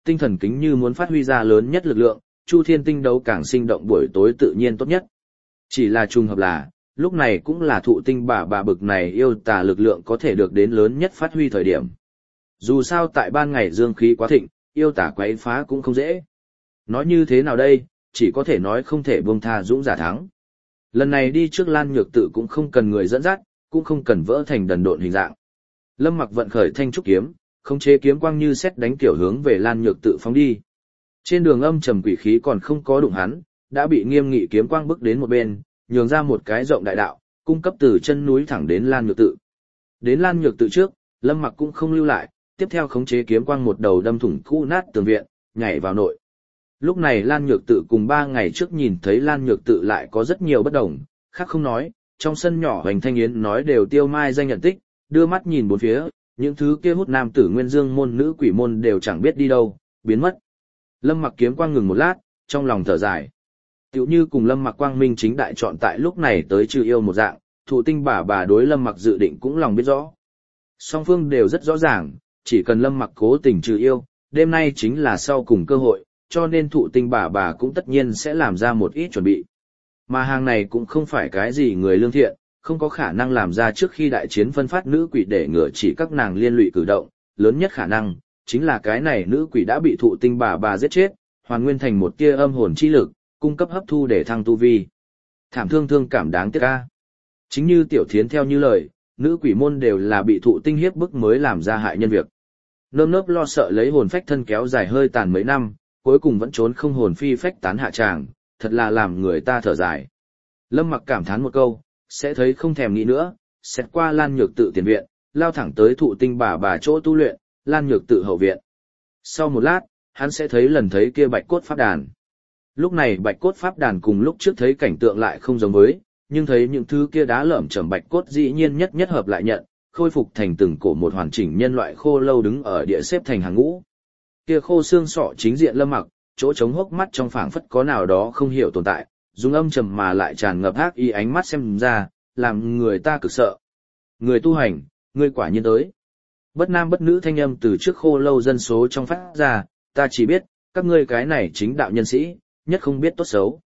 tinh thần kính như muốn phát huy ra lớn nhất lực lượng, Chu Thiên Tinh đấu càng sinh động buổi tối tự nhiên tốt nhất. Chỉ là trùng hợp là, lúc này cũng là thụ tinh bà bực này yêu tà lực lượng có thể được đến lớn nhất phát huy thời điểm. Dù sao tại ban ngày dương khí quá thịnh, yêu tà quấy phá cũng không dễ. Nói như thế nào đây, chỉ có thể nói không thể buông tha dũng giả thắng. Lần này đi trước Lan Nhược Tự cũng không cần người dẫn dắt, cũng không cần vỡ thành đần độn hình dạng. Lâm Mặc vận khởi thanh trúc kiếm, khống chế kiếm quang như sét đánh kiểu hướng về Lan Nhược Tự phóng đi. Trên đường âm trầm quỷ khí còn không có đụng hắn, đã bị nghiêm nghị kiếm quang bức đến một bên, nhường ra một cái rộng đại đạo, cung cấp từ chân núi thẳng đến Lan Nhược Tự. Đến Lan Nhược Tự trước, Lâm Mặc cũng không lưu lại, tiếp theo khống chế kiếm quang một đầu đâm thủng cũ nát tường viện, nhảy vào nội. Lúc này Lan Nhược Tự cùng 3 ngày trước nhìn thấy Lan Nhược Tự lại có rất nhiều bất đồng, khác không nói, trong sân nhỏ Hoành Thanh Yến nói đều tiêu mai danh nhận tích, đưa mắt nhìn bốn phía, những thứ kia hút nam tử nguyên dương môn nữ quỷ môn đều chẳng biết đi đâu, biến mất. Lâm Mặc kiếm quang ngừng một lát, trong lòng thở dài. Tiểu như cùng Lâm Mặc quang minh chính đại chọn tại lúc này tới trừ yêu một dạng, thụ tinh bà đối Lâm Mặc dự định cũng lòng biết rõ. Song phương đều rất rõ ràng, chỉ cần Lâm Mặc cố tình trừ yêu, đêm nay chính là sau cùng cơ hội, cho nên thụ tinh bà cũng tất nhiên sẽ làm ra một ít chuẩn bị. Mà hàng này cũng không phải cái gì người lương thiện, không có khả năng làm ra trước khi đại chiến phân phát nữ quỷ để ngừa chỉ các nàng liên lụy cử động, lớn nhất khả năng, chính là cái này nữ quỷ đã bị thụ tinh bà giết chết, hoàn nguyên thành một tia âm hồn chi lực, cung cấp hấp thu để thăng tu vi. Thảm thương cảm đáng tiếc a. Chính như Tiểu Thiến theo như lời, nữ quỷ môn đều là bị thụ tinh hiếp bức mới làm ra hại nhân việc. Nơm nớp lo sợ lấy hồn phách thân kéo dài hơi tàn mấy năm, cuối cùng vẫn trốn không hồn phi phách tán hạ tràng, thật là làm người ta thở dài. Lâm Mặc cảm thán một câu, sẽ thấy không thèm nghĩ nữa, xét qua Lan Nhược Tự tiền viện, lao thẳng tới thụ tinh bà chỗ tu luyện, Lan Nhược Tự hậu viện. Sau một lát, hắn sẽ thấy lần thấy kia bạch cốt pháp đàn. Lúc này bạch cốt pháp đàn cùng lúc trước thấy cảnh tượng lại không giống với, nhưng thấy những thứ kia đá lởm chởm bạch cốt dĩ nhiên nhất hợp lại nhận, khôi phục thành từng cổ một hoàn chỉnh nhân loại khô lâu đứng ở địa xếp thành hàng ngũ. Kia khô xương sọ chính diện Lâm Mặc, chỗ trống hốc mắt trong phảng phất có nào đó không hiểu tồn tại, dùng âm trầm mà lại tràn ngập ác ý ánh mắt xem ra, làm người ta cực sợ. Người tu hành, ngươi quả nhiên tới. Bất nam bất nữ thanh âm từ trước khô lâu dân số trong phát ra, ta chỉ biết, các ngươi cái này chính đạo nhân sĩ, nhất không biết tốt xấu.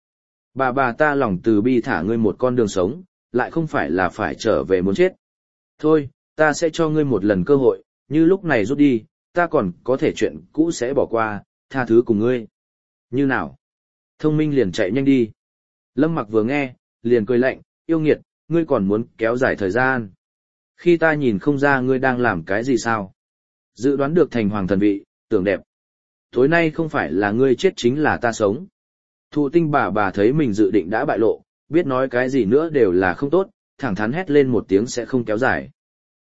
Bà ta lòng từ bi thả ngươi một con đường sống, lại không phải là phải trở về muốn chết. Thôi, ta sẽ cho ngươi một lần cơ hội, như lúc này rút đi, ta còn có thể chuyện cũ sẽ bỏ qua, tha thứ cùng ngươi. Như nào? Thông minh liền chạy nhanh đi. Lâm Mặc vừa nghe, liền cười lạnh, yêu nghiệt, ngươi còn muốn kéo dài thời gian. Khi ta nhìn không ra ngươi đang làm cái gì sao? Dự đoán được thành hoàng thần vị, tưởng đẹp. Tối nay không phải là ngươi chết chính là ta sống. Thụ tinh bà thấy mình dự định đã bại lộ, biết nói cái gì nữa đều là không tốt, thẳng thắn hét lên một tiếng sẽ không kéo dài.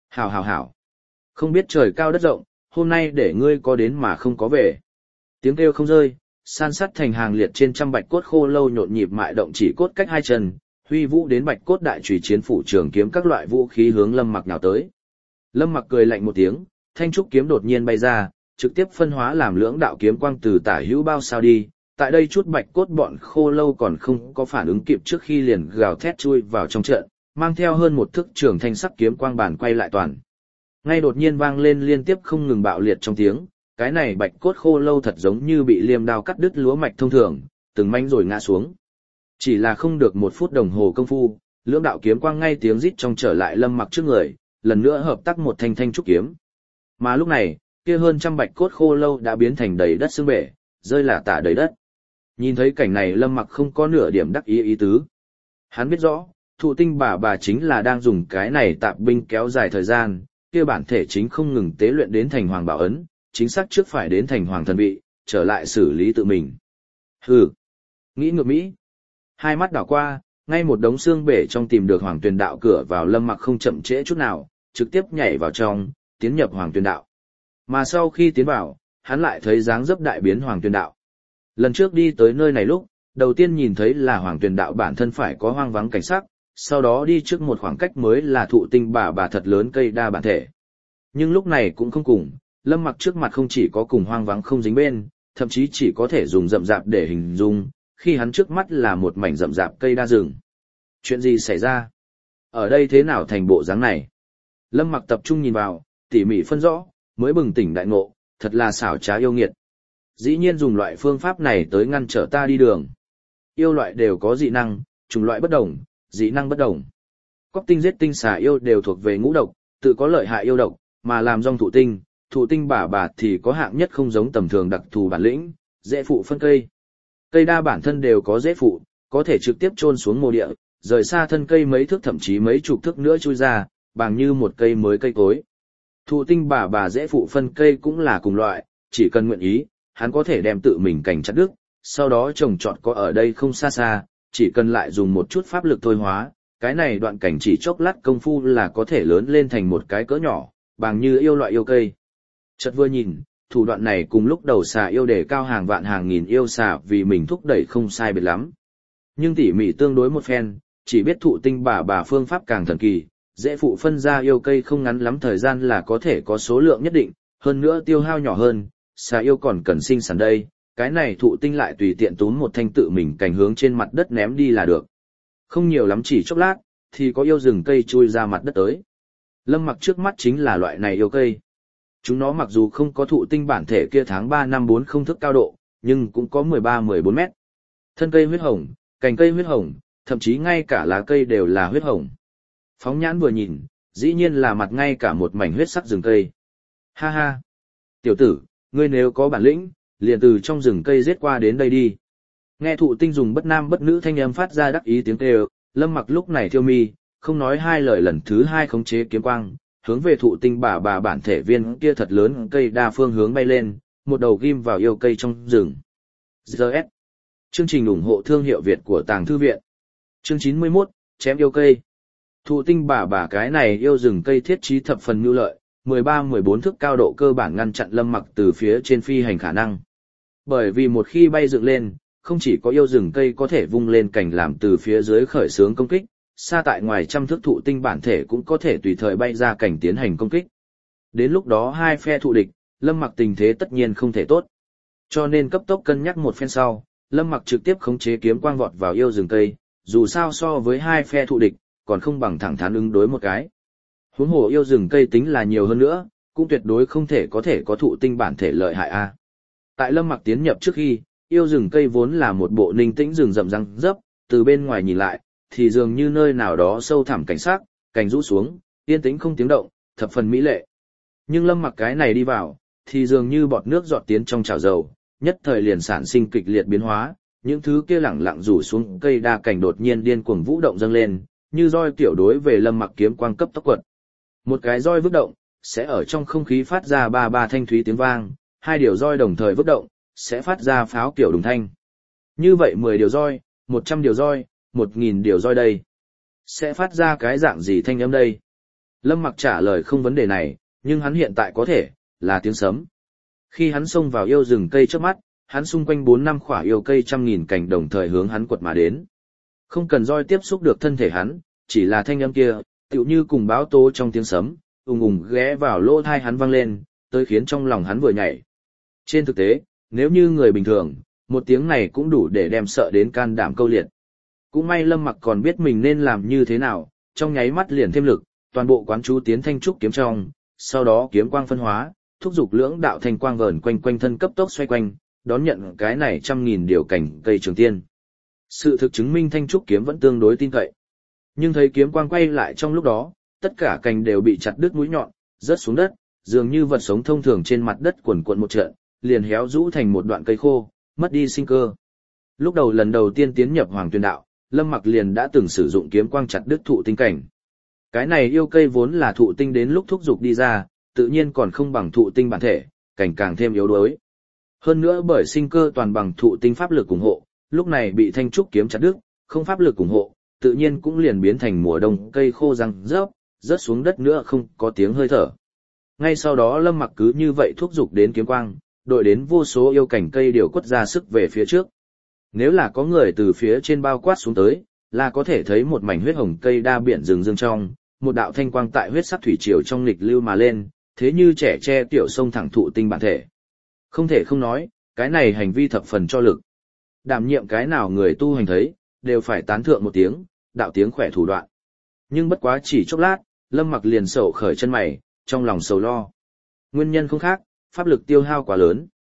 Hảo. Không biết trời cao đất rộng, hôm nay để ngươi có đến mà không có về. Tiếng kêu không rơi, san sắt thành hàng liệt trên trăm bạch cốt khô lâu nhộn nhịp mại động chỉ cốt cách hai chân, huy vũ đến bạch cốt đại chùy chiến phủ trường kiếm các loại vũ khí hướng Lâm Mặc nhào tới. Lâm Mặc cười lạnh một tiếng, thanh trúc kiếm đột nhiên bay ra, trực tiếp phân hóa làm lưỡng đạo kiếm quang từ tả hữu bao sao đi. Tại đây chút bạch cốt bọn khô lâu còn không có phản ứng kịp trước khi liền gào thét chui vào trong trận, mang theo hơn một thước trường thanh sắc kiếm quang bản quay lại toàn. Ngay đột nhiên vang lên liên tiếp không ngừng bạo liệt trong tiếng, cái này bạch cốt khô lâu thật giống như bị liêm đao cắt đứt lúa mạch thông thường, từng manh rồi ngã xuống. Chỉ là không được 1 phút đồng hồ công phu, lưỡng đạo kiếm quang ngay tiếng rít trong trở lại Lâm Mặc trước người, lần nữa hợp tác một thanh trúc kiếm. Mà lúc này, kia hơn trăm bạch cốt khô lâu đã biến thành đầy đất xương bể, rơi lả tả đầy đất. Nhìn thấy cảnh này Lâm Mặc không có nửa điểm đắc ý tứ. Hắn biết rõ, thụ tinh bà chính là đang dùng cái này tạp binh kéo dài thời gian, kia bản thể chính không ngừng tế luyện đến thành hoàng bảo ấn, chính xác trước phải đến thành hoàng thần vị, trở lại xử lý tự mình. Hừ, nghĩ ngược Mỹ. Hai mắt đảo qua, ngay một đống xương bể trong tìm được hoàng tuyền đạo cửa vào Lâm Mặc không chậm trễ chút nào, trực tiếp nhảy vào trong, tiến nhập hoàng tuyền đạo. Mà sau khi tiến vào, hắn lại thấy dáng dấp đại biến hoàng tuyền đạo. Lần trước đi tới nơi này lúc, đầu tiên nhìn thấy là hoàng tuyền đạo bản thân phải có hoang vắng cảnh sắc, sau đó đi trước một khoảng cách mới là thụ tinh bà thật lớn cây đa bản thể. Nhưng lúc này cũng không cùng, Lâm Mặc trước mặt không chỉ có cùng hoang vắng không dính bên, thậm chí chỉ có thể dùng rậm rạp để hình dung, khi hắn trước mắt là một mảnh rậm rạp cây đa rừng. Chuyện gì xảy ra? Ở đây thế nào thành bộ dáng này? Lâm Mặc tập trung nhìn vào, tỉ mỉ phân rõ, mới bừng tỉnh đại ngộ, thật là xảo trá yêu nghiệt. Dĩ nhiên dùng loại phương pháp này tới ngăn trở ta đi đường. Yêu loại đều có dị năng, chủng loại bất đồng, dị năng bất đồng. Cóc tinh giết tinh xà yêu đều thuộc về ngũ độc, tự có lợi hại yêu độc, mà làm dòng thụ tinh bà thì có hạng nhất không giống tầm thường đặc thù bản lĩnh, dễ phụ phân cây. Cây đa bản thân đều có dễ phụ, có thể trực tiếp chôn xuống mồ địa, rời xa thân cây mấy thước thậm chí mấy chục thước nữa chui ra, bằng như một cây mới cây cối. Thụ tinh bà dễ phụ phân cây cũng là cùng loại, chỉ cần nguyện ý, hắn có thể đem tự mình cành chặt đứt, sau đó trồng trọt có ở đây không xa xa, chỉ cần lại dùng một chút pháp lực thôi hóa, cái này đoạn cảnh chỉ chốc lát công phu là có thể lớn lên thành một cái cỡ nhỏ, bằng như yêu loại yêu cây. Chợt vừa nhìn, thủ đoạn này cùng lúc đầu xà yêu để cao hàng vạn hàng nghìn yêu xà vì mình thúc đẩy không sai biệt lắm. Nhưng tỉ mỉ tương đối một phen, chỉ biết thụ tinh bà phương pháp càng thần kỳ, dễ phụ phân ra yêu cây không ngắn lắm thời gian là có thể có số lượng nhất định, hơn nữa tiêu hao nhỏ hơn, xà yêu còn cần sinh sản đây, cái này thụ tinh lại tùy tiện túm một thanh tự mình cành hướng trên mặt đất ném đi là được. Không nhiều lắm chỉ chốc lát, thì có yêu rừng cây chui ra mặt đất tới. Lâm Mặc trước mắt chính là loại này yêu cây. Chúng nó mặc dù không có thụ tinh bản thể kia tháng 3 năm 40 thước cao độ, nhưng cũng có 13-14 mét. Thân cây huyết hồng, cành cây huyết hồng, thậm chí ngay cả lá cây đều là huyết hồng. Phóng nhãn vừa nhìn, dĩ nhiên là mặt ngay cả một mảnh huyết sắc rừng cây. Ha ha! Tiểu tử, ngươi nếu có bản lĩnh, liền từ trong rừng cây giết qua đến đây đi. Nghe thụ tinh dùng bất nam bất nữ thanh âm phát ra đắc ý tiếng kêu, Lâm Mặc lúc này thiêu mi, không nói hai lời lần thứ hai khống chế kiếm quang, hướng về thụ tinh bà bản thể viên kia thật lớn cây đa phương hướng bay lên, một đầu ghim vào yêu cây trong rừng. GS. Chương trình ủng hộ thương hiệu Việt của Tàng Thư Viện. Chương 91, chém yêu cây. Thụ tinh bà cái này yêu rừng cây thiết trí thập phần nhu lợi, 13-14 thước cao độ cơ bản ngăn chặn Lâm Mặc từ phía trên phi hành khả năng. Bởi vì một khi bay dựng lên, không chỉ có yêu rừng cây có thể vung lên cành làm từ phía dưới khởi xướng công kích, xa tại ngoài trăm thước thụ tinh bản thể cũng có thể tùy thời bay ra cảnh tiến hành công kích. Đến lúc đó hai phe thụ địch, Lâm Mặc tình thế tất nhiên không thể tốt. Cho nên cấp tốc cân nhắc một phen sau, Lâm Mặc trực tiếp khống chế kiếm quang vọt vào yêu rừng cây, dù sao so với hai phe thụ địch, còn không bằng thẳng thắn ứng đối một cái. Huống hồ yêu rừng cây tính là nhiều hơn nữa, cũng tuyệt đối không thể có thụ tinh bản thể lợi hại a. Tại Lâm Mặc tiến nhập trước khi, yêu rừng cây vốn là một bộ ninh tĩnh rừng rậm răng dấp, từ bên ngoài nhìn lại, thì dường như nơi nào đó sâu thẳm cảnh sắc, cành rũ xuống, yên tĩnh không tiếng động, thập phần mỹ lệ. Nhưng Lâm Mặc cái này đi vào, thì dường như bọt nước giọt tiến trong chảo dầu, nhất thời liền sản sinh kịch liệt biến hóa, những thứ kia lẳng lặng rủ xuống cây đa cảnh đột nhiên điên cuồng vũ động dâng lên, như roi tiểu đối về Lâm Mặc kiếm quang cấp tốc quật. Một cái roi vứt động, sẽ ở trong không khí phát ra ba thanh thúy tiếng vang, hai điều roi đồng thời vứt động, sẽ phát ra pháo kiểu đùng thanh. Như vậy 10 điều roi, 100 điều roi, 1000 điều roi đây. Sẽ phát ra cái dạng gì thanh âm đây? Lâm Mặc trả lời không vấn đề này, nhưng hắn hiện tại có thể, là tiếng sấm. Khi hắn xông vào yêu rừng cây trước mắt, hắn xung quanh 4-5 khỏa yêu cây trăm nghìn cành đồng thời hướng hắn quật mà đến. Không cần roi tiếp xúc được thân thể hắn, chỉ là thanh âm kia, tựu như cùng báo tố trong tiếng sấm, ùng ùng ghé vào lỗ tai hắn vang lên, tới khiến trong lòng hắn vừa nhảy. Trên thực tế, nếu như người bình thường, một tiếng này cũng đủ để đem sợ đến can đảm câu liệt. Cũng may Lâm Mặc còn biết mình nên làm như thế nào, trong nháy mắt liền thêm lực, toàn bộ quán chú tiến thanh trúc kiếm trong, sau đó kiếm quang phân hóa, thúc dục lưỡng đạo thanh quang vờn quanh quanh thân cấp tốc xoay quanh, đón nhận cái này trăm nghìn điều cảnh cây trường tiên. Sự thực chứng minh thanh trúc kiếm vẫn tương đối tin cậy. Nhưng thấy kiếm quang quay lại trong lúc đó, tất cả cành đều bị chặt đứt mũi nhọn, rớt xuống đất, dường như vật sống thông thường trên mặt đất quần quật một trận, liền héo rũ thành một đoạn cây khô, mất đi sinh cơ. Lúc đầu lần đầu tiên tiến nhập Hoàng Tuyền Đạo, Lâm Mặc liền đã từng sử dụng kiếm quang chặt đứt thụ tinh cảnh. Cái này yêu cây vốn là thụ tinh đến lúc thúc dục đi ra, tự nhiên còn không bằng thụ tinh bản thể, cảnh càng thêm yếu đuối. Hơn nữa bởi sinh cơ toàn bằng thụ tinh pháp lực ủng hộ, lúc này bị thanh trúc kiếm chặt đứt, không pháp lực ủng hộ, tự nhiên cũng liền biến thành mùa đông cây khô răng rớp, rớt xuống đất nữa không có tiếng hơi thở. Ngay sau đó Lâm Mặc cứ như vậy thúc dục đến kiếm quang, đội đến vô số yêu cảnh cây điều quất ra sức về phía trước. Nếu là có người từ phía trên bao quát xuống tới, là có thể thấy một mảnh huyết hồng cây đa biển rừng rương trong, một đạo thanh quang tại huyết sắc thủy triều trong nghịch lưu mà lên, thế như trẻ tre tiểu sông thẳng thụ tinh bản thể. Không thể không nói, cái này hành vi thập phần cho lực. Đảm nhiệm cái nào người tu hành thấy, đều phải tán thượng một tiếng, đạo tiếng khỏe thủ đoạn. Nhưng bất quá chỉ chốc lát, Lâm Mặc liền sầu khởi chân mày, trong lòng sầu lo. Nguyên nhân không khác, pháp lực tiêu hao quá lớn.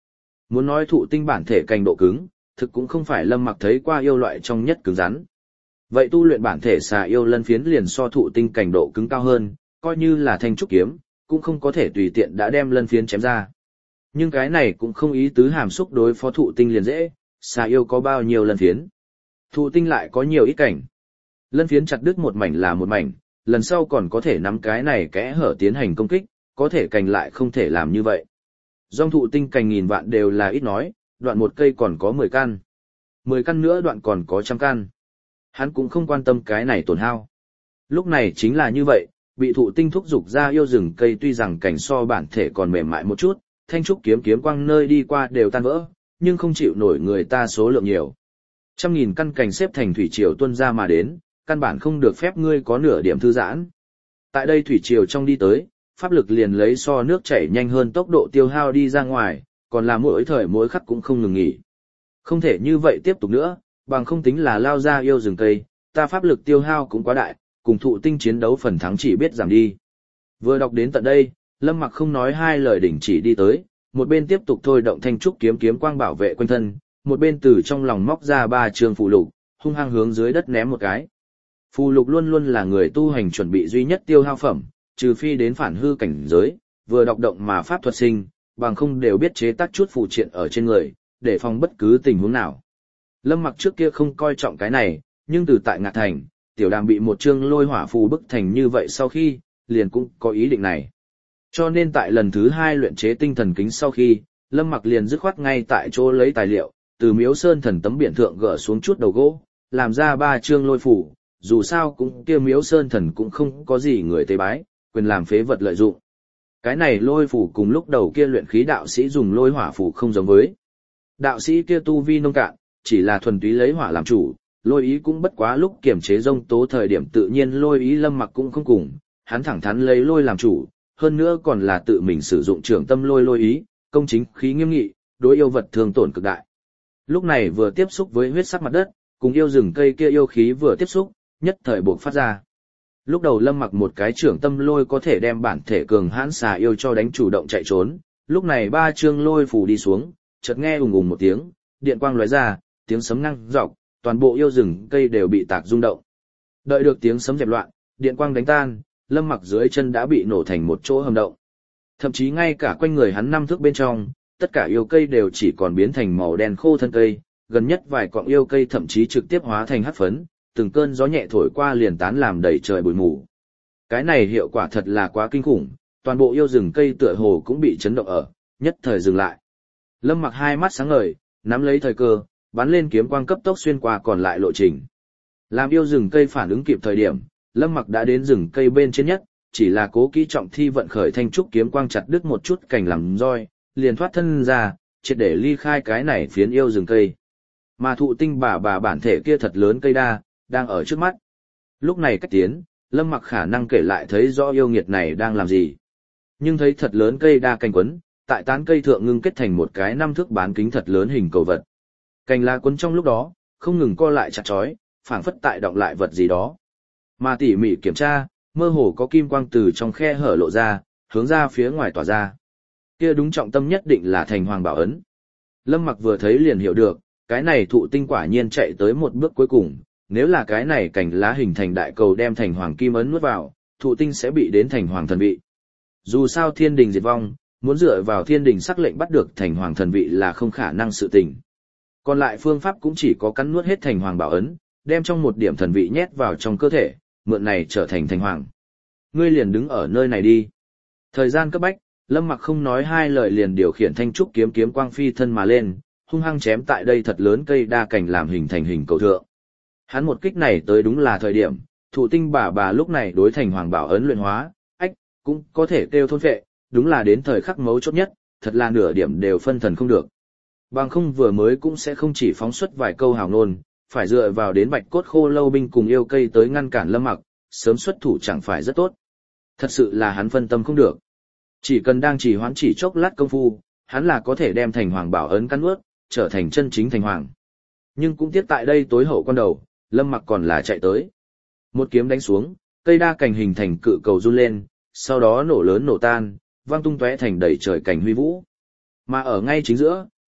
Muốn nói thụ tinh bản thể cành độ cứng, thực cũng không phải Lâm Mặc thấy qua yêu loại trong nhất cứng rắn. Vậy tu luyện bản thể xà yêu lân phiến liền so thụ tinh cành độ cứng cao hơn, coi như là thanh trúc kiếm, cũng không có thể tùy tiện đã đem lân phiến chém ra. Nhưng cái này cũng không ý tứ hàm xúc đối phó thụ tinh liền dễ, xà yêu có bao nhiêu lân phiến. Thụ tinh lại có nhiều ít cảnh. Lân phiến chặt đứt một mảnh là một mảnh, lần sau còn có thể nắm cái này kẽ hở tiến hành công kích, có thể cành lại không thể làm như vậy. Dòng thụ tinh cành nghìn vạn đều là ít nói, đoạn một cây còn có 10 căn. 10 căn nữa đoạn còn có 100 căn. Hắn cũng không quan tâm cái này tổn hao. Lúc này chính là như vậy, bị thụ tinh thúc dục ra yêu rừng cây tuy rằng cảnh so bản thể còn mềm mại một chút, thanh trúc kiếm kiếm quang nơi đi qua đều tan vỡ, nhưng không chịu nổi người ta số lượng nhiều. 100.000 căn cành xếp thành thủy triều tuôn ra mà đến, căn bản không được phép ngươi có nửa điểm thư giãn. Tại đây thủy triều trong đi tới, pháp lực liền lấy so nước chảy nhanh hơn tốc độ tiêu hao đi ra ngoài, còn là mỗi thời mỗi khắc cũng không ngừng nghỉ. Không thể như vậy tiếp tục nữa, bằng không tính là lao ra yêu rừng cây, ta pháp lực tiêu hao cũng quá đại, cùng thụ tinh chiến đấu phần thắng chỉ biết giảm đi. Vừa đọc đến tận đây, Lâm Mặc không nói hai lời đỉnh chỉ đi tới, một bên tiếp tục thôi động thanh trúc kiếm kiếm quang bảo vệ quanh thân, một bên từ trong lòng móc ra 3 trường phù lục, hung hăng hướng dưới đất ném một cái. Phù lục luôn luôn là người tu hành chuẩn bị duy nhất tiêu hao phẩm, trừ phi đến phản hư cảnh giới, vừa đọc động mà pháp thuật sinh, bằng không đều biết chế tác chút phù triện ở trên người, để phòng bất cứ tình huống nào. Lâm Mặc trước kia không coi trọng cái này, nhưng từ tại Ngạc Thành, Tiểu Đàm bị một chương lôi hỏa phù bức thành như vậy sau khi, liền cũng có ý định này. Cho nên tại lần thứ 2 luyện chế tinh thần kính sau khi, Lâm Mặc liền dứt khoát ngay tại chỗ lấy tài liệu, từ Miếu Sơn thần tấm biển thượng gỡ xuống chút đầu gỗ, làm ra 3 chương lôi phù, dù sao cũng kia Miếu Sơn thần cũng không có gì người tế bái, quyền làm phế vật lợi dụng. Cái này lôi phù cùng lúc đầu kia luyện khí đạo sĩ dùng lôi hỏa phù không giống với. Đạo sĩ kia tu vi nông cạn, chỉ là thuần túy lấy hỏa làm chủ, lôi ý cũng bất quá lúc kiểm chế rông tố thời điểm tự nhiên lôi ý Lâm Mặc cũng không cùng, hắn thẳng thắn lấy lôi làm chủ, hơn nữa còn là tự mình sử dụng trưởng tâm lôi ý, công chính khí nghiêm nghị, đối yêu vật thương tổn cực đại. Lúc này vừa tiếp xúc với huyết sắc mặt đất, cùng yêu rừng cây kia yêu khí vừa tiếp xúc, nhất thời buộc phát ra. Lúc đầu Lâm Mặc một cái trưởng tâm lôi có thể đem bản thể cường hãn xà yêu cho đánh chủ động chạy trốn, lúc này 3 chương lôi phù đi xuống, chợt nghe ùng ùng một tiếng, điện quang lóe ra, tiếng sấm năng dọc, toàn bộ yêu rừng cây đều bị tạc rung động. Đợi được tiếng sấm dẹp loạn, điện quang đánh tan, Lâm Mặc dưới chân đã bị nổ thành một chỗ hầm động. Thậm chí ngay cả quanh người hắn 5 thước bên trong, tất cả yêu cây đều chỉ còn biến thành màu đen khô thân cây, gần nhất vài cọng yêu cây thậm chí trực tiếp hóa thành hắc phấn, từng cơn gió nhẹ thổi qua liền tán làm đầy trời bụi mù. Cái này hiệu quả thật là quá kinh khủng, toàn bộ yêu rừng cây tựa hồ cũng bị chấn động ở, nhất thời dừng lại. Lâm Mặc hai mắt sáng ngời, nắm lấy thời cơ, bắn lên kiếm quang cấp tốc xuyên qua còn lại lộ trình. Làm yêu rừng cây phản ứng kịp thời điểm, Lâm Mặc đã đến rừng cây bên trên nhất, chỉ là cố kỹ trọng thi vận khởi thanh trúc kiếm quang chặt đứt một chút cành làm roi, liền thoát thân ra, triệt để ly khai cái này phiến yêu rừng cây. Mà thụ tinh bà bản thể kia thật lớn cây đa, đang ở trước mắt. Lúc này cách tiến, Lâm Mặc khả năng kể lại thấy rõ yêu nghiệt này đang làm gì. Nhưng thấy thật lớn cây đa cành quấn, tại tán cây thượng ngưng kết thành một cái 5 thước bán kính thật lớn hình cầu vật. Cành lá quấn trong lúc đó, không ngừng co lại chặt chói, phảng phất tại động lại vật gì đó. Mà tỉ mỉ kiểm tra, mơ hồ có kim quang từ trong khe hở lộ ra, hướng ra phía ngoài tỏa ra. Kia đúng trọng tâm nhất định là thành hoàng bảo ấn. Lâm Mặc vừa thấy liền hiểu được, cái này thụ tinh quả nhiên chạy tới một bước cuối cùng, nếu là cái này cành lá hình thành đại cầu đem thành hoàng kim ấn nuốt vào, thụ tinh sẽ bị đến thành hoàng thần vị. Dù sao thiên đình diệt vong, muốn dựa vào thiên đình sắc lệnh bắt được thành hoàng thần vị là không khả năng sự tình. Còn lại phương pháp cũng chỉ có cắn nuốt hết thành hoàng bảo ấn, đem trong một điểm thần vị nhét vào trong cơ thể, mượn này trở thành thành hoàng. Ngươi liền đứng ở nơi này đi. Thời gian cấp bách, Lâm Mặc không nói hai lời liền điều khiển thanh trúc kiếm quang phi thân mà lên, hung hăng chém tại đây thật lớn cây đa cành làm hình thành hình cầu thượng. Hắn một kích này tới đúng là thời điểm, thụ tinh bà lúc này đối thành hoàng bảo ấn luyện hóa, cũng có thể kêu thôn phệ, đúng là đến thời khắc mấu chốt nhất, thật là nửa điểm đều phân thần không được. Bằng không vừa mới cũng sẽ không chỉ phóng xuất vài câu hào ngôn, phải dựa vào đến bạch cốt khô lâu binh cùng yêu cây tới ngăn cản Lâm Mặc, sớm xuất thủ chẳng phải rất tốt. Thật sự là hắn phân tâm không được. Chỉ cần đang trì hoãn chỉ chốc lát công phu, hắn là có thể đem thành hoàng bảo ấn cắn nuốt, trở thành chân chính thành hoàng. Nhưng cũng tiếc tại đây tối hậu quan đầu, Lâm Mặc còn là chạy tới. Một kiếm đánh xuống, cây đa cành hình thành cự cầu run lên, sau đó nổ lớn nổ tan, vang tung tóe thành đầy trời cảnh huy vũ. Mà ở ngay chính giữa,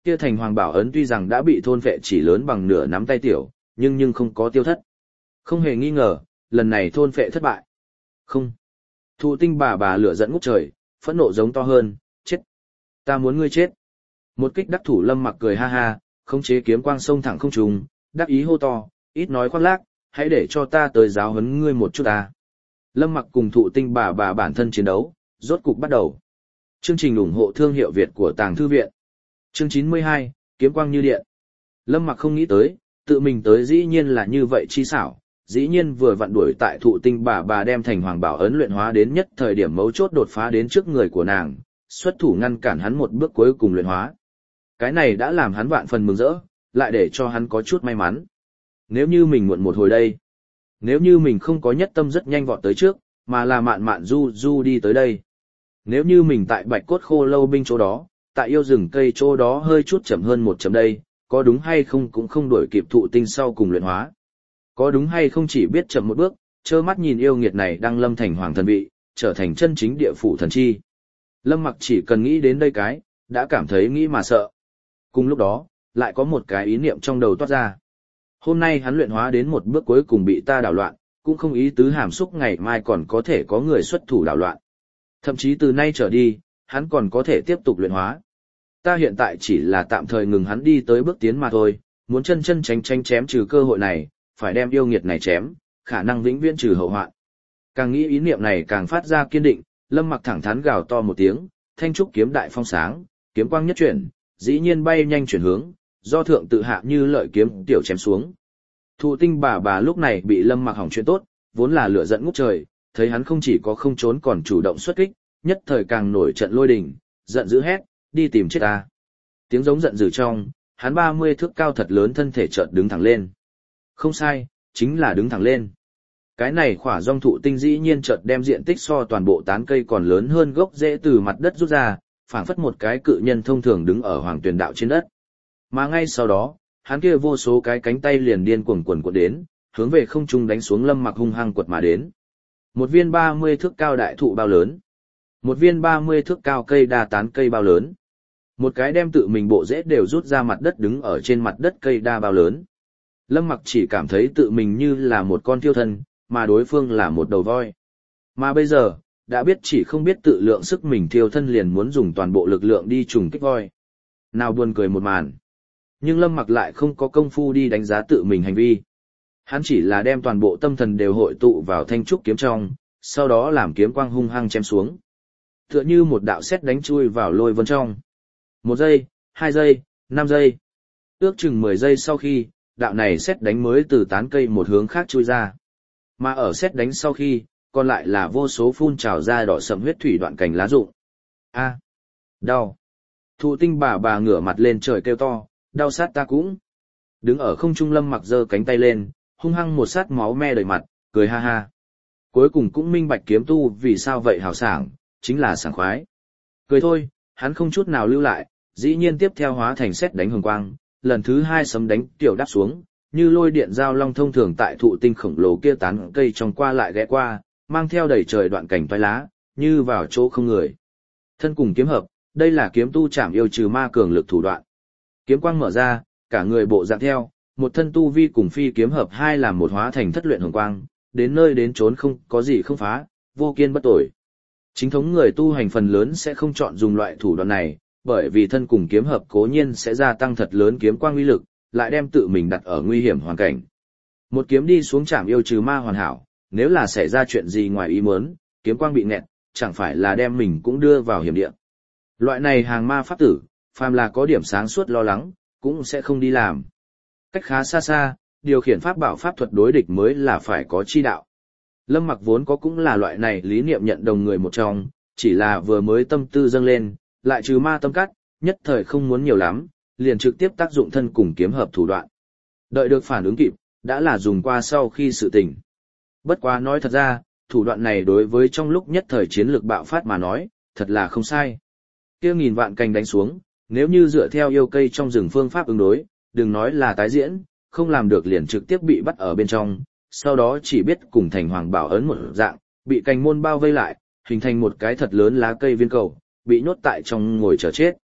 Kia thành hoàng bảo ấn tuy rằng đã bị thôn vệ chỉ lớn bằng nửa nắm tay tiểu, nhưng không có tiêu thất. Không hề nghi ngờ, lần này thôn vệ thất bại. Không. Thụ tinh bà lửa giận ngút trời, phẫn nộ giống to hơn, chết. Ta muốn ngươi chết. Một kích đắc thủ Lâm Mặc cười ha ha, khống chế kiếm quang sông thẳng không trùng, đắc ý hô to, ít nói khoác lác, hãy để cho ta tới giáo huấn ngươi một chút ta. Lâm Mặc cùng thụ tinh bà bản thân chiến đấu, rốt cục bắt đầu. Chương trình ủng hộ thương hiệu Việt của Tàng Thư Viện. Chương 92, kiếm quang như điện. Lâm Mặc không nghĩ tới, tự mình tới dĩ nhiên là như vậy chi xảo, dĩ nhiên vừa vặn đuổi tại thụ tinh bà đem thành hoàng bảo ấn luyện hóa đến nhất thời điểm mấu chốt đột phá đến trước người của nàng, xuất thủ ngăn cản hắn một bước cuối cùng luyện hóa. Cái này đã làm hắn vạn phần mừng rỡ, lại để cho hắn có chút may mắn. Nếu như mình muộn một hồi đây, nếu như mình không có nhất tâm rất nhanh vọt tới trước, mà là mạn du đi tới đây. Nếu như mình tại Bạch Cốt Khô Lâu binh chỗ đó, tại yêu rừng cây chỗ đó hơi chút chậm hơn một chấm đây, có đúng hay không cũng không đuổi kịp thụ tinh sau cùng luyện hóa. Có đúng hay không chỉ biết chậm một bước, trơ mắt nhìn yêu nghiệt này đang lâm thành hoàng thần vị, trở thành chân chính địa phủ thần chi. Lâm Mặc chỉ cần nghĩ đến đây cái, đã cảm thấy nghĩ mà sợ. Cùng lúc đó, lại có một cái ý niệm trong đầu toát ra. Hôm nay hắn luyện hóa đến một bước cuối cùng bị ta đảo loạn, cũng không ý tứ hàm xúc ngày mai còn có thể có người xuất thủ đảo loạn. Thậm chí từ nay trở đi, hắn còn có thể tiếp tục luyện hóa. Ta hiện tại chỉ là tạm thời ngừng hắn đi tới bước tiến mà thôi, muốn chân tránh chém trừ cơ hội này, phải đem yêu nghiệt này chém, khả năng vĩnh viễn trừ hậu hoạn. Càng nghĩ ý niệm này càng phát ra kiên định, Lâm Mặc thẳng thắn gào to một tiếng, thanh trúc kiếm đại phong sáng, kiếm quang nhất chuyển, dĩ nhiên bay nhanh chuyển hướng, do thượng tự hạ như lợi kiếm tiểu chém xuống. Thụ tinh bà lúc này bị Lâm Mặc hỏng chuyện tốt, vốn là lửa giận ngút trời, thấy hắn không chỉ có không trốn còn chủ động xuất kích, nhất thời càng nổi trận lôi đình, giận dữ hét, đi tìm chết ta. Tiếng giống giận dữ trong, hắn 30 thước cao thật lớn thân thể chợt đứng thẳng lên. Không sai, chính là đứng thẳng lên. Cái này khỏa rong thụ tinh dĩ nhiên chợt đem diện tích so toàn bộ tán cây còn lớn hơn gốc rễ từ mặt đất rút ra, phảng phất một cái cự nhân thông thường đứng ở hoàng tuyền đạo trên đất. Mà ngay sau đó, hắn kia vô số cái cánh tay liền điên cuồng cuộn đến, hướng về không trung đánh xuống Lâm Mặc hung hăng quật mà đến. Một viên 30 thước cao đại thụ bao lớn. Một viên 30 thước cao cây đa tán cây bao lớn. Một cái đem tự mình bộ rễ đều rút ra mặt đất đứng ở trên mặt đất cây đa bao lớn. Lâm Mặc chỉ cảm thấy tự mình như là một con thiêu thân, mà đối phương là một đầu voi. Mà bây giờ, đã biết chỉ không biết tự lượng sức mình thiêu thân liền muốn dùng toàn bộ lực lượng đi trùng kích voi. Nào buồn cười một màn. Nhưng Lâm Mặc lại không có công phu đi đánh giá tự mình hành vi. Hắn chỉ là đem toàn bộ tâm thần đều hội tụ vào thanh trúc kiếm trong, sau đó làm kiếm quang hung hăng chém xuống. Tựa như một đạo sét đánh chui vào lôi vân trong. 1 giây, 2 giây, 5 giây. Ước chừng 10 giây sau khi, đạo này sét đánh mới từ tán cây một hướng khác chui ra. Mà ở sét đánh sau khi, còn lại là vô số phun trào ra đỏ sẫm huyết thủy đoạn cành lá rụng. A, đau. Thụ tinh bà ngửa mặt lên trời kêu to, đau sát ta cũng. Đứng ở không trung Lâm Mặc giơ cánh tay lên, hung hăng một sát máu me đầy mặt, cười ha ha. Cuối cùng cũng minh bạch kiếm tu vì sao vậy hào sảng, chính là sảng khoái. Cười thôi, hắn không chút nào lưu lại, dĩ nhiên tiếp theo hóa thành sét đánh hồng quang, lần thứ 2 sấm đánh tiểu đáp xuống, như lôi điện giao long thông thường tại thụ tinh khổng lồ kia tán cây trong qua lại ghé qua, mang theo đầy trời đoạn cảnh toái lá, như vào chỗ không người. Thân cùng kiếm hợp, đây là kiếm tu chảm yêu trừ ma cường lực thủ đoạn. Kiếm quang mở ra, cả người bộ dạng theo, một thân tu vi cùng phi kiếm hợp hai làm một hóa thành thất luyện hồng quang, đến nơi đến chốn không có gì không phá, vô kiên bất tồi. Chính thống người tu hành phần lớn sẽ không chọn dùng loại thủ đoạn này, bởi vì thân cùng kiếm hợp cố nhiên sẽ gia tăng thật lớn kiếm quang uy lực, lại đem tự mình đặt ở nguy hiểm hoàn cảnh. Một kiếm đi xuống chạm yêu trừ ma hoàn hảo, nếu là xảy ra chuyện gì ngoài ý muốn, kiếm quang bị nghẹt, chẳng phải là đem mình cũng đưa vào hiểm địa. Loại này hàng ma pháp tử, phàm là có điểm sáng suốt lo lắng, cũng sẽ không đi làm. Cách khá xa xa, điều khiển pháp bảo pháp thuật đối địch mới là phải có chi đạo. Lâm Mặc vốn có cũng là loại này lý niệm nhận đồng người một trong, chỉ là vừa mới tâm tư dâng lên, lại trừ ma tâm cắt, nhất thời không muốn nhiều lắm, liền trực tiếp tác dụng thân cùng kiếm hợp thủ đoạn. Đợi được phản ứng kịp, đã là dùng qua sau khi sự tình. Bất quá nói thật ra, thủ đoạn này đối với trong lúc nhất thời chiến lược bạo phát mà nói, thật là không sai. Kia nghìn vạn cành đánh xuống, nếu như dựa theo yêu cây trong rừng phương pháp ứng đối, đừng nói là tái diễn, không làm được liền trực tiếp bị bắt ở bên trong, sau đó chỉ biết cùng thành hoàng bảo ấn một dạng, bị cành môn bao vây lại, hình thành một cái thật lớn lá cây viên cầu, bị nhốt tại trong ngồi chờ chết.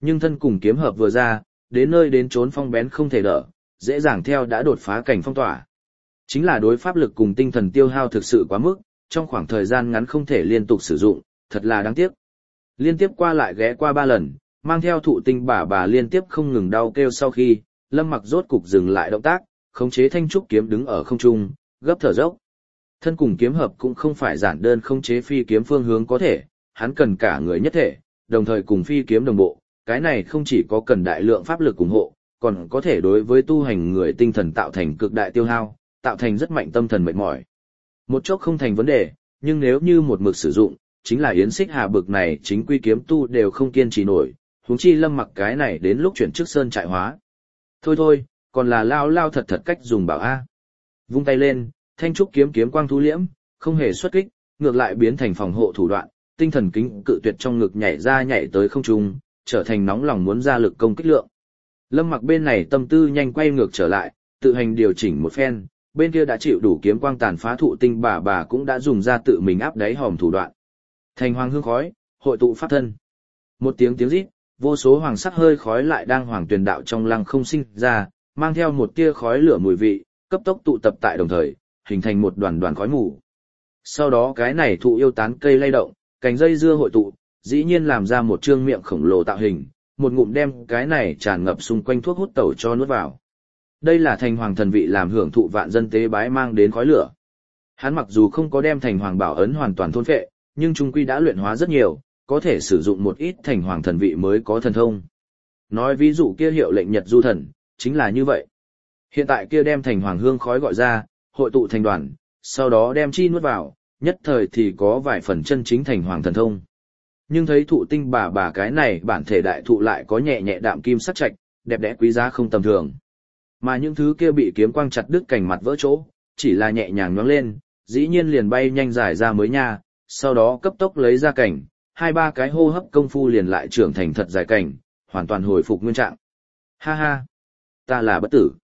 Nhưng thân cùng kiếm hợp vừa ra, đến nơi đến chốn phong bén không thể đỡ, dễ dàng theo đã đột phá cảnh phong tỏa. Chính là đối pháp lực cùng tinh thần tiêu hao thực sự quá mức, trong khoảng thời gian ngắn không thể liên tục sử dụng, thật là đáng tiếc. Liên tiếp qua lại ghé qua 3 lần, mang theo thụ tinh bà liên tiếp không ngừng đau kêu sau khi, Lâm Mặc rốt cục dừng lại động tác, khống chế thanh trúc kiếm đứng ở không trung, gấp thở dốc. Thân cùng kiếm hợp cũng không phải giản đơn khống chế phi kiếm phương hướng có thể, hắn cần cả người nhất thể, đồng thời cùng phi kiếm đồng bộ, cái này không chỉ có cần đại lượng pháp lực ủng hộ, còn có thể đối với tu hành người tinh thần tạo thành cực đại tiêu hao, tạo thành rất mạnh tâm thần mệt mỏi. Một chốc không thành vấn đề, nhưng nếu như một mực sử dụng, chính là Yến Xích Hà bực này chính quy kiếm tu đều không kiên trì nổi, huống chi Lâm Mặc cái này đến lúc chuyển chức sơn trại hóa. Thôi, còn là lao thật cách dùng bảo a. Vung tay lên, thanh trúc kiếm quang thu liễm, không hề xuất kích, ngược lại biến thành phòng hộ thủ đoạn, tinh thần kính cự tuyệt trong ngực nhảy ra nhảy tới không trung, trở thành nóng lòng muốn ra lực công kích lượng. Lâm Mặc bên này tâm tư nhanh quay ngược trở lại, tự hành điều chỉnh một phen, bên kia đã chịu đủ kiếm quang tàn phá thụ tinh bà cũng đã dùng ra tự mình áp đáy hòm thủ đoạn. Thành hoàng hương khói, hội tụ pháp thân. Một tiếng rít, vô số hoàng sắc hơi khói lại đang hoàng tuyền đạo trong lăng không sinh ra, mang theo một tia khói lửa mùi vị, cấp tốc tụ tập tại đồng thời, hình thành một đoàn khói mù. Sau đó cái này thụ yêu tán cây lay động, cành dây dưa hội tụ, dĩ nhiên làm ra một trương miệng khổng lồ tạo hình, một ngụm đem cái này tràn ngập xung quanh thuốc hút tẩu cho nuốt vào. Đây là thành hoàng thần vị làm hưởng thụ vạn dân tế bái mang đến khói lửa. Hắn mặc dù không có đem thành hoàng bảo ấn hoàn toàn thôn phệ, nhưng trung quy đã luyện hóa rất nhiều, có thể sử dụng một ít thành hoàng thần vị mới có thần thông. Nói ví dụ kia hiệu lệnh Nhật Du thần, chính là như vậy. Hiện tại kia đem thành hoàng hương khói gọi ra, hội tụ thành đoàn, sau đó đem chi nuốt vào, nhất thời thì có vài phần chân chính thành hoàng thần thông. Nhưng thấy thụ tinh bà cái này bản thể đại thụ lại có nhẹ nhẹ đạm kim sắc trạch, đẹp đẽ quý giá không tầm thường. Mà những thứ kia bị kiếm quang chặt đứt cành mặt vỡ chỗ, chỉ là nhẹ nhàng nhoáng lên, dĩ nhiên liền bay nhanh giải ra mới nha, sau đó cấp tốc lấy ra cảnh, 2-3 cái hô hấp công phu liền lại trưởng thành thật dài cảnh, hoàn toàn hồi phục nguyên trạng. Ha ha, ta là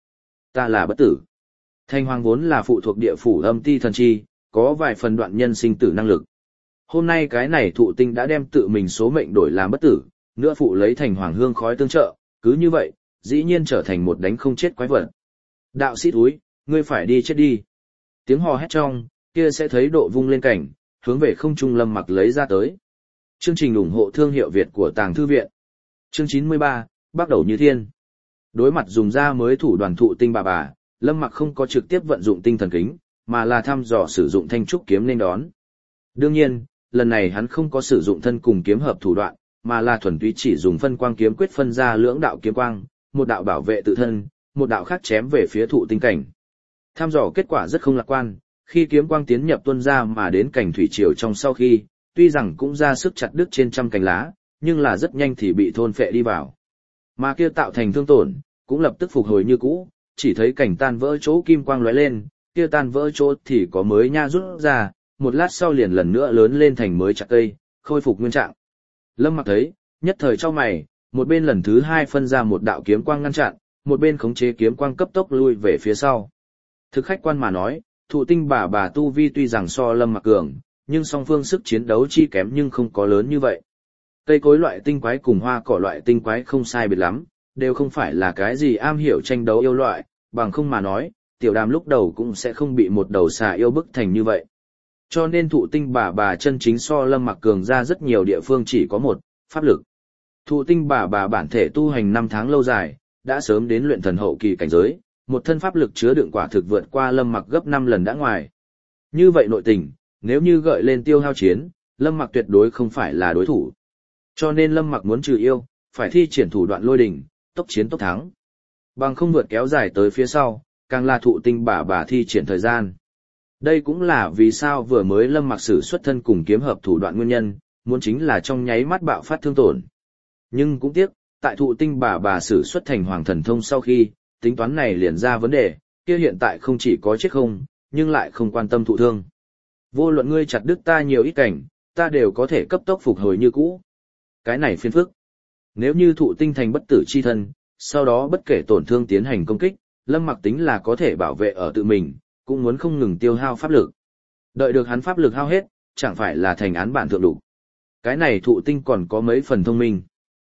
bất tử. Thanh hoàng vốn là phụ thuộc địa phủ âm ti thần chi, có vài phần đoạn nhân sinh tử năng lực. Hôm nay cái này thụ tinh đã đem tự mình số mệnh đổi làm bất tử, nữa phụ lấy thành hoàng hương khói tương trợ, cứ như vậy, dĩ nhiên trở thành một đánh không chết quái vật. Đạo sĩ túi, ngươi phải đi chết đi. Tiếng hò hét trong, kia sẽ thấy độ vung lên cảnh, hướng về không trung Lâm Mặc lấy ra tới. Chương trình ủng hộ thương hiệu Việt của Tàng Thư Viện. Chương 93, bắt đầu như thiên. Đối mặt dùng ra mới thủ đoàn thụ tinh bà, Lâm Mặc không có trực tiếp vận dụng tinh thần kính, mà là thăm dò sử dụng thanh trúc kiếm nên đón. Đương nhiên, lần này hắn không có sử dụng thân cùng kiếm hợp thủ đoạn, mà là thuần túy chỉ dùng phân quang kiếm quyết phân ra lưỡng đạo kiếm quang, một đạo bảo vệ tự thân, một đạo khác chém về phía thụ tinh cảnh. Thăm dò kết quả rất không lạc quan, khi kiếm quang tiến nhập tuôn ra mà đến cảnh thủy triều trong sau khi, tuy rằng cũng ra sức chặt đứt trên trăm cành lá, nhưng là rất nhanh thì bị thôn phệ đi vào. Mà kia tạo thành thương tổn, cũng lập tức phục hồi như cũ, chỉ thấy cảnh tan vỡ chỗ kim quang lóe lên, kia tan vỡ chỗ thì có mới nha rút ra, một lát sau liền lần nữa lớn lên thành mới chặt cây, khôi phục nguyên trạng. Lâm Mặc thấy, nhất thời cho mày, một bên lần thứ 2 phân ra một đạo kiếm quang ngăn chặn, một bên khống chế kiếm quang cấp tốc lui về phía sau. Thực khách quan mà nói, thụ tinh bà tu vi tuy rằng so Lâm Mặc cường, nhưng song phương sức chiến đấu chi kém nhưng không có lớn như vậy. Cây cối loại tinh quái cùng hoa cỏ loại tinh quái không sai biệt lắm, đều không phải là cái gì am hiểu tranh đấu yêu loại, bằng không mà nói, tiểu đàm lúc đầu cũng sẽ không bị một đầu xà yêu bức thành như vậy. Cho nên thụ tinh bà chân chính so Lâm Mặc cường ra rất nhiều địa phương chỉ có một, pháp lực. Thụ tinh bà bản thể tu hành 5 tháng lâu dài, đã sớm đến luyện thần hậu kỳ cảnh giới, một thân pháp lực chứa đựng quả thực vượt qua Lâm Mặc gấp 5 lần đã ngoài. Như vậy nội tình, nếu như gợi lên tiêu hao chiến, Lâm Mặc tuyệt đối không phải là đối thủ. Cho nên Lâm Mặc muốn trừ yêu, phải thi triển thủ đoạn lôi đỉnh, tốc chiến tốc thắng. Bằng không vượt kéo dài tới phía sau, càng là thụ tinh bà thi triển thời gian. Đây cũng là vì sao vừa mới Lâm Mặc sử xuất thân cùng kiếm hợp thủ đoạn nguyên nhân, muốn chính là trong nháy mắt bạo phát thương tổn. Nhưng cũng tiếc, tại thụ tinh bà sử xuất thành hoàng thần thông sau khi, tính toán này liền ra vấn đề, kia hiện tại không chỉ có chết không, nhưng lại không quan tâm thụ thương. Vô luận ngươi chặt đứt ta nhiều ít cảnh, ta đều có thể cấp tốc phục hồi như cũ. Cái này phiền phức. Nếu như thụ tinh thành bất tử chi thân, sau đó bất kể tổn thương tiến hành công kích, Lâm Mặc tính là có thể bảo vệ ở tự mình, cũng muốn không ngừng tiêu hao pháp lực. Đợi được hắn pháp lực hao hết, chẳng phải là thành án bản thượng đủ. Cái này thụ tinh còn có mấy phần thông minh.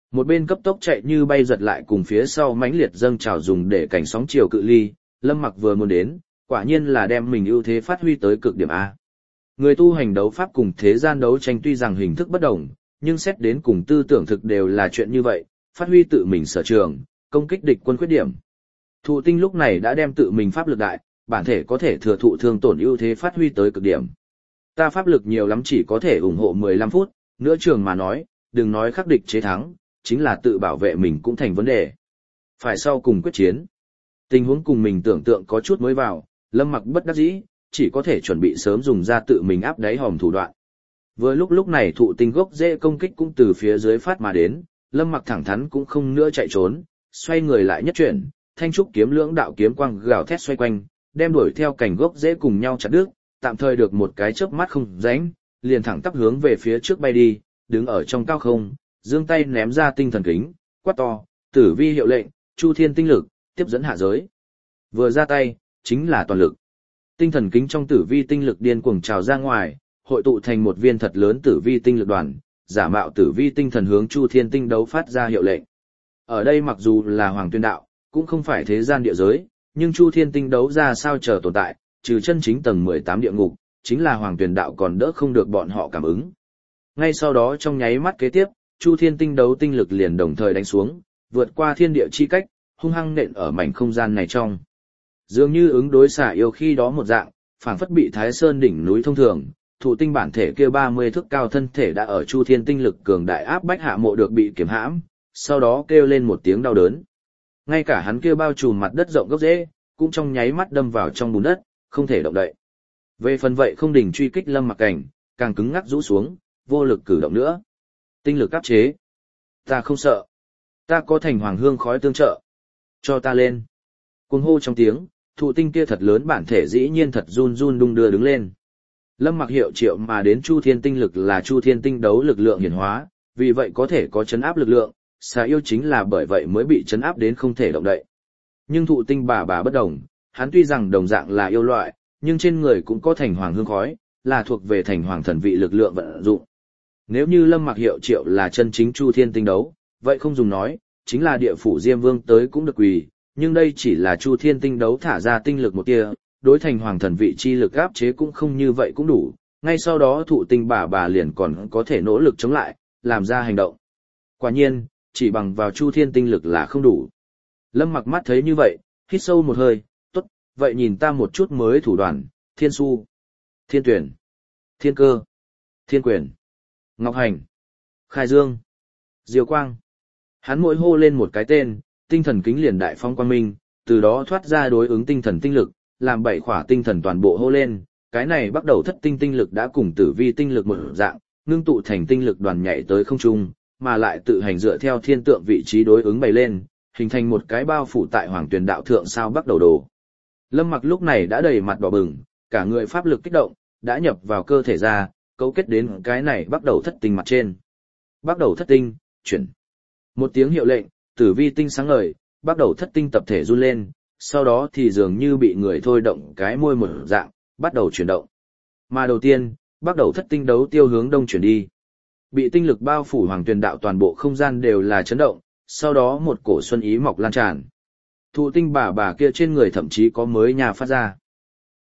Một bên cấp tốc chạy như bay giật lại cùng phía sau mãnh liệt dâng trào dùng để cảnh sóng chiều cự ly, Lâm Mặc vừa muốn đến, quả nhiên là đem mình ưu thế phát huy tới cực điểm A. Người tu hành đấu pháp cùng thế gian đấu tranh tuy rằng hình thức bất đồng, nhưng xét đến cùng tư tưởng thực đều là chuyện như vậy, phát huy tự mình sở trường, công kích địch quân khuyết điểm. Thụ Tinh lúc này đã đem tự mình pháp lực đại, bản thể có thể thừa thụ thương tổn ưu thế phát huy tới cực điểm. Ta pháp lực nhiều lắm chỉ có thể ủng hộ 15 phút, nữa trường mà nói, đừng nói khắc địch chế thắng, chính là tự bảo vệ mình cũng thành vấn đề. Phải sau cùng quyết chiến. Tình huống cùng mình tưởng tượng có chút mới vào, Lâm Mặc bất đắc dĩ, chỉ có thể chuẩn bị sớm dùng ra tự mình áp đáy hòm thủ đoạn. Vừa lúc này Thụ Tinh gốc rễ công kích cũng từ phía dưới phát mà đến, Lâm Mặc thẳng thắn cũng không nữa chạy trốn, xoay người lại nhất chuyển, thanh trúc kiếm lưỡng đạo kiếm quang gào thét xoay quanh, đem đuổi theo cành gốc rễ cùng nhau chặt đứt, tạm thời được một cái chớp mắt không rãnh, liền thẳng tắp hướng về phía trước bay đi, đứng ở trong cao không, giương tay ném ra tinh thần kính, quát to, tử vi hiệu lệnh, chu thiên tinh lực, tiếp dẫn hạ giới. Vừa ra tay, chính là toàn lực. Tinh thần kính trong tử vi tinh lực điên cuồng trào ra ngoài, hội tụ thành một viên thật lớn tử vi tinh lực đoàn, giả mạo tử vi tinh thần hướng chu thiên tinh đấu phát ra hiệu lệnh. Ở đây mặc dù là hoàng tuyên đạo, cũng không phải thế gian địa giới, nhưng chu thiên tinh đấu ra sao chờ tồn tại, trừ chân chính tầng 18 địa ngục, chính là hoàng tuyên đạo còn đỡ không được bọn họ cảm ứng. Ngay sau đó trong nháy mắt kế tiếp, chu thiên tinh đấu tinh lực liền đồng thời đánh xuống, vượt qua thiên địa chi cách, hung hăng nện ở mảnh không gian này trong. Dường như ứng đối xả yêu khi đó một dạng, phảng phất bị Thái Sơn đỉnh núi thông thường, Thụ Tinh bản thể kia 30 thước cao thân thể đã ở chu thiên tinh lực cường đại áp bách hạ mộ được bị kiểm hãm, sau đó kêu lên một tiếng đau đớn. Ngay cả hắn kia bao trùm mặt đất rộng gốc rễ, cũng trong nháy mắt đâm vào trong bùn đất, không thể động đậy. Về phần vậy không đình truy kích Lâm Mặc cảnh, càng cứng ngắc rũ xuống, vô lực cử động nữa. Tinh lực áp chế. Ta không sợ. Ta có thành hoàng hương khói tương trợ. Cho ta lên. Cuồng hô trong tiếng, Thụ Tinh kia thật lớn bản thể dĩ nhiên thật run run đung đưa đứng lên. Lâm Mặc hiệu triệu mà đến chu thiên tinh lực là chu thiên tinh đấu lực lượng hiển hóa, vì vậy có thể có chấn áp lực lượng, xà yêu chính là bởi vậy mới bị chấn áp đến không thể động đậy. Nhưng Thụ Tinh bà bất đồng, hắn tuy rằng đồng dạng là yêu loại, nhưng trên người cũng có thành hoàng hương khói, là thuộc về thành hoàng thần vị lực lượng vận dụng. Nếu như Lâm Mặc hiệu triệu là chân chính chu thiên tinh đấu, vậy không dùng nói, chính là địa phủ Diêm Vương tới cũng được quỳ, nhưng đây chỉ là chu thiên tinh đấu thả ra tinh lực một tia, đối thành hoàng thần vị chi lực áp chế cũng không như vậy cũng đủ, ngay sau đó Thụ Tinh bà liền còn có thể nỗ lực chống lại, làm ra hành động. Quả nhiên, chỉ bằng vào chu thiên tinh lực là không đủ. Lâm Mặc mắt thấy như vậy, hít sâu một hơi, tốt, vậy nhìn ta một chút mới thủ đoạn, Thiên Su, Thiên Tuyển, Thiên Cơ, Thiên Quyền, Ngọc Hành, Khai Dương, Diều Quang. Hắn mỗi hô lên một cái tên, tinh thần kính liền đại phong quang minh, từ đó thoát ra đối ứng tinh thần tinh lực, làm 7 khỏa tinh thần toàn bộ hô lên, cái này bắt đầu thất tinh tinh lực đã cùng tử vi tinh lực một dạng, ngưng tụ thành tinh lực đoàn nhảy tới không trung, mà lại tự hành dựa theo thiên tượng vị trí đối ứng bày lên, hình thành một cái bao phủ tại hoàng tuyển đạo thượng sao bắt đầu đồ. Lâm Mặc lúc này đã đầy mặt đỏ bừng, cả người pháp lực kích động, đã nhập vào cơ thể ra, cấu kết đến cái này bắt đầu thất tinh mặt trên. Bắt đầu thất tinh, chuyển. Một tiếng hiệu lệnh, tử vi tinh sáng ngời, bắt đầu thất tinh tập thể run lên, sau đó thì dường như bị người thôi động cái môi một dạng, bắt đầu chuyển động. Mà đầu tiên, bắt đầu thất tinh đấu tiêu hướng đông chuyển đi. Bị tinh lực bao phủ hoàng tuyển đạo toàn bộ không gian đều là chấn động, sau đó một cổ xuân ý mọc lan tràn. Thụ Tinh bà kia trên người thậm chí có mới nhà phát ra.